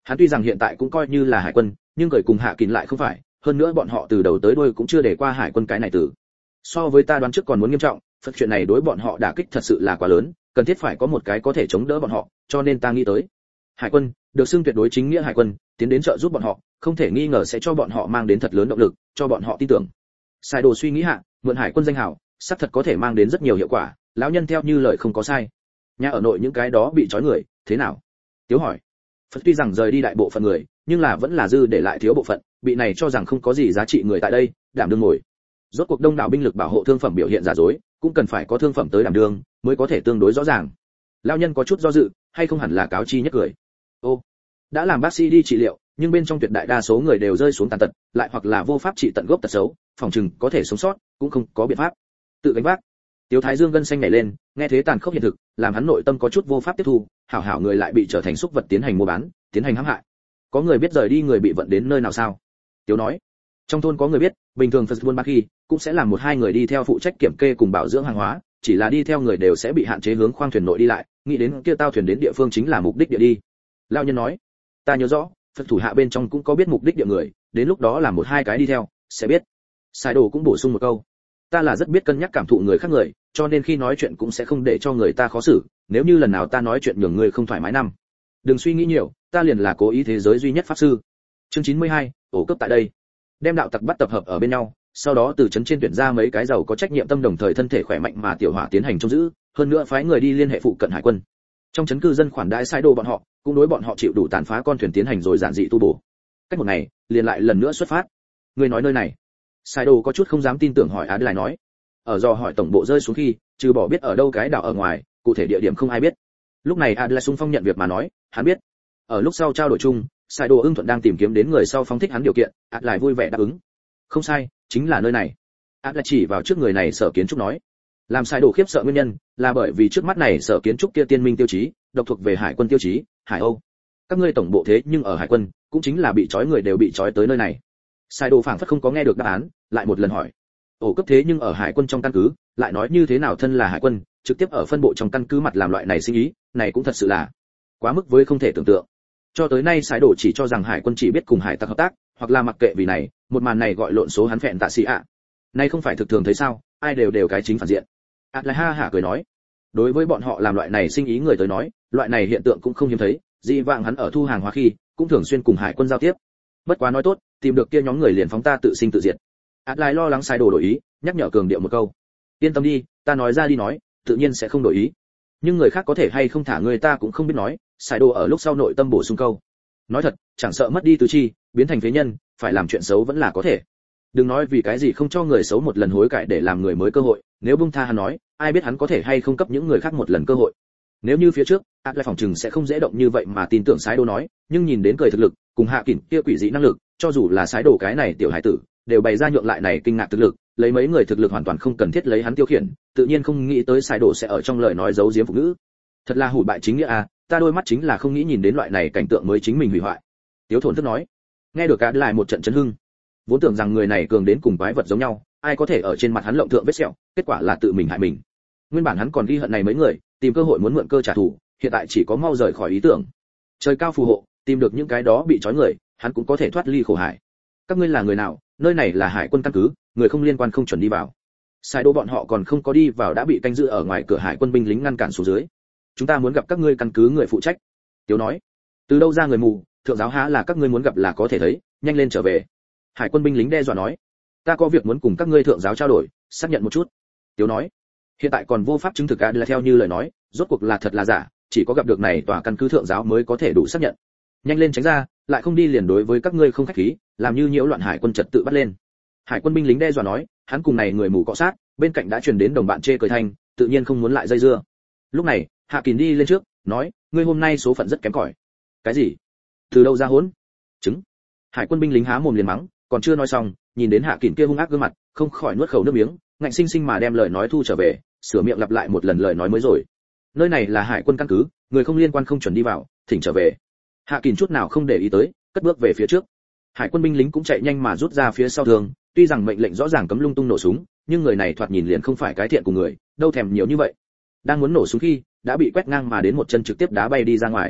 Hắn tuy rằng hiện tại cũng coi như là hải quân, nhưng người cùng Hạ Kình lại không phải, hơn nữa bọn họ từ đầu tới đuôi cũng chưa để qua hải quân cái này từ. So với ta đoán trước còn muốn nghiêm trọng, Phật chuyện này đối bọn họ đả kích thật sự là quá lớn, cần thiết phải có một cái có thể chống đỡ bọn họ, cho nên ta nghĩ tới. Hải quân, được xưng tuyệt đối chính nghĩa hải quân, tiến đến trợ giúp bọn họ, không thể nghi ngờ sẽ cho bọn họ mang đến thật lớn động lực, cho bọn họ tin tưởng. Sai Đồ suy nghĩ hạ, mượn hải quân danh hào, xác thật có thể mang đến rất nhiều hiệu quả, lão nhân theo như lời không có sai. Nhà ở nội những cái đó bị trói người, thế nào? Tiếu hỏi. Phật tuy rằng rời đi đại bộ phận người, nhưng là vẫn là dư để lại thiếu bộ phận, bị này cho rằng không có gì giá trị người tại đây, đảm đương ngồi. Rốt cuộc đông đảo binh lực bảo hộ thương phẩm biểu hiện giả dối, cũng cần phải có thương phẩm tới đảm đương, mới có thể tương đối rõ ràng. Lão nhân có chút do dự, hay không hẳn là cáo chi nhất cười. Ô, đã làm bác sĩ đi trị liệu, nhưng bên trong tuyệt đại đa số người đều rơi xuống tàn tật, lại hoặc là vô pháp trị tận gốc tật xấu, phòng chừng có thể sống sót, cũng không có biện pháp. Tự gánh vác. Tiếu Thái Dương gân xanh nảy lên, nghe thế tàn khốc hiện thực, làm hắn nội tâm có chút vô pháp tiếp thu, hảo hảo người lại bị trở thành xúc vật tiến hành mua bán, tiến hành hãm hại. Có người biết rời đi người bị vận đến nơi nào sao? Tiếu nói. Trong thôn có người biết, bình thường Phật buôn bán khi cũng sẽ làm một hai người đi theo phụ trách kiểm kê cùng bảo dưỡng hàng hóa, chỉ là đi theo người đều sẽ bị hạn chế hướng khoang thuyền nội đi lại, nghĩ đến kia tao thuyền đến địa phương chính là mục đích địa đi. Lão nhân nói. Ta nhớ rõ, Phật thủ hạ bên trong cũng có biết mục đích địa người, đến lúc đó làm một hai cái đi theo, sẽ biết. Sai Đồ cũng bổ sung một câu. Ta là rất biết cân nhắc cảm thụ người khác người, cho nên khi nói chuyện cũng sẽ không để cho người ta khó xử, nếu như lần nào ta nói chuyện nhường người không thoải mái năm. Đừng suy nghĩ nhiều, ta liền là cố ý thế giới duy nhất pháp sư. Chương 92, ổ cấp tại đây. Đem đạo tặc bắt tập hợp ở bên nhau, sau đó từ trấn trên tuyển ra mấy cái giàu có trách nhiệm tâm đồng thời thân thể khỏe mạnh mà tiểu hỏa tiến hành trông giữ, hơn nữa phái người đi liên hệ phụ cận hải quân. Trong trấn cư dân khoản đãi sai đồ bọn họ, cũng đối bọn họ chịu đủ tàn phá con thuyền tiến hành rồi giản dị tu bổ. Cách một ngày, liền lại lần nữa xuất phát. Người nói nơi này? Sai đồ có chút không dám tin tưởng hỏi Á lại nói. Ở do hỏi tổng bộ rơi xuống khi, trừ bỏ biết ở đâu cái đảo ở ngoài, cụ thể địa điểm không ai biết. Lúc này Adler xung phong nhận việc mà nói, hắn biết. Ở lúc sau trao đổi chung, Sai Đồ ưng thuận đang tìm kiếm đến người sau phóng thích hắn điều kiện, Adler vui vẻ đáp ứng. Không sai, chính là nơi này. Adler chỉ vào trước người này sở kiến trúc nói. Làm Sai Đồ khiếp sợ nguyên nhân, là bởi vì trước mắt này sở kiến trúc kia tiên minh tiêu chí, độc thuộc về hải quân tiêu chí, Hải Âu. Các ngươi tổng bộ thế nhưng ở hải quân, cũng chính là bị trói người đều bị trói tới nơi này. Sai Đồ phảng phất không có nghe được đáp án, lại một lần hỏi. Ổ cấp thế nhưng ở hải quân trong căn cứ, lại nói như thế nào thân là hải quân, trực tiếp ở phân bộ trong căn cứ mặt làm loại này sinh ý, này cũng thật sự là quá mức với không thể tưởng tượng. Cho tới nay Sái Đồ chỉ cho rằng hải quân chỉ biết cùng hải tặc hợp tác, hoặc là mặc kệ vì này, một màn này gọi lộn số hắn phẹn tạ sĩ ạ. Này không phải thực thường thấy sao, ai đều cái chính phản diện. Lại ha hả cười nói, đối với bọn họ làm loại này sinh ý người tới nói, loại này hiện tượng cũng không hiếm thấy, dị vãng hắn ở thu hàng hóa khi, cũng thường xuyên cùng hải quân giao tiếp. Bất quá nói tốt, tìm được kia nhóm người liền phóng ta tự sinh tự diệt. Lại lo lắng Sái Đồ đổi ý, nhắc nhở cường điệu một câu. Yên tâm đi, ta nói ra đi nói, tự nhiên sẽ không đổi ý. Nhưng người khác có thể hay không thả người ta cũng không biết nói, Sái Đồ ở lúc sau nội tâm bổ sung câu. Nói thật, chẳng sợ mất đi tứ chi, biến thành phế nhân, phải làm chuyện xấu vẫn là có thể. Đừng nói vì cái gì không cho người xấu một lần hối cải để làm người mới cơ hội, nếu buông tha hắn nói, ai biết hắn có thể hay không cấp những người khác một lần cơ hội. Nếu như phía trước, lại phòng trừng sẽ không dễ động như vậy mà tin tưởng Sái Đồ nói, nhưng nhìn đến cười thực lực, cùng Hạ Kình kia quỷ dị năng lực, cho dù là Sái Đồ cái này tiểu hải tử, đều bày ra nhượng lại này kinh ngạc thực lực, lấy mấy người thực lực hoàn toàn không cần thiết lấy hắn tiêu khiển, tự nhiên không nghĩ tới Sái Đồ sẽ ở trong lời nói giấu giếm phụ nữ. Thật là hủ bại chính nghĩa à, ta đôi mắt chính là không nghĩ nhìn đến loại này cảnh tượng mới chính mình hủy hoại. Tiếu Thổn thức nói. Nghe được cả lại một trận chấn hưng. Vốn tưởng rằng người này cường đến cùng quái vật giống nhau, ai có thể ở trên mặt hắn lộng thượng vết sẹo, kết quả là tự mình hại mình. Nguyên bản hắn còn ghi hận này mấy người, tìm cơ hội muốn mượn cơ trả thù, hiện tại chỉ có mau rời khỏi ý tưởng. Trời cao phù hộ, tìm được những cái đó bị trói người, hắn cũng có thể thoát ly khổ hải. Các ngươi là người nào? Nơi này là hải quân căn cứ, người không liên quan không chuẩn đi vào. Sai Đô bọn họ còn không có đi vào đã bị canh giữ ở ngoài cửa hải quân binh lính ngăn cản xuống dưới. Chúng ta muốn gặp các ngươi căn cứ người phụ trách. Tiếu nói. Từ đâu ra người mù, thượng giáo há là các ngươi muốn gặp là có thể thấy, nhanh lên trở về. Hải quân binh lính đe dọa nói. Ta có việc muốn cùng các ngươi thượng giáo trao đổi, xác nhận một chút. Tiếu nói. Hiện tại còn vô pháp chứng thực là theo như lời nói, rốt cuộc là thật là giả, chỉ có gặp được này tòa căn cứ thượng giáo mới có thể đủ xác nhận. Nhanh lên tránh ra, lại không đi liền đối với các ngươi không khách khí, làm như nhiễu loạn hải quân trật tự bắt lên. Hải quân binh lính đe dọa nói, hắn cùng này người mù cọ sát, bên cạnh đã truyền đến đồng bạn chê cười thanh, tự nhiên không muốn lại dây dưa. Lúc này, Hạ Kình đi lên trước, nói, ngươi hôm nay số phận rất kém cỏi. Cái gì? Từ đâu ra hỗn? Trứng. Hải quân binh lính há mồm liền mắng, còn chưa nói xong, nhìn đến Hạ Kình kia hung ác gương mặt, không khỏi nuốt khẩu nước miếng, ngạnh sinh sinh mà đem lời nói thu trở về, sửa miệng lặp lại một lần lời nói mới rồi. Nơi này là hải quân căn cứ, người không liên quan không chuẩn đi vào, thỉnh trở về. Hạ Kình chút nào không để ý tới, cất bước về phía trước. Hải quân binh lính cũng chạy nhanh mà rút ra phía sau thường, tuy rằng mệnh lệnh rõ ràng cấm lung tung nổ súng, nhưng người này thoạt nhìn liền không phải cái thiện của người, đâu thèm nhiều như vậy. Đang muốn nổ súng khi, đã bị quét ngang mà đến một chân trực tiếp đá bay đi ra ngoài.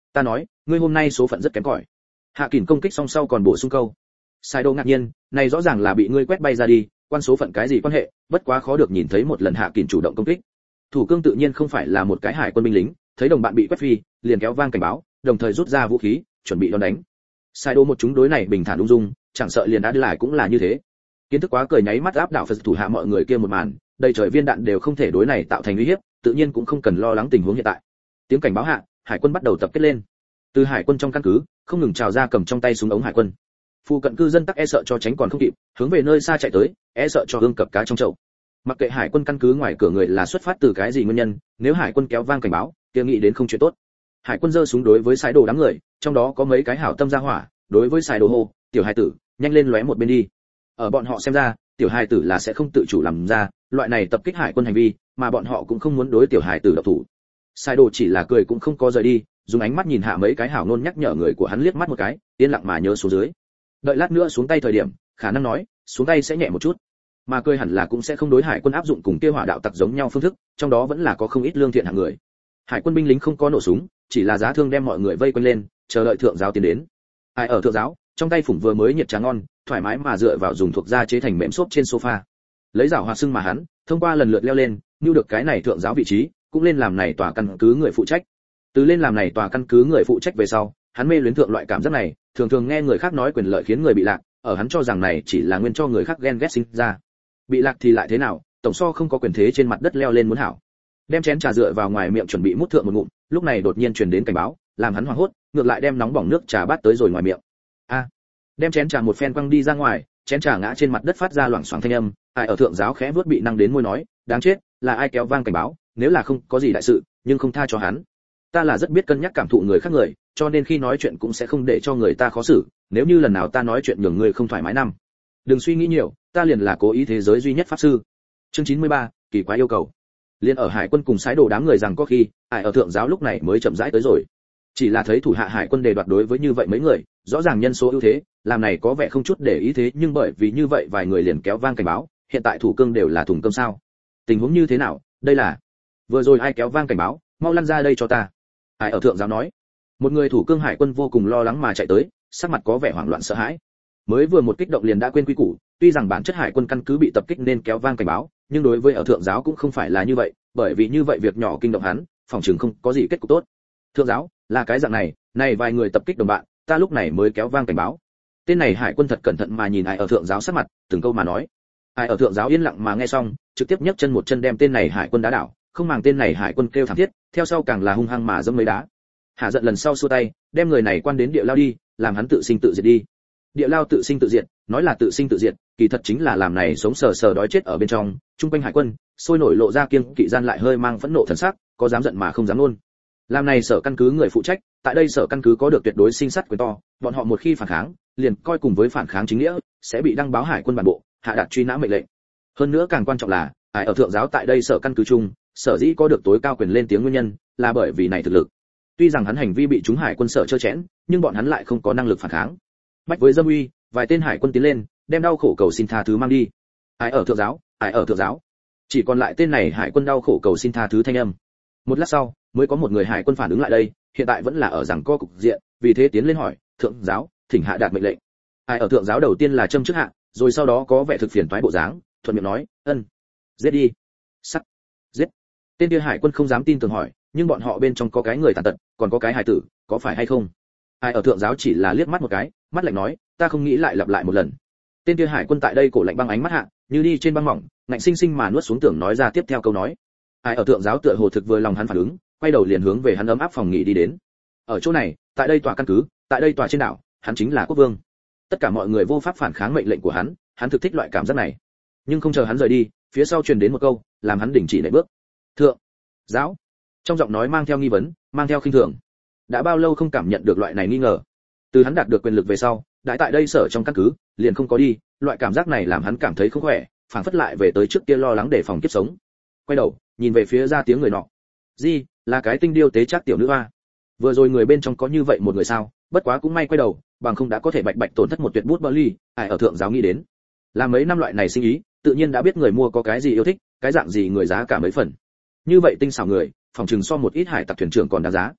ta nói ngươi hôm nay số phận rất kém cỏi. Hạ Kình công kích xong sau còn bổ sung câu. Sai Đô ngạc nhiên, này rõ ràng là bị ngươi quét bay ra đi, quan số phận cái gì quan hệ, bất quá khó được nhìn thấy một lần Hạ Kình chủ động công kích. Thủ cương tự nhiên không phải là một cái hải quân binh lính, thấy đồng bạn bị quét phi, liền kéo vang cảnh báo, đồng thời rút ra vũ khí, chuẩn bị đón đánh. Sai Đô một chúng đối này bình thản ung dung, chẳng sợ liền đã đi lại cũng là như thế. Kiến thức quá cười nháy mắt áp đảo Phật thủ hạ mọi người kia một màn, đầy trời viên đạn đều không thể đối này tạo thành uy hiếp, tự nhiên cũng không cần lo lắng tình huống hiện tại. Tiếng cảnh báo hạ, hải quân bắt đầu tập kết lên. Từ hải quân trong căn cứ, không ngừng trào ra cầm trong tay súng ống hải quân. Phụ cận cư dân tắc e sợ cho tránh còn không kịp, hướng về nơi xa chạy tới, e sợ cho hương cập cá trong chậu. Mặc kệ hải quân căn cứ ngoài cửa người là xuất phát từ cái gì nguyên nhân, nếu hải quân kéo vang cảnh báo, kia nghĩ đến không chuyện tốt. Hải quân giơ súng đối với Sái Đồ đám người, trong đó có mấy cái hảo tâm ra hỏa, đối với Sái Đồ hô, tiểu hài tử, nhanh lên lóe một bên đi. Ở bọn họ xem ra, tiểu hài tử là sẽ không tự chủ làm ra loại này tập kích hải quân hành vi, mà bọn họ cũng không muốn đối tiểu hài tử độc thủ. Sái Đồ chỉ là cười cũng không có rời đi, dùng ánh mắt nhìn hạ mấy cái hảo nôn nhắc nhở người của hắn liếc mắt một cái, yên lặng mà nhớ xuống dưới. Đợi lát nữa xuống tay thời điểm, khả năng nói, xuống tay sẽ nhẹ một chút. Mà cười hẳn là cũng sẽ không đối hải quân áp dụng cùng kia hỏa đạo tặc giống nhau phương thức, trong đó vẫn là có không ít lương thiện hạng người. Hải quân binh lính không có nổ súng, chỉ là giá thương đem mọi người vây quanh lên, chờ đợi thượng giáo tiến đến. Ai ở thượng giáo, trong tay phủng vừa mới nhiệt trà ngon, thoải mái mà dựa vào dùng thuộc da chế thành mềm xốp trên sofa. Lấy giảo hòa sưng mà hắn, thông qua lần lượt leo lên, nưu được cái này thượng giáo vị trí, cũng lên làm này tòa căn cứ người phụ trách. Từ lên làm này tòa căn cứ người phụ trách về sau, hắn mê luyến thượng loại cảm giác này, thường thường nghe người khác nói quyền lợi khiến người bị lạc, ở hắn cho rằng này chỉ là nguyên cho người khác ghen ghét sinh ra. Bị lạc thì lại thế nào, tổng so không có quyền thế trên mặt đất leo lên muốn hảo. Đem chén trà dựa vào ngoài miệng chuẩn bị mút thượng một ngụm, lúc này đột nhiên truyền đến cảnh báo, làm hắn hoảng hốt, ngược lại đem nóng bỏng nước trà bát tới rồi ngoài miệng. A! Đem chén trà một phen quăng đi ra ngoài, chén trà ngã trên mặt đất phát ra loảng xoảng thanh âm, ai ở thượng giáo khẽ vuốt bị năng đến môi nói, đáng chết, là ai kéo vang cảnh báo, nếu là không có gì đại sự, nhưng không tha cho hắn. Ta là rất biết cân nhắc cảm thụ người khác người, cho nên khi nói chuyện cũng sẽ không để cho người ta khó xử, nếu như lần nào ta nói chuyện nhường người không thoải mái năm. Đừng suy nghĩ nhiều, ta liền là cố ý thế giới duy nhất pháp sư. Chương 93, kỳ quái yêu cầu. Liên ở hải quân cùng Sái Đồ đám người rằng có khi, ai ở thượng giáo lúc này mới chậm rãi tới rồi. Chỉ là thấy thủ hạ hải quân đề đoạt đối với như vậy mấy người, rõ ràng nhân số ưu thế, làm này có vẻ không chút để ý thế, nhưng bởi vì như vậy vài người liền kéo vang cảnh báo, hiện tại thủ cương đều là thùng cơm sao? Tình huống như thế nào? Đây là vừa rồi ai kéo vang cảnh báo, mau lăn ra đây cho ta. Ai ở thượng giáo nói. Một người thủ cương hải quân vô cùng lo lắng mà chạy tới, sắc mặt có vẻ hoảng loạn sợ hãi. Mới vừa một kích động liền đã quên quy củ, tuy rằng bản chất hải quân căn cứ bị tập kích nên kéo vang cảnh báo, nhưng đối với ở thượng giáo cũng không phải là như vậy, bởi vì như vậy việc nhỏ kinh động hắn, phòng trường không có gì kết cục tốt. Thượng giáo, là cái dạng này vài người tập kích đồng bạn, ta lúc này mới kéo vang cảnh báo. Tên này hải quân thật cẩn thận mà nhìn ai ở thượng giáo sắc mặt, từng câu mà nói. Ai ở thượng giáo yên lặng mà nghe xong, trực tiếp nhấc chân một chân đem tên này hải quân đá đảo, không màng tên này hải quân kêu thảm thiết, theo sau càng là hung hăng mà dẫm mấy đá. Hạ giận lần sau xua tay, đem người này quan đến địa lao đi, làm hắn tự sinh tự diệt đi. Địa lao tự sinh tự diệt, nói là tự sinh tự diệt, kỳ thật chính là làm này sống sờ sờ đói chết ở bên trong. Trung quanh hải quân sôi nổi lộ ra kiêng kỵ gian lại hơi mang phẫn nộ thần sắc, có dám giận mà không dám luôn. Làm này sở căn cứ người phụ trách, tại đây sở căn cứ có được tuyệt đối sinh sát quyền to, bọn họ một khi phản kháng, liền coi cùng với phản kháng chính nghĩa, sẽ bị đăng báo hải quân bản bộ, hạ đạt truy nã mệnh lệnh. Hơn nữa càng quan trọng là, ai ở thượng giáo tại đây sở căn cứ chung, sở dĩ có được tối cao quyền lên tiếng nguyên nhân, là bởi vì này thực lực. Tuy rằng hắn hành vi bị chúng hải quân sở chơ chẽn, nhưng bọn hắn lại không có năng lực phản kháng. Bách với dâm uy, vài tên hải quân tiến lên, đem đau khổ cầu xin tha thứ mang đi. Ai ở thượng giáo, ai ở thượng giáo. Chỉ còn lại tên này hải quân đau khổ cầu xin tha thứ thanh âm. Một lát sau, mới có một người hải quân phản ứng lại đây, hiện tại vẫn là ở giằng co cục diện, vì thế tiến lên hỏi, thượng giáo, thỉnh hạ đạt mệnh lệnh. Ai ở thượng giáo đầu tiên là châm trước hạ, rồi sau đó có vẻ thực phiền toái bộ dáng, thuận miệng nói, ân, giết đi, sắc, giết. Tên kia hải quân không dám tin tưởng hỏi, nhưng bọn họ bên trong có cái người tàn tật, còn có cái hải tử, có phải hay không? Ai ở thượng giáo chỉ là liếc mắt một cái, mắt lạnh nói, ta không nghĩ lại lặp lại một lần. Tên kia hải quân tại đây cổ lạnh băng ánh mắt hạ, như đi trên băng mỏng, ngạnh sinh sinh mà nuốt xuống tưởng nói ra tiếp theo câu nói. Ai ở thượng giáo tựa hồ thực vừa lòng hắn phản ứng, quay đầu liền hướng về hắn ấm áp phòng nghỉ đi đến. Ở chỗ này, tại đây tòa căn cứ, tại đây tòa trên đảo, hắn chính là quốc vương. Tất cả mọi người vô pháp phản kháng mệnh lệnh của hắn thực thích loại cảm giác này. Nhưng không chờ hắn rời đi, phía sau truyền đến một câu, làm hắn đình chỉ nảy bước. Thượng giáo, trong giọng nói mang theo nghi vấn, mang theo khinh thường. Đã bao lâu không cảm nhận được loại này nghi ngờ? Từ hắn đạt được quyền lực về sau, đại tại đây sở trong căn cứ, liền không có đi, loại cảm giác này làm hắn cảm thấy không khỏe, phảng phất lại về tới trước kia lo lắng để phòng kiếp sống. Quay đầu, nhìn về phía ra tiếng người nọ. Gì, là cái tinh điêu tế chắc tiểu nữ hoa. Vừa rồi người bên trong có như vậy một người sao, bất quá cũng may quay đầu, bằng không đã có thể bạch bạch tổn thất một tuyệt bút bơ ly, ai ở thượng giáo nghĩ đến. Làm mấy năm loại này sinh ý, tự nhiên đã biết người mua có cái gì yêu thích, cái dạng gì người giá cả mấy phần. Như vậy tinh xảo người, phòng trừng so một ít hải tặc thuyền trưởng còn đáng giá.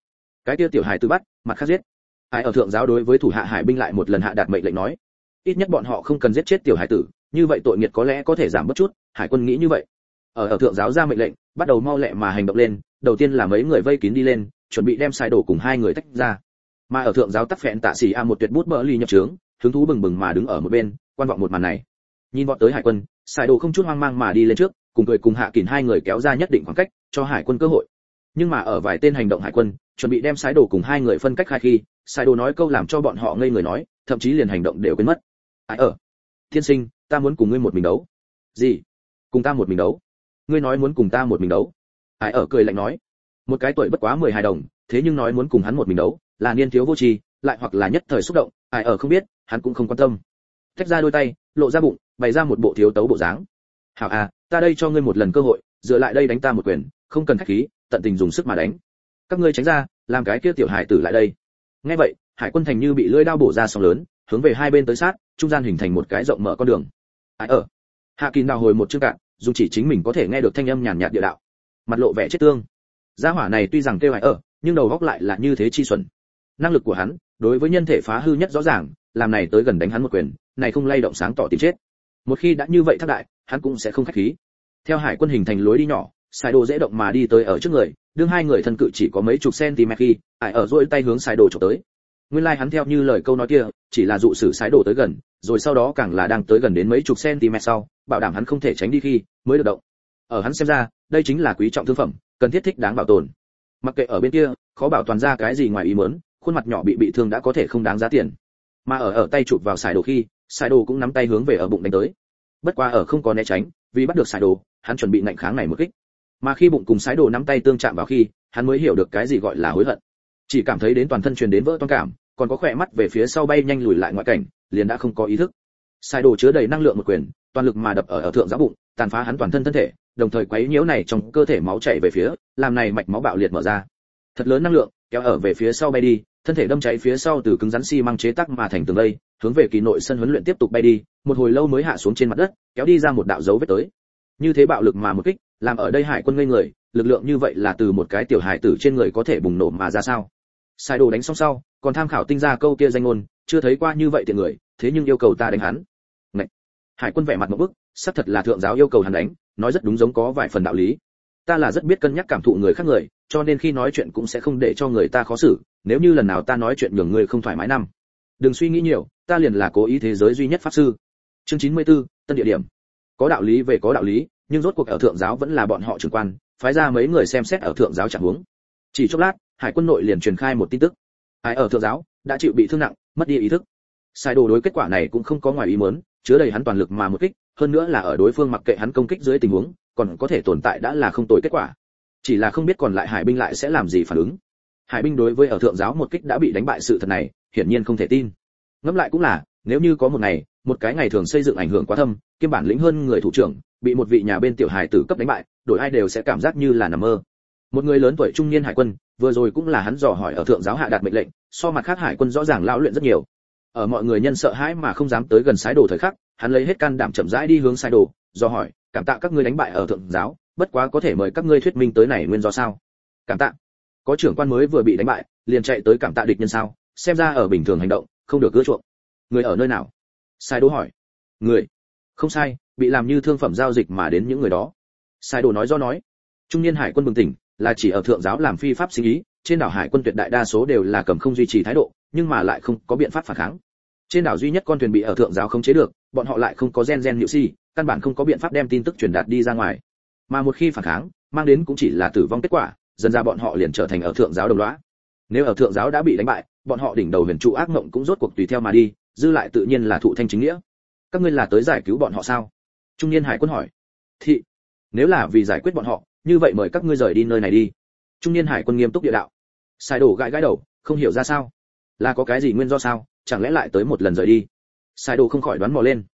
cái kia tiểu hải tử bắt, mặt khác giết. Ai ở thượng giáo đối với thủ hạ hải binh lại một lần hạ đạt mệnh lệnh nói, ít nhất bọn họ không cần giết chết tiểu hải tử, như vậy tội nghiệt có lẽ có thể giảm bớt chút. Hải quân nghĩ như vậy. Ở thượng giáo ra mệnh lệnh, bắt đầu mau lẹ mà hành động lên. Đầu tiên là mấy người vây kín đi lên, chuẩn bị đem sai đồ cùng hai người tách ra. Mà ở thượng giáo tắc phẹn tạ xỉ một tuyệt bút bỡ ly nhập trướng, hứng thú bừng bừng mà đứng ở một bên, quan vọng một màn này. Nhìn vọt tới hải quân, sai đồ không chút hoang mang mà đi lên trước, cùng cười cùng hạ kín hai người kéo ra nhất định khoảng cách, cho hải quân cơ hội. Nhưng mà ở vài tên hành động hải quân chuẩn bị đem sai đồ cùng hai người phân cách khai khi, sai đồ nói câu làm cho bọn họ ngây người nói, thậm chí liền hành động đều quên mất. Ai ở, thiên sinh, ta muốn cùng ngươi một mình đấu. Gì? Cùng ta một mình đấu? Ngươi nói muốn cùng ta một mình đấu? Ai ở cười lạnh nói, một cái tuổi bất quá 12 đồng, thế nhưng nói muốn cùng hắn một mình đấu, là niên thiếu vô tri, lại hoặc là nhất thời xúc động, ai ở không biết, hắn cũng không quan tâm. Tách ra đôi tay, lộ ra bụng, bày ra một bộ thiếu tấu bộ dáng. Hảo à, ta đây cho ngươi một lần cơ hội, dựa lại đây đánh ta một quyền, không cần khách khí, tận tình dùng sức mà đánh. Các ngươi tránh ra, làm cái kia tiểu hải tử lại đây. Nghe vậy, hải quân thành như bị lưỡi dao bổ ra sóng lớn, hướng về hai bên tới sát, trung gian hình thành một cái rộng mở con đường. Ai ở? Hạ Kín đào hồi một chương cạn, dùng chỉ chính mình có thể nghe được thanh âm nhàn nhạt địa đạo. Mặt lộ vẻ chết tương. Gia hỏa này tuy rằng kêu hải ở, nhưng đầu óc lại là như thế chi xuẩn. Năng lực của hắn, đối với nhân thể phá hư nhất rõ ràng, làm này tới gần đánh hắn một quyền, này không lay động sáng tỏ tìm chết. Một khi đã như vậy thác đại, hắn cũng sẽ không khách khí. Theo hải quân hình thành lối đi nhỏ, sai đồ dễ động mà đi tới ở trước người, đương hai người thân cự chỉ có mấy chục cm khi, ải ở duỗi tay hướng sai đồ chụp tới. Nguyên lai hắn theo như lời câu nói kia, chỉ là dụ sử sai đồ tới gần, rồi sau đó càng là đang tới gần đến mấy chục cm sau, bảo đảm hắn không thể tránh đi khi mới được động. Ở hắn xem ra, đây chính là quý trọng thương phẩm, cần thiết thích đáng bảo tồn. Mặc kệ ở bên kia, khó bảo toàn ra cái gì ngoài ý muốn, khuôn mặt nhỏ bị thương đã có thể không đáng giá tiền. Mà ở tay chụp vào sai đồ khi, sai đồ cũng nắm tay hướng về ở bụng đánh tới. Bất quá ở không có né tránh, vì bắt được sai đồ, hắn chuẩn bị ngạnh kháng này một kích. Mà khi bụng cùng sái đồ nắm tay tương chạm vào khi, hắn mới hiểu được cái gì gọi là hối hận. Chỉ cảm thấy đến toàn thân truyền đến vỡ toang cảm, còn có khỏe mắt về phía sau bay nhanh lùi lại ngoại cảnh, liền đã không có ý thức. Sái đồ chứa đầy năng lượng một quyền, toàn lực mà đập ở thượng giáo bụng, tàn phá hắn toàn thân thân thể, đồng thời quấy nhiễu này trong cơ thể máu chảy về phía, làm này mạch máu bạo liệt mở ra. Thật lớn năng lượng kéo ở về phía sau bay đi, thân thể đâm cháy phía sau từ cứng rắn xi măng chế tác mà thành tường lây, hướng về kỳ nội sân huấn luyện tiếp tục bay đi, một hồi lâu mới hạ xuống trên mặt đất, kéo đi ra một đạo dấu vết tới. Như thế bạo lực mà một kích, làm ở đây hải quân ngây người, lực lượng như vậy là từ một cái tiểu hải tử trên người có thể bùng nổ mà ra sao? Sai đồ đánh xong sau, còn tham khảo tinh ra câu kia danh ngôn, chưa thấy qua như vậy tiện người, thế nhưng yêu cầu ta đánh hắn. Ngậy. Hải quân vẻ mặt ngộp bức, xác thật là thượng giáo yêu cầu hắn đánh, nói rất đúng giống có vài phần đạo lý. Ta là rất biết cân nhắc cảm thụ người khác người, cho nên khi nói chuyện cũng sẽ không để cho người ta khó xử, nếu như lần nào ta nói chuyện nhường người không thoải mái năm. Đừng suy nghĩ nhiều, ta liền là cố ý thế giới duy nhất pháp sư. Chương 94, tân địa điểm. Có đạo lý về có đạo lý, nhưng rốt cuộc ở thượng giáo vẫn là bọn họ trưởng quan, phái ra mấy người xem xét ở thượng giáo trạng huống. Chỉ chốc lát, hải quân nội liền truyền khai một tin tức. Ai ở thượng giáo đã chịu bị thương nặng, mất đi ý thức. Sai đồ đối kết quả này cũng không có ngoài ý muốn, chứa đầy hắn toàn lực mà một kích, hơn nữa là ở đối phương mặc kệ hắn công kích dưới tình huống, còn có thể tồn tại đã là không tồi kết quả. Chỉ là không biết còn lại hải binh lại sẽ làm gì phản ứng. Hải binh đối với ở thượng giáo một kích đã bị đánh bại sự thật này, hiển nhiên không thể tin. Ngẫm lại cũng là, nếu như có một ngày, một cái ngày thường xây dựng ảnh hưởng quá thâm, kiêm bản lĩnh hơn người thủ trưởng, bị một vị nhà bên tiểu hài tử cấp đánh bại, đổi ai đều sẽ cảm giác như là nằm mơ. Một người lớn tuổi trung niên hải quân, vừa rồi cũng là hắn dò hỏi ở thượng giáo hạ đạt mệnh lệnh, so mặt khác hải quân rõ ràng lão luyện rất nhiều. Ở mọi người nhân sợ hãi mà không dám tới gần sái đồ thời khắc, hắn lấy hết can đảm chậm rãi đi hướng sái đồ, dò hỏi, cảm tạ các ngươi đánh bại ở thượng giáo, bất quá có thể mời các ngươi thuyết minh tới này nguyên do sao? Cảm tạ? Có trưởng quan mới vừa bị đánh bại, liền chạy tới cảm tạ địch nhân sao? Xem ra ở bình thường hành động, không được ưa chuộng. Người ở nơi nào? Sai đồ hỏi. Người? Không sai, bị làm như thương phẩm giao dịch mà đến những người đó. Sai đồ nói do nói. Trung niên hải quân bừng tỉnh, là chỉ ở thượng giáo làm phi pháp sinh ý, trên đảo hải quân tuyệt đại đa số đều là cầm không duy trì thái độ, nhưng mà lại không có biện pháp phản kháng. Trên đảo duy nhất con thuyền bị ở thượng giáo khống chế được, bọn họ lại không có gen nhự si, căn bản không có biện pháp đem tin tức truyền đạt đi ra ngoài. Mà một khi phản kháng, mang đến cũng chỉ là tử vong kết quả, dần ra bọn họ liền trở thành ở thượng giáo đồng lõa. Nếu ở thượng giáo đã bị đánh bại, bọn họ đỉnh đầu huyền trụ ác mộng cũng rốt cuộc tùy theo mà đi, dư lại tự nhiên là thụ thanh chính nghĩa. Các ngươi là tới giải cứu bọn họ sao? Trung niên hải quân hỏi. Thị, nếu là vì giải quyết bọn họ, như vậy mời các ngươi rời đi nơi này đi. Trung niên hải quân nghiêm túc địa đạo. Sai đồ gãi gãi đầu, không hiểu ra sao, là có cái gì nguyên do sao, chẳng lẽ lại tới một lần rời đi? Sai đồ không khỏi đoán mò lên.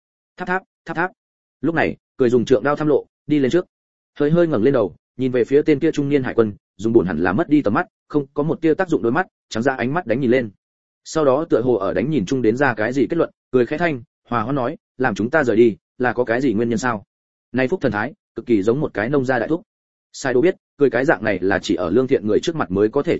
Tháp. Lúc này, cười dùng trượng đao thăm lộ, đi lên trước. Hơi ngẩng lên đầu, nhìn về phía tên kia trung niên hải quân, dùng buồn hẳn là mất đi tầm mắt, không có một tia tác dụng đôi mắt, trắng ra ánh mắt đánh nhìn lên. Sau đó tựa hồ ở đánh nhìn chung đến ra cái gì kết luận, cười khẽ thanh, hòa hoãn nói, làm chúng ta rời đi, là có cái gì nguyên nhân sao? Nay phúc thần thái, cực kỳ giống một cái nông gia đại thúc. Sai đồ biết, cười cái dạng này là chỉ ở lương thiện người trước mặt mới có thể triển lộ,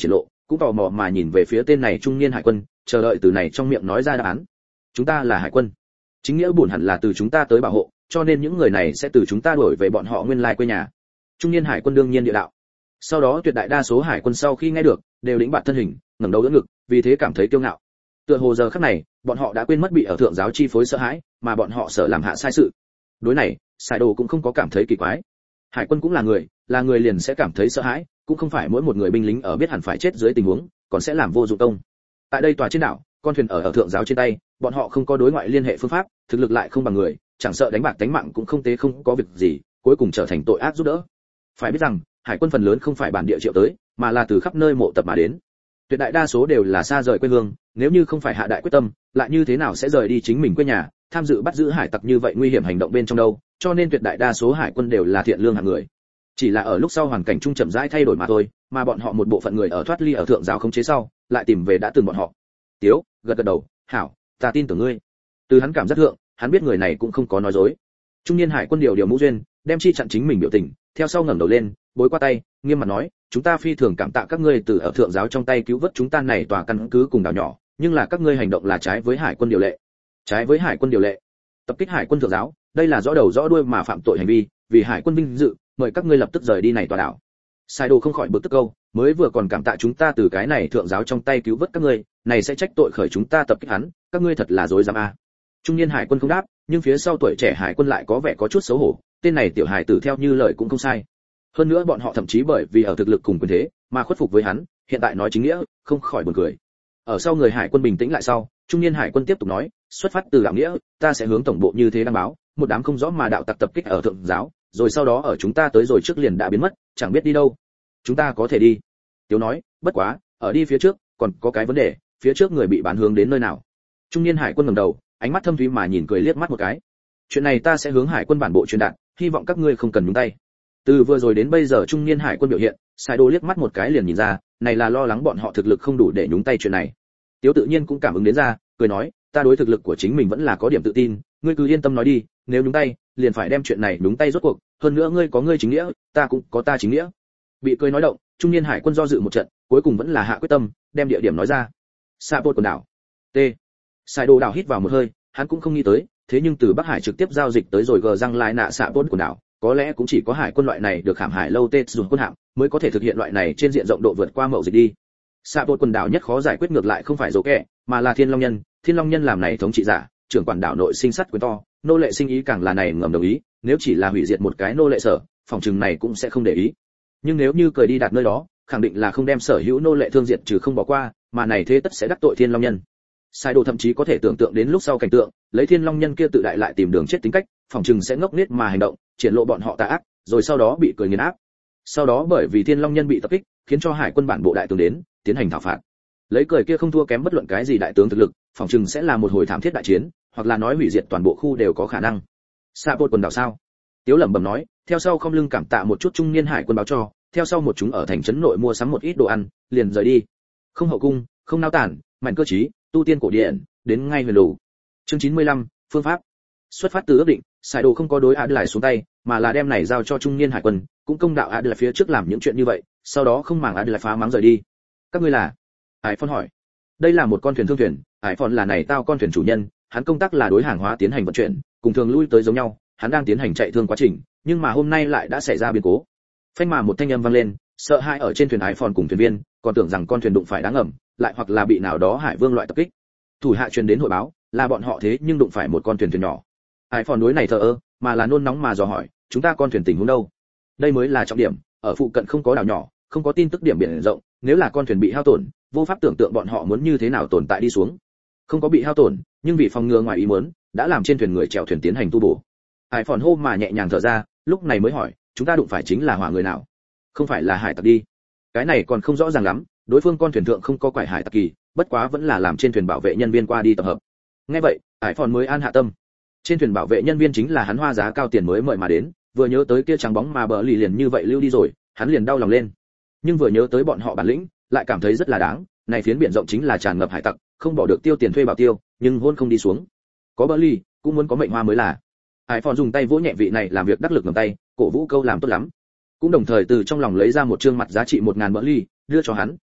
cũng tò mò mà nhìn về phía tên này trung niên hải quân, chờ đợi từ này trong miệng nói ra đáp án. Chúng ta là hải quân, chính nghĩa buồn hẳn là từ chúng ta tới bảo hộ, cho nên những người này sẽ từ chúng ta đuổi về bọn họ nguyên lai quê nhà. Trung niên hải quân đương nhiên địa đạo. Sau đó tuyệt đại đa số hải quân sau khi nghe được, đều lĩnh bạt thân hình, ngẩng đầu đỡ ngực, vì thế cảm thấy kiêu ngạo. Tựa hồ giờ khắc này, bọn họ đã quên mất bị ở thượng giáo chi phối sợ hãi, mà bọn họ sợ làm hạ sai sự. Đối này, Sài Đồ cũng không có cảm thấy kỳ quái. Hải quân cũng là người liền sẽ cảm thấy sợ hãi, cũng không phải mỗi một người binh lính ở biết hẳn phải chết dưới tình huống, còn sẽ làm vô dụng công. Tại đây tòa trên đảo, con thuyền ở thượng giáo trên tay, bọn họ không có đối ngoại liên hệ phương pháp, thực lực lại không bằng người, chẳng sợ đánh bạc đánh mạng cũng không tế không có việc gì, cuối cùng trở thành tội ác giúp đỡ. Phải biết rằng, hải quân phần lớn không phải bản địa triệu tới, mà là từ khắp nơi mộ tập mà đến. Tuyệt đại đa số đều là xa rời quê hương, nếu như không phải hạ đại quyết tâm, lại như thế nào sẽ rời đi chính mình quê nhà, tham dự bắt giữ hải tặc như vậy nguy hiểm hành động bên trong đâu, cho nên tuyệt đại đa số hải quân đều là thiện lương hạng người. Chỉ là ở lúc sau hoàn cảnh trung chậm rãi thay đổi mà thôi, mà bọn họ một bộ phận người ở thoát ly ở thượng giáo khống chế sau, lại tìm về đã từng bọn họ. Tiếu gật gật đầu, hảo, ta tin tưởng ngươi. Từ hắn cảm giác thượng, hắn biết người này cũng không có nói dối. Trung niên hải quân điều mũ duyên, đem chi chặn chính mình biểu tình, theo sau ngẩng đầu lên, bối qua tay, nghiêm mặt nói, chúng ta phi thường cảm tạ các ngươi từ ở thượng giáo trong tay cứu vớt chúng ta này tòa căn cứ cùng đảo nhỏ, nhưng là các ngươi hành động là trái với hải quân điều lệ. Trái với hải quân điều lệ? Tập kích hải quân thượng giáo, đây là rõ đầu rõ đuôi mà phạm tội hành vi, vì hải quân vinh dự, mời các ngươi lập tức rời đi này tòa đảo. Sai Đồ không khỏi bực tức câu, mới vừa còn cảm tạ chúng ta từ cái này thượng giáo trong tay cứu vớt các ngươi, này sẽ trách tội khởi chúng ta tập kích hắn, các ngươi thật là dối dám a. Trung niên hải quân không đáp, nhưng phía sau tuổi trẻ hải quân lại có vẻ có chút xấu hổ, tên này tiểu hải tử theo như lời cũng không sai. Hơn nữa bọn họ thậm chí bởi vì ở thực lực cùng quyền thế mà khuất phục với hắn, hiện tại nói chính nghĩa, không khỏi buồn cười. Ở sau người hải quân bình tĩnh lại sau, trung niên hải quân tiếp tục nói, xuất phát từ đạo nghĩa, ta sẽ hướng tổng bộ như thế đăng báo, một đám không rõ mà đạo tặc tập kích ở thượng giáo, rồi sau đó ở chúng ta tới rồi trước liền đã biến mất, chẳng biết đi đâu. Chúng ta có thể đi. Tiếu nói, bất quá, ở đi phía trước, còn có cái vấn đề, phía trước người bị bán hướng đến nơi nào. Trung niên hải quân ngẩng đầu, ánh mắt thâm thúy mà nhìn cười liếc mắt một cái. Chuyện này ta sẽ hướng hải quân bản bộ truyền đạt, hy vọng các ngươi không cần nhúng tay. Từ vừa rồi đến bây giờ trung niên hải quân biểu hiện, Sai Đô liếc mắt một cái liền nhìn ra, này là lo lắng bọn họ thực lực không đủ để nhúng tay chuyện này. Tiếu tự nhiên cũng cảm ứng đến ra, cười nói, ta đối thực lực của chính mình vẫn là có điểm tự tin, ngươi cứ yên tâm nói đi, nếu nhúng tay, liền phải đem chuyện này nhúng tay rốt cuộc, hơn nữa ngươi có ngươi chính nghĩa, ta cũng có ta chính nghĩa. Bị cười nói động, trung niên hải quân do dự một trận, cuối cùng vẫn là hạ quyết tâm, đem địa điểm nói ra. Sapot quần đảo. T. Sai Đô đảo hít vào một hơi, hắn cũng không nghĩ tới, thế nhưng từ Bắc Hải trực tiếp giao dịch tới rồi gờ răng lại nạ Sapot quần đảo, có lẽ cũng chỉ có hải quân loại này được hàm hải lâu tết dùng quân hạm mới có thể thực hiện loại này trên diện rộng độ vượt qua mậu dịch đi. Sapot quần đảo nhất khó giải quyết ngược lại không phải dỗ kẹ, mà là Thiên Long Nhân làm này thống trị giả, trưởng quản đảo nội sinh sắt quyền to, nô lệ sinh ý càng là này ngầm đồng ý, nếu chỉ là hủy diệt một cái nô lệ sở, phòng trừng này cũng sẽ không để ý. Nhưng nếu như cười đi đạt nơi đó, khẳng định là không đem sở hữu nô lệ thương diệt trừ không bỏ qua, mà này thế tất sẽ đắc tội Thiên Long Nhân. Sai Đồ thậm chí có thể tưởng tượng đến lúc sau cảnh tượng, lấy Thiên Long Nhân kia tự đại lại tìm đường chết tính cách, phòng trừng sẽ ngốc nghếch mà hành động, triển lộ bọn họ tà ác, rồi sau đó bị cười nghiền áp. Sau đó bởi vì Thiên Long Nhân bị tập kích, khiến cho hải quân bản bộ đại tướng đến, tiến hành thảo phạt. Lấy cười kia không thua kém bất luận cái gì đại tướng thực lực, phòng trừng sẽ là một hồi thảm thiết đại chiến, hoặc là nói hủy diệt toàn bộ khu đều có khả năng. Sapot quần đảo sao? Tiếu lẩm bẩm nói, theo sau không lưng cảm tạ một chút trung niên hải quân báo cho, theo sau một chúng ở thành trấn nội mua sắm một ít đồ ăn, liền rời đi. Không hậu cung, không nao tản, mạnh cơ trí, tu tiên cổ điển, đến ngay huyền lù. Chương 95, phương pháp. Xuất phát từ ước định, Sài Đồ không có đối Adelaide xuống tay, mà là đem này giao cho trung niên hải quân, cũng công đạo Adelaide phía trước làm những chuyện như vậy, sau đó không màng Adelaide phá mắng rời đi. Các ngươi là? Hải Phong hỏi. Đây là một con thuyền thương thuyền, Hải Phong là này tao con thuyền chủ nhân, hắn công tác là đối hàng hóa tiến hành vận chuyển, cùng thường lui tới giống nhau, hắn đang tiến hành chạy thương quá trình, nhưng mà hôm nay lại đã xảy ra biến cố. Phanh mà một thanh âm vang lên, sợ hãi ở trên thuyền Hải Phong cùng thuyền viên, còn tưởng rằng con thuyền đụng phải đá ngầm, lại hoặc là bị nào đó hải vương loại tập kích. Thủ hạ truyền đến hội báo, là bọn họ thế nhưng đụng phải một con thuyền nhỏ. Hải Phong đối này thờ ơ, mà là nôn nóng mà dò hỏi, chúng ta con thuyền tình huống đâu? Đây mới là trọng điểm, ở phụ cận không có đảo nhỏ, không có tin tức điểm biển rộng, nếu là con thuyền bị hao tổn, vô pháp tưởng tượng bọn họ muốn như thế nào tồn tại đi xuống. Không có bị hao tổn, nhưng vì phòng ngừa ngoài ý muốn, đã làm trên thuyền người chèo thuyền tiến hành tu bổ. Hải Phong hô mà nhẹ nhàng thở ra, lúc này mới hỏi, chúng ta đụng phải chính là hỏa người nào? Không phải là hải tặc đi? Cái này còn không rõ ràng lắm, đối phương con thuyền thượng không có quải hải tặc kỳ, bất quá vẫn là làm trên thuyền bảo vệ nhân viên qua đi tập hợp. Nghe vậy, Hải Phong mới an hạ tâm. Trên thuyền bảo vệ nhân viên chính là hắn hoa giá cao tiền mới mời mà đến, vừa nhớ tới kia trắng bóng mà bờ lì liền như vậy lưu đi rồi, hắn liền đau lòng lên. Nhưng vừa nhớ tới bọn họ bản lĩnh, lại cảm thấy rất là đáng, này phiến biển rộng chính là tràn ngập hải tặc, không bỏ được tiêu tiền thuê bảo tiêu, nhưng hôn không đi xuống. Có bờ lì, cũng muốn có mệnh hoa mới là. Hải Phong dùng tay vỗ nhẹ vị này làm việc đắc lực ngầm tay, cổ vũ câu làm tốt lắm. Cũng đồng thời từ trong lòng lấy ra một trương mặt giá trị 1000 bờ lì, đưa cho hắn,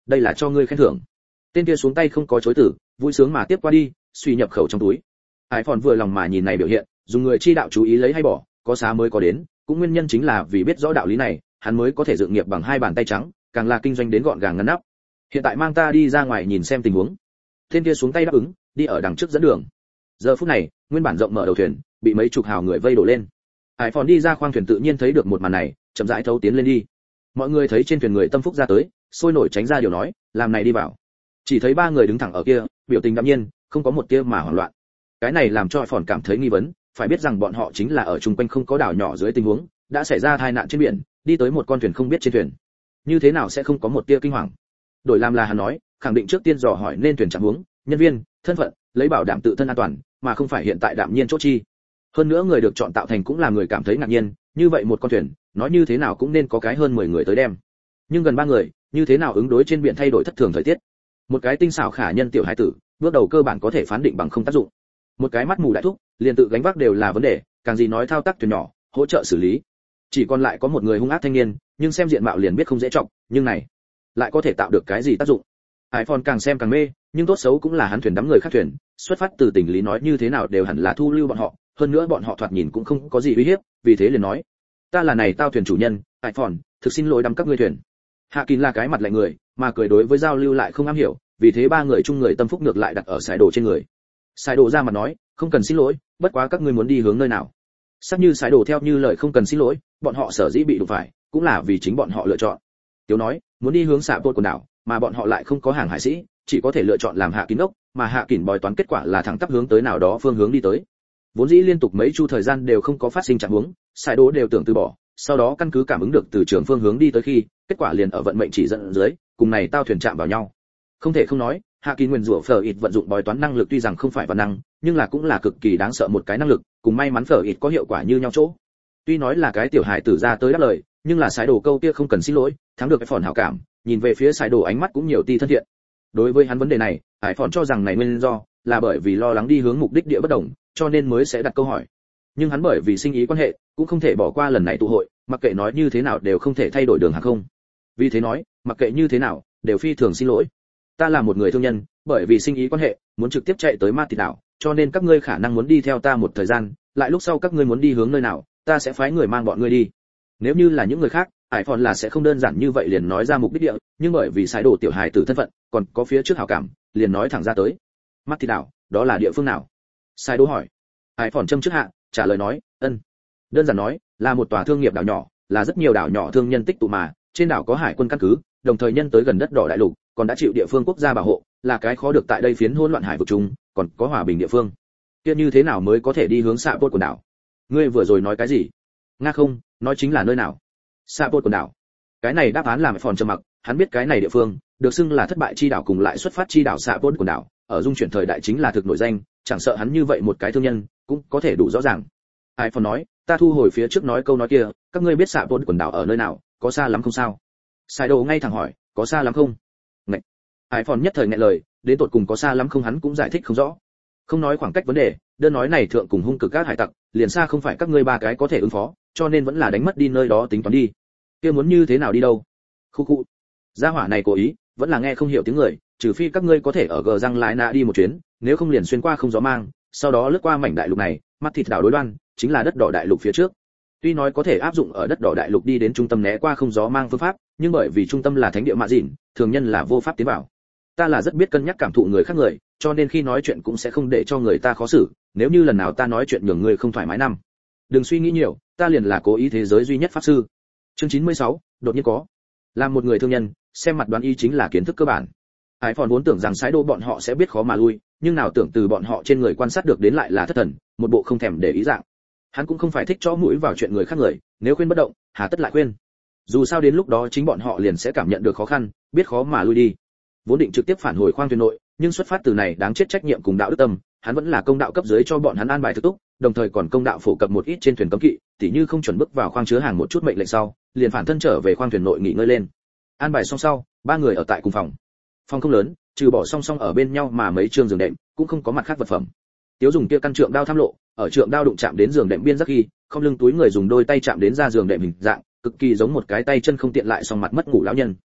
đây là cho ngươi khen thưởng. Tên kia xuống tay không có chối từ, vui sướng mà tiếp qua đi, suy nhập khẩu trong túi. Hải Phòn vừa lòng mà nhìn này biểu hiện, dùng người chi đạo chú ý lấy hay bỏ, có xá mới có đến, cũng nguyên nhân chính là vì biết rõ đạo lý này, hắn mới có thể dựng nghiệp bằng hai bàn tay trắng, càng là kinh doanh đến gọn gàng ngăn nắp. Hiện tại mang ta đi ra ngoài nhìn xem tình huống. Tên kia xuống tay đáp ứng, đi ở đằng trước dẫn đường. Giờ phút này, nguyên bản rộng mở đầu thuyền, bị mấy chục hào người vây đổ lên. Hải Phòn đi ra khoang thuyền tự nhiên thấy được một màn này, chậm rãi thấu tiến lên đi. Mọi người thấy trên thuyền người tâm phúc ra tới, sôi nổi tránh ra điều nói, làm này đi vào. Chỉ thấy ba người đứng thẳng ở kia, biểu tình đạm nhiên, không có một tia mà hoảng loạn. Cái này làm cho Phòn cảm thấy nghi vấn, phải biết rằng bọn họ chính là ở chung quanh không có đảo nhỏ dưới tình huống, đã xảy ra tai nạn trên biển, đi tới một con thuyền không biết trên thuyền, như thế nào sẽ không có một tia kinh hoàng. Đổi làm là hắn nói, khẳng định trước tiên dò hỏi nên thuyền trạng huống, nhân viên, thân phận, lấy bảo đảm tự thân an toàn, mà không phải hiện tại đạm nhiên chốt chi. Hơn nữa người được chọn tạo thành cũng là người cảm thấy ngạc nhiên, như vậy một con thuyền, nói như thế nào cũng nên có cái hơn 10 người tới đem. Nhưng gần 3 người, như thế nào ứng đối trên biển thay đổi thất thường thời tiết. Một cái tinh xảo khả nhân tiểu hải tử, bước đầu cơ bản có thể phán định bằng không tác dụng. Một cái mắt mù đại thúc, liền tự gánh vác đều là vấn đề, càng gì nói thao tác thuyền nhỏ, hỗ trợ xử lý. Chỉ còn lại có một người hung ác thanh niên, nhưng xem diện mạo liền biết không dễ trọng, nhưng này lại có thể tạo được cái gì tác dụng. Hải Phòn càng xem càng mê, nhưng tốt xấu cũng là hắn thuyền đắm người khác thuyền, xuất phát từ tình lý nói như thế nào đều hẳn là thu lưu bọn họ, hơn nữa bọn họ thoạt nhìn cũng không có gì uy hiếp, vì thế liền nói: "Ta là này tao thuyền chủ nhân, Hải Phòn, thực xin lỗi đắm các ngươi thuyền." Hạ Kín là cái mặt lạnh người, mà cười đối với giao lưu lại không am hiểu, vì thế ba người chung người tâm phúc ngược lại đặt ở Sải Đồ trên người. Sải Đồ ra mặt nói: "Không cần xin lỗi, bất quá các ngươi muốn đi hướng nơi nào?" Sắc như Sải Đồ theo như lời không cần xin lỗi, bọn họ sở dĩ bị đụng phải, cũng là vì chính bọn họ lựa chọn. Tiếu nói, muốn đi hướng xạ bột quần đảo, mà bọn họ lại không có hàng hải sĩ, chỉ có thể lựa chọn làm Hạ Kín ốc, mà Hạ Kín bói toán kết quả là thẳng tắp hướng tới nào đó phương hướng đi tới. Vốn dĩ liên tục mấy chu thời gian đều không có phát sinh trạng huống, Sải Đồ đều tưởng từ bỏ, sau đó căn cứ cảm ứng được từ trường phương hướng đi tới khi, kết quả liền ở vận mệnh chỉ dẫn dưới, cùng này tao thuyền chạm vào nhau. Không thể không nói, Hạ Kín nguyên rủa phở ít vận dụng bói toán năng lực tuy rằng không phải văn năng, nhưng là cũng là cực kỳ đáng sợ một cái năng lực, cùng may mắn phở ít có hiệu quả như nhau chỗ. Tuy nói là cái tiểu hài tử ra tới đáp lời, nhưng là Sải Đồ câu kia không cần xin lỗi, thắng được cái phòn hảo cảm, nhìn về phía Sải Đồ ánh mắt cũng nhiều ti thân thiện. Đối với hắn vấn đề này, Hải Phòn cho rằng này nguyên do là bởi vì lo lắng đi hướng mục đích địa bất đồng, cho nên mới sẽ đặt câu hỏi. Nhưng hắn bởi vì sinh ý quan hệ, cũng không thể bỏ qua lần này tụ hội, mặc kệ nói như thế nào đều không thể thay đổi đường hàng không. Vì thế nói, mặc kệ như thế nào, đều phi thường xin lỗi. Ta là một người thương nhân, bởi vì sinh ý quan hệ, muốn trực tiếp chạy tới Ma Thịt đảo, cho nên các ngươi khả năng muốn đi theo ta một thời gian, lại lúc sau các ngươi muốn đi hướng nơi nào, ta sẽ phái người mang bọn ngươi đi. Nếu như là những người khác, Hải Phòn là sẽ không đơn giản như vậy liền nói ra mục đích địa, nhưng bởi vì Sải Đồ tiểu hài tử thân phận, còn có phía trước hảo cảm, liền nói thẳng ra tới. Ma Thịt đảo, đó là địa phương nào? Sải Đồ hỏi. Hải Phòn châm trước hạ, trả lời nói, ân. Đơn giản nói, là một tòa thương nghiệp đảo nhỏ, là rất nhiều đảo nhỏ thương nhân tích tụ mà, trên đảo có hải quân căn cứ, đồng thời nhân tới gần đất đỏ đại lục, còn đã chịu địa phương quốc gia bảo hộ, là cái khó được tại đây phiến hỗn loạn hải vực chung, còn có hòa bình địa phương. Kia như thế nào mới có thể đi hướng xạ bột quần đảo? Ngươi vừa rồi nói cái gì? Nga không, nói chính là nơi nào? Xạ bột quần đảo. Cái này đáp án làm Phòn trầm mặc, hắn biết cái này địa phương, được xưng là thất bại chi đảo cùng lại xuất phát chi đảo xạ bột quần đảo, ở dung chuyển thời đại chính là thực nổi danh, chẳng sợ hắn như vậy một cái thương nhân, cũng có thể đủ rõ ràng. Ai Phòn nói, ta thu hồi phía trước nói câu nói kia, các ngươi biết xạ bột quần đảo ở nơi nào, có xa lắm không sao? Sải Đồ ngay thẳng hỏi, có xa lắm không? Ngậy. Hải Phòn nhất thời nghẹn lời, đến tột cùng có xa lắm không hắn cũng giải thích không rõ. Không nói khoảng cách vấn đề, đơn nói này thượng cùng hung cực các hải tặc, liền xa không phải các ngươi ba cái có thể ứng phó, cho nên vẫn là đánh mất đi nơi đó tính toán đi. Kia muốn như thế nào đi đâu? Khu khu. Gia hỏa này cố ý, vẫn là nghe không hiểu tiếng người, trừ phi các ngươi có thể ở gờ răng lái nạ đi một chuyến, nếu không liền xuyên qua không gió mang, sau đó lướt qua mảnh đại lục này, mắt thịt đảo đối đoan, chính là đất đỏ đại lục phía trước. Tuy nói có thể áp dụng ở đất đỏ đại lục đi đến trung tâm né qua không gió mang phương pháp, nhưng bởi vì trung tâm là thánh địa mạ dịn, thường nhân là vô pháp tiến vào. Ta là rất biết cân nhắc cảm thụ người khác người, cho nên khi nói chuyện cũng sẽ không để cho người ta khó xử, nếu như lần nào ta nói chuyện nhường người không thoải mái năm. Đừng suy nghĩ nhiều, ta liền là cố ý thế giới duy nhất pháp sư. Chương 96, đột nhiên có. Làm một người thương nhân, xem mặt đoán y chính là kiến thức cơ bản. Hải Phòn vốn tưởng rằng Sải Đồ bọn họ sẽ biết khó mà lui, nhưng nào tưởng từ bọn họ trên người quan sát được đến lại là thất thần, một bộ không thèm để ý dạng. Hắn cũng không phải thích chó mũi vào chuyện người khác người, nếu khuyên bất động, hà tất lại khuyên. Dù sao đến lúc đó chính bọn họ liền sẽ cảm nhận được khó khăn, biết khó mà lui đi. Vốn định trực tiếp phản hồi khoang thuyền nội, nhưng xuất phát từ này đáng chết trách nhiệm cùng đạo đức tâm, hắn vẫn là công đạo cấp dưới cho bọn hắn an bài thực túc, đồng thời còn công đạo phổ cập một ít trên thuyền cấm kỵ, tỉ như không chuẩn bước vào khoang chứa hàng một chút mệnh lệnh sau, liền phản thân trở về khoang thuyền nội nghỉ ngơi lên. An bài xong sau, ba người ở tại cùng phòng. Phòng không lớn, trừ bỏ song song ở bên nhau mà mấy trương giường đệm, cũng không có mặt khác vật phẩm. Tiếu dùng kia căn trượng đao tham lộ, ở trượng đao đụng chạm đến giường đệm biên giác khi, không lưng túi người dùng đôi tay chạm đến ra giường đệm hình dạng, cực kỳ giống một cái tay chân không tiện lại song mặt mất ngủ lão nhân.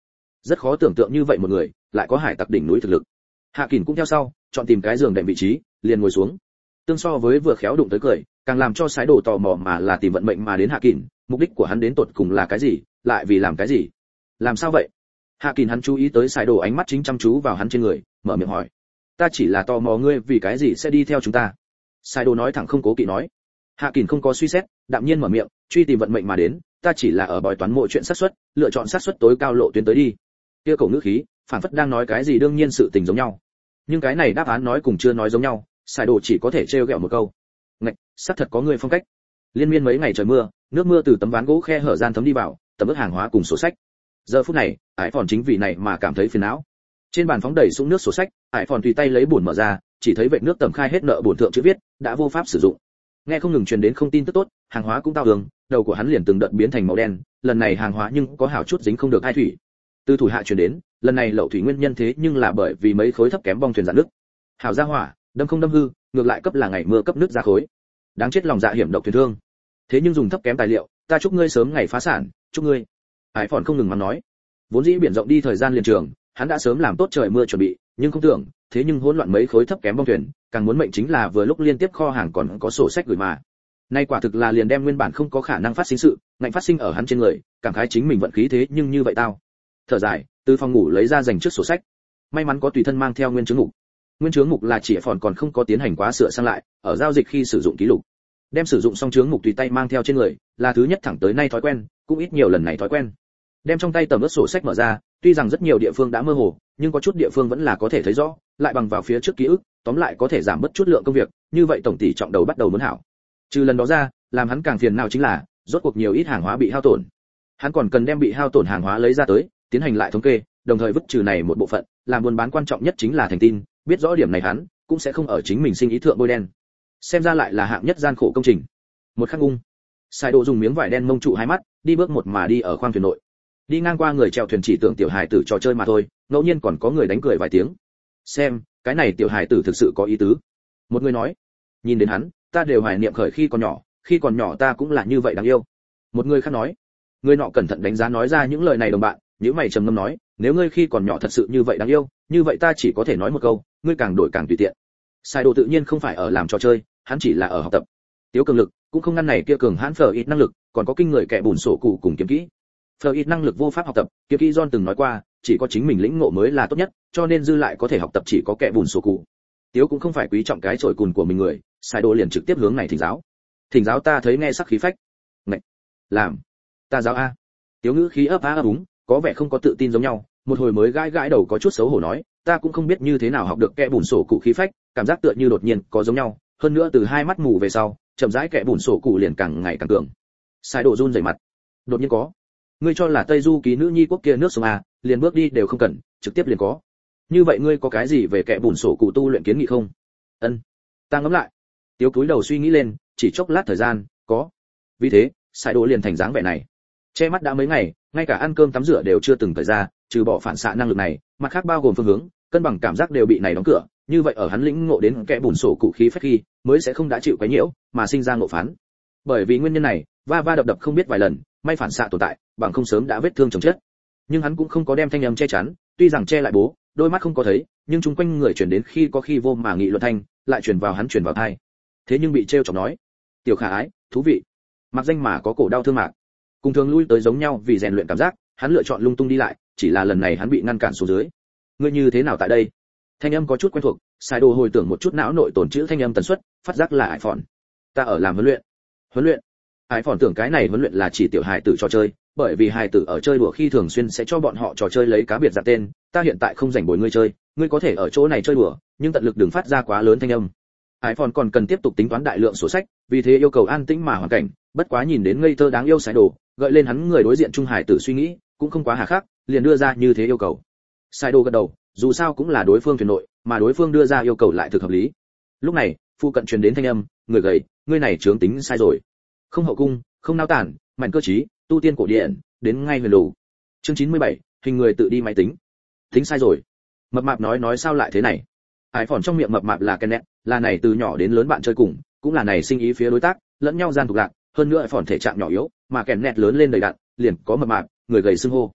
Rất khó tưởng tượng như vậy một người lại có hải tặc đỉnh núi thực lực. Hạ Kình cũng theo sau, chọn tìm cái giường đệm vị trí, liền ngồi xuống. Tương so với vừa khéo đụng tới cười, càng làm cho Sái Đồ tò mò mà là tìm vận mệnh mà đến Hạ Kình, mục đích của hắn đến tột cùng là cái gì, lại vì làm cái gì? Làm sao vậy? Hạ Kình hắn chú ý tới Sái Đồ ánh mắt chính chăm chú vào hắn trên người, mở miệng hỏi. Ta chỉ là tò mò ngươi vì cái gì sẽ đi theo chúng ta. Sái Đồ nói thẳng không cố kỵ nói. Hạ Kình không có suy xét, đạm nhiên mở miệng, truy tìm vận mệnh mà đến, ta chỉ là ở bói toán mọi chuyện xác suất, lựa chọn xác suất tối cao lộ tuyến tới đi. Kia cổ ngữ khí, phản phất đang nói cái gì đương nhiên sự tình giống nhau. Nhưng cái này đáp án nói cùng chưa nói giống nhau, Sài Đồ chỉ có thể trêu ghẹo một câu. Ngạch, xác thật có người phong cách. Liên miên mấy ngày trời mưa, nước mưa từ tấm ván gỗ khe hở gian thấm đi vào, tầm ướt hàng hóa cùng sổ sách. Giờ phút này, Ải Phòn chính vì này mà cảm thấy phiền não. Trên bàn phóng đầy sũng nước sổ sách, Ải Phòn tùy tay lấy bùn mở ra, chỉ thấy vệt nước tầm khai hết nợ bổn thượng chữ viết, đã vô pháp sử dụng. Nghe không ngừng truyền đến không tin tức tốt, hàng hóa cũng tao đường, đầu của hắn liền từng đợt biến thành màu đen, lần này hàng hóa nhưng có hảo chút dính không được hai thủy. Từ thủ hạ truyền đến, lần này lậu thủy nguyên nhân thế nhưng là bởi vì mấy khối thấp kém bong thuyền dạn nước. Hảo ra hỏa, đâm không đâm hư, ngược lại cấp là ngày mưa cấp nước ra khối. Đáng chết lòng dạ hiểm độc thuyền thương. Thế nhưng dùng thấp kém tài liệu, ta chúc ngươi sớm ngày phá sản, chúc ngươi. Hải Phòn không ngừng mắng nói. Vốn dĩ biển rộng đi thời gian liền trường, hắn đã sớm làm tốt trời mưa chuẩn bị, nhưng không tưởng, thế nhưng hỗn loạn mấy khối thấp kém bong thuyền, càng muốn mệnh chính là vừa lúc liên tiếp kho hàng còn có sổ sách gửi mà. Nay quả thực là liền đem nguyên bản không có khả năng phát sinh sự, ngạnh phát sinh ở hắn trên người, cảm khái chính mình vận khí thế nhưng như vậy tao. Thở dài, từ phòng ngủ lấy ra dành trước sổ sách. May mắn có tùy thân mang theo nguyên chứng mục. Nguyên chứng mục là chỉ Phòn còn không có tiến hành quá sửa sang lại, ở giao dịch khi sử dụng ký lục. Đem sử dụng xong chứng mục tùy tay mang theo trên người, là thứ nhất thẳng tới nay thói quen, cũng ít nhiều lần này thói quen. Đem trong tay tầm ướt sổ sách mở ra, tuy rằng rất nhiều địa phương đã mơ hồ, nhưng có chút địa phương vẫn là có thể thấy rõ, lại bằng vào phía trước ký ức, tóm lại có thể giảm bớt chút lượng công việc, như vậy tổng tỷ trọng đầu bắt đầu muốn hảo. Trừ lần đó ra, làm hắn càng phiền não chính là, rốt cuộc nhiều ít hàng hóa bị hao tổn. Hắn còn cần đem bị hao tổn hàng hóa lấy ra tới, tiến hành lại thống kê, đồng thời vứt trừ này một bộ phận, làm buôn bán quan trọng nhất chính là thành tin, biết rõ điểm này hắn cũng sẽ không ở chính mình sinh ý thượng bôi đen. Xem ra lại là hạng nhất gian khổ công trình. Một khắc ung, Sai Độ dùng miếng vải đen mông trụ hai mắt, đi bước một mà đi ở khoang thuyền nội. Đi ngang qua người chèo thuyền chỉ tưởng tiểu hài tử trò chơi mà thôi, ngẫu nhiên còn có người đánh cười vài tiếng. Xem, cái này tiểu hài tử thực sự có ý tứ. Một người nói, nhìn đến hắn, ta đều hoài niệm khởi khi còn nhỏ ta cũng là như vậy đáng yêu. Một người khác nói, người nọ cẩn thận đánh giá nói ra những lời này đồng bạn, nếu mày trầm ngâm nói, nếu ngươi khi còn nhỏ thật sự như vậy đáng yêu, như vậy ta chỉ có thể nói một câu, ngươi càng đổi càng tùy tiện. Sai Đồ tự nhiên không phải ở làm trò chơi, hắn chỉ là ở học tập. Tiếu cường lực cũng không ngăn này kia cường hãn phở ít năng lực, còn có kinh người kẻ bùn sổ cụ cùng kiếm kỹ. Phở ít năng lực vô pháp học tập, kiếm kỹ John từng nói qua, chỉ có chính mình lĩnh ngộ mới là tốt nhất, cho nên dư lại có thể học tập chỉ có kẻ bùn sổ cụ. Tiếu cũng không phải quý trọng cái chổi cùn của mình người, Sai Đồ liền trực tiếp hướng này thỉnh giáo. Thỉnh giáo ta thấy nghe sắc khí phách. Ngậy, làm, ta giáo a. Tiếu ngữ khí ấp á ấp úng, có vẻ không có tự tin giống nhau, một hồi mới gãi gãi đầu có chút xấu hổ nói, ta cũng không biết như thế nào học được kẻ bùn sổ cụ khí phách, cảm giác tựa như đột nhiên có giống nhau, hơn nữa từ hai mắt mù về sau, chậm rãi kẻ bùn sổ cụ liền càng ngày càng cường. Sai Độ run rẩy mặt, đột nhiên có, ngươi cho là Tây Du ký nữ nhi quốc kia nước sông à, liền bước đi đều không cần, trực tiếp liền có. Như vậy ngươi có cái gì về kẻ bùn sổ cụ tu luyện kiến nghị không? Ân, ta ngẫm lại. Tiếu cúi đầu suy nghĩ lên, chỉ chốc lát thời gian, có. Vì thế, Sai Độ liền thành dáng vẻ này. Che mắt đã mấy ngày, ngay cả ăn cơm tắm rửa đều chưa từng thời ra, trừ bỏ phản xạ năng lực này, mặt khác bao gồm phương hướng, cân bằng cảm giác đều bị này đóng cửa, như vậy ở hắn lĩnh ngộ đến kẻ bùn sổ cụ khí phách khi, mới sẽ không đã chịu quấy nhiễu, mà sinh ra ngộ phán. Bởi vì nguyên nhân này, va va đập đập không biết vài lần, may phản xạ tồn tại, bằng không sớm đã vết thương chồng chết. Nhưng hắn cũng không có đem thanh âm che chắn, tuy rằng che lại bố, đôi mắt không có thấy, nhưng chung quanh người truyền đến khi có khi vô mà nghị luận thanh, lại truyền vào hắn truyền vào tai. Thế nhưng bị trêu chọc nói, tiểu khả ái, thú vị. Mặc danh mà có cổ đau thương mạc. Cùng thường lui tới giống nhau vì rèn luyện cảm giác, hắn lựa chọn lung tung đi lại, chỉ là lần này hắn bị ngăn cản xuống dưới. Ngươi như thế nào tại đây? Thanh âm có chút quen thuộc, Sai Đồ hồi tưởng một chút não nội tổn chữ thanh âm tần suất, phát giác là Ải Phòn. Ta ở làm huấn luyện. Huấn luyện? Ải Phòn tưởng cái này huấn luyện là chỉ tiểu hài tử trò chơi, bởi vì hài tử ở chơi đùa khi thường xuyên sẽ cho bọn họ trò chơi lấy cá biệt đặt tên, ta hiện tại không rảnh bồi ngươi chơi, ngươi có thể ở chỗ này chơi đùa, nhưng tận lực đừng phát ra quá lớn thanh âm. Ải Phòn còn cần tiếp tục tính toán đại lượng sổ sách, vì thế yêu cầu an tĩnh mà hoàn cảnh, bất quá nhìn đến ngây thơ đáng yêu Sai Đồ, gợi lên hắn người đối diện trung hài tử suy nghĩ, cũng không quá hà khắc, liền đưa ra như thế yêu cầu. Sai Đồ gật đầu, dù sao cũng là đối phương thuyền nội, mà đối phương đưa ra yêu cầu lại thực hợp lý. Lúc này, phu cận truyền đến thanh âm, người gầy, ngươi này chướng tính sai rồi. Không hậu cung, không nao tản, mạnh cơ trí, tu tiên cổ điển, đến ngay huyền lù. Chương 97, hình người tự đi máy tính. Tính sai rồi. Mập mạp nói sao lại thế này? Ải Phòn trong miệng mập mạp là Kenneth, là này từ nhỏ đến lớn bạn chơi cùng, cũng là này sinh ý phía đối tác, lẫn nhau gian tục lạc, hơn nữa Ải Phòn thể trạng nhỏ yếu, mà Kenneth lớn lên đầy đặn, liền có mập mạp, người gầy xưng hô.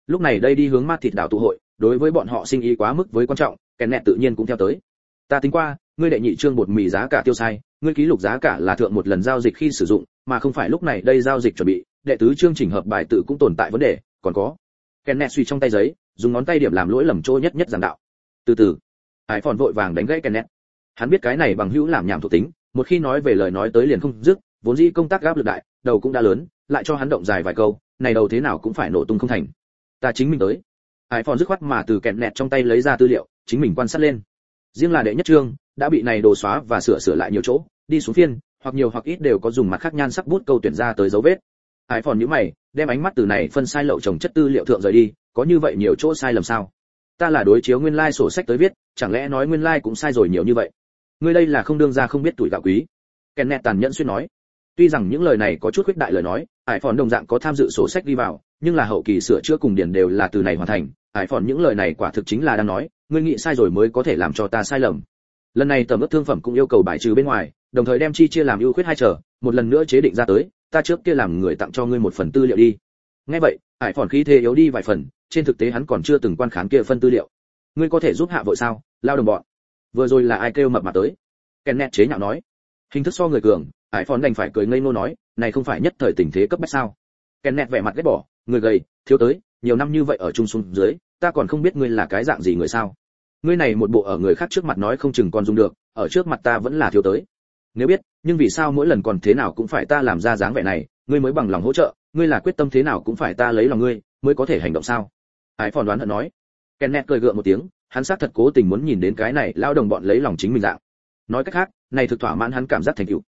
Lúc này đây đi hướng ma thịt đảo tụ hội, đối với bọn họ sinh ý quá mức với quan trọng, Kenneth tự nhiên cũng theo tới. Ta tính qua, ngươi đệ nhị trương bột mì giá cả tiêu sai, ngươi ký lục giá cả là thượng một lần giao dịch khi sử dụng, mà không phải lúc này đây giao dịch chuẩn bị, đệ tứ chương chỉnh hợp bài tự cũng tồn tại vấn đề, còn có. Kenneth suy trong tay giấy, dùng ngón tay điểm làm lỗi lầm trô nhất giảng đạo. Từ từ, Hải Phòn vội vàng đánh gãy Kenneth. Hắn biết cái này bằng hữu làm nhảm thuộc tính, một khi nói về lời nói tới liền không dứt, vốn dĩ công tác áp lực đại, đầu cũng đã lớn, lại cho hắn động dài vài câu, này đầu thế nào cũng phải nổ tung không thành. Ta chính mình tới. Hải Phòn dứt khoát mà từ Kenneth trong tay lấy ra tư liệu, chính mình quan sát lên. Riêng là đệ nhất chương đã bị này đồ xóa và sửa lại nhiều chỗ, đi xuống phiên, hoặc nhiều hoặc ít đều có dùng mặt khác nhan sắc bút câu tuyển ra tới dấu vết. Hải Phòn nhíu mày, đem ánh mắt từ này phân sai lậu trồng chất tư liệu thượng rời đi, có như vậy nhiều chỗ sai lầm sao? Ta là đối chiếu nguyên lai sổ sách tới viết, chẳng lẽ nói nguyên lai cũng sai rồi nhiều như vậy? Ngươi đây là không đương ra không biết tuổi gạo quý. Kenneth tàn nhẫn xuyên nói. Tuy rằng những lời này có chút khuyết đại lời nói, Hải Phòn đồng dạng có tham dự sổ sách đi vào, nhưng là hậu kỳ sửa chữa cùng điển đều là từ này hoàn thành. Hải Phòn những lời này quả thực chính là đang nói, ngươi nghĩ sai rồi mới có thể làm cho ta sai lầm. Lần này tầm ướp thương phẩm cũng yêu cầu bài trừ bên ngoài, đồng thời đem chi chia làm ưu khuyết hai trở, một lần nữa chế định ra tới, ta trước kia làm người tặng cho ngươi một phần tư liệu đi. Nghe vậy, Hải Phòn khí thế yếu đi vài phần, trên thực tế hắn còn chưa từng quan khán kia phân tư liệu. Ngươi có thể giúp hạ vội sao, lao đồng bọn? Vừa rồi là ai kêu mập mà tới? Kenneth chế nhạo nói. Hình thức so người cường, Hải Phòn đành phải cười ngây ngô nói, này không phải nhất thời tình thế cấp bách sao? Kenneth vẻ mặt ghét bỏ, người gầy, thiếu tới, nhiều năm như vậy ở chung xuống dưới, ta còn không biết ngươi là cái dạng gì người sao? Ngươi này một bộ ở người khác trước mặt nói không chừng còn dùng được, ở trước mặt ta vẫn là thiếu tới. Nếu biết, nhưng vì sao mỗi lần còn thế nào cũng phải ta làm ra dáng vẻ này, ngươi mới bằng lòng hỗ trợ, ngươi là quyết tâm thế nào cũng phải ta lấy lòng ngươi, mới có thể hành động sao? Hải Phòn đoán hận nói. Kenneth cười gượng một tiếng, hắn xác thật cố tình muốn nhìn đến cái này lao đồng bọn lấy lòng chính mình dạng. Nói cách khác, này thực thỏa mãn hắn cảm giác thành tựu.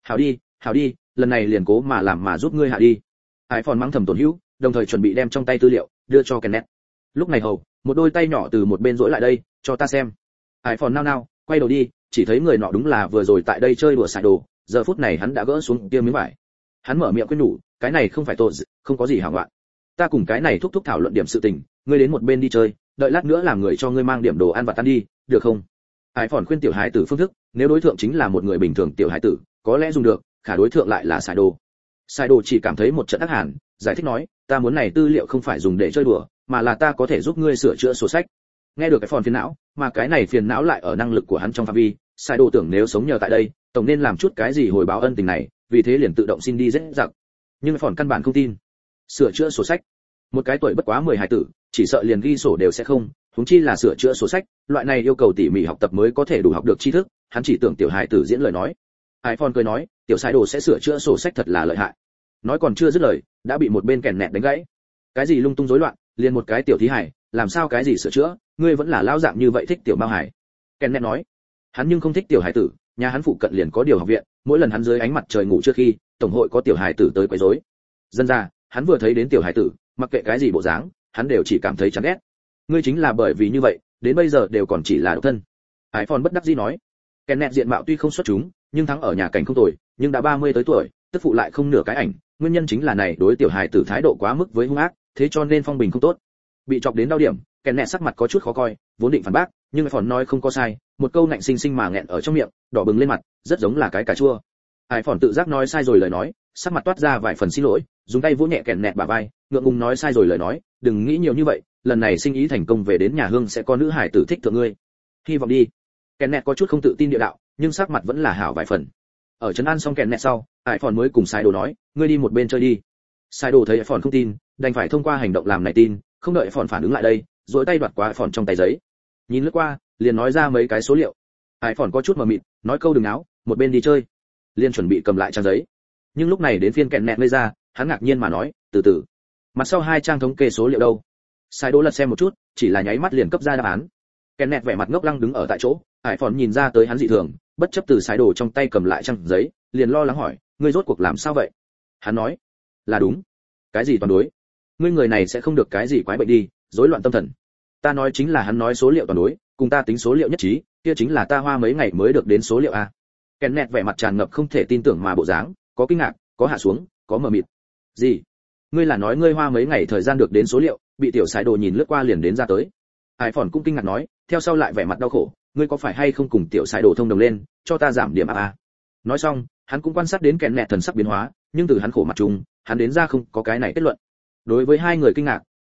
Hảo đi, lần này liền cố mà làm mà giúp ngươi hạ đi. Hải Phòn mắng thầm tổn hữu, đồng thời chuẩn bị đem trong tay tư liệu đưa cho Kenneth. Lúc này hầu, một đôi tay nhỏ từ một bên rỗi lại đây, cho ta xem. Hải Phòn nao, quay đầu đi, chỉ thấy người nọ đúng là vừa rồi tại đây chơi đùa xài đồ, giờ phút này hắn đã gỡ xuống kia miếng vải. Hắn mở miệng khuyên nhủ, cái này không phải tội, không có gì hảo ngoạn. Ta cùng cái này thúc thảo luận điểm sự tình, ngươi đến một bên đi chơi, đợi lát nữa làm người cho ngươi mang điểm đồ ăn vặt ăn đi, được không? Hải Phòn khuyên tiểu hải tử phương thức, nếu đối tượng chính là một người bình thường tiểu hải tử, có lẽ dùng được, khả đối tượng lại là xài đồ. Xài đồ chỉ cảm thấy một trận ác hàn, giải thích nói, ta muốn này tư liệu không phải dùng để chơi đùa, mà là ta có thể giúp ngươi sửa chữa sổ sách. Nghe được cái Phòn phiền não, mà cái này phiền não lại ở năng lực của hắn trong phạm vi, xài đồ tưởng nếu sống nhờ tại đây, tổng nên làm chút cái gì hồi báo ân tình này, vì thế liền tự động xin đi rất giặc. Nhưng Phòn căn bản không tin. Sửa chữa sổ sách, một cái tuổi bất quá 10 hải tử, chỉ sợ liền ghi sổ đều sẽ không, huống chi là sửa chữa sổ sách, loại này yêu cầu tỉ mỉ học tập mới có thể đủ học được tri thức, hắn chỉ tưởng tiểu hải tử diễn lời nói. Hải Phòn cười nói, tiểu sai đồ sẽ sửa chữa sổ sách thật là lợi hại. Nói còn chưa dứt lời, đã bị một bên Kenneth đánh gãy. Cái gì lung tung rối loạn, liền một cái tiểu thí hải, làm sao cái gì sửa chữa, ngươi vẫn là lão dạng như vậy thích tiểu mao hải. Kenneth nói, hắn nhưng không thích tiểu hải tử, nhà hắn phụ cận liền có điều học viện, mỗi lần hắn dưới ánh mặt trời ngủ trước khi, tổng hội có tiểu hải tử tới quấy rối. Dân ra, hắn vừa thấy đến tiểu hải tử, mặc kệ cái gì bộ dáng, hắn đều chỉ cảm thấy chán ghét. Ngươi chính là bởi vì như vậy, đến bây giờ đều còn chỉ là độc thân. Hải Phòn bất đắc dĩ nói. Kenneth diện mạo tuy không xuất chúng, nhưng thắng ở nhà cảnh không tồi, nhưng đã 30 tới tuổi, tức phụ lại không nửa cái ảnh, nguyên nhân chính là này đối tiểu hài tử thái độ quá mức với hung ác, thế cho nên phong bình không tốt. Bị chọc đến đau điểm, Kenneth sắc mặt có chút khó coi, vốn định phản bác, nhưng Phòn nói không có sai, một câu nạnh sinh mà nghẹn ở trong miệng, đỏ bừng lên mặt, rất giống là cái cà chua. Hải Phòn tự giác nói sai rồi lời nói, sắc mặt toát ra vài phần xin lỗi, dùng tay vỗ nhẹ Kenneth bả vai, ngượng ngùng nói sai rồi lời nói, đừng nghĩ nhiều như vậy, lần này sinh ý thành công về đến nhà hương sẽ có nữ hải tử thích thượng ngươi. Hy vọng đi. Kenneth có chút không tự tin địa đạo, nhưng sắc mặt vẫn là hảo vài phần. Ở trấn an xong Kenneth sau, Hải Phòn mới cùng Sai Đồ nói, ngươi đi một bên chơi đi. Sai Đồ thấy Hải Phòn không tin, đành phải thông qua hành động làm này tin, không đợi Hải Phòn phản ứng lại đây, duỗi tay đoạt qua Hải Phòn trong tay giấy. Nhìn lướt qua, liền nói ra mấy cái số liệu. Hải Phòn có chút mờ mịt, nói câu đừng náo, một bên đi chơi. Liên chuẩn bị cầm lại trang giấy. Nhưng lúc này đến phiên Kenneth ngây ra, hắn ngạc nhiên mà nói, từ từ. Mặt sau 2 trang thống kê số liệu đâu? Sai Đồ lật xem một chút, chỉ là nháy mắt liền cấp ra đáp án. Kenneth vẻ mặt ngốc lăng đứng ở tại chỗ, Hải Phòn nhìn ra tới hắn dị thường, bất chấp từ Sai Đồ trong tay cầm lại trang giấy, liền lo lắng hỏi, ngươi rốt cuộc làm sao vậy? Hắn nói, là đúng. Cái gì toàn đối? Ngươi người này sẽ không được cái gì quái bệnh đi, rối loạn tâm thần. Ta nói chính là hắn nói số liệu toàn đối, cùng ta tính số liệu nhất trí, kia chính là ta hoa mấy ngày mới được đến số liệu a. Kenneth vẻ mặt tràn ngập không thể tin tưởng mà bộ dáng, có kinh ngạc, có hạ xuống, có mờ mịt. Gì? Ngươi là nói ngươi hoa mấy ngày thời gian được đến số liệu, bị tiểu Sai Đồ nhìn lướt qua liền đến ra tới. Hải Phòn cũng kinh ngạc nói, theo sau lại vẻ mặt đau khổ, ngươi có phải hay không cùng tiểu Sai Đồ thông đồng lên, cho ta giảm điểm a. Nói xong, hắn cũng quan sát đến Kenneth thần sắc biến hóa, nhưng từ hắn khổ mặt chung, hắn đến ra không có cái này kết luận. Đối với hai người kinh ngạc,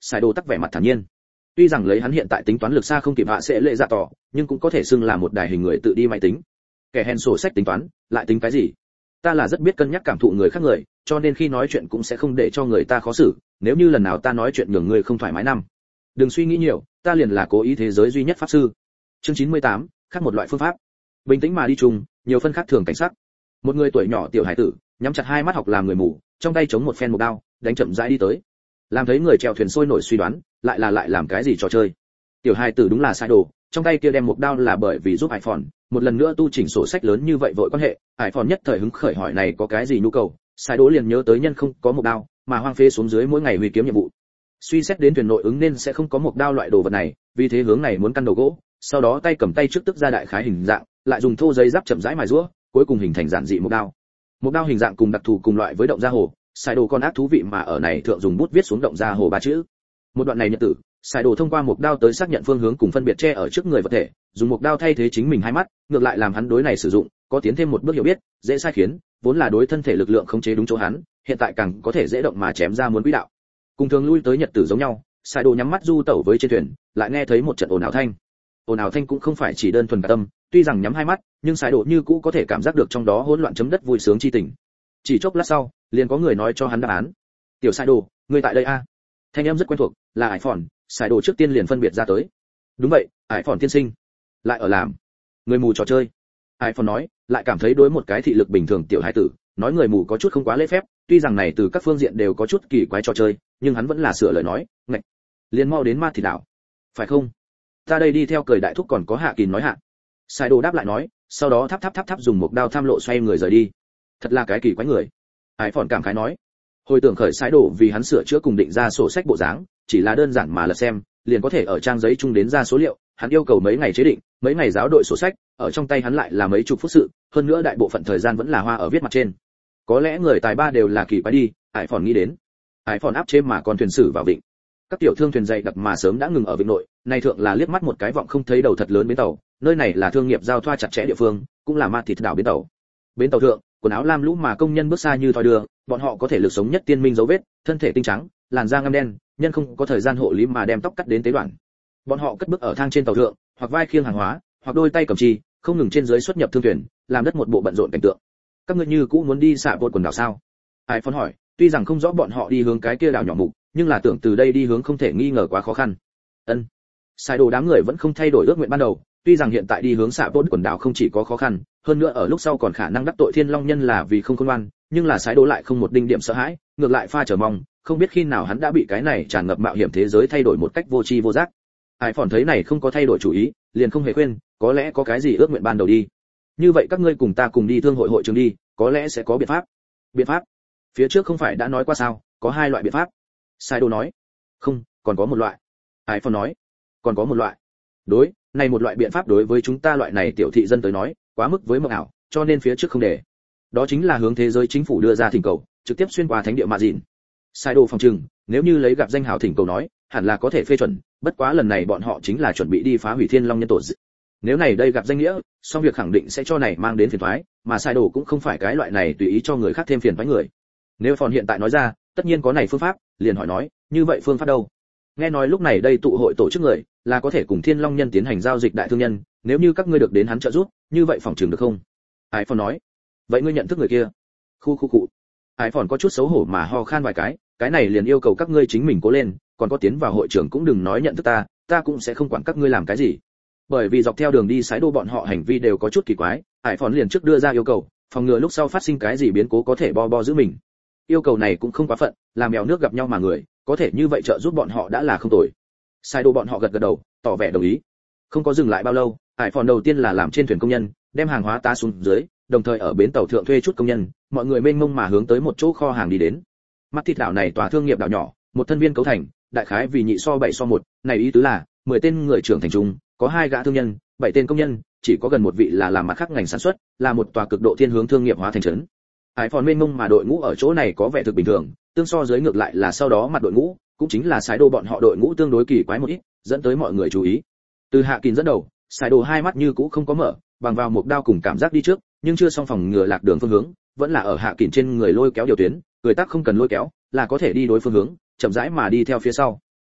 Sai Đồ tắc vẻ mặt thản nhiên. Tuy rằng lấy hắn hiện tại tính toán lực xa không kịp hạ sẽ lệ dạ tỏ, nhưng cũng có thể xưng là một đài hình người tự đi máy tính. Kẻ hèn sổ sách tính toán, lại tính cái gì? Ta là rất biết cân nhắc cảm thụ người khác người, cho nên khi nói chuyện cũng sẽ không để cho người ta khó xử, nếu như lần nào ta nói chuyện nhường người không thoải mái năm. Đừng suy nghĩ nhiều, ta liền là cố ý thế giới duy nhất pháp sư. Chương 98, khác một loại phương pháp. Bình tĩnh mà đi chung, nhiều phân khác thường cảnh sắc. Một người tuổi nhỏ tiểu hải tử, nhắm chặt hai mắt học làm người mù, trong tay chống một phen mộc đao, đánh chậm rãi đi tới. Làm thấy người chèo thuyền sôi nổi suy đoán, lại làm cái gì trò chơi. Tiểu hải tử đúng là sai đồ, trong tay kia đem mộc đao là bởi vì giúp Hải Phòn một lần nữa tu chỉnh sổ sách lớn như vậy vội quan hệ. Hải Phòn nhất thời hứng khởi hỏi này có cái gì nhu cầu, sai đồ liền nhớ tới nhân không có mộc đao, mà hoang phế xuống dưới mỗi ngày huy kiếm nhiệm vụ. Suy xét đến thuyền nội ứng nên sẽ không có mộc đao loại đồ vật này, vì thế hướng này muốn căn đầu gỗ, sau đó tay cầm tay trước tức ra đại khái hình dạng, lại dùng thô giấy giáp chậm rãi mài giũa, cuối cùng hình thành giản dị mộc đao. Mộc đao hình dạng cùng đặc thù cùng loại với động gia hồ, sai đồ con ác thú vị mà ở này thượng dùng bút viết xuống động gia hồ ba chữ. Một đoạn này nhật tử, sai đồ thông qua mộc đao tới xác nhận phương hướng cùng phân biệt che ở trước người vật thể, dùng mộc đao thay thế chính mình hai mắt, ngược lại làm hắn đối này sử dụng, có tiến thêm một bước hiểu biết, dễ sai khiến, vốn là đối thân thể lực lượng khống chế đúng chỗ hắn, hiện tại càng có thể dễ động mà chém ra muốn quỹ đạo. Cùng thường lui tới nhật tử giống nhau, sai đồ nhắm mắt du tẩu với trên thuyền, lại nghe thấy một trận ồn ào thanh. Ồn ào thanh cũng không phải chỉ đơn thuần cả tâm, tuy rằng nhắm hai mắt, nhưng sai đồ như cũ có thể cảm giác được trong đó hỗn loạn chấm đất vui sướng chi tình. Chỉ chốc lát sau, liền có người nói cho hắn đáp án. Tiểu sai đồ, ngươi tại đây a? Thanh âm rất quen thuộc, là Hải Phòn. Sai đồ trước tiên liền phân biệt ra tới. Đúng vậy, Hải Phòn tiên sinh. Lại ở làm người mù trò chơi. Hải Phòn nói, lại cảm thấy đối một cái thị lực bình thường tiểu hải tử, nói người mù có chút không quá lễ phép, tuy rằng này từ các phương diện đều có chút kỳ quái trò chơi, nhưng hắn vẫn là sửa lời nói, ngạch, liền mau đến ma thị đảo, phải không? Ta đây đi theo cười đại thúc còn có Hạ Kình nói hạ. Sai đồ đáp lại nói, sau đó thắp dùng một đao tham lộ xoay người rời đi. Thật là cái kỳ quái người. Hải Phòn cảm khái nói. Hồi tưởng khởi Sai đồ vì hắn sửa chữa cùng định ra sổ sách bộ dáng, chỉ là đơn giản mà lật xem, liền có thể ở trang giấy chung đến ra số liệu, hắn yêu cầu mấy ngày chế định, mấy ngày giáo đội sổ sách, ở trong tay hắn lại là mấy chục phút sự, hơn nữa đại bộ phận thời gian vẫn là hoa ở viết mặt trên. Có lẽ người tài ba đều là kỳ quái đi, Hải Phòn nghĩ đến. Hải Phòn áp chế mà còn thuyền sử vào vịnh. Các tiểu thương thuyền dày đặc mà sớm đã ngừng ở vịnh nội, nay thượng là liếc mắt một cái vọng không thấy đầu thật lớn bến tàu, nơi này là thương nghiệp giao thoa chặt chẽ địa phương, cũng là ma thịt đảo bến tàu. Bến tàu thượng, quần áo lam lũ mà công nhân bước xa như thoi đưa, bọn họ có thể lực sống nhất tiên minh dấu vết, thân thể tinh trắng, làn da ngăm đen, nhân không có thời gian hộ lý mà đem tóc cắt đến tế đoạn. Bọn họ cất bước ở thang trên tàu thượng, hoặc vai khiêng hàng hóa, hoặc đôi tay cầm chì, không ngừng trên dưới xuất nhập thương thuyền, làm đất một bộ bận rộn cảnh tượng. Các ngươi như cũ muốn đi xạ vột quần đảo sao? Hải Phòn hỏi, tuy rằng không rõ bọn họ đi hướng cái kia đảo nhỏ mục, nhưng là tưởng từ đây đi hướng không thể nghi ngờ quá khó khăn. Ân. Sai đồ đám người vẫn không thay đổi ước nguyện ban đầu, tuy rằng hiện tại đi hướng xạ vột quần đảo không chỉ có khó khăn, hơn nữa ở lúc sau còn khả năng đắc tội Thiên Long nhân là vì không khôn ngoan, nhưng là Sai đồ lại không một đinh điểm sợ hãi, ngược lại pha chờ mong, không biết khi nào hắn đã bị cái này tràn ngập mạo hiểm thế giới thay đổi một cách vô tri vô giác. Hải Phòn thấy này không có thay đổi chủ ý, liền không hề khuyên, có lẽ có cái gì ước nguyện ban đầu đi. Như vậy các ngươi cùng ta cùng đi thương hội hội trường đi, có lẽ sẽ có biện pháp. Biện pháp? Phía trước không phải đã nói qua sao, có hai loại biện pháp. Sai đồ nói. Không, còn có một loại. Hải Phòn nói. Còn có một loại. Đối, này một loại biện pháp đối với chúng ta loại này tiểu thị dân tới nói, quá mức với mộng ảo, cho nên phía trước không để. Đó chính là hướng thế giới chính phủ đưa ra thỉnh cầu, trực tiếp xuyên qua thánh địa Mạ Dìn. Sai đồ phòng trừng, nếu như lấy gặp danh hào thỉnh cầu nói, hẳn là có thể phê chuẩn, bất quá lần này bọn họ chính là chuẩn bị đi phá hủy Thiên Long nhân tổ dị. Nếu này đây gặp danh nghĩa, song việc khẳng định sẽ cho này mang đến phiền toái, mà Sai đồ cũng không phải cái loại này tùy ý cho người khác thêm phiền toái người. Nếu Phòn hiện tại nói ra, tất nhiên có này phương pháp, liền hỏi nói, như vậy phương pháp đâu? Nghe nói lúc này đây tụ hội tổ chức người, là có thể cùng Thiên Long nhân tiến hành giao dịch đại thương nhân, nếu như các ngươi được đến hắn trợ giúp, như vậy phòng trường được không? Hải Phòn nói. Vậy ngươi nhận thức người kia? Khu. Hải Phòn có chút xấu hổ mà ho khan vài cái này liền yêu cầu các ngươi chính mình cố lên, còn có tiến vào hội trưởng cũng đừng nói nhận thức ta cũng sẽ không quản các ngươi làm cái gì. Bởi vì dọc theo đường đi Sái Đô bọn họ hành vi đều có chút kỳ quái, Hải Phòn liền trước đưa ra yêu cầu, phòng ngừa lúc sau phát sinh cái gì biến cố có thể bo giữ mình. Yêu cầu này cũng không quá phận, làm mèo nước gặp nhau mà người, có thể như vậy trợ giúp bọn họ đã là không tồi. Sái Đô bọn họ gật đầu, tỏ vẻ đồng ý. Không có dừng lại bao lâu, Hải Phòn đầu tiên là làm trên thuyền công nhân, đem hàng hóa ta xuống dưới, đồng thời ở bến tàu thượng thuê chút công nhân, mọi người mênh mông mà hướng tới một chỗ kho hàng đi đến. Mắt thịt đảo này tòa thương nghiệp đảo nhỏ, một thân viên cấu thành, đại khái vì nhị so 7 so 1, này ý tứ là 10 tên người trưởng thành trung, có 2 gã thương nhân, 7 tên công nhân, chỉ có gần một vị là làm mặt khác ngành sản xuất, là một tòa cực độ thiên hướng thương nghiệp hóa thành trấn. Hải Phòn mênh mông mà đội ngũ ở chỗ này có vẻ thực bình thường, tương so dưới ngược lại là sau đó mặt đội ngũ, cũng chính là Sái Đô bọn họ đội ngũ tương đối kỳ quái một ít, dẫn tới mọi người chú ý. Từ Hạ Kình dẫn đầu, Sái Đô hai mắt như cũ không có mở, bằng vào một đao cùng cảm giác đi trước, nhưng chưa xong phòng ngừa lạc đường phương hướng, vẫn là ở Hạ Kình trên người lôi kéo điều tuyến, người tác không cần lôi kéo, là có thể đi đối phương hướng, chậm rãi mà đi theo phía sau.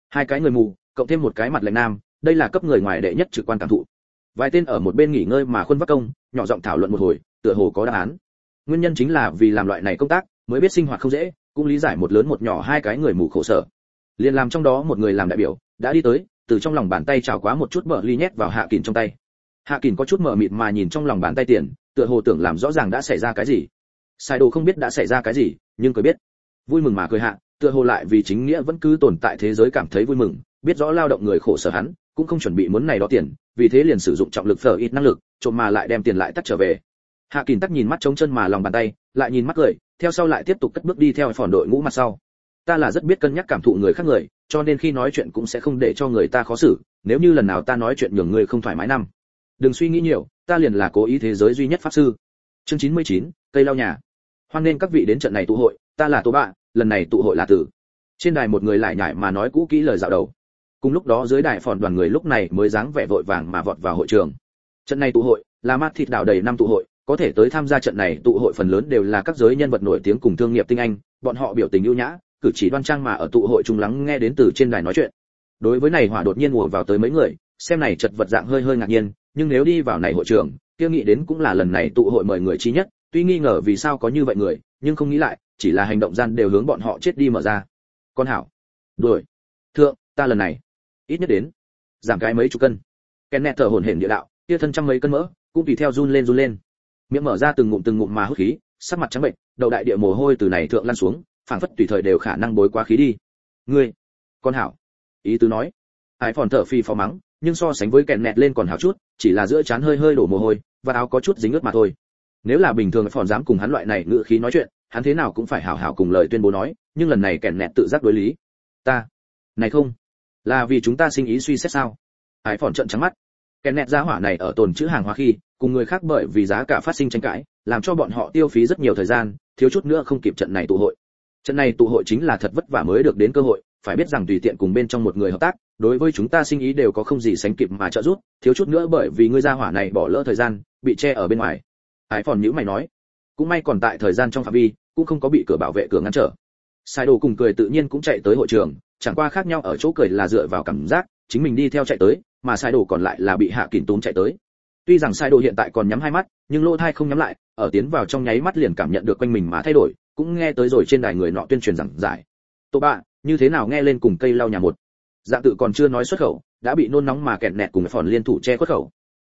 Hai cái người mù cộng thêm một cái mặt lạnh nam, đây là cấp người ngoài đệ nhất trực quan cảm thụ. Vài tên ở một bên nghỉ ngơi mà khuôn vác công, nhỏ giọng thảo luận một hồi, tựa hồ có đáp án. Nguyên nhân chính là vì làm loại này công tác, mới biết sinh hoạt không dễ, cũng lý giải một lớn một nhỏ hai cái người mù khổ sở. Liên làm trong đó một người làm đại biểu, đã đi tới, từ trong lòng bàn tay chảo quá một chút bờ ly nhét vào Hạ Kình trong tay. Hạ Kình có chút mờ mịt mà nhìn trong lòng bàn tay tiền, tựa hồ tưởng làm rõ ràng đã xảy ra cái gì. Sai đồ không biết đã xảy ra cái gì, nhưng cười biết. Vui mừng mà cười hạ, tựa hồ lại vì chính nghĩa vẫn cứ tồn tại thế giới cảm thấy vui mừng, biết rõ lao động người khổ sở hắn, cũng không chuẩn bị muốn này đó tiền, vì thế liền sử dụng trọng lực phở ít năng lực, trộm mà lại đem tiền lại tắt trở về. Hạ Kình tắt nhìn mắt trống chân mà lòng bàn tay, lại nhìn mắt cười, theo sau lại tiếp tục cất bước đi theo phòn đội ngũ mặt sau. Ta là rất biết cân nhắc cảm thụ người khác người, cho nên khi nói chuyện cũng sẽ không để cho người ta khó xử, nếu như lần nào ta nói chuyện nhường người không thoải mái năm. Đừng suy nghĩ nhiều, ta liền là cố ý thế giới duy nhất pháp sư. Chương 99, cây lau nhà. Hoan nên các vị đến trận này tụ hội, ta là Tố Bạ, lần này tụ hội là từ. Trên đài một người lại nhảy mà nói cũ kỹ lời dạo đầu. Cùng lúc đó dưới đài phòn đoàn người lúc này mới dáng vẻ vội vàng mà vọt vào hội trường. Trận này tụ hội là mát thịt đảo đầy năm tụ hội, có thể tới tham gia trận này tụ hội phần lớn đều là các giới nhân vật nổi tiếng cùng thương nghiệp tinh anh, bọn họ biểu tình ưu nhã, cử chỉ đoan trang mà ở tụ hội trung lắng nghe đến từ trên đài nói chuyện. Đối với này hỏa đột nhiên ùa vào tới mấy người, xem này chật vật dạng hơi hơi ngạc nhiên, nhưng nếu đi vào này hội trường, kia nghĩ đến cũng là lần này tụ hội mời người chi nhất, tuy nghi ngờ vì sao có như vậy người, nhưng không nghĩ lại, chỉ là hành động gian đều hướng bọn họ chết đi mở ra. Con hảo, đuổi, thượng, ta lần này ít nhất đến giảm cái mấy chục cân. Kenneth thở hổn hển địa đạo, kia thân trăm mấy cân mỡ, cũng tùy theo run lên, miệng mở ra từng ngụm mà hút khí, sắc mặt trắng bệnh, đầu đại địa mồ hôi từ này thượng lăn xuống, phảng phất tùy thời đều khả năng bối quá khí đi. Ngươi, con hảo, ý tứ nói. Ai phòn thở phì phò mắng, nhưng so sánh với Kenneth lên còn hảo chút, chỉ là giữa trán hơi hơi đổ mồ hôi, và áo có chút dính ướt mà thôi. Nếu là bình thường phòn dám cùng hắn loại này ngữ khí nói chuyện, hắn thế nào cũng phải hảo hảo cùng lời tuyên bố nói, nhưng lần này Kenneth tự giác đối lý. Ta, này không, là vì chúng ta sinh ý suy xét sao? Ai phòn trợn trắng mắt. Kenneth giá hỏa này ở tồn trữ hàng hóa khi, cùng người khác bởi vì giá cả phát sinh tranh cãi, làm cho bọn họ tiêu phí rất nhiều thời gian, thiếu chút nữa không kịp trận này tụ hội. Trận này tụ hội chính là thật vất vả mới được đến cơ hội, phải biết rằng tùy tiện cùng bên trong một người hợp tác, đối với chúng ta sinh ý đều có không gì sánh kịp mà trợ giúp, thiếu chút nữa bởi vì ngươi gia hỏa này bỏ lỡ thời gian, bị che ở bên ngoài. Ái phòn nhíu mày nói, cũng may còn tại thời gian trong phạm vi, cũng không có bị cửa bảo vệ cửa ngăn trở. Sai đồ cùng cười tự nhiên cũng chạy tới hội trường, chẳng qua khác nhau ở chỗ cười là dựa vào cảm giác, chính mình đi theo chạy tới, mà Sai đồ còn lại là bị Hạ Kình túm chạy tới. Tuy rằng Sai đồ hiện tại còn nhắm hai mắt, nhưng lỗ tai không nhắm lại, ở tiến vào trong nháy mắt liền cảm nhận được quanh mình mà thay đổi, cũng nghe tới rồi trên đài người nọ tuyên truyền giảng giải. Tô Bạ, như thế nào nghe lên cùng cây lau nhà một. Dạng tự còn chưa nói xuất khẩu, đã bị nôn nóng mà kẹt nẹt cùng phòn liên thủ che khuất khẩu.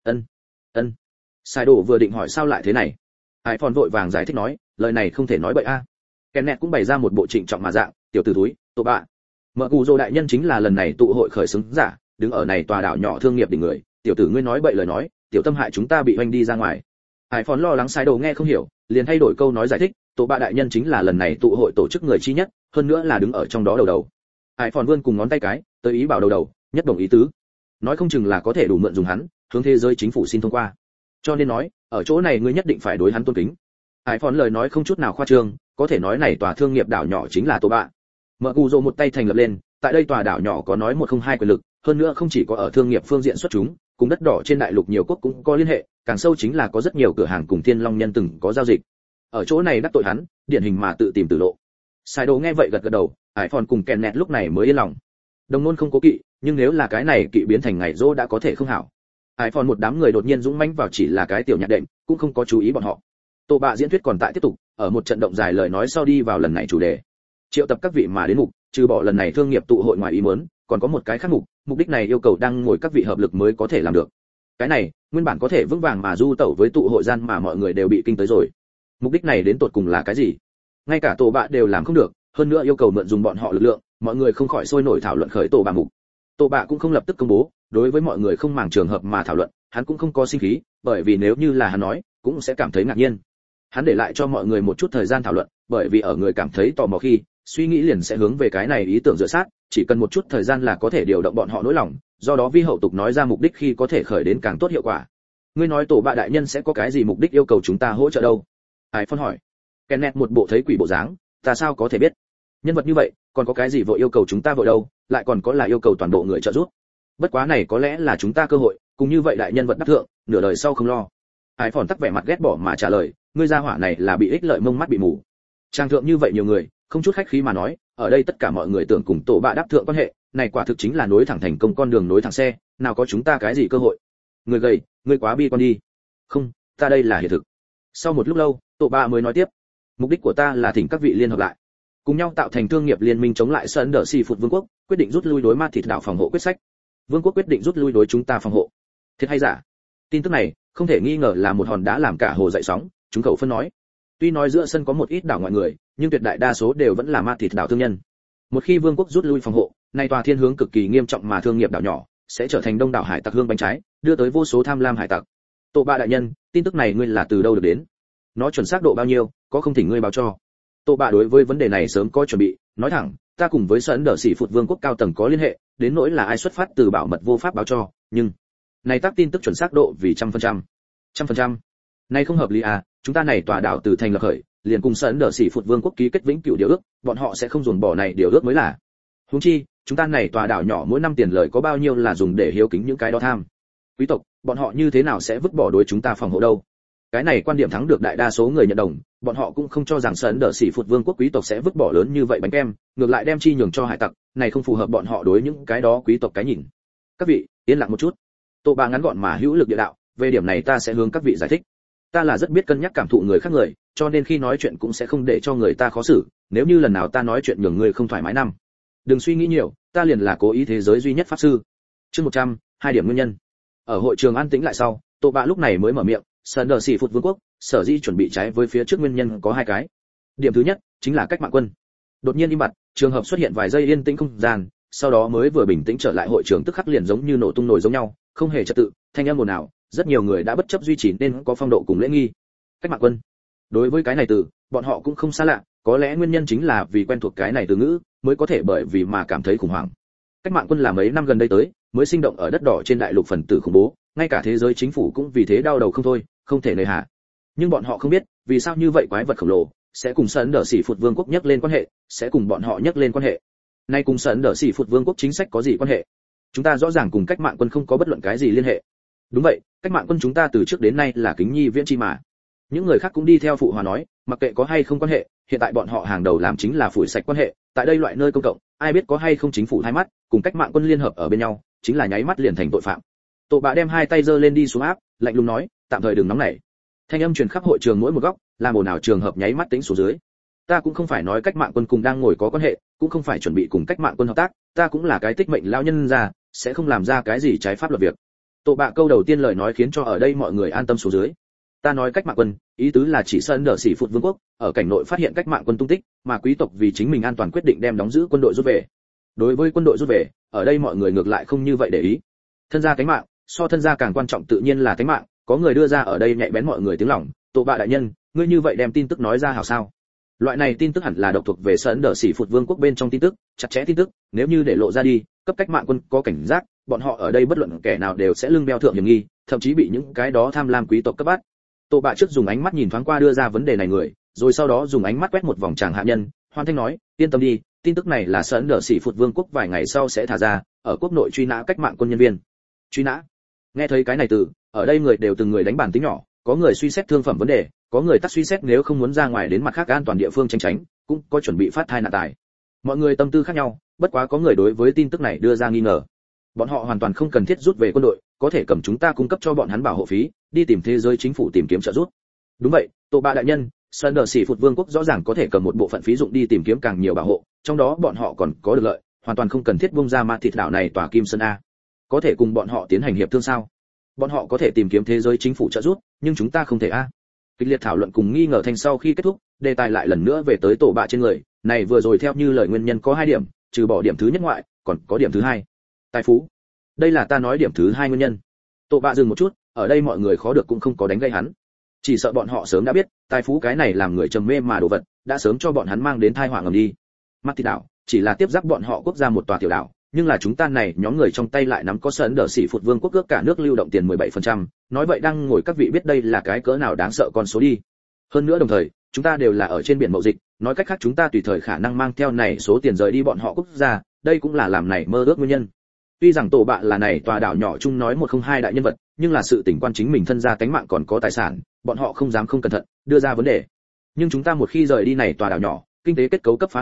Ân. Sai đồ vừa định hỏi sao lại thế này, Ai phòn vội vàng giải thích nói, lời này không thể nói bậy a. Kẹt nẹt cũng bày ra một bộ trịnh trọng mà dạng, tiểu tử túi, Tô Bạ. Mở cù dô đại nhân chính là lần này tụ hội khởi xướng giả, đứng ở này tòa đảo nhỏ thương nghiệp đỉnh người, tiểu tử ngươi nói bậy lời nói, tiểu tâm hại chúng ta bị hoành đi ra ngoài. Ai phòn lo lắng Sai đồ nghe không hiểu, liền thay đổi câu nói giải thích, Tô Bạ đại nhân chính là lần này tụ hội tổ chức người chi nhất, hơn nữa là đứng ở trong đó đầu. Ai phòn vươn cùng ngón tay cái, tới ý bảo đầu, nhất đồng ý tứ. Nói không chừng là có thể đủ mượn dùng hắn, hướng thế giới chính phủ xin thông qua. Cho nên nói, ở chỗ này ngươi nhất định phải đối hắn tôn kính. Ai phòn lời nói không chút nào khoa trương, có thể nói này tòa thương nghiệp đảo nhỏ chính là Tô Bạ. Mở cù rồ một tay thành lập lên, tại đây tòa đảo nhỏ có nói 102 quyền lực, hơn nữa không chỉ có ở thương nghiệp phương diện xuất chúng, cùng đất đỏ trên đại lục nhiều quốc cũng có liên hệ, càng sâu chính là có rất nhiều cửa hàng cùng Thiên Long nhân từng có giao dịch. Ở chỗ này đắc tội hắn, điển hình mà tự tìm tử lộ. Sai đồ nghe vậy gật đầu, Hải Phòn cùng Kenneth lúc này mới yên lòng. Đồng nôn không cố kỵ, nhưng nếu là cái này kỵ biến thành ngày rỗ đã có thể không hảo. Hải Phòn một đám người đột nhiên dũng mãnh vào chỉ là cái tiểu nhạc đệm, cũng không có chú ý bọn họ. Tô Bạ diễn thuyết còn tại tiếp tục, ở một trận động dài lời nói sau đi vào lần này chủ đề. Triệu tập các vị mà đến mục, trừ bỏ lần này thương nghiệp tụ hội ngoài ý muốn, còn có một cái khác mục đích này yêu cầu đang ngồi các vị hợp lực mới có thể làm được. Cái này, nguyên bản có thể vững vàng mà du tẩu với tụ hội gian mà mọi người đều bị kinh tới rồi. Mục đích này đến tột cùng là cái gì? Ngay cả Tô Bạ đều làm không được, hơn nữa yêu cầu mượn dùng bọn họ lực lượng, mọi người không khỏi sôi nổi thảo luận khởi Tô Bạ mục. Tô Bạ cũng không lập tức công bố, đối với mọi người không màng trường hợp mà thảo luận, hắn cũng không có sinh khí, bởi vì nếu như là hắn nói, cũng sẽ cảm thấy ngạc nhiên. Hắn để lại cho mọi người một chút thời gian thảo luận, bởi vì ở người cảm thấy tò mò khi, suy nghĩ liền sẽ hướng về cái này ý tưởng dựa sát, chỉ cần một chút thời gian là có thể điều động bọn họ nỗi lòng, do đó vi hậu tục nói ra mục đích khi có thể khởi đến càng tốt hiệu quả. Ngươi nói Tô Bạ đại nhân sẽ có cái gì mục đích yêu cầu chúng ta hỗ trợ đâu? Ai phân hỏi. Kenneth một bộ thấy quỷ bộ dáng, ta sao có thể biết? Nhân vật như vậy, còn có cái gì vội yêu cầu chúng ta vội đâu, lại còn có là yêu cầu toàn bộ người trợ giúp. Bất quá này có lẽ là chúng ta cơ hội, cùng như vậy đại nhân vật đắc thượng, nửa đời sau không lo. Ai phòn tắc vẻ mặt ghét bỏ mà trả lời, ngươi gia hỏa này là bị ích lợi mông mắt bị mù. Trang thượng như vậy nhiều người, không chút khách khí mà nói, ở đây tất cả mọi người tưởng cùng tổ bạ đáp thượng quan hệ, này quả thực chính là nối thẳng thành công con đường nối thẳng xe, nào có chúng ta cái gì cơ hội. Người gầy, ngươi quá bi quan đi. Không, ta đây là hiện thực. Sau một lúc lâu, tổ bạ mới nói tiếp, mục đích của ta là thỉnh các vị liên hợp lại, cùng nhau tạo thành thương nghiệp liên minh chống lại Sơn Đờ Xì Phụt Vương quốc, quyết định rút lui đối Ma Thịt đảo phòng hộ quyết sách. Vương quốc quyết định rút lui đối chúng ta phòng hộ. Thiệt hay giả? Tin tức này không thể nghi ngờ là một hòn đá làm cả hồ dậy sóng, chúng khẩu phân nói. Tuy nói giữa sân có một ít đảo ngoại người, nhưng tuyệt đại đa số đều vẫn là Ma Thịt đảo thương nhân. Một khi Vương quốc rút lui phòng hộ, nay tòa thiên hướng cực kỳ nghiêm trọng mà thương nghiệp đảo nhỏ sẽ trở thành đông đảo hải tặc hương bánh trái, đưa tới vô số tham lam hải tặc. Tổ bạ đại nhân, tin tức này ngươi là từ đâu được đến? Nó chuẩn xác độ bao nhiêu, có không thỉnh ngươi báo cho? Tổ bạ đối với vấn đề này sớm có chuẩn bị, nói thẳng, ta cùng với Sơn Đờ Xì Phụt Vương quốc cao tầng có liên hệ, đến nỗi là ai xuất phát từ bảo mật vô pháp báo cho, nhưng này tác tin tức chuẩn xác độ vì 100%. 100%. Này không hợp lý à, chúng ta này tòa đảo từ thành lập khởi, liền cùng Sơn Đờ Xì Phụt Vương quốc ký kết vĩnh cửu điều ước, bọn họ sẽ không dồn bỏ này điều ước mới là. Huống chi, chúng ta này tòa đảo nhỏ mỗi năm tiền lời có bao nhiêu là dùng để hiếu kính những cái đó tham quý tộc, bọn họ như thế nào sẽ vứt bỏ đối chúng ta phòng hộ đâu? Cái này quan điểm thắng được đại đa số người nhận đồng, bọn họ cũng không cho rằng Sơn Đờ Xì Phụt Vương quốc quý tộc sẽ vứt bỏ lớn như vậy bánh kem, ngược lại đem chi nhường cho hải tặc, này không phù hợp bọn họ đối những cái đó quý tộc cái nhìn. Các vị, yên lặng một chút. Tổ bạ ngắn gọn mà hữu lực địa đạo, về điểm này ta sẽ hướng các vị giải thích. Ta là rất biết cân nhắc cảm thụ người khác người, cho nên khi nói chuyện cũng sẽ không để cho người ta khó xử, nếu như lần nào ta nói chuyện nhường người không thoải mái năm. Đừng suy nghĩ nhiều, ta liền là cố ý thế giới duy nhất pháp sư. Chương 100, 2 điểm nguyên nhân. Ở hội trường an tĩnh lại sau, tổ bạ lúc này mới mở miệng, Sơn Đờ Xì Phụt Vương quốc sở dĩ chuẩn bị trái với phía trước nguyên nhân có 2 cái. Điểm thứ nhất chính là cách mạng quân. Đột nhiên im bặt, trường hợp xuất hiện vài giây yên tĩnh không gian, sau đó mới vừa bình tĩnh trở lại hội trường tức khắc liền giống như nổ tung nổi giống nhau, không hề trật tự, thanh âm ồn ào, rất nhiều người đã bất chấp duy trì nên có phong độ cùng lễ nghi. Cách mạng quân. Đối với cái này từ, bọn họ cũng không xa lạ, có lẽ nguyên nhân chính là vì quen thuộc cái này từ ngữ, mới có thể bởi vì mà cảm thấy khủng hoảng. Cách mạng quân là mấy năm gần đây tới, mới sinh động ở đất đỏ trên đại lục phần tử khủng bố, ngay cả thế giới chính phủ cũng vì thế đau đầu không thôi, không thể nơi hạ. Nhưng bọn họ không biết, vì sao như vậy quái vật khổng lồ sẽ cùng Sơn Đờ Xì Phụt Vương quốc nhắc lên quan hệ, sẽ cùng bọn họ nhắc lên quan hệ. Nay cùng Sơn Đờ Xì Phụt Vương quốc chính sách có gì quan hệ? Chúng ta rõ ràng cùng cách mạng quân không có bất luận cái gì liên hệ. Đúng vậy, cách mạng quân chúng ta từ trước đến nay là kính nhi viễn chi mà. Những người khác cũng đi theo phụ hòa nói, mặc kệ có hay không quan hệ, hiện tại bọn họ hàng đầu làm chính là phủi sạch quan hệ, tại đây loại nơi công cộng, ai biết có hay không chính phủ hai mắt, cùng cách mạng quân liên hợp ở bên nhau, chính là nháy mắt liền thành tội phạm. Tổ bạ đem 2 tay giơ lên đi xuống áp, lạnh lùng nói, tạm thời đừng nóng nảy. Thanh âm truyền khắp hội trường mỗi một góc, làm ồn ào trường hợp nháy mắt tĩnh xuống dưới. Ta cũng không phải nói cách mạng quân cùng đang ngồi có quan hệ, cũng không phải chuẩn bị cùng cách mạng quân hợp tác, ta cũng là cái tích mệnh lão nhân già, sẽ không làm ra cái gì trái pháp luật việc. Tổ bạ câu đầu tiên lời nói khiến cho ở đây mọi người an tâm xuống dưới. Ta nói cách mạng quân, ý tứ là chỉ Sơn Đờ Xì Phụt Vương quốc ở cảnh nội phát hiện cách mạng quân tung tích, mà quý tộc vì chính mình an toàn quyết định đem đóng giữ quân đội rút về. Đối với quân đội rút về, ở đây mọi người ngược lại không như vậy để ý. Thân gia cánh mạng, so thân gia càng quan trọng tự nhiên là cánh mạng, có người đưa ra ở đây nhạy bén mọi người tiếng lòng, tổ bạ đại nhân, ngươi như vậy đem tin tức nói ra hảo sao? Loại này tin tức hẳn là độc thuộc về Sơn Đờ Xì Phụt Vương quốc bên trong tin tức, chặt chẽ tin tức, nếu như để lộ ra đi, cấp cách mạng quân có cảnh giác, bọn họ ở đây bất luận kẻ nào đều sẽ lưng đeo thượng hiểm nghi, thậm chí bị những cái đó tham lam quý tộc cấp bắt. Tổ bạ trước dùng ánh mắt nhìn thoáng qua đưa ra vấn đề này người, rồi sau đó dùng ánh mắt quét một vòng chàng hạ nhân, hoan thanh nói, yên tâm đi, tin tức này là Sơn Đờ Xì Phụt Vương quốc vài ngày sau sẽ thả ra, ở quốc nội truy nã cách mạng quân nhân viên. Truy nã? Nghe thấy cái này từ, ở đây người đều từng người đánh bản tính nhỏ, có người suy xét thương phẩm vấn đề, có người tắt suy xét nếu không muốn ra ngoài đến mặt khác an toàn địa phương tránh, cũng có chuẩn bị phát thai nạn tài. Mọi người tâm tư khác nhau, bất quá có người đối với tin tức này đưa ra nghi ngờ. Bọn họ hoàn toàn không cần thiết rút về quân đội, có thể cầm chúng ta cung cấp cho bọn hắn bảo hộ phí, đi tìm thế giới chính phủ tìm kiếm trợ giúp. Đúng vậy, tổ bạ đại nhân, Sơn Đờ Xì Phụt Vương quốc rõ ràng có thể cầm một bộ phận phí dụng đi tìm kiếm càng nhiều bảo hộ, trong đó bọn họ còn có được lợi, hoàn toàn không cần thiết bung ra Ma Thịt đảo này tòa Kim Sơn a. Có thể cùng bọn họ tiến hành hiệp thương sao? Bọn họ có thể tìm kiếm thế giới chính phủ trợ giúp, nhưng chúng ta không thể a. Kịch liệt thảo luận cùng nghi ngờ thành sau khi kết thúc, đề tài lại lần nữa về tới tổ bạ trên người, này vừa rồi theo như lời nguyên nhân có 2 điểm, trừ bỏ điểm thứ nhất ngoại, còn có điểm thứ 2. Tài phú. Đây là ta nói điểm thứ 2 nguyên nhân. Tổ bạ dừng một chút, ở đây mọi người khó được cũng không có đánh gây hắn. Chỉ sợ bọn họ sớm đã biết, tài phú cái này làm người trầm mê mà đồ vật, đã sớm cho bọn hắn mang đến tai họa ngầm đi. Mắt thì đảo, chỉ là tiếp giáp bọn họ quốc gia một tòa tiểu đảo, nhưng là chúng ta này nhóm người trong tay lại nắm có Sơn Đờ Xì Phụt Vương quốc cước cả nước lưu động tiền 17%, nói vậy đang ngồi các vị biết đây là cái cỡ nào đáng sợ con số đi. Hơn nữa đồng thời, chúng ta đều là ở trên biển mậu dịch, nói cách khác chúng ta tùy thời khả năng mang theo này số tiền rời đi bọn họ quốc gia, đây cũng là làm này mơ ước nguyên nhân. Tuy rằng tổ bạ là này tòa đảo nhỏ chung nói 102 đại nhân vật, nhưng là sự tình quan chính mình thân gia cánh mạng còn có tài sản, bọn họ không dám không cẩn thận đưa ra vấn đề. Nhưng chúng ta một khi rời đi này tòa đảo nhỏ, kinh tế kết cấu cấp phá hư,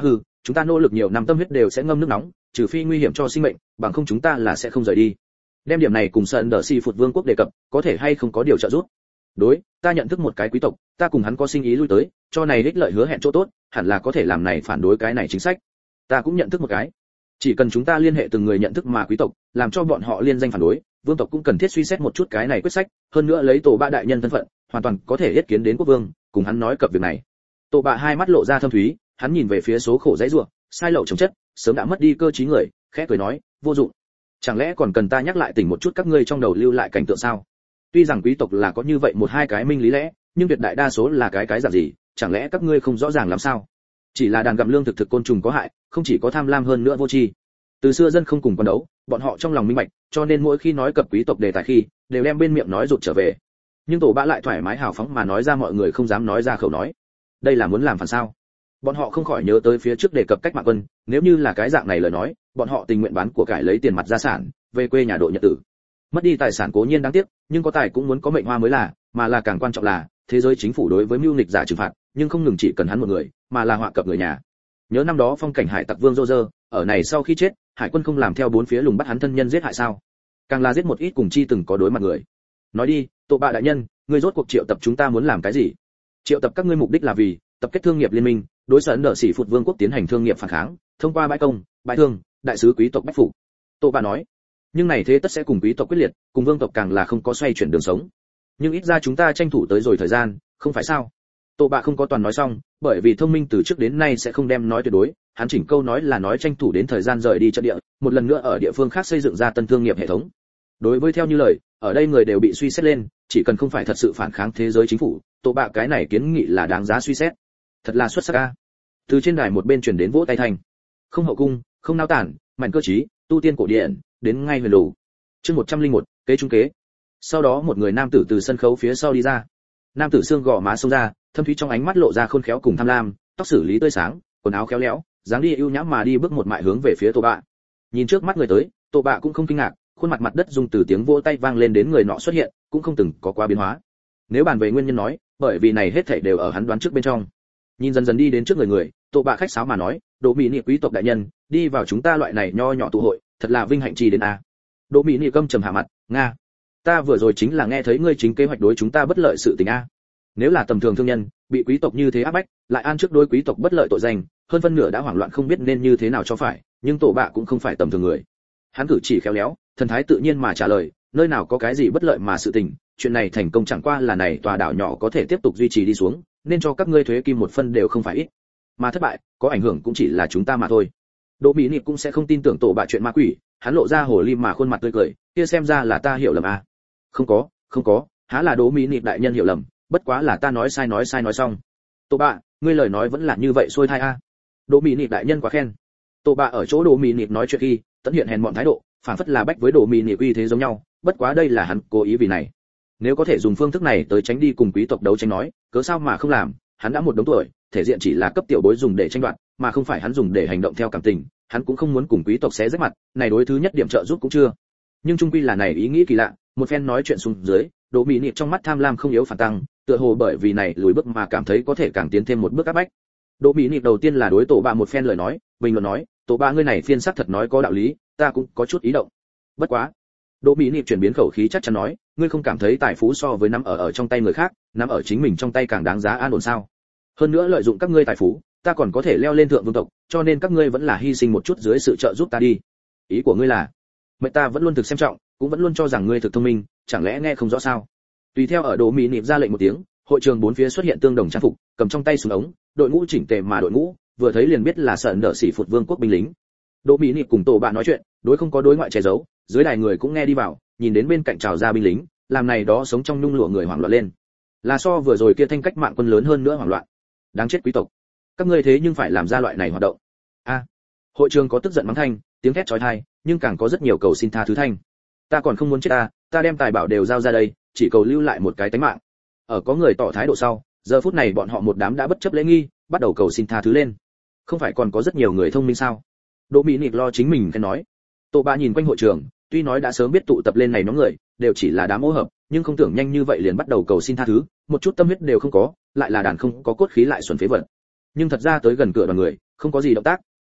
chúng ta nỗ lực nhiều năm tâm huyết đều sẽ ngâm nước nóng, trừ phi nguy hiểm cho sinh mệnh, bằng không chúng ta là sẽ không rời đi. Đem điểm này cùng Sơn Đờ Si Phụt Vương quốc đề cập, có thể hay không có điều trợ giúp. Đối, ta nhận thức một cái quý tộc, ta cùng hắn có sinh ý lui tới, cho này ích lợi hứa hẹn chỗ tốt, hẳn là có thể làm này phản đối cái này chính sách. Ta cũng nhận thức một cái. Chỉ cần chúng ta liên hệ từng người nhận thức mà quý tộc, làm cho bọn họ liên danh phản đối, vương tộc cũng cần thiết suy xét một chút cái này quyết sách, hơn nữa lấy tổ ba đại nhân thân phận, hoàn toàn có thể yết kiến đến quốc vương, cùng hắn nói cập việc này. Tổ bạ hai mắt lộ ra thâm thúy, hắn nhìn về phía số khổ dãy rủa, sai lậu chống chất, sớm đã mất đi cơ trí người, khẽ cười nói, vô dụng. Chẳng lẽ còn cần ta nhắc lại tỉnh một chút các ngươi trong đầu lưu lại cảnh tượng sao? Tuy rằng quý tộc là có như vậy một hai cái minh lý lẽ, nhưng tuyệt đại đa số là cái dạng gì, chẳng lẽ các ngươi không rõ ràng làm sao? Chỉ là đàn gặm lương thực côn trùng có hại, không chỉ có tham lam hơn nữa vô tri. Từ xưa dân không cùng quan đấu, bọn họ trong lòng minh bạch, cho nên mỗi khi nói cập quý tộc đề tài khi, đều đem bên miệng nói rụt trở về. Nhưng tổ bạ lại thoải mái hào phóng mà nói ra mọi người không dám nói ra khẩu nói. Đây là muốn làm phản sao? Bọn họ không khỏi nhớ tới phía trước đề cập cách mạng quân, nếu như là cái dạng này lời nói, bọn họ tình nguyện bán của cải lấy tiền mặt gia sản, về quê nhà độ nhật tử. Mất đi tài sản cố nhiên đáng tiếc, nhưng có tài cũng muốn có mệnh hoa mới là, mà là càng quan trọng là, thế giới chính phủ đối với mưu nghịch giả trừng phạt, nhưng không ngừng chỉ cần hắn một người, mà là họa cập người nhà. Nhớ năm đó phong cảnh hải tặc vương Roger, ở này sau khi chết, hải quân không làm theo bốn phía lùng bắt hắn thân nhân giết hại sao? Càng là giết một ít cùng chi từng có đối mặt người. Nói đi, tổ bạ đại nhân, ngươi rốt cuộc triệu tập chúng ta muốn làm cái gì? Triệu tập các ngươi mục đích là vì tập kết thương nghiệp liên minh, đối sở Đờ Sĩ Phụt Vương quốc tiến hành thương nghiệp phản kháng, thông qua bãi công, bãi thương, đại sứ quý tộc bách phủ. Tổ bạ nói, nhưng này thế tất sẽ cùng quý tộc quyết liệt, cùng vương tộc càng là không có xoay chuyển đường sống. Nhưng ít ra chúng ta tranh thủ tới rồi thời gian, không phải sao? Tổ bạ không có toàn nói xong, bởi vì thông minh từ trước đến nay sẽ không đem nói tuyệt đối, hắn chỉnh câu nói là nói tranh thủ đến thời gian rời đi trận địa, một lần nữa ở địa phương khác xây dựng ra tân thương nghiệp hệ thống. Đối với theo như lời, ở đây người đều bị suy xét lên, chỉ cần không phải thật sự phản kháng thế giới chính phủ, tổ bạ cái này kiến nghị là đáng giá suy xét. Thật là xuất sắc a. Từ trên đài một bên truyền đến vỗ tay thành. Không hậu cung, không nao tản, mạnh cơ trí, tu tiên cổ điển, đến ngay huyền lù. Chương 101, kế trung kế. Sau đó một người nam tử từ sân khấu phía sau đi ra. Nam tử xương gò má xông ra, thâm thúy trong ánh mắt lộ ra khôn khéo cùng tham lam, tóc xử lý tươi sáng, quần áo khéo léo, dáng đi ưu nhã mà đi bước một mại hướng về phía tổ bạ. Nhìn trước mắt người tới, tổ bạ cũng không kinh ngạc, khuôn mặt mặt đất rung từ tiếng vỗ tay vang lên đến người nọ xuất hiện, cũng không từng có quá biến hóa. Nếu bàn về nguyên nhân nói, bởi vì này hết thảy đều ở hắn đoán trước bên trong. Nhìn dần dần đi đến trước người, tổ bạ khách sáo mà nói, Đỗ Mỹ Nị quý tộc đại nhân, đi vào chúng ta loại này nho nhỏ tụ hội, thật là vinh hạnh chi đến a. Đỗ Mỹ Nị câm trầm hạ mặt, nga, ta vừa rồi chính là nghe thấy ngươi chính kế hoạch đối chúng ta bất lợi sự tình a. Nếu là tầm thường thương nhân, bị quý tộc như thế áp bách, lại an trước đối quý tộc bất lợi tội danh, hơn phân nửa đã hoảng loạn không biết nên như thế nào cho phải, nhưng tổ bạ cũng không phải tầm thường người. Hắn cử chỉ khéo léo, thần thái tự nhiên mà trả lời, nơi nào có cái gì bất lợi mà sự tình, chuyện này thành công chẳng qua là này tòa đảo nhỏ có thể tiếp tục duy trì đi xuống, nên cho các ngươi thuế kim một phân đều không phải ít. Mà thất bại, có ảnh hưởng cũng chỉ là chúng ta mà thôi. Đỗ Mỹ Nị cũng sẽ không tin tưởng tổ bạ chuyện ma quỷ, hắn lộ ra hồ ly mà khuôn mặt tươi cười, kia xem ra là ta hiểu lầm à? Không có, há là Đỗ Mỹ Nị đại nhân hiểu lầm, bất quá là ta nói sai nói xong. Tổ bạ, ngươi lời nói vẫn là như vậy xuôi thai a. Đỗ Mỹ Nị đại nhân quá khen. Tổ bạ ở chỗ Đỗ Mỹ Nị nói chuyện khi, tận hiện hèn mọn thái độ, phản phất là bách với Đỗ Mỹ Nị uy thế giống nhau, bất quá đây là hắn cố ý vì này. Nếu có thể dùng phương thức này tới tránh đi cùng quý tộc đấu tranh nói, cớ sao mà không làm, hắn đã một đống tuổi, thể diện chỉ là cấp tiểu bối dùng để tranh đoạt, mà không phải hắn dùng để hành động theo cảm tình, hắn cũng không muốn cùng quý tộc xé rách mặt, này đối thứ nhất điểm trợ giúp cũng chưa. Nhưng trung quy là này ý nghĩ kỳ lạ, một phen nói chuyện xuống dưới, Đỗ Mỹ Nị trong mắt tham lam không yếu phản tăng, tựa hồ bởi vì này lùi bước mà cảm thấy có thể càng tiến thêm một bước áp bách. Đỗ Mỹ Nị đầu tiên là đối tổ bạ một phen lời nói, bình luận nói, tổ bạ ngươi này phiên sắc thật nói có đạo lý, ta cũng có chút ý động. Bất quá, Đỗ Mỹ Nị chuyển biến khẩu khí chắc chắn nói, ngươi không cảm thấy tài phú so với nắm ở trong tay người khác, nắm ở chính mình trong tay càng đáng giá an ổn sao? Hơn nữa lợi dụng các ngươi tài phú, ta còn có thể leo lên thượng vương tộc, cho nên các ngươi vẫn là hy sinh một chút dưới sự trợ giúp ta đi. Ý của ngươi là, mệnh ta vẫn luôn thực xem trọng, cũng vẫn luôn cho rằng ngươi thực thông minh, chẳng lẽ nghe không rõ sao? Tùy theo ở Đỗ Mỹ Nị ra lệnh một tiếng, hội trường bốn phía xuất hiện tương đồng trang phục, cầm trong tay súng ống, đội ngũ chỉnh tề mà đội ngũ, vừa thấy liền biết là Sở Đờ Sĩ Phụt Vương quốc binh lính. Đỗ Mỹ Nị cùng tổ bạn nói chuyện, đối không có đối ngoại che giấu, dưới đài người cũng nghe đi vào, nhìn đến bên cạnh trào ra binh lính, làm này đó sống trong nhung lụa người hoảng loạn lên. Là so vừa rồi kia thanh cách mạng quân lớn hơn nữa hoảng loạn. Đáng chết quý tộc, các ngươi thế nhưng phải làm ra loại này hoạt động. A, hội trường có tức giận mắng thanh, tiếng thét chói tai, nhưng càng có rất nhiều cầu xin tha thứ thanh. Ta còn không muốn chết ta đem tài bảo đều giao ra đây, chỉ cầu lưu lại một cái tánh mạng. Ở có người tỏ thái độ sau, giờ phút này bọn họ một đám đã bất chấp lễ nghi, bắt đầu cầu xin tha thứ lên. Không phải còn có rất nhiều người thông minh sao? Đỗ Mỹ Nị lo chính mình cái nói. Tổ bạ nhìn quanh hội trường, tuy nói đã sớm biết tụ tập lên này nhóm người đều chỉ là đám ô hợp, nhưng không tưởng nhanh như vậy liền bắt đầu cầu xin tha thứ, một chút tâm huyết đều không có, lại là đàn không có cốt khí lại xuẩn phế vật. Nhưng thật ra tới gần cửa đoàn người, không có gì động tác,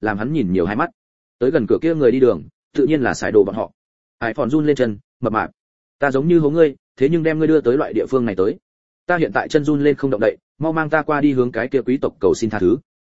làm hắn nhìn nhiều hai mắt. Tới gần cửa kia người đi đường, tự nhiên là Sài Đồ bọn họ. Hải Phòn run lên chân, mập mạp, ta giống như hố ngươi, thế nhưng đem ngươi đưa tới loại địa phương này tới. Ta hiện tại chân run lên không động đậy, mau mang ta qua đi hướng cái kia quý tộc cầu xin tha thứ.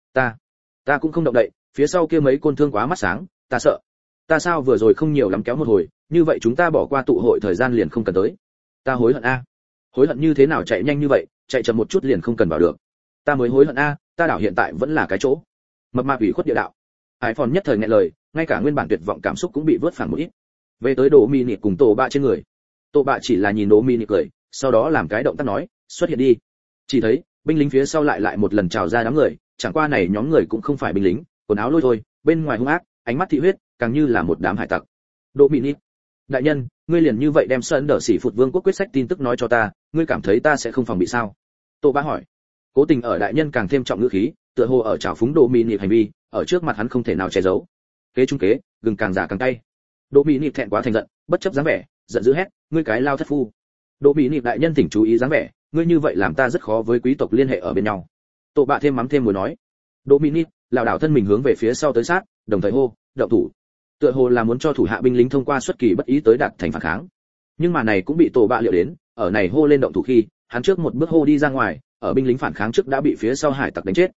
Ta cũng không động đậy, phía sau kia mấy côn thương quá mắt sáng, ta sợ. Ta sao vừa rồi không nhiều lắm kéo một hồi, như vậy chúng ta bỏ qua tụ hội thời gian liền không cần tới. Ta hối hận a. Hối hận như thế nào chạy nhanh như vậy, chạy chậm một chút liền không cần vào được. Ta mới hối hận a, ta đảo hiện tại vẫn là cái chỗ. Mập mạp ủy khuất địa đạo. Hải Phòn nhất thời nghẹn lời, ngay cả nguyên bản tuyệt vọng cảm xúc cũng bị vớt phẳng một ít. Về tới Đỗ Mị Nị cùng Tổ Bạ trên người. Tổ Bạ chỉ là nhìn Đỗ Mị Nị cười, sau đó làm cái động tác nói, xuất hiện đi. Chỉ thấy binh lính phía sau lại một lần trào ra đám người, chẳng qua này nhóm người cũng không phải binh lính, quần áo lôi thôi, bên ngoài hung ác, ánh mắt thị huyết, càng như là một đám hải tặc. Đỗ Mị Nị, đại nhân, ngươi liền như vậy đem Sơn Đỡ Sĩ Phụt Vương quốc quyết sách tin tức nói cho ta, ngươi cảm thấy ta sẽ không phòng bị sao? Tổ Bạ hỏi. Cố tình ở đại nhân càng thêm trọng ngữ khí, tựa hồ ở trào phúng Đỗ Mị Nị hành vi, ở trước mặt hắn không thể nào che giấu. Kế trung kế, gừng càng già càng cay. Đỗ Mị Nị thẹn quá thành giận, bất chấp dáng vẻ, giận dữ hét, ngươi cái lao thất phu. Đỗ Mị Nị đại nhân thỉnh chú ý dáng vẻ, ngươi như vậy làm ta rất khó với quý tộc liên hệ ở bên nhau. Tổ Bạ thêm mắm thêm muối nói. Đỗ Mị Nị lảo đảo thân mình hướng về phía sau tới sát, đồng thời hô, động thủ. Tựa hồ là muốn cho thủ hạ binh lính thông qua xuất kỳ bất ý tới đạt thành phản kháng. Nhưng mà này cũng bị Tổ Bạ liệu đến, ở này hô lên động thủ khi, hắn trước một bước hô đi ra ngoài, ở binh lính phản kháng trước đã bị phía sau hải tặc đánh chết.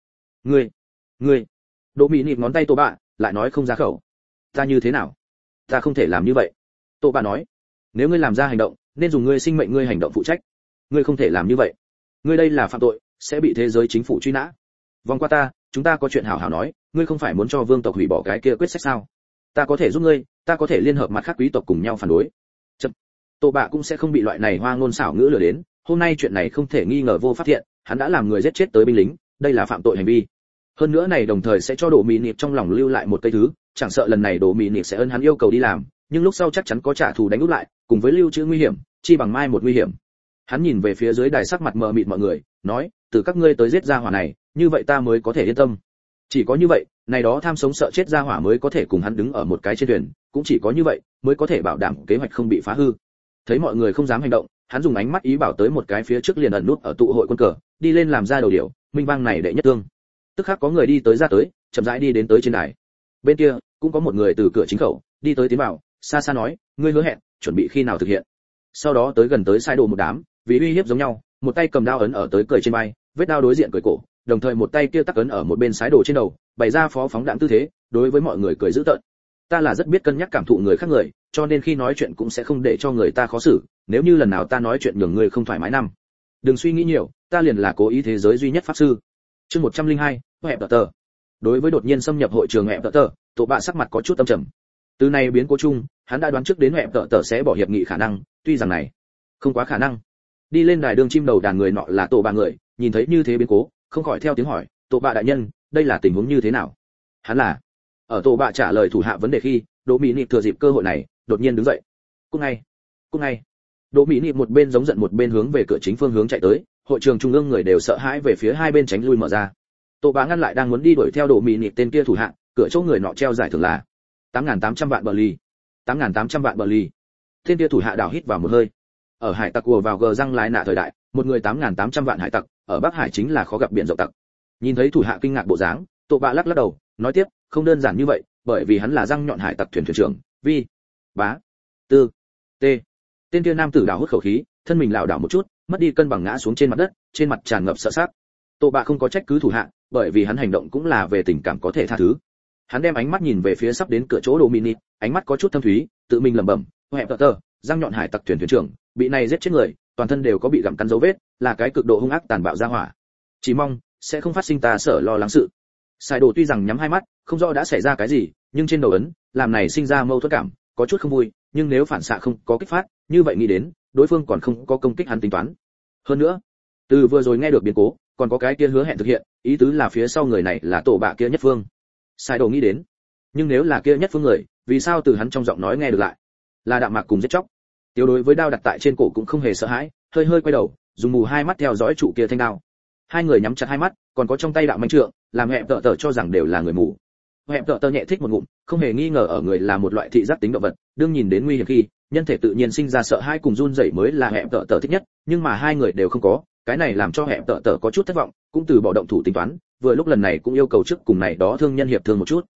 Ngươi. Đỗ Mị Nị ngón tay Tổ Bạ, lại nói không ra khẩu. Ta như thế nào? Ta không thể làm như vậy. Tổ Bạ nói, nếu ngươi làm ra hành động, nên dùng ngươi sinh mệnh ngươi hành động phụ trách. Ngươi không thể làm như vậy. Ngươi đây là phạm tội, sẽ bị thế giới chính phủ truy nã. Vòng qua ta, chúng ta có chuyện hảo hảo nói, ngươi không phải muốn cho vương tộc hủy bỏ cái kia quyết sách sao? Ta có thể giúp ngươi, ta có thể liên hợp mặt khác quý tộc cùng nhau phản đối. Chậm. Tổ Bạ cũng sẽ không bị loại này hoa ngôn xảo ngữ lừa đến, hôm nay chuyện này không thể nghi ngờ vô phát hiện, hắn đã làm người giết chết tới binh lính, đây là phạm tội hành vi. Hơn nữa này đồng thời sẽ cho Đỗ Mị Nị trong lòng lưu lại một cây thứ, chẳng sợ lần này Đỗ Mị Nị sẽ ơn hắn yêu cầu đi làm, nhưng lúc sau chắc chắn có trả thù đánh úp lại, cùng với lưu trữ nguy hiểm, chi bằng mai một nguy hiểm. Hắn nhìn về phía dưới đài sắc mặt mờ mịt mọi người, nói, từ các ngươi tới giết gia hỏa này, như vậy ta mới có thể yên tâm. Chỉ có như vậy, này đó tham sống sợ chết gia hỏa mới có thể cùng hắn đứng ở một cái trên thuyền, cũng chỉ có như vậy mới có thể bảo đảm kế hoạch không bị phá hư. Thấy mọi người không dám hành động, hắn dùng ánh mắt ý bảo tới một cái phía trước liền ẩn nút ở tụ hội quân cờ, đi lên làm ra đầu điểu, minh vang này đệ nhất tương. Tức khắc có người đi tới ra tới, chậm rãi đi đến tới trên đài. Bên kia cũng có một người từ cửa chính khẩu đi tới tiến vào, xa xa nói, ngươi hứa hẹn, chuẩn bị khi nào thực hiện. Sau đó tới gần tới sai đồ một đám, vì uy hiếp giống nhau, một tay cầm đao ấn ở tới cười trên vai, vết đao đối diện cười cổ, đồng thời một tay kia tắc ấn ở một bên sái đồ trên đầu, bày ra phó phóng đạn tư thế, đối với mọi người cười dữ tợn. Ta là rất biết cân nhắc cảm thụ người khác người, cho nên khi nói chuyện cũng sẽ không để cho người ta khó xử, nếu như lần nào ta nói chuyện nhường người không thoải mái năm, đừng suy nghĩ nhiều, ta liền là cố ý thế giới duy nhất pháp sư. Chương 102, hẹp tờ. Đối với đột nhiên xâm nhập hội trường hẹp tờ, Tổ Bạ sắc mặt có chút âm trầm. Từ này biến cố chung, hắn đã đoán trước đến hẹp tờ sẽ bỏ hiệp nghị khả năng, tuy rằng này không quá khả năng. Đi lên đài đường chim đầu đàn người nọ là Tổ Bạ người, nhìn thấy như thế biến cố, không khỏi theo tiếng hỏi, Tổ Bạ đại nhân, đây là tình huống như thế nào? Hắn là ở Tổ Bạ trả lời thủ hạ vấn đề khi, Đỗ Mị Nị thừa dịp cơ hội này, đột nhiên đứng dậy. Cút ngay. Đỗ Mị Nị một bên giống giận một bên hướng về cửa chính phương hướng chạy tới, hội trường trung ương người đều sợ hãi về phía hai bên tránh lui mở ra. Tổ Bạ ngăn lại đang muốn đi đuổi theo Đỗ Mị Nị tên kia thủ hạ, cửa chỗ người nọ treo giải thưởng là 8.800 vạn bờ ly. 8.800 vạn bờ ly. Tên kia thủ hạ đảo hít vào một hơi. Ở hải tặc ùa vào gờ răng lái nạ thời đại, một người 8.800 vạn hải tặc, ở Bắc Hải chính là khó gặp biển rộng tặc. Nhìn thấy thủ hạ kinh ngạc bộ dáng, Tổ Bạ lắc đầu, nói tiếp, không đơn giản như vậy, bởi vì hắn là răng nhọn hải tặc thuyền trưởng, Vi, Bá, Tư, T. Tên kia nam tử đảo hút khẩu khí, thân mình lảo đảo một chút, mất đi cân bằng ngã xuống trên mặt đất, trên mặt tràn ngập sợ sệt. Tổ Bạ không có trách cứ thủ hạ, bởi vì hắn hành động cũng là về tình cảm có thể tha thứ. Hắn đem ánh mắt nhìn về phía sắp đến cửa chỗ Đỗ Mị Nị, ánh mắt có chút thâm thúy, tự mình lẩm bẩm, hẹp tờ, răng nhọn hải tặc thuyền trưởng, bị này giết chết người, toàn thân đều có bị gặm cắn dấu vết, là cái cực độ hung ác tàn bạo ra hỏa. Chỉ mong sẽ không phát sinh ta sợ lo lắng sự. Sai Đồ tuy rằng nhắm hai mắt, không rõ đã xảy ra cái gì, nhưng trên đầu ấn, làm này sinh ra mâu thuẫn cảm, có chút không vui, nhưng nếu phản xạ không có kích phát, như vậy nghĩ đến, đối phương còn không có công kích hắn tính toán. Hơn nữa, từ vừa rồi nghe được biến cố, còn có cái kia hứa hẹn thực hiện, ý tứ là phía sau người này là Tổ Bạ kia nhất phương. Sai Đồ nghĩ đến, nhưng nếu là kia nhất phương người, vì sao từ hắn trong giọng nói nghe được lại là Đạm Mạc cùng giết chóc? Tiêu đối với đao đặt tại trên cổ cũng không hề sợ hãi, hơi hơi quay đầu, dùng mù hai mắt theo dõi trụ kia thanh đao. Hai người nhắm chặt hai mắt, còn có trong tay đạo manh trượng, làm hẹp tợ cho rằng đều là người mù. Hẹp tợ nhẹ thích một ngụm, không hề nghi ngờ ở người là một loại thị giác tính động vật, đương nhìn đến nguy hiểm khi, nhân thể tự nhiên sinh ra sợ hãi cùng run rẩy mới là hẹp tợ thích nhất, nhưng mà hai người đều không có, cái này làm cho hẹp tợ có chút thất vọng, cũng từ bỏ động thủ tính toán, vừa lúc lần này cũng yêu cầu trước cùng này đó thương nhân hiệp thương một chút.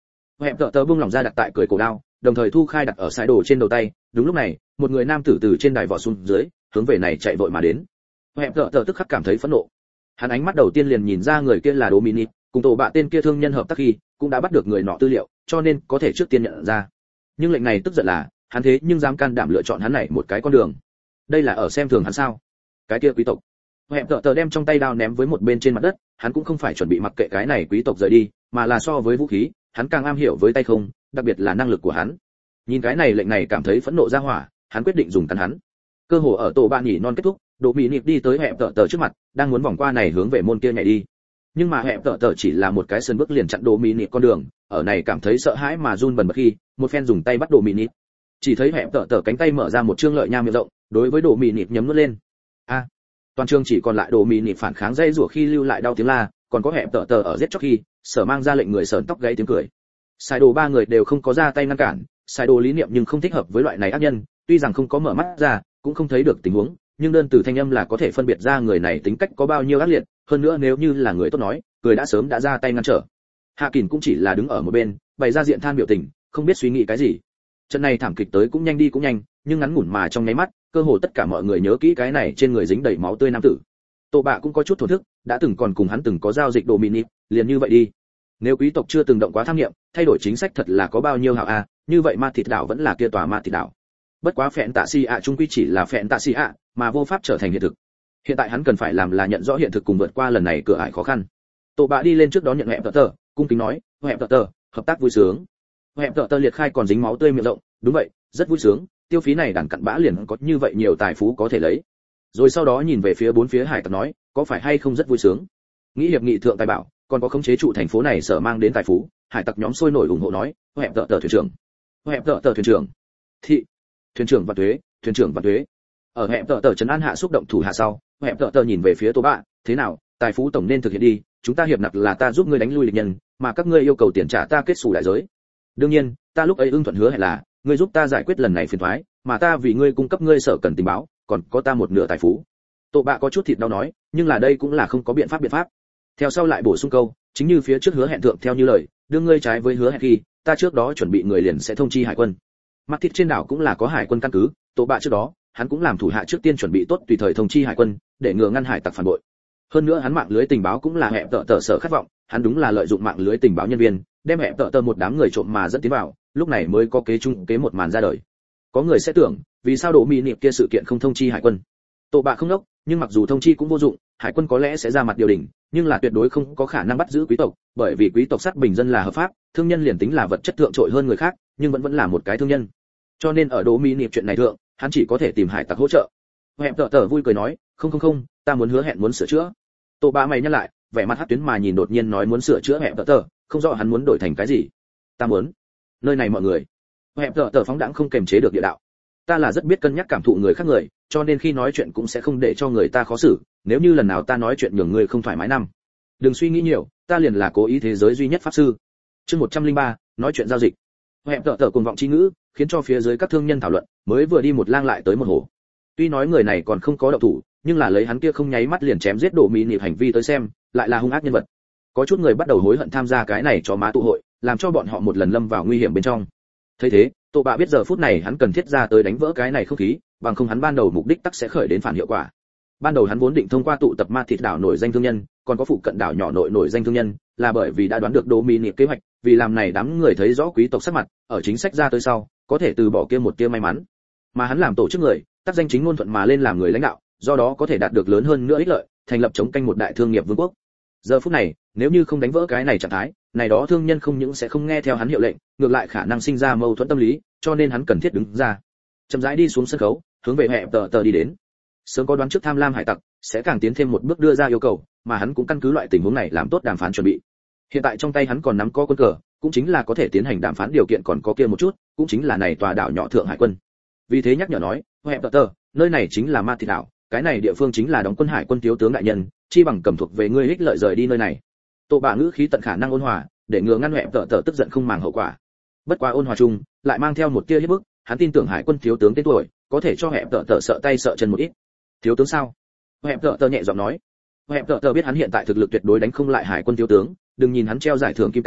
Hẹp tợ buông lỏng ra đặt tại cười cổ đao, đồng thời thu khai đặt ở sải đồ trên đầu tay. Đúng lúc này, một người nam tử từ trên đài vọt xuống dưới, hướng về này chạy vội mà đến. Hẹp tợ tức khắc cảm thấy phẫn nộ. Hắn ánh mắt đầu tiên liền nhìn ra người kia là Dominic, cùng tổ bạ tên kia thương nhân hợp tác khi cũng đã bắt được người nọ tư liệu, cho nên có thể trước tiên nhận ra. Nhưng lệnh này tức giận là, hắn thế nhưng dám can đảm lựa chọn hắn này một cái con đường. Đây là ở xem thường hắn sao? Cái kia quý tộc. Hẹp tợ đem trong tay đao ném với một bên trên mặt đất, hắn cũng không phải chuẩn bị mặc kệ cái này quý tộc rời đi, mà là so với vũ khí, hắn càng am hiểu với tay không, đặc biệt là năng lực của hắn. Nhìn cái này lệnh này cảm thấy phẫn nộ ra hỏa, hắn quyết định dùng cắn hắn. Cơ hồ ở tổ bạn nhỉ non kết thúc, Đỗ Mỹ Nịp đi tới hẹp tợ trước mặt, đang muốn vòng qua này hướng về môn kia nhảy đi. Nhưng mà hẹp tợ chỉ là một cái sân bước liền chặn Đỗ Mỹ Nịp con đường, ở này cảm thấy sợ hãi mà run bần bật khi, một phen dùng tay bắt Đỗ Mỹ Nịp. Chỉ thấy hẹp tợ cánh tay mở ra một trương lợi nham miệng rộng, đối với Đỗ Mỹ Nịp nhấm nuốt lên. A! Toàn trường chỉ còn lại Đỗ Mỹ Nịp phản kháng dây rủa khi lưu lại đau tiếng la, còn có hẹp tợ ở giết chóc khi, sở mang ra lệnh người sờn tóc gáy tiếng cười. Sai đồ ba người đều không có ra tay ngăn cản, sai đồ lý niệm nhưng không thích hợp với loại này ác nhân, tuy rằng không có mở mắt ra, cũng không thấy được tình huống, nhưng đơn từ thanh âm là có thể phân biệt ra người này tính cách có bao nhiêu ác liệt, hơn nữa nếu như là người tốt nói, người đã sớm đã ra tay ngăn trở. Hạ Kình cũng chỉ là đứng ở một bên, bày ra diện than biểu tình, không biết suy nghĩ cái gì. Trận này thảm kịch tới cũng nhanh đi cũng nhanh, nhưng ngắn ngủn mà trong nháy mắt, cơ hồ tất cả mọi người nhớ kỹ cái này trên người dính đầy máu tươi nam tử. Tô Bạ cũng có chút thổn thức, đã từng còn cùng hắn từng có giao dịch Dominic, liền như vậy đi. Nếu quý tộc chưa từng động quá tham nghiệm, thay đổi chính sách thật là có bao nhiêu hảo a, như vậy ma thịt đảo vẫn là kia tòa ma thịt đảo. Bất quá phẹn tạ si ạ trung quy chỉ là phẹn tạ si ạ, mà vô pháp trở thành hiện thực. Hiện tại hắn cần phải làm là nhận rõ hiện thực cùng vượt qua lần này cửa ải khó khăn. Tô Bạ đi lên trước đó nhận hẹp tợ, cung kính nói, hẹp tợ, hợp tác vui sướng. Hẹp tợ liệt khai còn dính máu tươi miệng rộng, đúng vậy, rất vui sướng, tiêu phí này đàn cặn bã liền có như vậy nhiều tài phú có thể lấy. Rồi sau đó nhìn về phía bốn phía hải tặc nói, có phải hay không rất vui sướng? Nghĩ hiệp nghị thượng tài bảo, còn có khống chế trụ thành phố này sở mang đến tài phú, hải tặc nhóm sôi nổi ủng hộ nói, hẹp tợ thuyền trưởng, hẹp tợ thuyền trưởng, thị, thuyền trưởng và thuế, thuyền trưởng và thuế. Ở hẹp tợ trấn an hạ xúc động thủ hạ sau, hẹp tợ nhìn về phía Tô Bạ, thế nào, tài phú tổng nên thực hiện đi, chúng ta hiệp nặc là ta giúp ngươi đánh lui địch nhân, mà các ngươi yêu cầu tiền trả ta kết xù đại giới. Đương nhiên, ta lúc ấy ưng thuận hứa hẹn là, ngươi giúp ta giải quyết lần này phiền toái, mà ta vì ngươi cung cấp ngươi sở cần tình báo, còn có ta một nửa tài phú. Tô Bạ có chút thịt đau nói, nhưng là đây cũng là không có biện pháp. Theo sau lại bổ sung câu, chính như phía trước hứa hẹn thượng theo như lời, đương ngươi trái với hứa hẹn khi, ta trước đó chuẩn bị người liền sẽ thông chi hải quân. Mặt thịt trên đảo cũng là có hải quân căn cứ, Tô Bạ trước đó, hắn cũng làm thủ hạ trước tiên chuẩn bị tốt tùy thời thông chi hải quân, để ngừa ngăn hải tặc phản bội. Hơn nữa hắn mạng lưới tình báo cũng là hẹp tợ sở khát vọng, hắn đúng là lợi dụng mạng lưới tình báo nhân viên, đem hẹp tợ một đám người trộm mà dẫn tiến vào, lúc này mới có kế chung kế một màn ra đời. Có người sẽ tưởng, vì sao Đỗ Mỹ Niệm kia sự kiện không thông chi hải quân? Tô Bạ không đốc, nhưng mặc dù thông chi cũng vô dụng, hải quân có lẽ sẽ ra mặt điều đình, nhưng là tuyệt đối không có khả năng bắt giữ quý tộc, bởi vì quý tộc sát bình dân là hợp pháp, thương nhân liền tính là vật chất thượng trội hơn người khác, nhưng vẫn là một cái thương nhân. Cho nên ở Đỗ Mỹ Niệm chuyện này thượng, hắn chỉ có thể tìm hải tặc hỗ trợ. Hẹp tợ vui cười nói, không, ta muốn hứa hẹn muốn sửa chữa. Tô Bạ mày nhắc lại, vẻ mặt hắc tuyến mà nhìn đột nhiên nói muốn sửa chữa hẹp tợ, không rõ hắn muốn đổi thành cái gì. Ta muốn, nơi này mọi người. Hẹp tợ phóng đãng không kềm chế được địa đạo. Ta là rất biết cân nhắc cảm thụ người khác người, cho nên khi nói chuyện cũng sẽ không để cho người ta khó xử, nếu như lần nào ta nói chuyện nhường người không thoải mái năm. Đừng suy nghĩ nhiều, ta liền là cố ý thế giới duy nhất pháp sư. Chương 103, nói chuyện giao dịch. Hẹp tợ cuồng vọng chi ngữ, khiến cho phía dưới các thương nhân thảo luận, mới vừa đi một lang lại tới một hổ. Tuy nói người này còn không có động thủ, nhưng là lấy hắn kia không nháy mắt liền chém giết Đỗ Mỹ Niệm hành vi tới xem, lại là hung ác nhân vật. Có chút người bắt đầu hối hận tham gia cái này cho má tụ hội, làm cho bọn họ một lần lâm vào nguy hiểm bên trong. Thấy thế, Tô Bạ biết giờ phút này hắn cần thiết ra tới đánh vỡ cái này không khí, bằng không hắn ban đầu mục đích tắc sẽ khởi đến phản hiệu quả. Ban đầu hắn vốn định thông qua tụ tập ma thịt đảo nổi danh thương nhân, còn có phụ cận đảo nhỏ nổi danh thương nhân, là bởi vì đã đoán được Đỗ Mỹ Niệm kế hoạch, vì làm này đám người thấy rõ quý tộc sắc mặt, ở chính sách ra tới sau, có thể từ bỏ kia một tia may mắn. Mà hắn làm tổ chức người, tác danh chính ngôn thuận mà lên làm người lãnh đạo, do đó có thể đạt được lớn hơn nữa ích lợi, thành lập chống canh một đại thương nghiệp vương quốc. Giờ phút này, nếu như không đánh vỡ cái này trạng thái, này đó thương nhân không những sẽ không nghe theo hắn hiệu lệnh, ngược lại khả năng sinh ra mâu thuẫn tâm lý, cho nên hắn cần thiết đứng ra. Chậm rãi đi xuống sân khấu, hướng về hẹp tợ đi đến. Sớm có đoán trước tham lam hải tặc sẽ càng tiến thêm một bước đưa ra yêu cầu, mà hắn cũng căn cứ loại tình huống này làm tốt đàm phán chuẩn bị. Hiện tại trong tay hắn còn nắm có quân cờ, cũng chính là có thể tiến hành đàm phán điều kiện còn có kia một chút, cũng chính là này tòa đảo nhỏ thượng hải quân. Vì thế nhắc nhở nói, hẹp tợ, nơi này chính là ma thịt đảo, cái này địa phương chính là đóng quân hải quân thiếu tướng đại nhân, chi bằng cầm thuộc về ngươi ích lợi rời đi nơi này. Tô Bạ ngữ khí tận khả năng ôn hòa, để ngừa ngăn hẹp tợ tức giận không màng hậu quả. Bất quá ôn hòa chung, lại mang theo một tia hiếp bức, hắn tin tưởng hải quân thiếu tướng tên tuổi, có thể cho hẹp tợ sợ tay sợ chân một ít. Thiếu tướng sao? Hẹp tợ nhẹ giọng nói. Hẹp tợ biết hắn hiện tại thực lực tuyệt đối đánh không lại hải quân thiếu tướng, đừng nhìn hắn treo giải thưởng kim cao,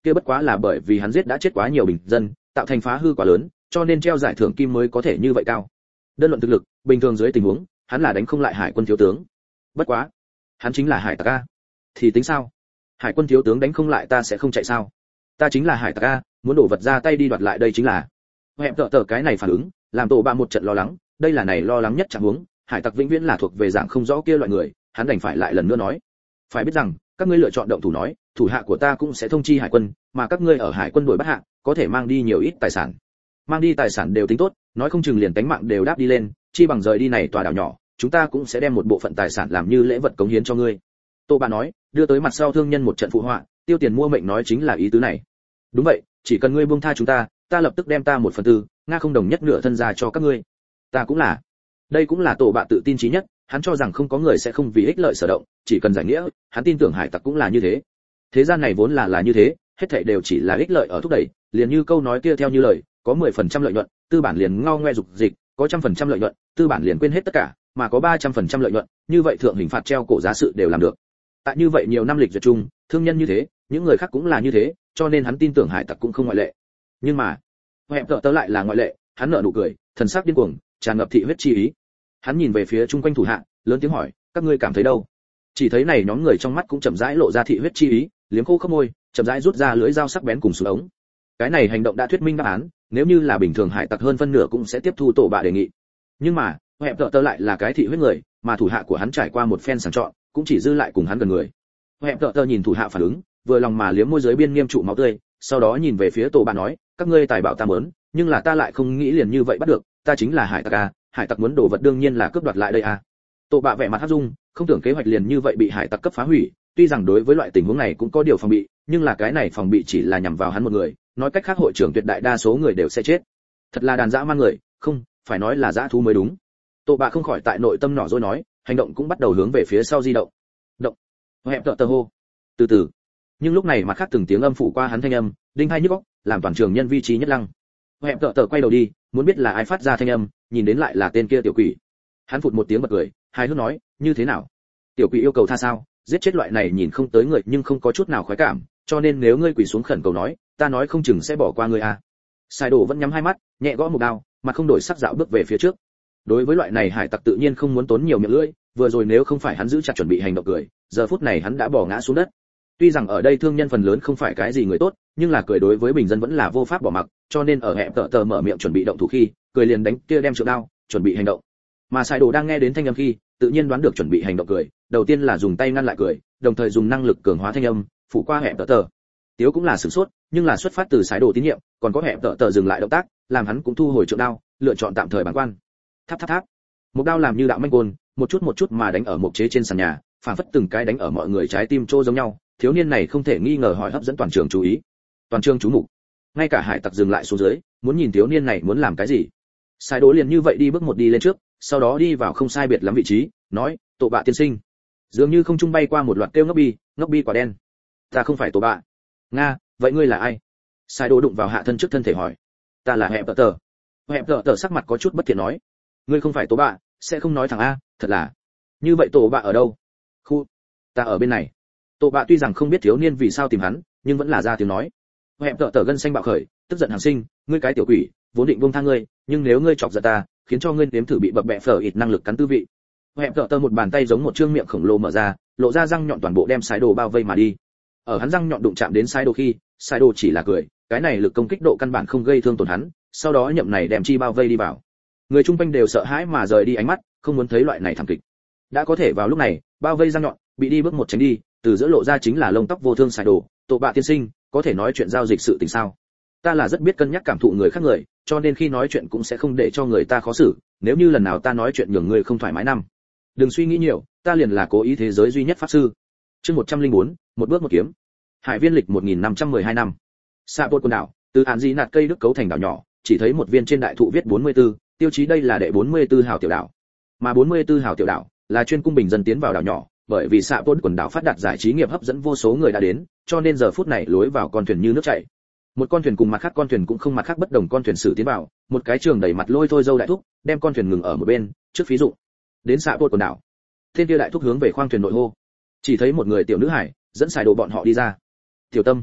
kia bất quá là bởi vì hắn giết đã chết quá nhiều bình dân, tạo thành phá hư quá lớn, cho nên treo giải thưởng kim mới có thể như vậy cao. Đơn luận thực lực, bình thường dưới tình huống, hắn là đánh không lại hải quân thiếu tướng. Bất quá, hắn chính là hải tặc a. Thì tính sao? Hải quân thiếu tướng đánh không lại ta sẽ không chạy sao? Ta chính là hải tặc a, muốn đổ vật ra tay đi đoạt lại đây chính là. Hẹp tợ cái này phản ứng, làm tổ bạ một trận lo lắng, đây là này lo lắng nhất chẳng huống, hải tặc vĩnh viễn là thuộc về dạng không rõ kia loại người, hắn đành phải lại lần nữa nói. Phải biết rằng, các ngươi lựa chọn động thủ nói, thủ hạ của ta cũng sẽ thông chi hải quân, mà các ngươi ở hải quân đuổi bắt hạ, có thể mang đi nhiều ít tài sản. Mang đi tài sản đều tính tốt, nói không chừng liền tánh mạng đều đáp đi lên, chi bằng rời đi này tòa đảo nhỏ, chúng ta cũng sẽ đem một bộ phận tài sản làm như lễ vật cống hiến cho ngươi. Tô Bạ nói, đưa tới mặt sau thương nhân một trận phụ họa, tiêu tiền mua mệnh nói chính là ý tứ này. Đúng vậy, chỉ cần ngươi buông tha chúng ta, ta lập tức đem ta 1/4, nga không đồng nhất nửa thân ra cho các ngươi. Ta cũng là. Đây cũng là Tổ Bạ tự tin chí nhất, hắn cho rằng không có người sẽ không vì ích lợi sở động, chỉ cần giải nghĩa, hắn tin tưởng hải tặc cũng là như thế. Thế gian này vốn là như thế, hết thảy đều chỉ là ích lợi ở thúc đẩy, liền như câu nói kia theo như lời, có 10% lợi nhuận, tư bản liền ngao ngoe dục dịch, có 100% lợi nhuận, tư bản liền quên hết tất cả, mà có 300% lợi nhuận, như vậy thượng hình phạt treo cổ giá sự đều làm được. Tại như vậy nhiều năm lịch duyệt chung, thương nhân như thế, những người khác cũng là như thế, cho nên hắn tin tưởng hải tặc cũng không ngoại lệ. Nhưng mà, hẹp tợ lại là ngoại lệ, hắn nở nụ cười, thần sắc điên cuồng, tràn ngập thị huyết chi ý. Hắn nhìn về phía chung quanh thủ hạ, lớn tiếng hỏi, các ngươi cảm thấy đâu? Chỉ thấy này nhóm người trong mắt cũng chậm rãi lộ ra thị huyết chi ý, liếm khô khớp môi, chậm rãi rút ra lưỡi dao sắc bén cùng súng ống. Cái này hành động đã thuyết minh đáp án, nếu như là bình thường hải tặc hơn phân nửa cũng sẽ tiếp thu Tổ Bạ đề nghị. Nhưng mà, hẹp tợ lại là cái thị huyết người, mà thủ hạ của hắn trải qua một phen sàng chọn, cũng chỉ dư lại cùng hắn gần người. Hẹp tợ nhìn thủ hạ phản ứng, vừa lòng mà liếm môi dưới biên nghiêm trụ máu tươi, sau đó nhìn về phía Tổ Bạ nói, các ngươi tài bảo ta muốn, nhưng là ta lại không nghĩ liền như vậy bắt được, ta chính là hải tặc a, hải tặc muốn đồ vật đương nhiên là cướp đoạt lại đây a. Tổ Bạ vẻ mặt hắc dung, không tưởng kế hoạch liền như vậy bị hải tặc cấp phá hủy, tuy rằng đối với loại tình huống này cũng có điều phòng bị, nhưng là cái này phòng bị chỉ là nhằm vào hắn một người, nói cách khác hội trưởng tuyệt đại đa số người đều sẽ chết. Thật là đàn dã man người, không, phải nói là dã thú mới đúng. Tổ Bạ không khỏi tại nội tâm nỏ rồi nói, hành động cũng bắt đầu hướng về phía sau di động. Động. Hẹp tợ hô. Từ từ. Nhưng lúc này mặt khác từng tiếng âm phụ qua hắn thanh âm, đinh hai nhức óc, làm toàn trường nhân vi trí nhất lăng. Hẹp tợ quay đầu đi, muốn biết là ai phát ra thanh âm, nhìn đến lại là tên kia tiểu quỷ. Hắn phụt một tiếng bật cười, hài hước nói, như thế nào? Tiểu quỷ yêu cầu tha sao? Giết chết loại này nhìn không tới người nhưng không có chút nào khoái cảm, cho nên nếu ngươi quỳ xuống khẩn cầu nói, ta nói không chừng sẽ bỏ qua ngươi à. Sai Đồ vẫn nhắm hai mắt, nhẹ gõ một đao, mặt không đổi sắc dạo bước về phía trước. Đối với loại này hải tặc tự nhiên không muốn tốn nhiều miệng lưỡi, vừa rồi nếu không phải hắn giữ chặt chuẩn bị hành động cười, giờ phút này hắn đã bỏ ngã xuống đất. Tuy rằng ở đây thương nhân phần lớn không phải cái gì người tốt, nhưng là cười đối với bình dân vẫn là vô pháp bỏ mặc, cho nên ở hẹp tợ mở miệng chuẩn bị động thủ khi, cười liền đánh kia đem trượng đao, chuẩn bị hành động. Mà Sai Đồ đang nghe đến thanh âm khi, tự nhiên đoán được chuẩn bị hành động cười, đầu tiên là dùng tay ngăn lại cười, đồng thời dùng năng lực cường hóa thanh âm, phủ qua hẹp tợ. Tiếu cũng là sửng sốt, nhưng là xuất phát từ Sai Đồ tín nhiệm, còn có hẹp tợ dừng lại động tác, làm hắn cũng thu hồi trượng đao, lựa chọn tạm thời bàng quan. Tháp tháp tháp. Một đao làm như đạo manh côn, một chút mà đánh ở một chế trên sàn nhà, phản phất từng cái đánh ở mọi người trái tim trô giống nhau. Thiếu niên này không thể nghi ngờ hỏi hấp dẫn toàn trường chú ý. Toàn trường chú mục. Ngay cả hải tặc dừng lại xuống dưới, muốn nhìn thiếu niên này muốn làm cái gì. Sai Đỗ liền như vậy đi bước một đi lên trước, sau đó đi vào không sai biệt lắm vị trí, nói, Tổ Bạ tiên sinh. Dường như không trung bay qua một loạt kêu ngốc bi quả đen. Ta không phải Tổ Bạ. Nga, vậy ngươi là ai? Sai Đỗ đụng vào hạ thân trước thân thể hỏi. Ta là hẹp tợ. Hẹp tợ sắc mặt có chút bất thiện nói. Ngươi không phải Tổ Bạ, sẽ không nói thẳng a, thật là. Như vậy Tổ Bạ ở đâu? Khu, ta ở bên này. Tổ Bạ tuy rằng không biết thiếu niên vì sao tìm hắn, nhưng vẫn là ra tiếng nói. Hẹp tợ gân xanh bạo khởi, tức giận hàng sinh, ngươi cái tiểu quỷ, vốn định buông tha ngươi, nhưng nếu ngươi chọc giận ta, khiến cho ngươi nếm thử bị bập bẹ phở ít năng lực cắn tư vị. Hẹp tợ một bàn tay giống một trương miệng khổng lồ mở ra, lộ ra răng nhọn toàn bộ đem Sai Đồ bao vây mà đi. Ở hắn răng nhọn đụng chạm đến Sai Đồ khi, Sai Đồ chỉ là cười, cái này lực công kích độ căn bản không gây thương tổn hắn, sau đó nhậm này đem chi bao vây đi vào. Người chung quanh đều sợ hãi mà rời đi ánh mắt, không muốn thấy loại này thảm kịch. Đã có thể vào lúc này, bao vây răng nhọn, bị đi bước một tránh đi, từ giữa lộ ra chính là lông tóc vô thương Sai Đồ. Tổ Bạ tiên sinh, có thể nói chuyện giao dịch sự tình sao? Ta là rất biết cân nhắc cảm thụ người khác người, cho nên khi nói chuyện cũng sẽ không để cho người ta khó xử, nếu như lần nào ta nói chuyện nhường người không thoải mái năm. Đừng suy nghĩ nhiều, ta liền là cố ý thế giới duy nhất pháp sư. Chương 104, một bước một kiếm. Hải viên lịch 1512 năm. Xa Bột quần đảo, từ án gì nạt cây đức cấu thành đảo nhỏ, chỉ thấy một viên trên đại thụ viết 44, tiêu chí đây là đệ 44 hào tiểu đảo. Mà 44 hào tiểu đảo là chuyên cung bình dân tiến vào đảo nhỏ, bởi vì Xa Bột quần đảo phát đạt giải trí nghiệp hấp dẫn vô số người đã đến, cho nên giờ phút này lối vào con thuyền như nước chảy. Một con thuyền cùng mặt khác con thuyền cũng không mặt khác bất đồng con thuyền sử tiến vào, một cái trường đẩy mặt lôi thôi dâu đại thúc, đem con thuyền ngừng ở một bên, trước ví dụ. Đến Xa Bột quần đảo. Tên kia đại thúc hướng về khoang thuyền nội hô. Chỉ thấy một người tiểu nữ hải dẫn Sai Đồ bọn họ đi ra. Tiểu Tâm,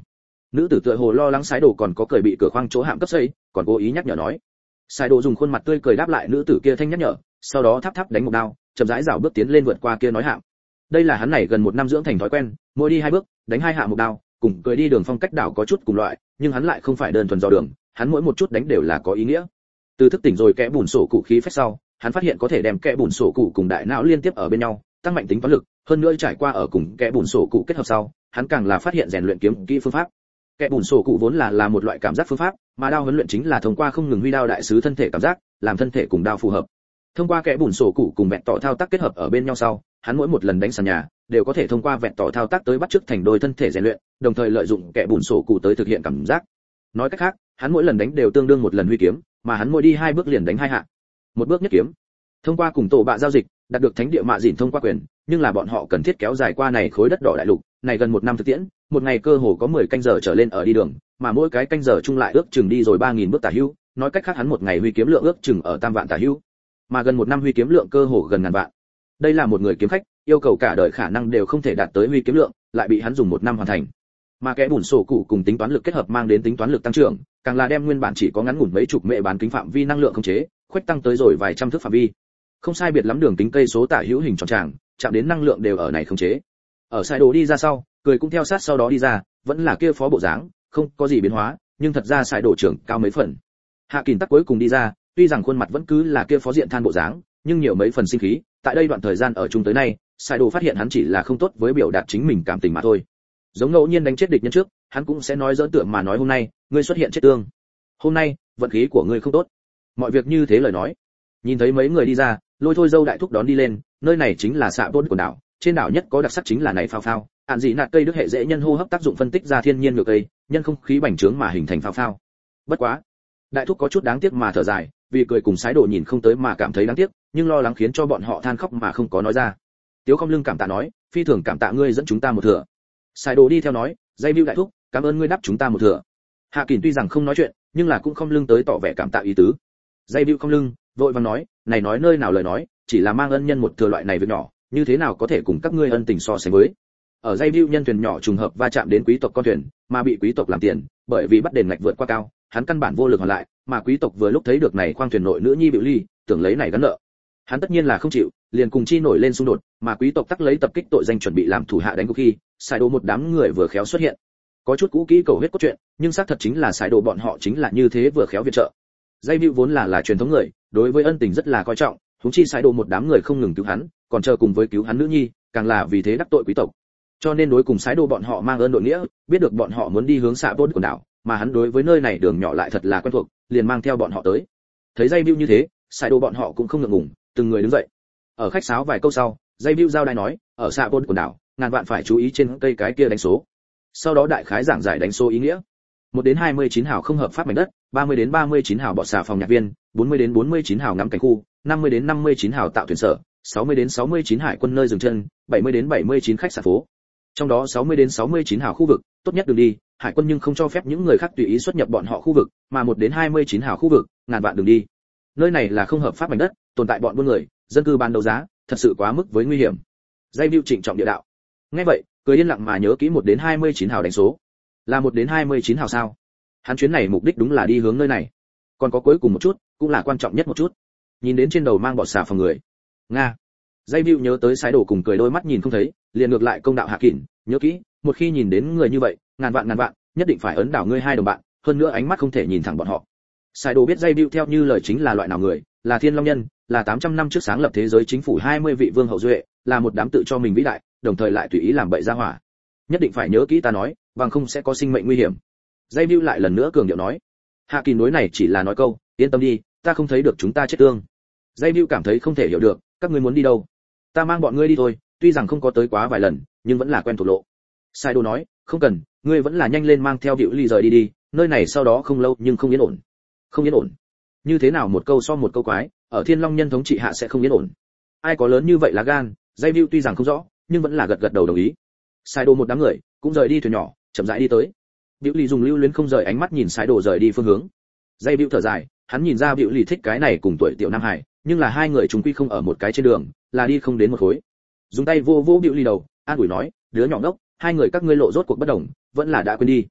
Nữ tử tựa hồ lo lắng Sái Đồ còn có cười bị cửa khoang chỗ hạm cấp xây, còn cố ý nhắc nhở nói. Sái Đồ dùng khuôn mặt tươi cười đáp lại nữ tử kia thanh nhắc nhở, sau đó thắp thắp đánh một đao, chậm rãi rảo bước tiến lên vượt qua kia nói hạm. Đây là hắn này gần một năm dưỡng thành thói quen, mỗi đi 2 bước, đánh 2 hạ một đao, cùng cười đi đường phong cách đảo có chút cùng loại, nhưng hắn lại không phải đơn thuần dò đường, hắn mỗi một chút đánh đều là có ý nghĩa. Từ thức tỉnh rồi kẽ bùn sổ cụ khí phách sau, hắn phát hiện có thể đem kẽ bùn sổ cụ cùng đại não liên tiếp ở bên nhau, tăng mạnh tính toán lực, hơn nữa trải qua ở cùng kẽ bùn sổ cụ kết hợp sau, hắn càng là phát hiện rèn luyện kiếm kỹ phương pháp. Kẽ bùn sổ cụ vốn là một loại cảm giác phương pháp, mà đao huấn luyện chính là thông qua không ngừng huy đao đại sứ thân thể cảm giác, làm thân thể cùng đao phù hợp. Thông qua kẽ bùn sổ cụ cùng vẹn tỏ thao tác kết hợp ở bên nhau sau, hắn mỗi một lần đánh sàn nhà đều có thể thông qua vẹn tỏ thao tác tới bắt chước thành đôi thân thể rèn luyện, đồng thời lợi dụng kẽ bùn sổ cụ tới thực hiện cảm giác. Nói cách khác, hắn mỗi lần đánh đều tương đương một lần huy kiếm, mà hắn mỗi đi 2 bước liền đánh 2 hạ. Một bước nhất kiếm. Thông qua cùng tổ bạ giao dịch, đạt được thánh địa mạ dịn thông qua quyền, nhưng là bọn họ cần thiết kéo dài qua này khối đất đỏ đại lục, này gần 1 năm thực tiễn, một ngày cơ hồ có 10 canh giờ trở lên ở đi đường, mà mỗi cái canh giờ chung lại ước chừng đi rồi 3000 bước tả hữu, nói cách khác hắn một ngày huy kiếm lượng ước chừng ở tam vạn tả hữu, mà gần 1 năm huy kiếm lượng cơ hồ gần ngàn vạn. Đây là một người kiếm khách, yêu cầu cả đời khả năng đều không thể đạt tới huy kiếm lượng, lại bị hắn dùng 1 năm hoàn thành. Mà kẽ bùn sổ cụ cùng tính toán lực kết hợp mang đến tính toán lực tăng trưởng, càng là đem nguyên bản chỉ có ngắn ngủn mấy chục mệ bán kính phạm vi năng lượng khống chế, khuếch tăng tới rồi vài trăm thước phạm vi. Không sai biệt lắm đường kính cây số tả hữu hình tròn tràng, chạm đến năng lượng đều ở này khống chế. Ở Sai Đồ đi ra sau, cười cũng theo sát sau đó đi ra, vẫn là kia phó bộ dáng, không có gì biến hóa, nhưng thật ra Sai Đồ trưởng cao mấy phần. Hạ Kình tắc cuối cùng đi ra, tuy rằng khuôn mặt vẫn cứ là kia phó diện than bộ dáng, nhưng nhiều mấy phần sinh khí. Tại đây đoạn thời gian ở chung tới nay, Sai Đồ phát hiện hắn chỉ là không tốt với biểu đạt chính mình cảm tình mà thôi. Giống ngẫu nhiên đánh chết địch nhân trước, hắn cũng sẽ nói giỡn tượng mà nói hôm nay, ngươi xuất hiện chết tương. Hôm nay, vận khí của ngươi không tốt. Mọi việc như thế lời nói. Nhìn thấy mấy người đi ra, Lôi Thôi dâu đại thúc đón đi lên, nơi này chính là xạ bốt của đảo, trên đảo nhất có đặc sắc chính là này phao phao, ạn dị nạt cây đức hệ dễ nhân hô hấp tác dụng phân tích ra thiên nhiên ngược cây, nhân không khí bành trướng mà hình thành phao phao. Bất quá, đại thúc có chút đáng tiếc mà thở dài, vì cười cùng Sái Đồ nhìn không tới mà cảm thấy đáng tiếc, nhưng lo lắng khiến cho bọn họ than khóc mà không có nói ra. Tiếu không lưng cảm tạ nói, phi thường cảm tạ ngươi dẫn chúng ta một thừa. Sái Đồ đi theo nói, dây bưu đại thúc, cảm ơn ngươi đáp chúng ta một thừa. Hạ Kình tuy rằng không nói chuyện, nhưng là cũng không lưng tới tỏ vẻ cảm tạ ý tứ. Dây bưu không lưng, vội vàng nói, này nói nơi nào lời nói, chỉ là mang ân nhân một thừa loại này việc nhỏ, như thế nào có thể cùng các ngươi ân tình so sánh với. Ở dây bưu nhân thuyền nhỏ trùng hợp va chạm đến quý tộc con thuyền, mà bị quý tộc làm tiền, bởi vì bắt đền ngạch vượt quá cao, hắn căn bản vô lực hoàn lại, mà quý tộc vừa lúc thấy được này khoang thuyền nội nữ nhi Bữu Ly, tưởng lấy này gắn nợ. Hắn tất nhiên là không chịu, liền cùng chi nổi lên xung đột, mà quý tộc tắc lấy tập kích tội danh chuẩn bị làm thủ hạ đánh cuộc khi, Sai Đồ một đám người vừa khéo xuất hiện. Có chút cũ kỹ cầu huyết cốt truyện, nhưng xác thật chính là Sai Đồ bọn họ chính là như thế vừa khéo viện trợ. Dây bưu vốn là truyền thống người, đối với ân tình rất là coi trọng, huống chi Sai Đồ một đám người không ngừng cứu hắn, còn chờ cùng với cứu hắn nữ nhi, càng là vì thế đắc tội quý tộc. Cho nên đối cùng Sai Đồ bọn họ mang ơn đội nghĩa, biết được bọn họ muốn đi hướng xạ bốt của đảo, mà hắn đối với nơi này đường nhỏ lại thật là quen thuộc, liền mang theo bọn họ tới. Thấy dây bưu như thế, Sai Đồ bọn họ cũng không ngượng ngùng, từng người đứng dậy. Ở khách sáo vài câu sau, dây bưu giao đai nói, ở xạ bốt của đảo, ngàn vạn phải chú ý trên cây cái kia đánh số. Sau đó đại khái giảng giải đánh số ý nghĩa. 1 đến 29 hào không hợp pháp mảnh đất, 30 đến 39 hào bọt xà phòng nhạc viên, 40 đến 49 hào ngắm cảnh khu, 50 đến 59 hào tạo thuyền sở, 60 đến 69 hải quân nơi dừng chân, 70 đến 79 khách sạn phố. Trong đó 60 đến 69 hào khu vực, tốt nhất đường đi, hải quân nhưng không cho phép những người khác tùy ý xuất nhập bọn họ khu vực, mà 1 đến 29 hào khu vực, ngàn vạn đường đi. Nơi này là không hợp pháp mảnh đất, tồn tại bọn buôn người, dân cư bán đấu giá, thật sự quá mức với nguy hiểm. Dây Bưu trịnh trọng địa đạo. Nghe vậy, cười yên lặng mà nhớ kỹ 1 đến 29 hào đánh số. Là 1 đến 29 hào sao? Hắn chuyến này mục đích đúng là đi hướng nơi này. Còn có cuối cùng một chút, cũng là quan trọng nhất một chút. Nhìn đến trên đầu mang bọt xà phòng người. Nga. Dây Bưu nhớ tới Sái Đồ cùng cười đôi mắt nhìn không thấy, liền ngược lại công đạo Hạ Kình, nhớ kỹ, một khi nhìn đến người như vậy, ngàn vạn, nhất định phải ấn đảo ngươi hai đồng bạn, hơn nữa ánh mắt không thể nhìn thẳng bọn họ. Sái Đồ biết Dây Bưu theo như lời chính là loại nào người, là Thiên Long nhân, là 800 năm trước sáng lập thế giới chính phủ 20 vị vương hậu duệ, là một đám tự cho mình vĩ đại, đồng thời lại tùy ý làm bậy ra hỏa. Nhất định phải nhớ kỹ ta nói, bằng không sẽ có sinh mệnh nguy hiểm. Dây Bưu lại lần nữa cường điệu nói. Hạ Kình đối này chỉ là nói câu, yên tâm đi, ta không thấy được chúng ta chết tương. Dây Bưu cảm thấy không thể hiểu được, các ngươi muốn đi đâu? Ta mang bọn ngươi đi thôi, tuy rằng không có tới quá vài lần, nhưng vẫn là quen thuộc lộ. Sai Đồ nói, không cần, ngươi vẫn là nhanh lên mang theo Bữu Ly rời đi đi, nơi này sau đó không lâu nhưng không yên ổn. Không yên ổn? Như thế nào một câu so một câu quái, ở Thiên Long nhân thống trị hạ sẽ không yên ổn. Ai có lớn như vậy lá gan? Dây Bưu tuy rằng không rõ, nhưng vẫn là gật gật đầu đồng ý. Sai Đồ một đám người cũng rời đi thuyền nhỏ, chậm rãi đi tới. Bữu Ly dùng lưu luyến không rời ánh mắt nhìn Sai Đồ rời đi phương hướng. Dây Bưu thở dài, hắn nhìn ra Bữu Ly thích cái này cùng tuổi tiểu nam hải, nhưng là hai người chúng quy không ở một cái trên đường, là đi không đến một khối. Dùng tay vô vô Bữu Ly đầu, an ủi nói, đứa nhỏ ngốc, hai người các ngươi lộ rốt cuộc bất đồng, vẫn là đã quên đi.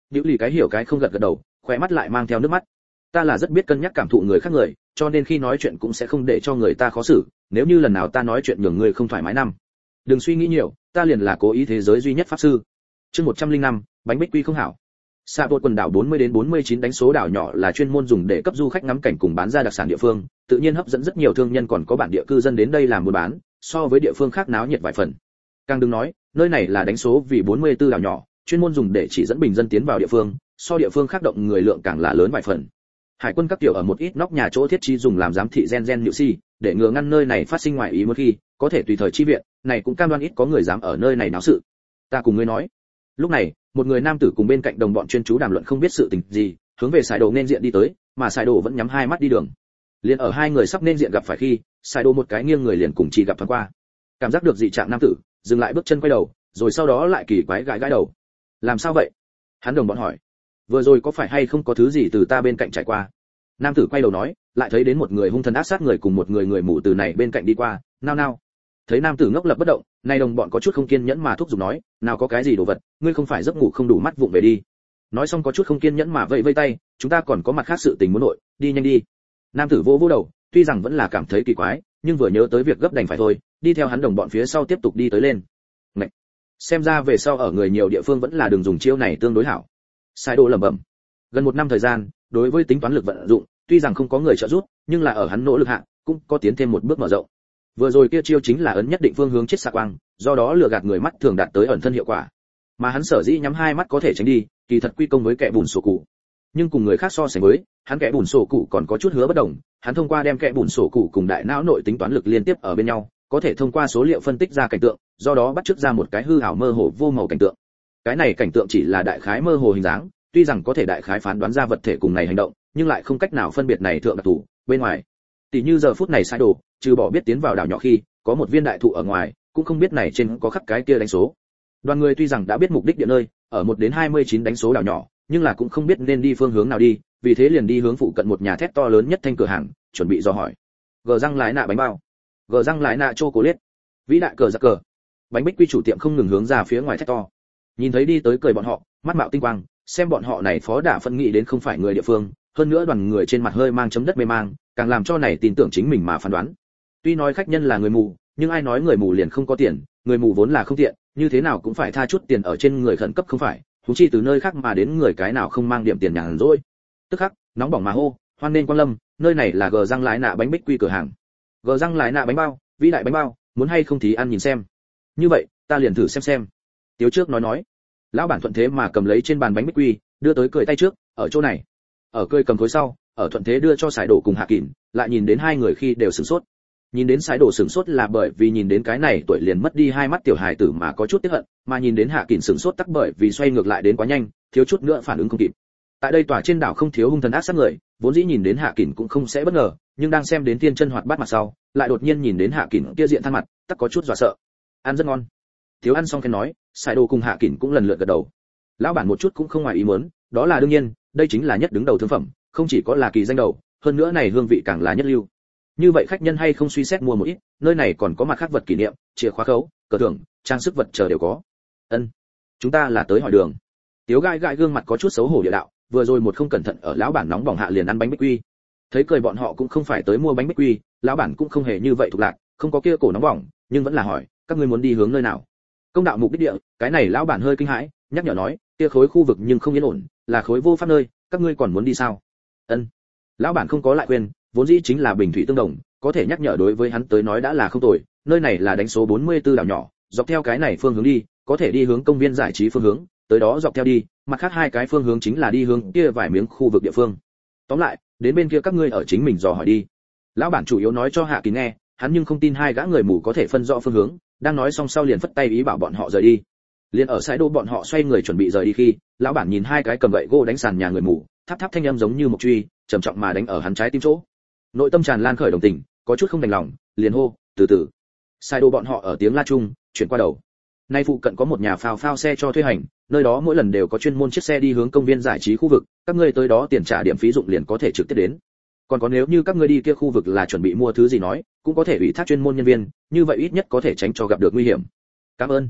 Diệu lì cái hiểu cái không gật gật đầu, khóe mắt lại mang theo nước mắt. Ta là rất biết cân nhắc cảm thụ người khác người, cho nên khi nói chuyện cũng sẽ không để cho người ta khó xử, nếu như lần nào ta nói chuyện nhường người không thoải mái năm. Đừng suy nghĩ nhiều, ta liền là cố ý thế giới duy nhất pháp sư. Chương 105, bánh bích quy không hảo. Sa Bột quần đảo 40 đến 49 đánh số đảo nhỏ là chuyên môn dùng để cấp du khách ngắm cảnh cùng bán ra đặc sản địa phương, tự nhiên hấp dẫn rất nhiều thương nhân còn có bản địa cư dân đến đây làm buôn bán, so với địa phương khác náo nhiệt vài phần. Càng đừng nói, nơi này là đánh số vì 44 đảo nhỏ, chuyên môn dùng để chỉ dẫn bình dân tiến vào địa phương, so địa phương khác động người lượng càng là lớn vài phần. Hải quân các tiểu ở một ít nóc nhà chỗ thiết trí dùng làm giám thị gen nhự si, để ngừa ngăn nơi này phát sinh ngoại ý muốn khi, có thể tùy thời chi viện, này cũng cam đoan ít có người dám ở nơi này náo sự. Ta cùng ngươi nói. Lúc này, một người nam tử cùng bên cạnh đồng bọn chuyên chú đàm luận không biết sự tình gì, hướng về Sài Đồ nên diện đi tới, mà Sài Đồ vẫn nhắm hai mắt đi đường. Liền ở hai người sắp nên diện gặp phải khi, Sài Đồ một cái nghiêng người liền cùng chỉ gặp thoáng qua. Cảm giác được dị trạng nam tử, dừng lại bước chân quay đầu, rồi sau đó lại kỳ quái gãi gãi đầu. Làm sao vậy? Hắn đồng bọn hỏi. Vừa rồi có phải hay không có thứ gì từ ta bên cạnh trải qua? Nam tử quay đầu nói, lại thấy đến một người hung thần ác sát người cùng một người mù từ này bên cạnh đi qua, nao nao. Thấy nam tử ngốc lập bất động, nay đồng bọn có chút không kiên nhẫn mà thúc giục nói, nào có cái gì đồ vật, ngươi không phải giấc ngủ không đủ mắt vụng về đi. Nói xong có chút không kiên nhẫn mà vẫy vẫy tay, chúng ta còn có mặt khác sự tình muốn nội, đi nhanh đi. Nam tử vỗ vỗ đầu, tuy rằng vẫn là cảm thấy kỳ quái, nhưng vừa nhớ tới việc gấp đành phải thôi, đi theo hắn đồng bọn phía sau tiếp tục đi tới lên. Ngậy. Xem ra về sau ở người nhiều địa phương vẫn là đường dùng chiêu này tương đối hảo. Sai Đồ lẩm bẩm. Gần một năm thời gian, đối với tính toán lực vận dụng, tuy rằng không có người trợ giúp, nhưng là ở hắn nỗ lực hạ, cũng có tiến thêm một bước mở rộng. Vừa rồi kia chiêu chính là ấn nhất định phương hướng chết xạ quang, do đó lừa gạt người mắt thường đạt tới ẩn thân hiệu quả. Mà hắn sở dĩ nhắm hai mắt có thể tránh đi, kỳ thật quy công với kẻ bùn sổ cụ. Nhưng cùng người khác so sánh với, hắn kẻ bùn sổ cụ còn có chút hứa bất đồng, hắn thông qua đem kẻ bùn sổ cụ cùng đại não nội tính toán lực liên tiếp ở bên nhau, có thể thông qua số liệu phân tích ra cảnh tượng, do đó bắt chước ra một cái hư ảo mơ hồ vô màu cảnh tượng. Cái này cảnh tượng chỉ là đại khái mơ hồ hình dáng, tuy rằng có thể đại khái phán đoán ra vật thể cùng này hành động, nhưng lại không cách nào phân biệt này thượng đặc thủ bên ngoài. Tỷ như giờ phút này Sai Đồ, trừ bỏ biết tiến vào đảo nhỏ khi có một viên đại thụ ở ngoài, cũng không biết này trên có khắc cái kia đánh số. Đoàn người tuy rằng đã biết mục đích địa nơi, ở 1 đến 29 đánh số đảo nhỏ, nhưng là cũng không biết nên đi phương hướng nào đi, vì thế liền đi hướng phụ cận một nhà thép to lớn nhất thanh cửa hàng, chuẩn bị dò hỏi. Gờ răng lái nạ bánh bao, gờ răng lái nạ chocolate, vĩ đại cờ giặc cờ. Bánh bích quy chủ tiệm không ngừng hướng ra phía ngoài thép to. Nhìn thấy đi tới cười bọn họ, mắt mạo tinh quang, xem bọn họ này phó đả phân nghị đến không phải người địa phương, hơn nữa đoàn người trên mặt hơi mang chấm đất mê mang, càng làm cho này tin tưởng chính mình mà phán đoán. Tuy nói khách nhân là người mù, nhưng ai nói người mù liền không có tiền, người mù vốn là không tiện, như thế nào cũng phải tha chút tiền ở trên người khẩn cấp không phải, huống chi từ nơi khác mà đến người cái nào không mang điểm tiền nhàn rỗi. Tức khắc, nóng bỏng mà hô, hoan nên quang lâm, nơi này là gờ răng lái nạ bánh bích quy cửa hàng. Gờ răng lái nạ bánh bao, vĩ đại bánh bao, muốn hay không thì ăn nhìn xem. Như vậy, ta liền thử xem. Tiếu trước nói. Lão bản thuận thế mà cầm lấy trên bàn bánh bích quy, đưa tới cười tay trước, ở chỗ này. Ở cười cầm khối sau, ở thuận thế đưa cho Sải Đồ cùng Hạ Kỷ, lại nhìn đến hai người khi đều sửng sốt. Nhìn đến Sải Đồ sửng sốt là bởi vì nhìn đến cái này tuổi liền mất đi hai mắt tiểu hài tử mà có chút tiếc hận, mà nhìn đến Hạ Kỷ sửng sốt tắc bởi vì xoay ngược lại đến quá nhanh, thiếu chút nữa phản ứng không kịp. Tại đây tòa trên đảo không thiếu hung thần ác sát người, vốn dĩ nhìn đến Hạ Kỷ cũng không sẽ bất ngờ, nhưng đang xem đến Tiên Chân Hoạt Bát mặt sau, lại đột nhiên nhìn đến Hạ Kỷ kia diện than mặt, tắc có chút dọa sợ. Ăn rất ngon. Thiếu ăn xong khen nói, Sải Đồ cùng Hạ Kỷ cũng lần lượt gật đầu. Lão bản một chút cũng không ngoài ý muốn, đó là đương nhiên, đây chính là nhất đứng đầu thương phẩm, không chỉ có là kỳ danh đầu, hơn nữa này hương vị càng là nhất lưu. Như vậy khách nhân hay không suy xét mua một ít, nơi này còn có mặt khác vật kỷ niệm, chìa khóa khấu, cờ thưởng, trang sức vật chờ đều có. Ân, chúng ta là tới hỏi đường. Tiếu Gai Gai gương mặt có chút xấu hổ địa đạo, vừa rồi một không cẩn thận ở lão bản nóng bỏng hạ liền ăn bánh bích quy. Thấy cười bọn họ cũng không phải tới mua bánh bích quy, lão bản cũng không hề như vậy thuộc lạc, không có kia cổ nóng bỏng, nhưng vẫn là hỏi, các ngươi muốn đi hướng nơi nào? Công đạo mục đích địa, cái này lão bản hơi kinh hãi, nhắc nhở nói, kia khối khu vực nhưng không yên ổn, là khối vô pháp nơi, các ngươi còn muốn đi sao? Ân. Lão bản không có lại khuyên, vốn dĩ chính là bình thủy tương đồng, có thể nhắc nhở đối với hắn tới nói đã là không tồi, nơi này là đánh số 44 đảo nhỏ, dọc theo cái này phương hướng đi, có thể đi hướng công viên giải trí phương hướng, tới đó dọc theo đi, mặt khác hai cái phương hướng chính là đi hướng kia vài miếng khu vực địa phương. Tóm lại, đến bên kia các ngươi ở chính mình dò hỏi đi. Lão bản chủ yếu nói cho Hạ Kỳ nghe, hắn nhưng không tin hai gã người mù có thể phân rõ phương hướng, đang nói xong sau liền phất tay ý bảo bọn họ rời đi. Liền ở Sải Đồ bọn họ xoay người chuẩn bị rời đi khi, lão bản nhìn hai cái cầm gậy gỗ đánh sàn nhà người mù, tháp tháp thanh âm giống như một truy, trầm trọng mà đánh ở hắn trái tim chỗ. Nội tâm tràn lan khởi đồng tình, có chút không đành lòng, liền hô, từ từ. Sải Đồ bọn họ ở tiếng la chung, chuyển qua đầu. Nay phụ cận có một nhà phao phao xe cho thuê hành, nơi đó mỗi lần đều có chuyên môn chiếc xe đi hướng công viên giải trí khu vực, các ngươi tới đó tiền trả điểm phí dụng liền có thể trực tiếp đến. Còn có nếu như các ngươi đi kia khu vực là chuẩn bị mua thứ gì nói, cũng có thể ủy thác chuyên môn nhân viên, như vậy ít nhất có thể tránh cho gặp được nguy hiểm. Cảm ơn.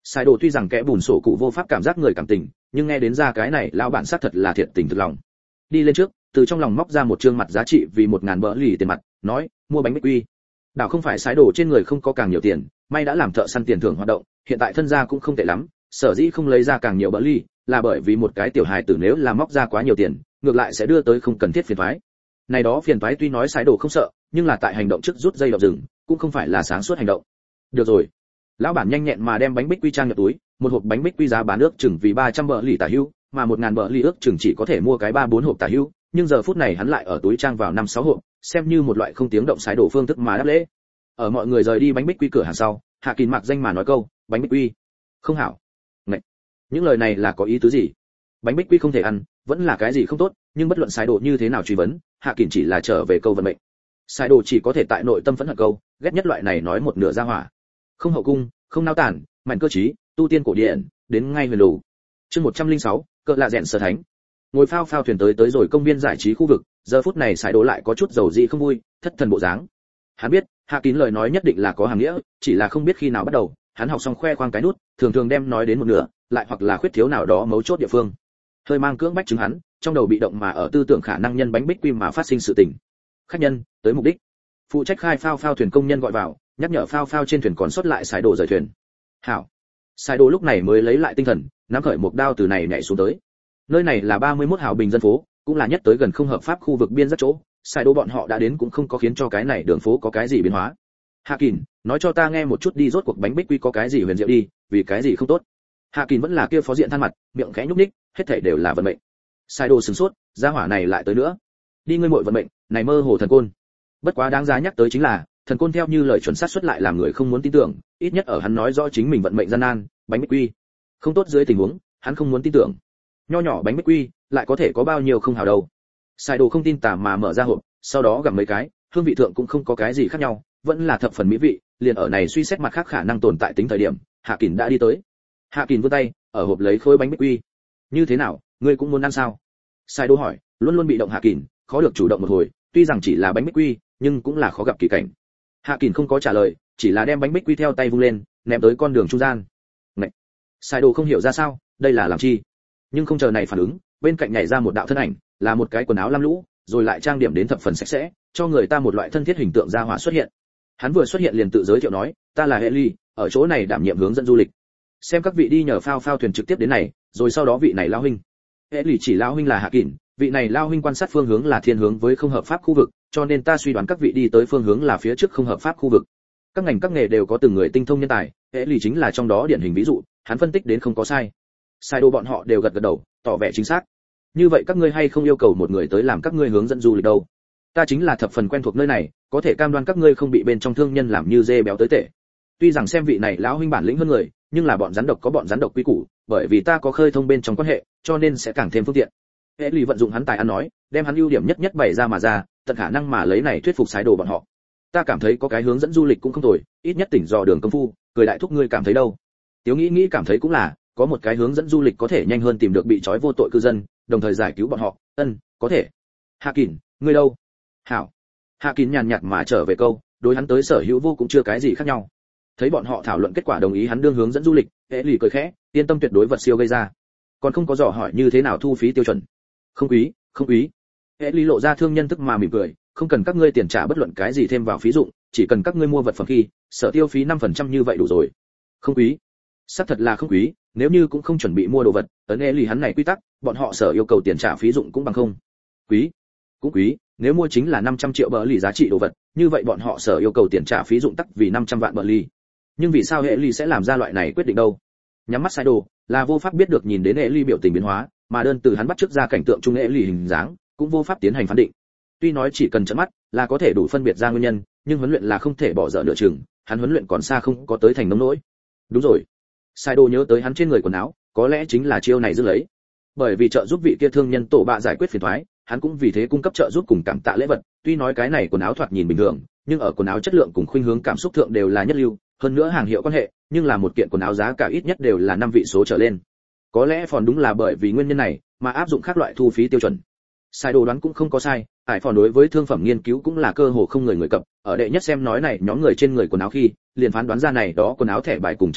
Sai đồ tuy rằng kẻ bùn sổ cụ vô pháp cảm giác người cảm tình, nhưng nghe đến ra cái này lão bản xác thật là thiệt tình thực lòng. Đi lên trước, từ trong lòng móc ra một trương mặt giá trị vì 1000 bỡ lì tiền mặt, nói, mua bánh bích quy. Đảo không phải Sai đồ trên người không có càng nhiều tiền, may đã làm thợ săn tiền thưởng hoạt động, hiện tại thân gia cũng không tệ lắm, sở dĩ không lấy ra càng nhiều bỡ lì, là bởi vì một cái tiểu hài tử nếu là móc ra quá nhiều tiền, ngược lại sẽ đưa tới không cần thiết phiền toái. Này đó phiền toái tuy nói Sai đồ không sợ, nhưng là tại hành động trước rút dây động rừng, cũng không phải là sáng suốt hành động. Được rồi. Lão bản nhanh nhẹn mà đem bánh bích quy trang nhập túi, một hộp bánh bích quy giá bán ước chừng vì 300 bỡ lì tả hữu, mà 1000 bỡ lì ước chừng chỉ có thể mua cái 3-4 hộp tả hữu, nhưng giờ phút này hắn lại ở túi trang vào 5-6 hộp, xem như một loại không tiếng động Sai đồ phương thức mà đáp lễ. Ở mọi người rời đi bánh bích quy cửa hàng sau, Hạ Kình mặc danh mà nói câu, bánh bích quy không hảo. Ngậy. Những lời này là có ý tứ gì? Bánh bích quy không thể ăn, vẫn là cái gì không tốt, nhưng bất luận Sai đồ như thế nào truy vấn, Hạ Kình chỉ là trở về câu vận mệnh. Sai đồ chỉ có thể tại nội tâm phẫn hận câu, ghét nhất loại này nói một nửa ra hỏa. Không hậu cung, không nao tản, mạnh cơ trí, tu tiên cổ điển, đến ngay huyền lù. Chương 106, cỡ lạ rèn sở thánh. Ngồi phao phao thuyền tới rồi công viên giải trí khu vực, giờ phút này Sai đồ lại có chút dầu dị không vui, thất thần bộ dáng. Hắn biết, Hạ Kín lời nói nhất định là có hàm nghĩa, chỉ là không biết khi nào bắt đầu, hắn học xong khoe khoang cái nút, thường thường đem nói đến một nửa, lại hoặc là khuyết thiếu nào đó mấu chốt địa phương. Hơi mang cưỡng bách chứng hắn, trong đầu bị động mà ở tư tưởng khả năng nhân bánh bích quy mà phát sinh sự tình. Khách nhân, tới mục đích. Phụ trách khai phao phao thuyền công nhân gọi vào, nhắc nhở phao phao trên thuyền còn sót lại Sai đồ rời thuyền. Hảo. Sai đồ lúc này mới lấy lại tinh thần, nắm khởi một đao từ này nhảy xuống tới. Nơi này là 31 hào bình dân phố, cũng là nhất tới gần không hợp pháp khu vực biên giới chỗ. Sai đồ bọn họ đã đến cũng không có khiến cho cái này đường phố có cái gì biến hóa. Hạ Kình, nói cho ta nghe một chút đi, rốt cuộc bánh bích quy có cái gì huyền diệu đi, vì cái gì không tốt. Hạ Kình vẫn là kia phó diện than mặt, miệng khẽ nhúc nhích, hết thảy đều là vận mệnh. Sai đồ sửng sốt, gia hỏa này lại tới nữa. Đi ngươi muội vận mệnh, này mơ hồ thần côn. Bất quá đáng giá nhắc tới chính là, thần côn theo như lời chuẩn xác xuất lại làm người không muốn tin tưởng, ít nhất ở hắn nói rõ chính mình vận mệnh gian nan, bánh bích quy không tốt dưới tình huống, hắn không muốn tin tưởng. Nho nhỏ bánh bích quy, lại có thể có bao nhiêu không hảo đâu. Sai đồ không tin tà mà mở ra hộp, sau đó gặm mấy cái, hương vị thượng cũng không có cái gì khác nhau, vẫn là thập phần mỹ vị, liền ở này suy xét mặt khác khả năng tồn tại tính thời điểm, Hạ Kình đã đi tới. Hạ Kình vươn tay, ở hộp lấy khối bánh bích quy. Như thế nào, ngươi cũng muốn ăn sao? Sai đồ hỏi, luôn luôn bị động Hạ Kình, khó được chủ động một hồi, tuy rằng chỉ là bánh bích quy, nhưng cũng là khó gặp kỳ cảnh. Hạ Kình không có trả lời, chỉ là đem bánh bích quy theo tay vung lên, ném tới con đường trung gian. Ngậy. Sai đồ không hiểu ra sao, đây là làm chi? Nhưng không chờ này phản ứng, bên cạnh nhảy ra một đạo thân ảnh, là một cái quần áo lam lũ, rồi lại trang điểm đến thập phần sạch sẽ, cho người ta một loại thân thiết hình tượng gia hỏa xuất hiện. Hắn vừa xuất hiện liền tự giới thiệu nói, ta là Eli, ở chỗ này đảm nhiệm hướng dẫn du lịch. Xem các vị đi nhờ phao phao thuyền trực tiếp đến này, rồi sau đó vị này lao huynh. Eli chỉ lao huynh là Hạ Kình, vị này lao huynh quan sát phương hướng là thiên hướng với không hợp pháp khu vực, cho nên ta suy đoán các vị đi tới phương hướng là phía trước không hợp pháp khu vực. Các ngành các nghề đều có từng người tinh thông nhân tài, Eli chính là trong đó điển hình ví dụ, hắn phân tích đến không có sai. Sai đồ bọn họ đều gật gật đầu, tỏ vẻ chính xác. Như vậy các ngươi hay không yêu cầu một người tới làm các ngươi hướng dẫn du lịch đâu? Ta chính là thập phần quen thuộc nơi này, có thể cam đoan các ngươi không bị bên trong thương nhân làm như dê béo tới tệ. Tuy rằng xem vị này lão huynh bản lĩnh hơn người, nhưng là bọn rắn độc có bọn rắn độc quy củ, bởi vì ta có khơi thông bên trong quan hệ, cho nên sẽ càng thêm phương tiện. Eli vận dụng hắn tài ăn nói, đem hắn ưu điểm nhất nhất bày ra mà ra, tận khả năng mà lấy này thuyết phục Sai đồ bọn họ. Ta cảm thấy có cái hướng dẫn du lịch cũng không tồi, ít nhất tỉnh dò đường công phu, cười đại thúc ngươi cảm thấy đâu? Tiếu nghĩ cảm thấy cũng là, có một cái hướng dẫn du lịch có thể nhanh hơn tìm được bị trói vô tội cư dân, đồng thời giải cứu bọn họ. Có thể. Hạ Kình, ngươi đâu? Hảo. Hạ Kình nhàn nhạt mà trở về câu, đối hắn tới sở hữu vô cũng chưa cái gì khác nhau. Thấy bọn họ thảo luận kết quả đồng ý hắn đương hướng dẫn du lịch, Eli cười khẽ, yên tâm tuyệt đối vật siêu gây ra. Còn không có dò hỏi như thế nào thu phí tiêu chuẩn. Không quý. Eli lộ ra thương nhân thức mà mỉm cười, không cần các ngươi tiền trả bất luận cái gì thêm vào phí dụng, chỉ cần các ngươi mua vật phẩm khi, sở tiêu phí 5% như vậy đủ rồi. Không quý. Xác thật là không quý, nếu như cũng không chuẩn bị mua đồ vật, ấn Eli hắn này quy tắc, bọn họ sở yêu cầu tiền trả phí dụng cũng bằng không. Quý. Cũng quý, nếu mua chính là 500 triệu bờ lì giá trị đồ vật, như vậy bọn họ sở yêu cầu tiền trả phí dụng tắc vì 500 vạn bờ lì. Nhưng vì sao Eli sẽ làm ra loại này quyết định đâu? Nhắm mắt Sai đồ, là vô pháp biết được nhìn đến Eli biểu tình biến hóa, mà đơn từ hắn bắt trước ra cảnh tượng trung Eli hình dáng, cũng vô pháp tiến hành phán định. Tuy nói chỉ cần chớp mắt là có thể đủ phân biệt ra nguyên nhân, nhưng huấn luyện là không thể bỏ dở nửa chừng, hắn huấn luyện còn xa không có tới thành nông nỗi. Đúng rồi. Sai đồ nhớ tới hắn trên người quần áo, có lẽ chính là chiêu này giữ lấy. Bởi vì trợ giúp vị kia thương nhân tổ bạ giải quyết phiền toái, hắn cũng vì thế cung cấp trợ giúp cùng cảm tạ lễ vật, tuy nói cái này quần áo thoạt nhìn bình thường, nhưng ở quần áo chất lượng cùng khuynh hướng cảm xúc thượng đều là nhất lưu, hơn nữa hàng hiệu quan hệ, nhưng là một kiện quần áo giá cả ít nhất đều là 5 vị số trở lên. Có lẽ phòn đúng là bởi vì nguyên nhân này mà áp dụng các loại thu phí tiêu chuẩn. Sai đồ đoán cũng không có sai, ải phòn đối với thương phẩm nghiên cứu cũng là cơ hồ không người cập, ở đệ nhất xem nói này nhóm người trên người quần áo khi, liền phán đoán ra này đó quần áo thẻ bài cùng chất lượng,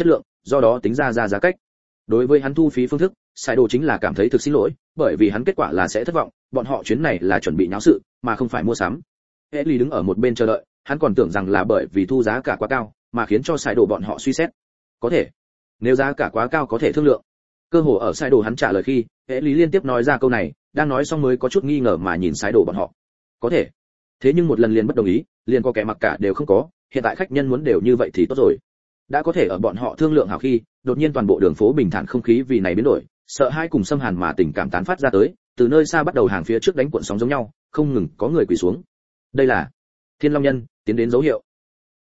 do đó tính ra giá cách. Đối với hắn thu phí phương thức, sai đồ chính là cảm thấy thực xin lỗi, bởi vì hắn kết quả là sẽ thất vọng, bọn họ chuyến này là chuẩn bị nháo sự, mà không phải mua sắm. Ellie đứng ở một bên chờ đợi, hắn còn tưởng rằng là bởi vì thu giá cả quá cao, mà khiến cho sai đồ bọn họ suy xét. Có thể, nếu giá cả quá cao có thể thương lượng. Cơ hồ ở sai đồ hắn trả lời khi, Ellie liên tiếp nói ra câu này, đang nói xong mới có chút nghi ngờ mà nhìn sai đồ bọn họ. Có thể. Thế nhưng một lần liền bất đồng ý, liền có kẻ mặc cả đều không có, hiện tại khách nhân muốn đều như vậy thì tốt rồi. Đã có thể ở bọn họ thương lượng hảo khi, đột nhiên toàn bộ đường phố bình thản không khí vì này biến đổi, sợ hãi cùng xâm hàn mà tình cảm tán phát ra tới, từ nơi xa bắt đầu hàng phía trước đánh cuộn sóng giống nhau, không ngừng có người quỳ xuống. Đây là Thiên Long Nhân tiến đến dấu hiệu.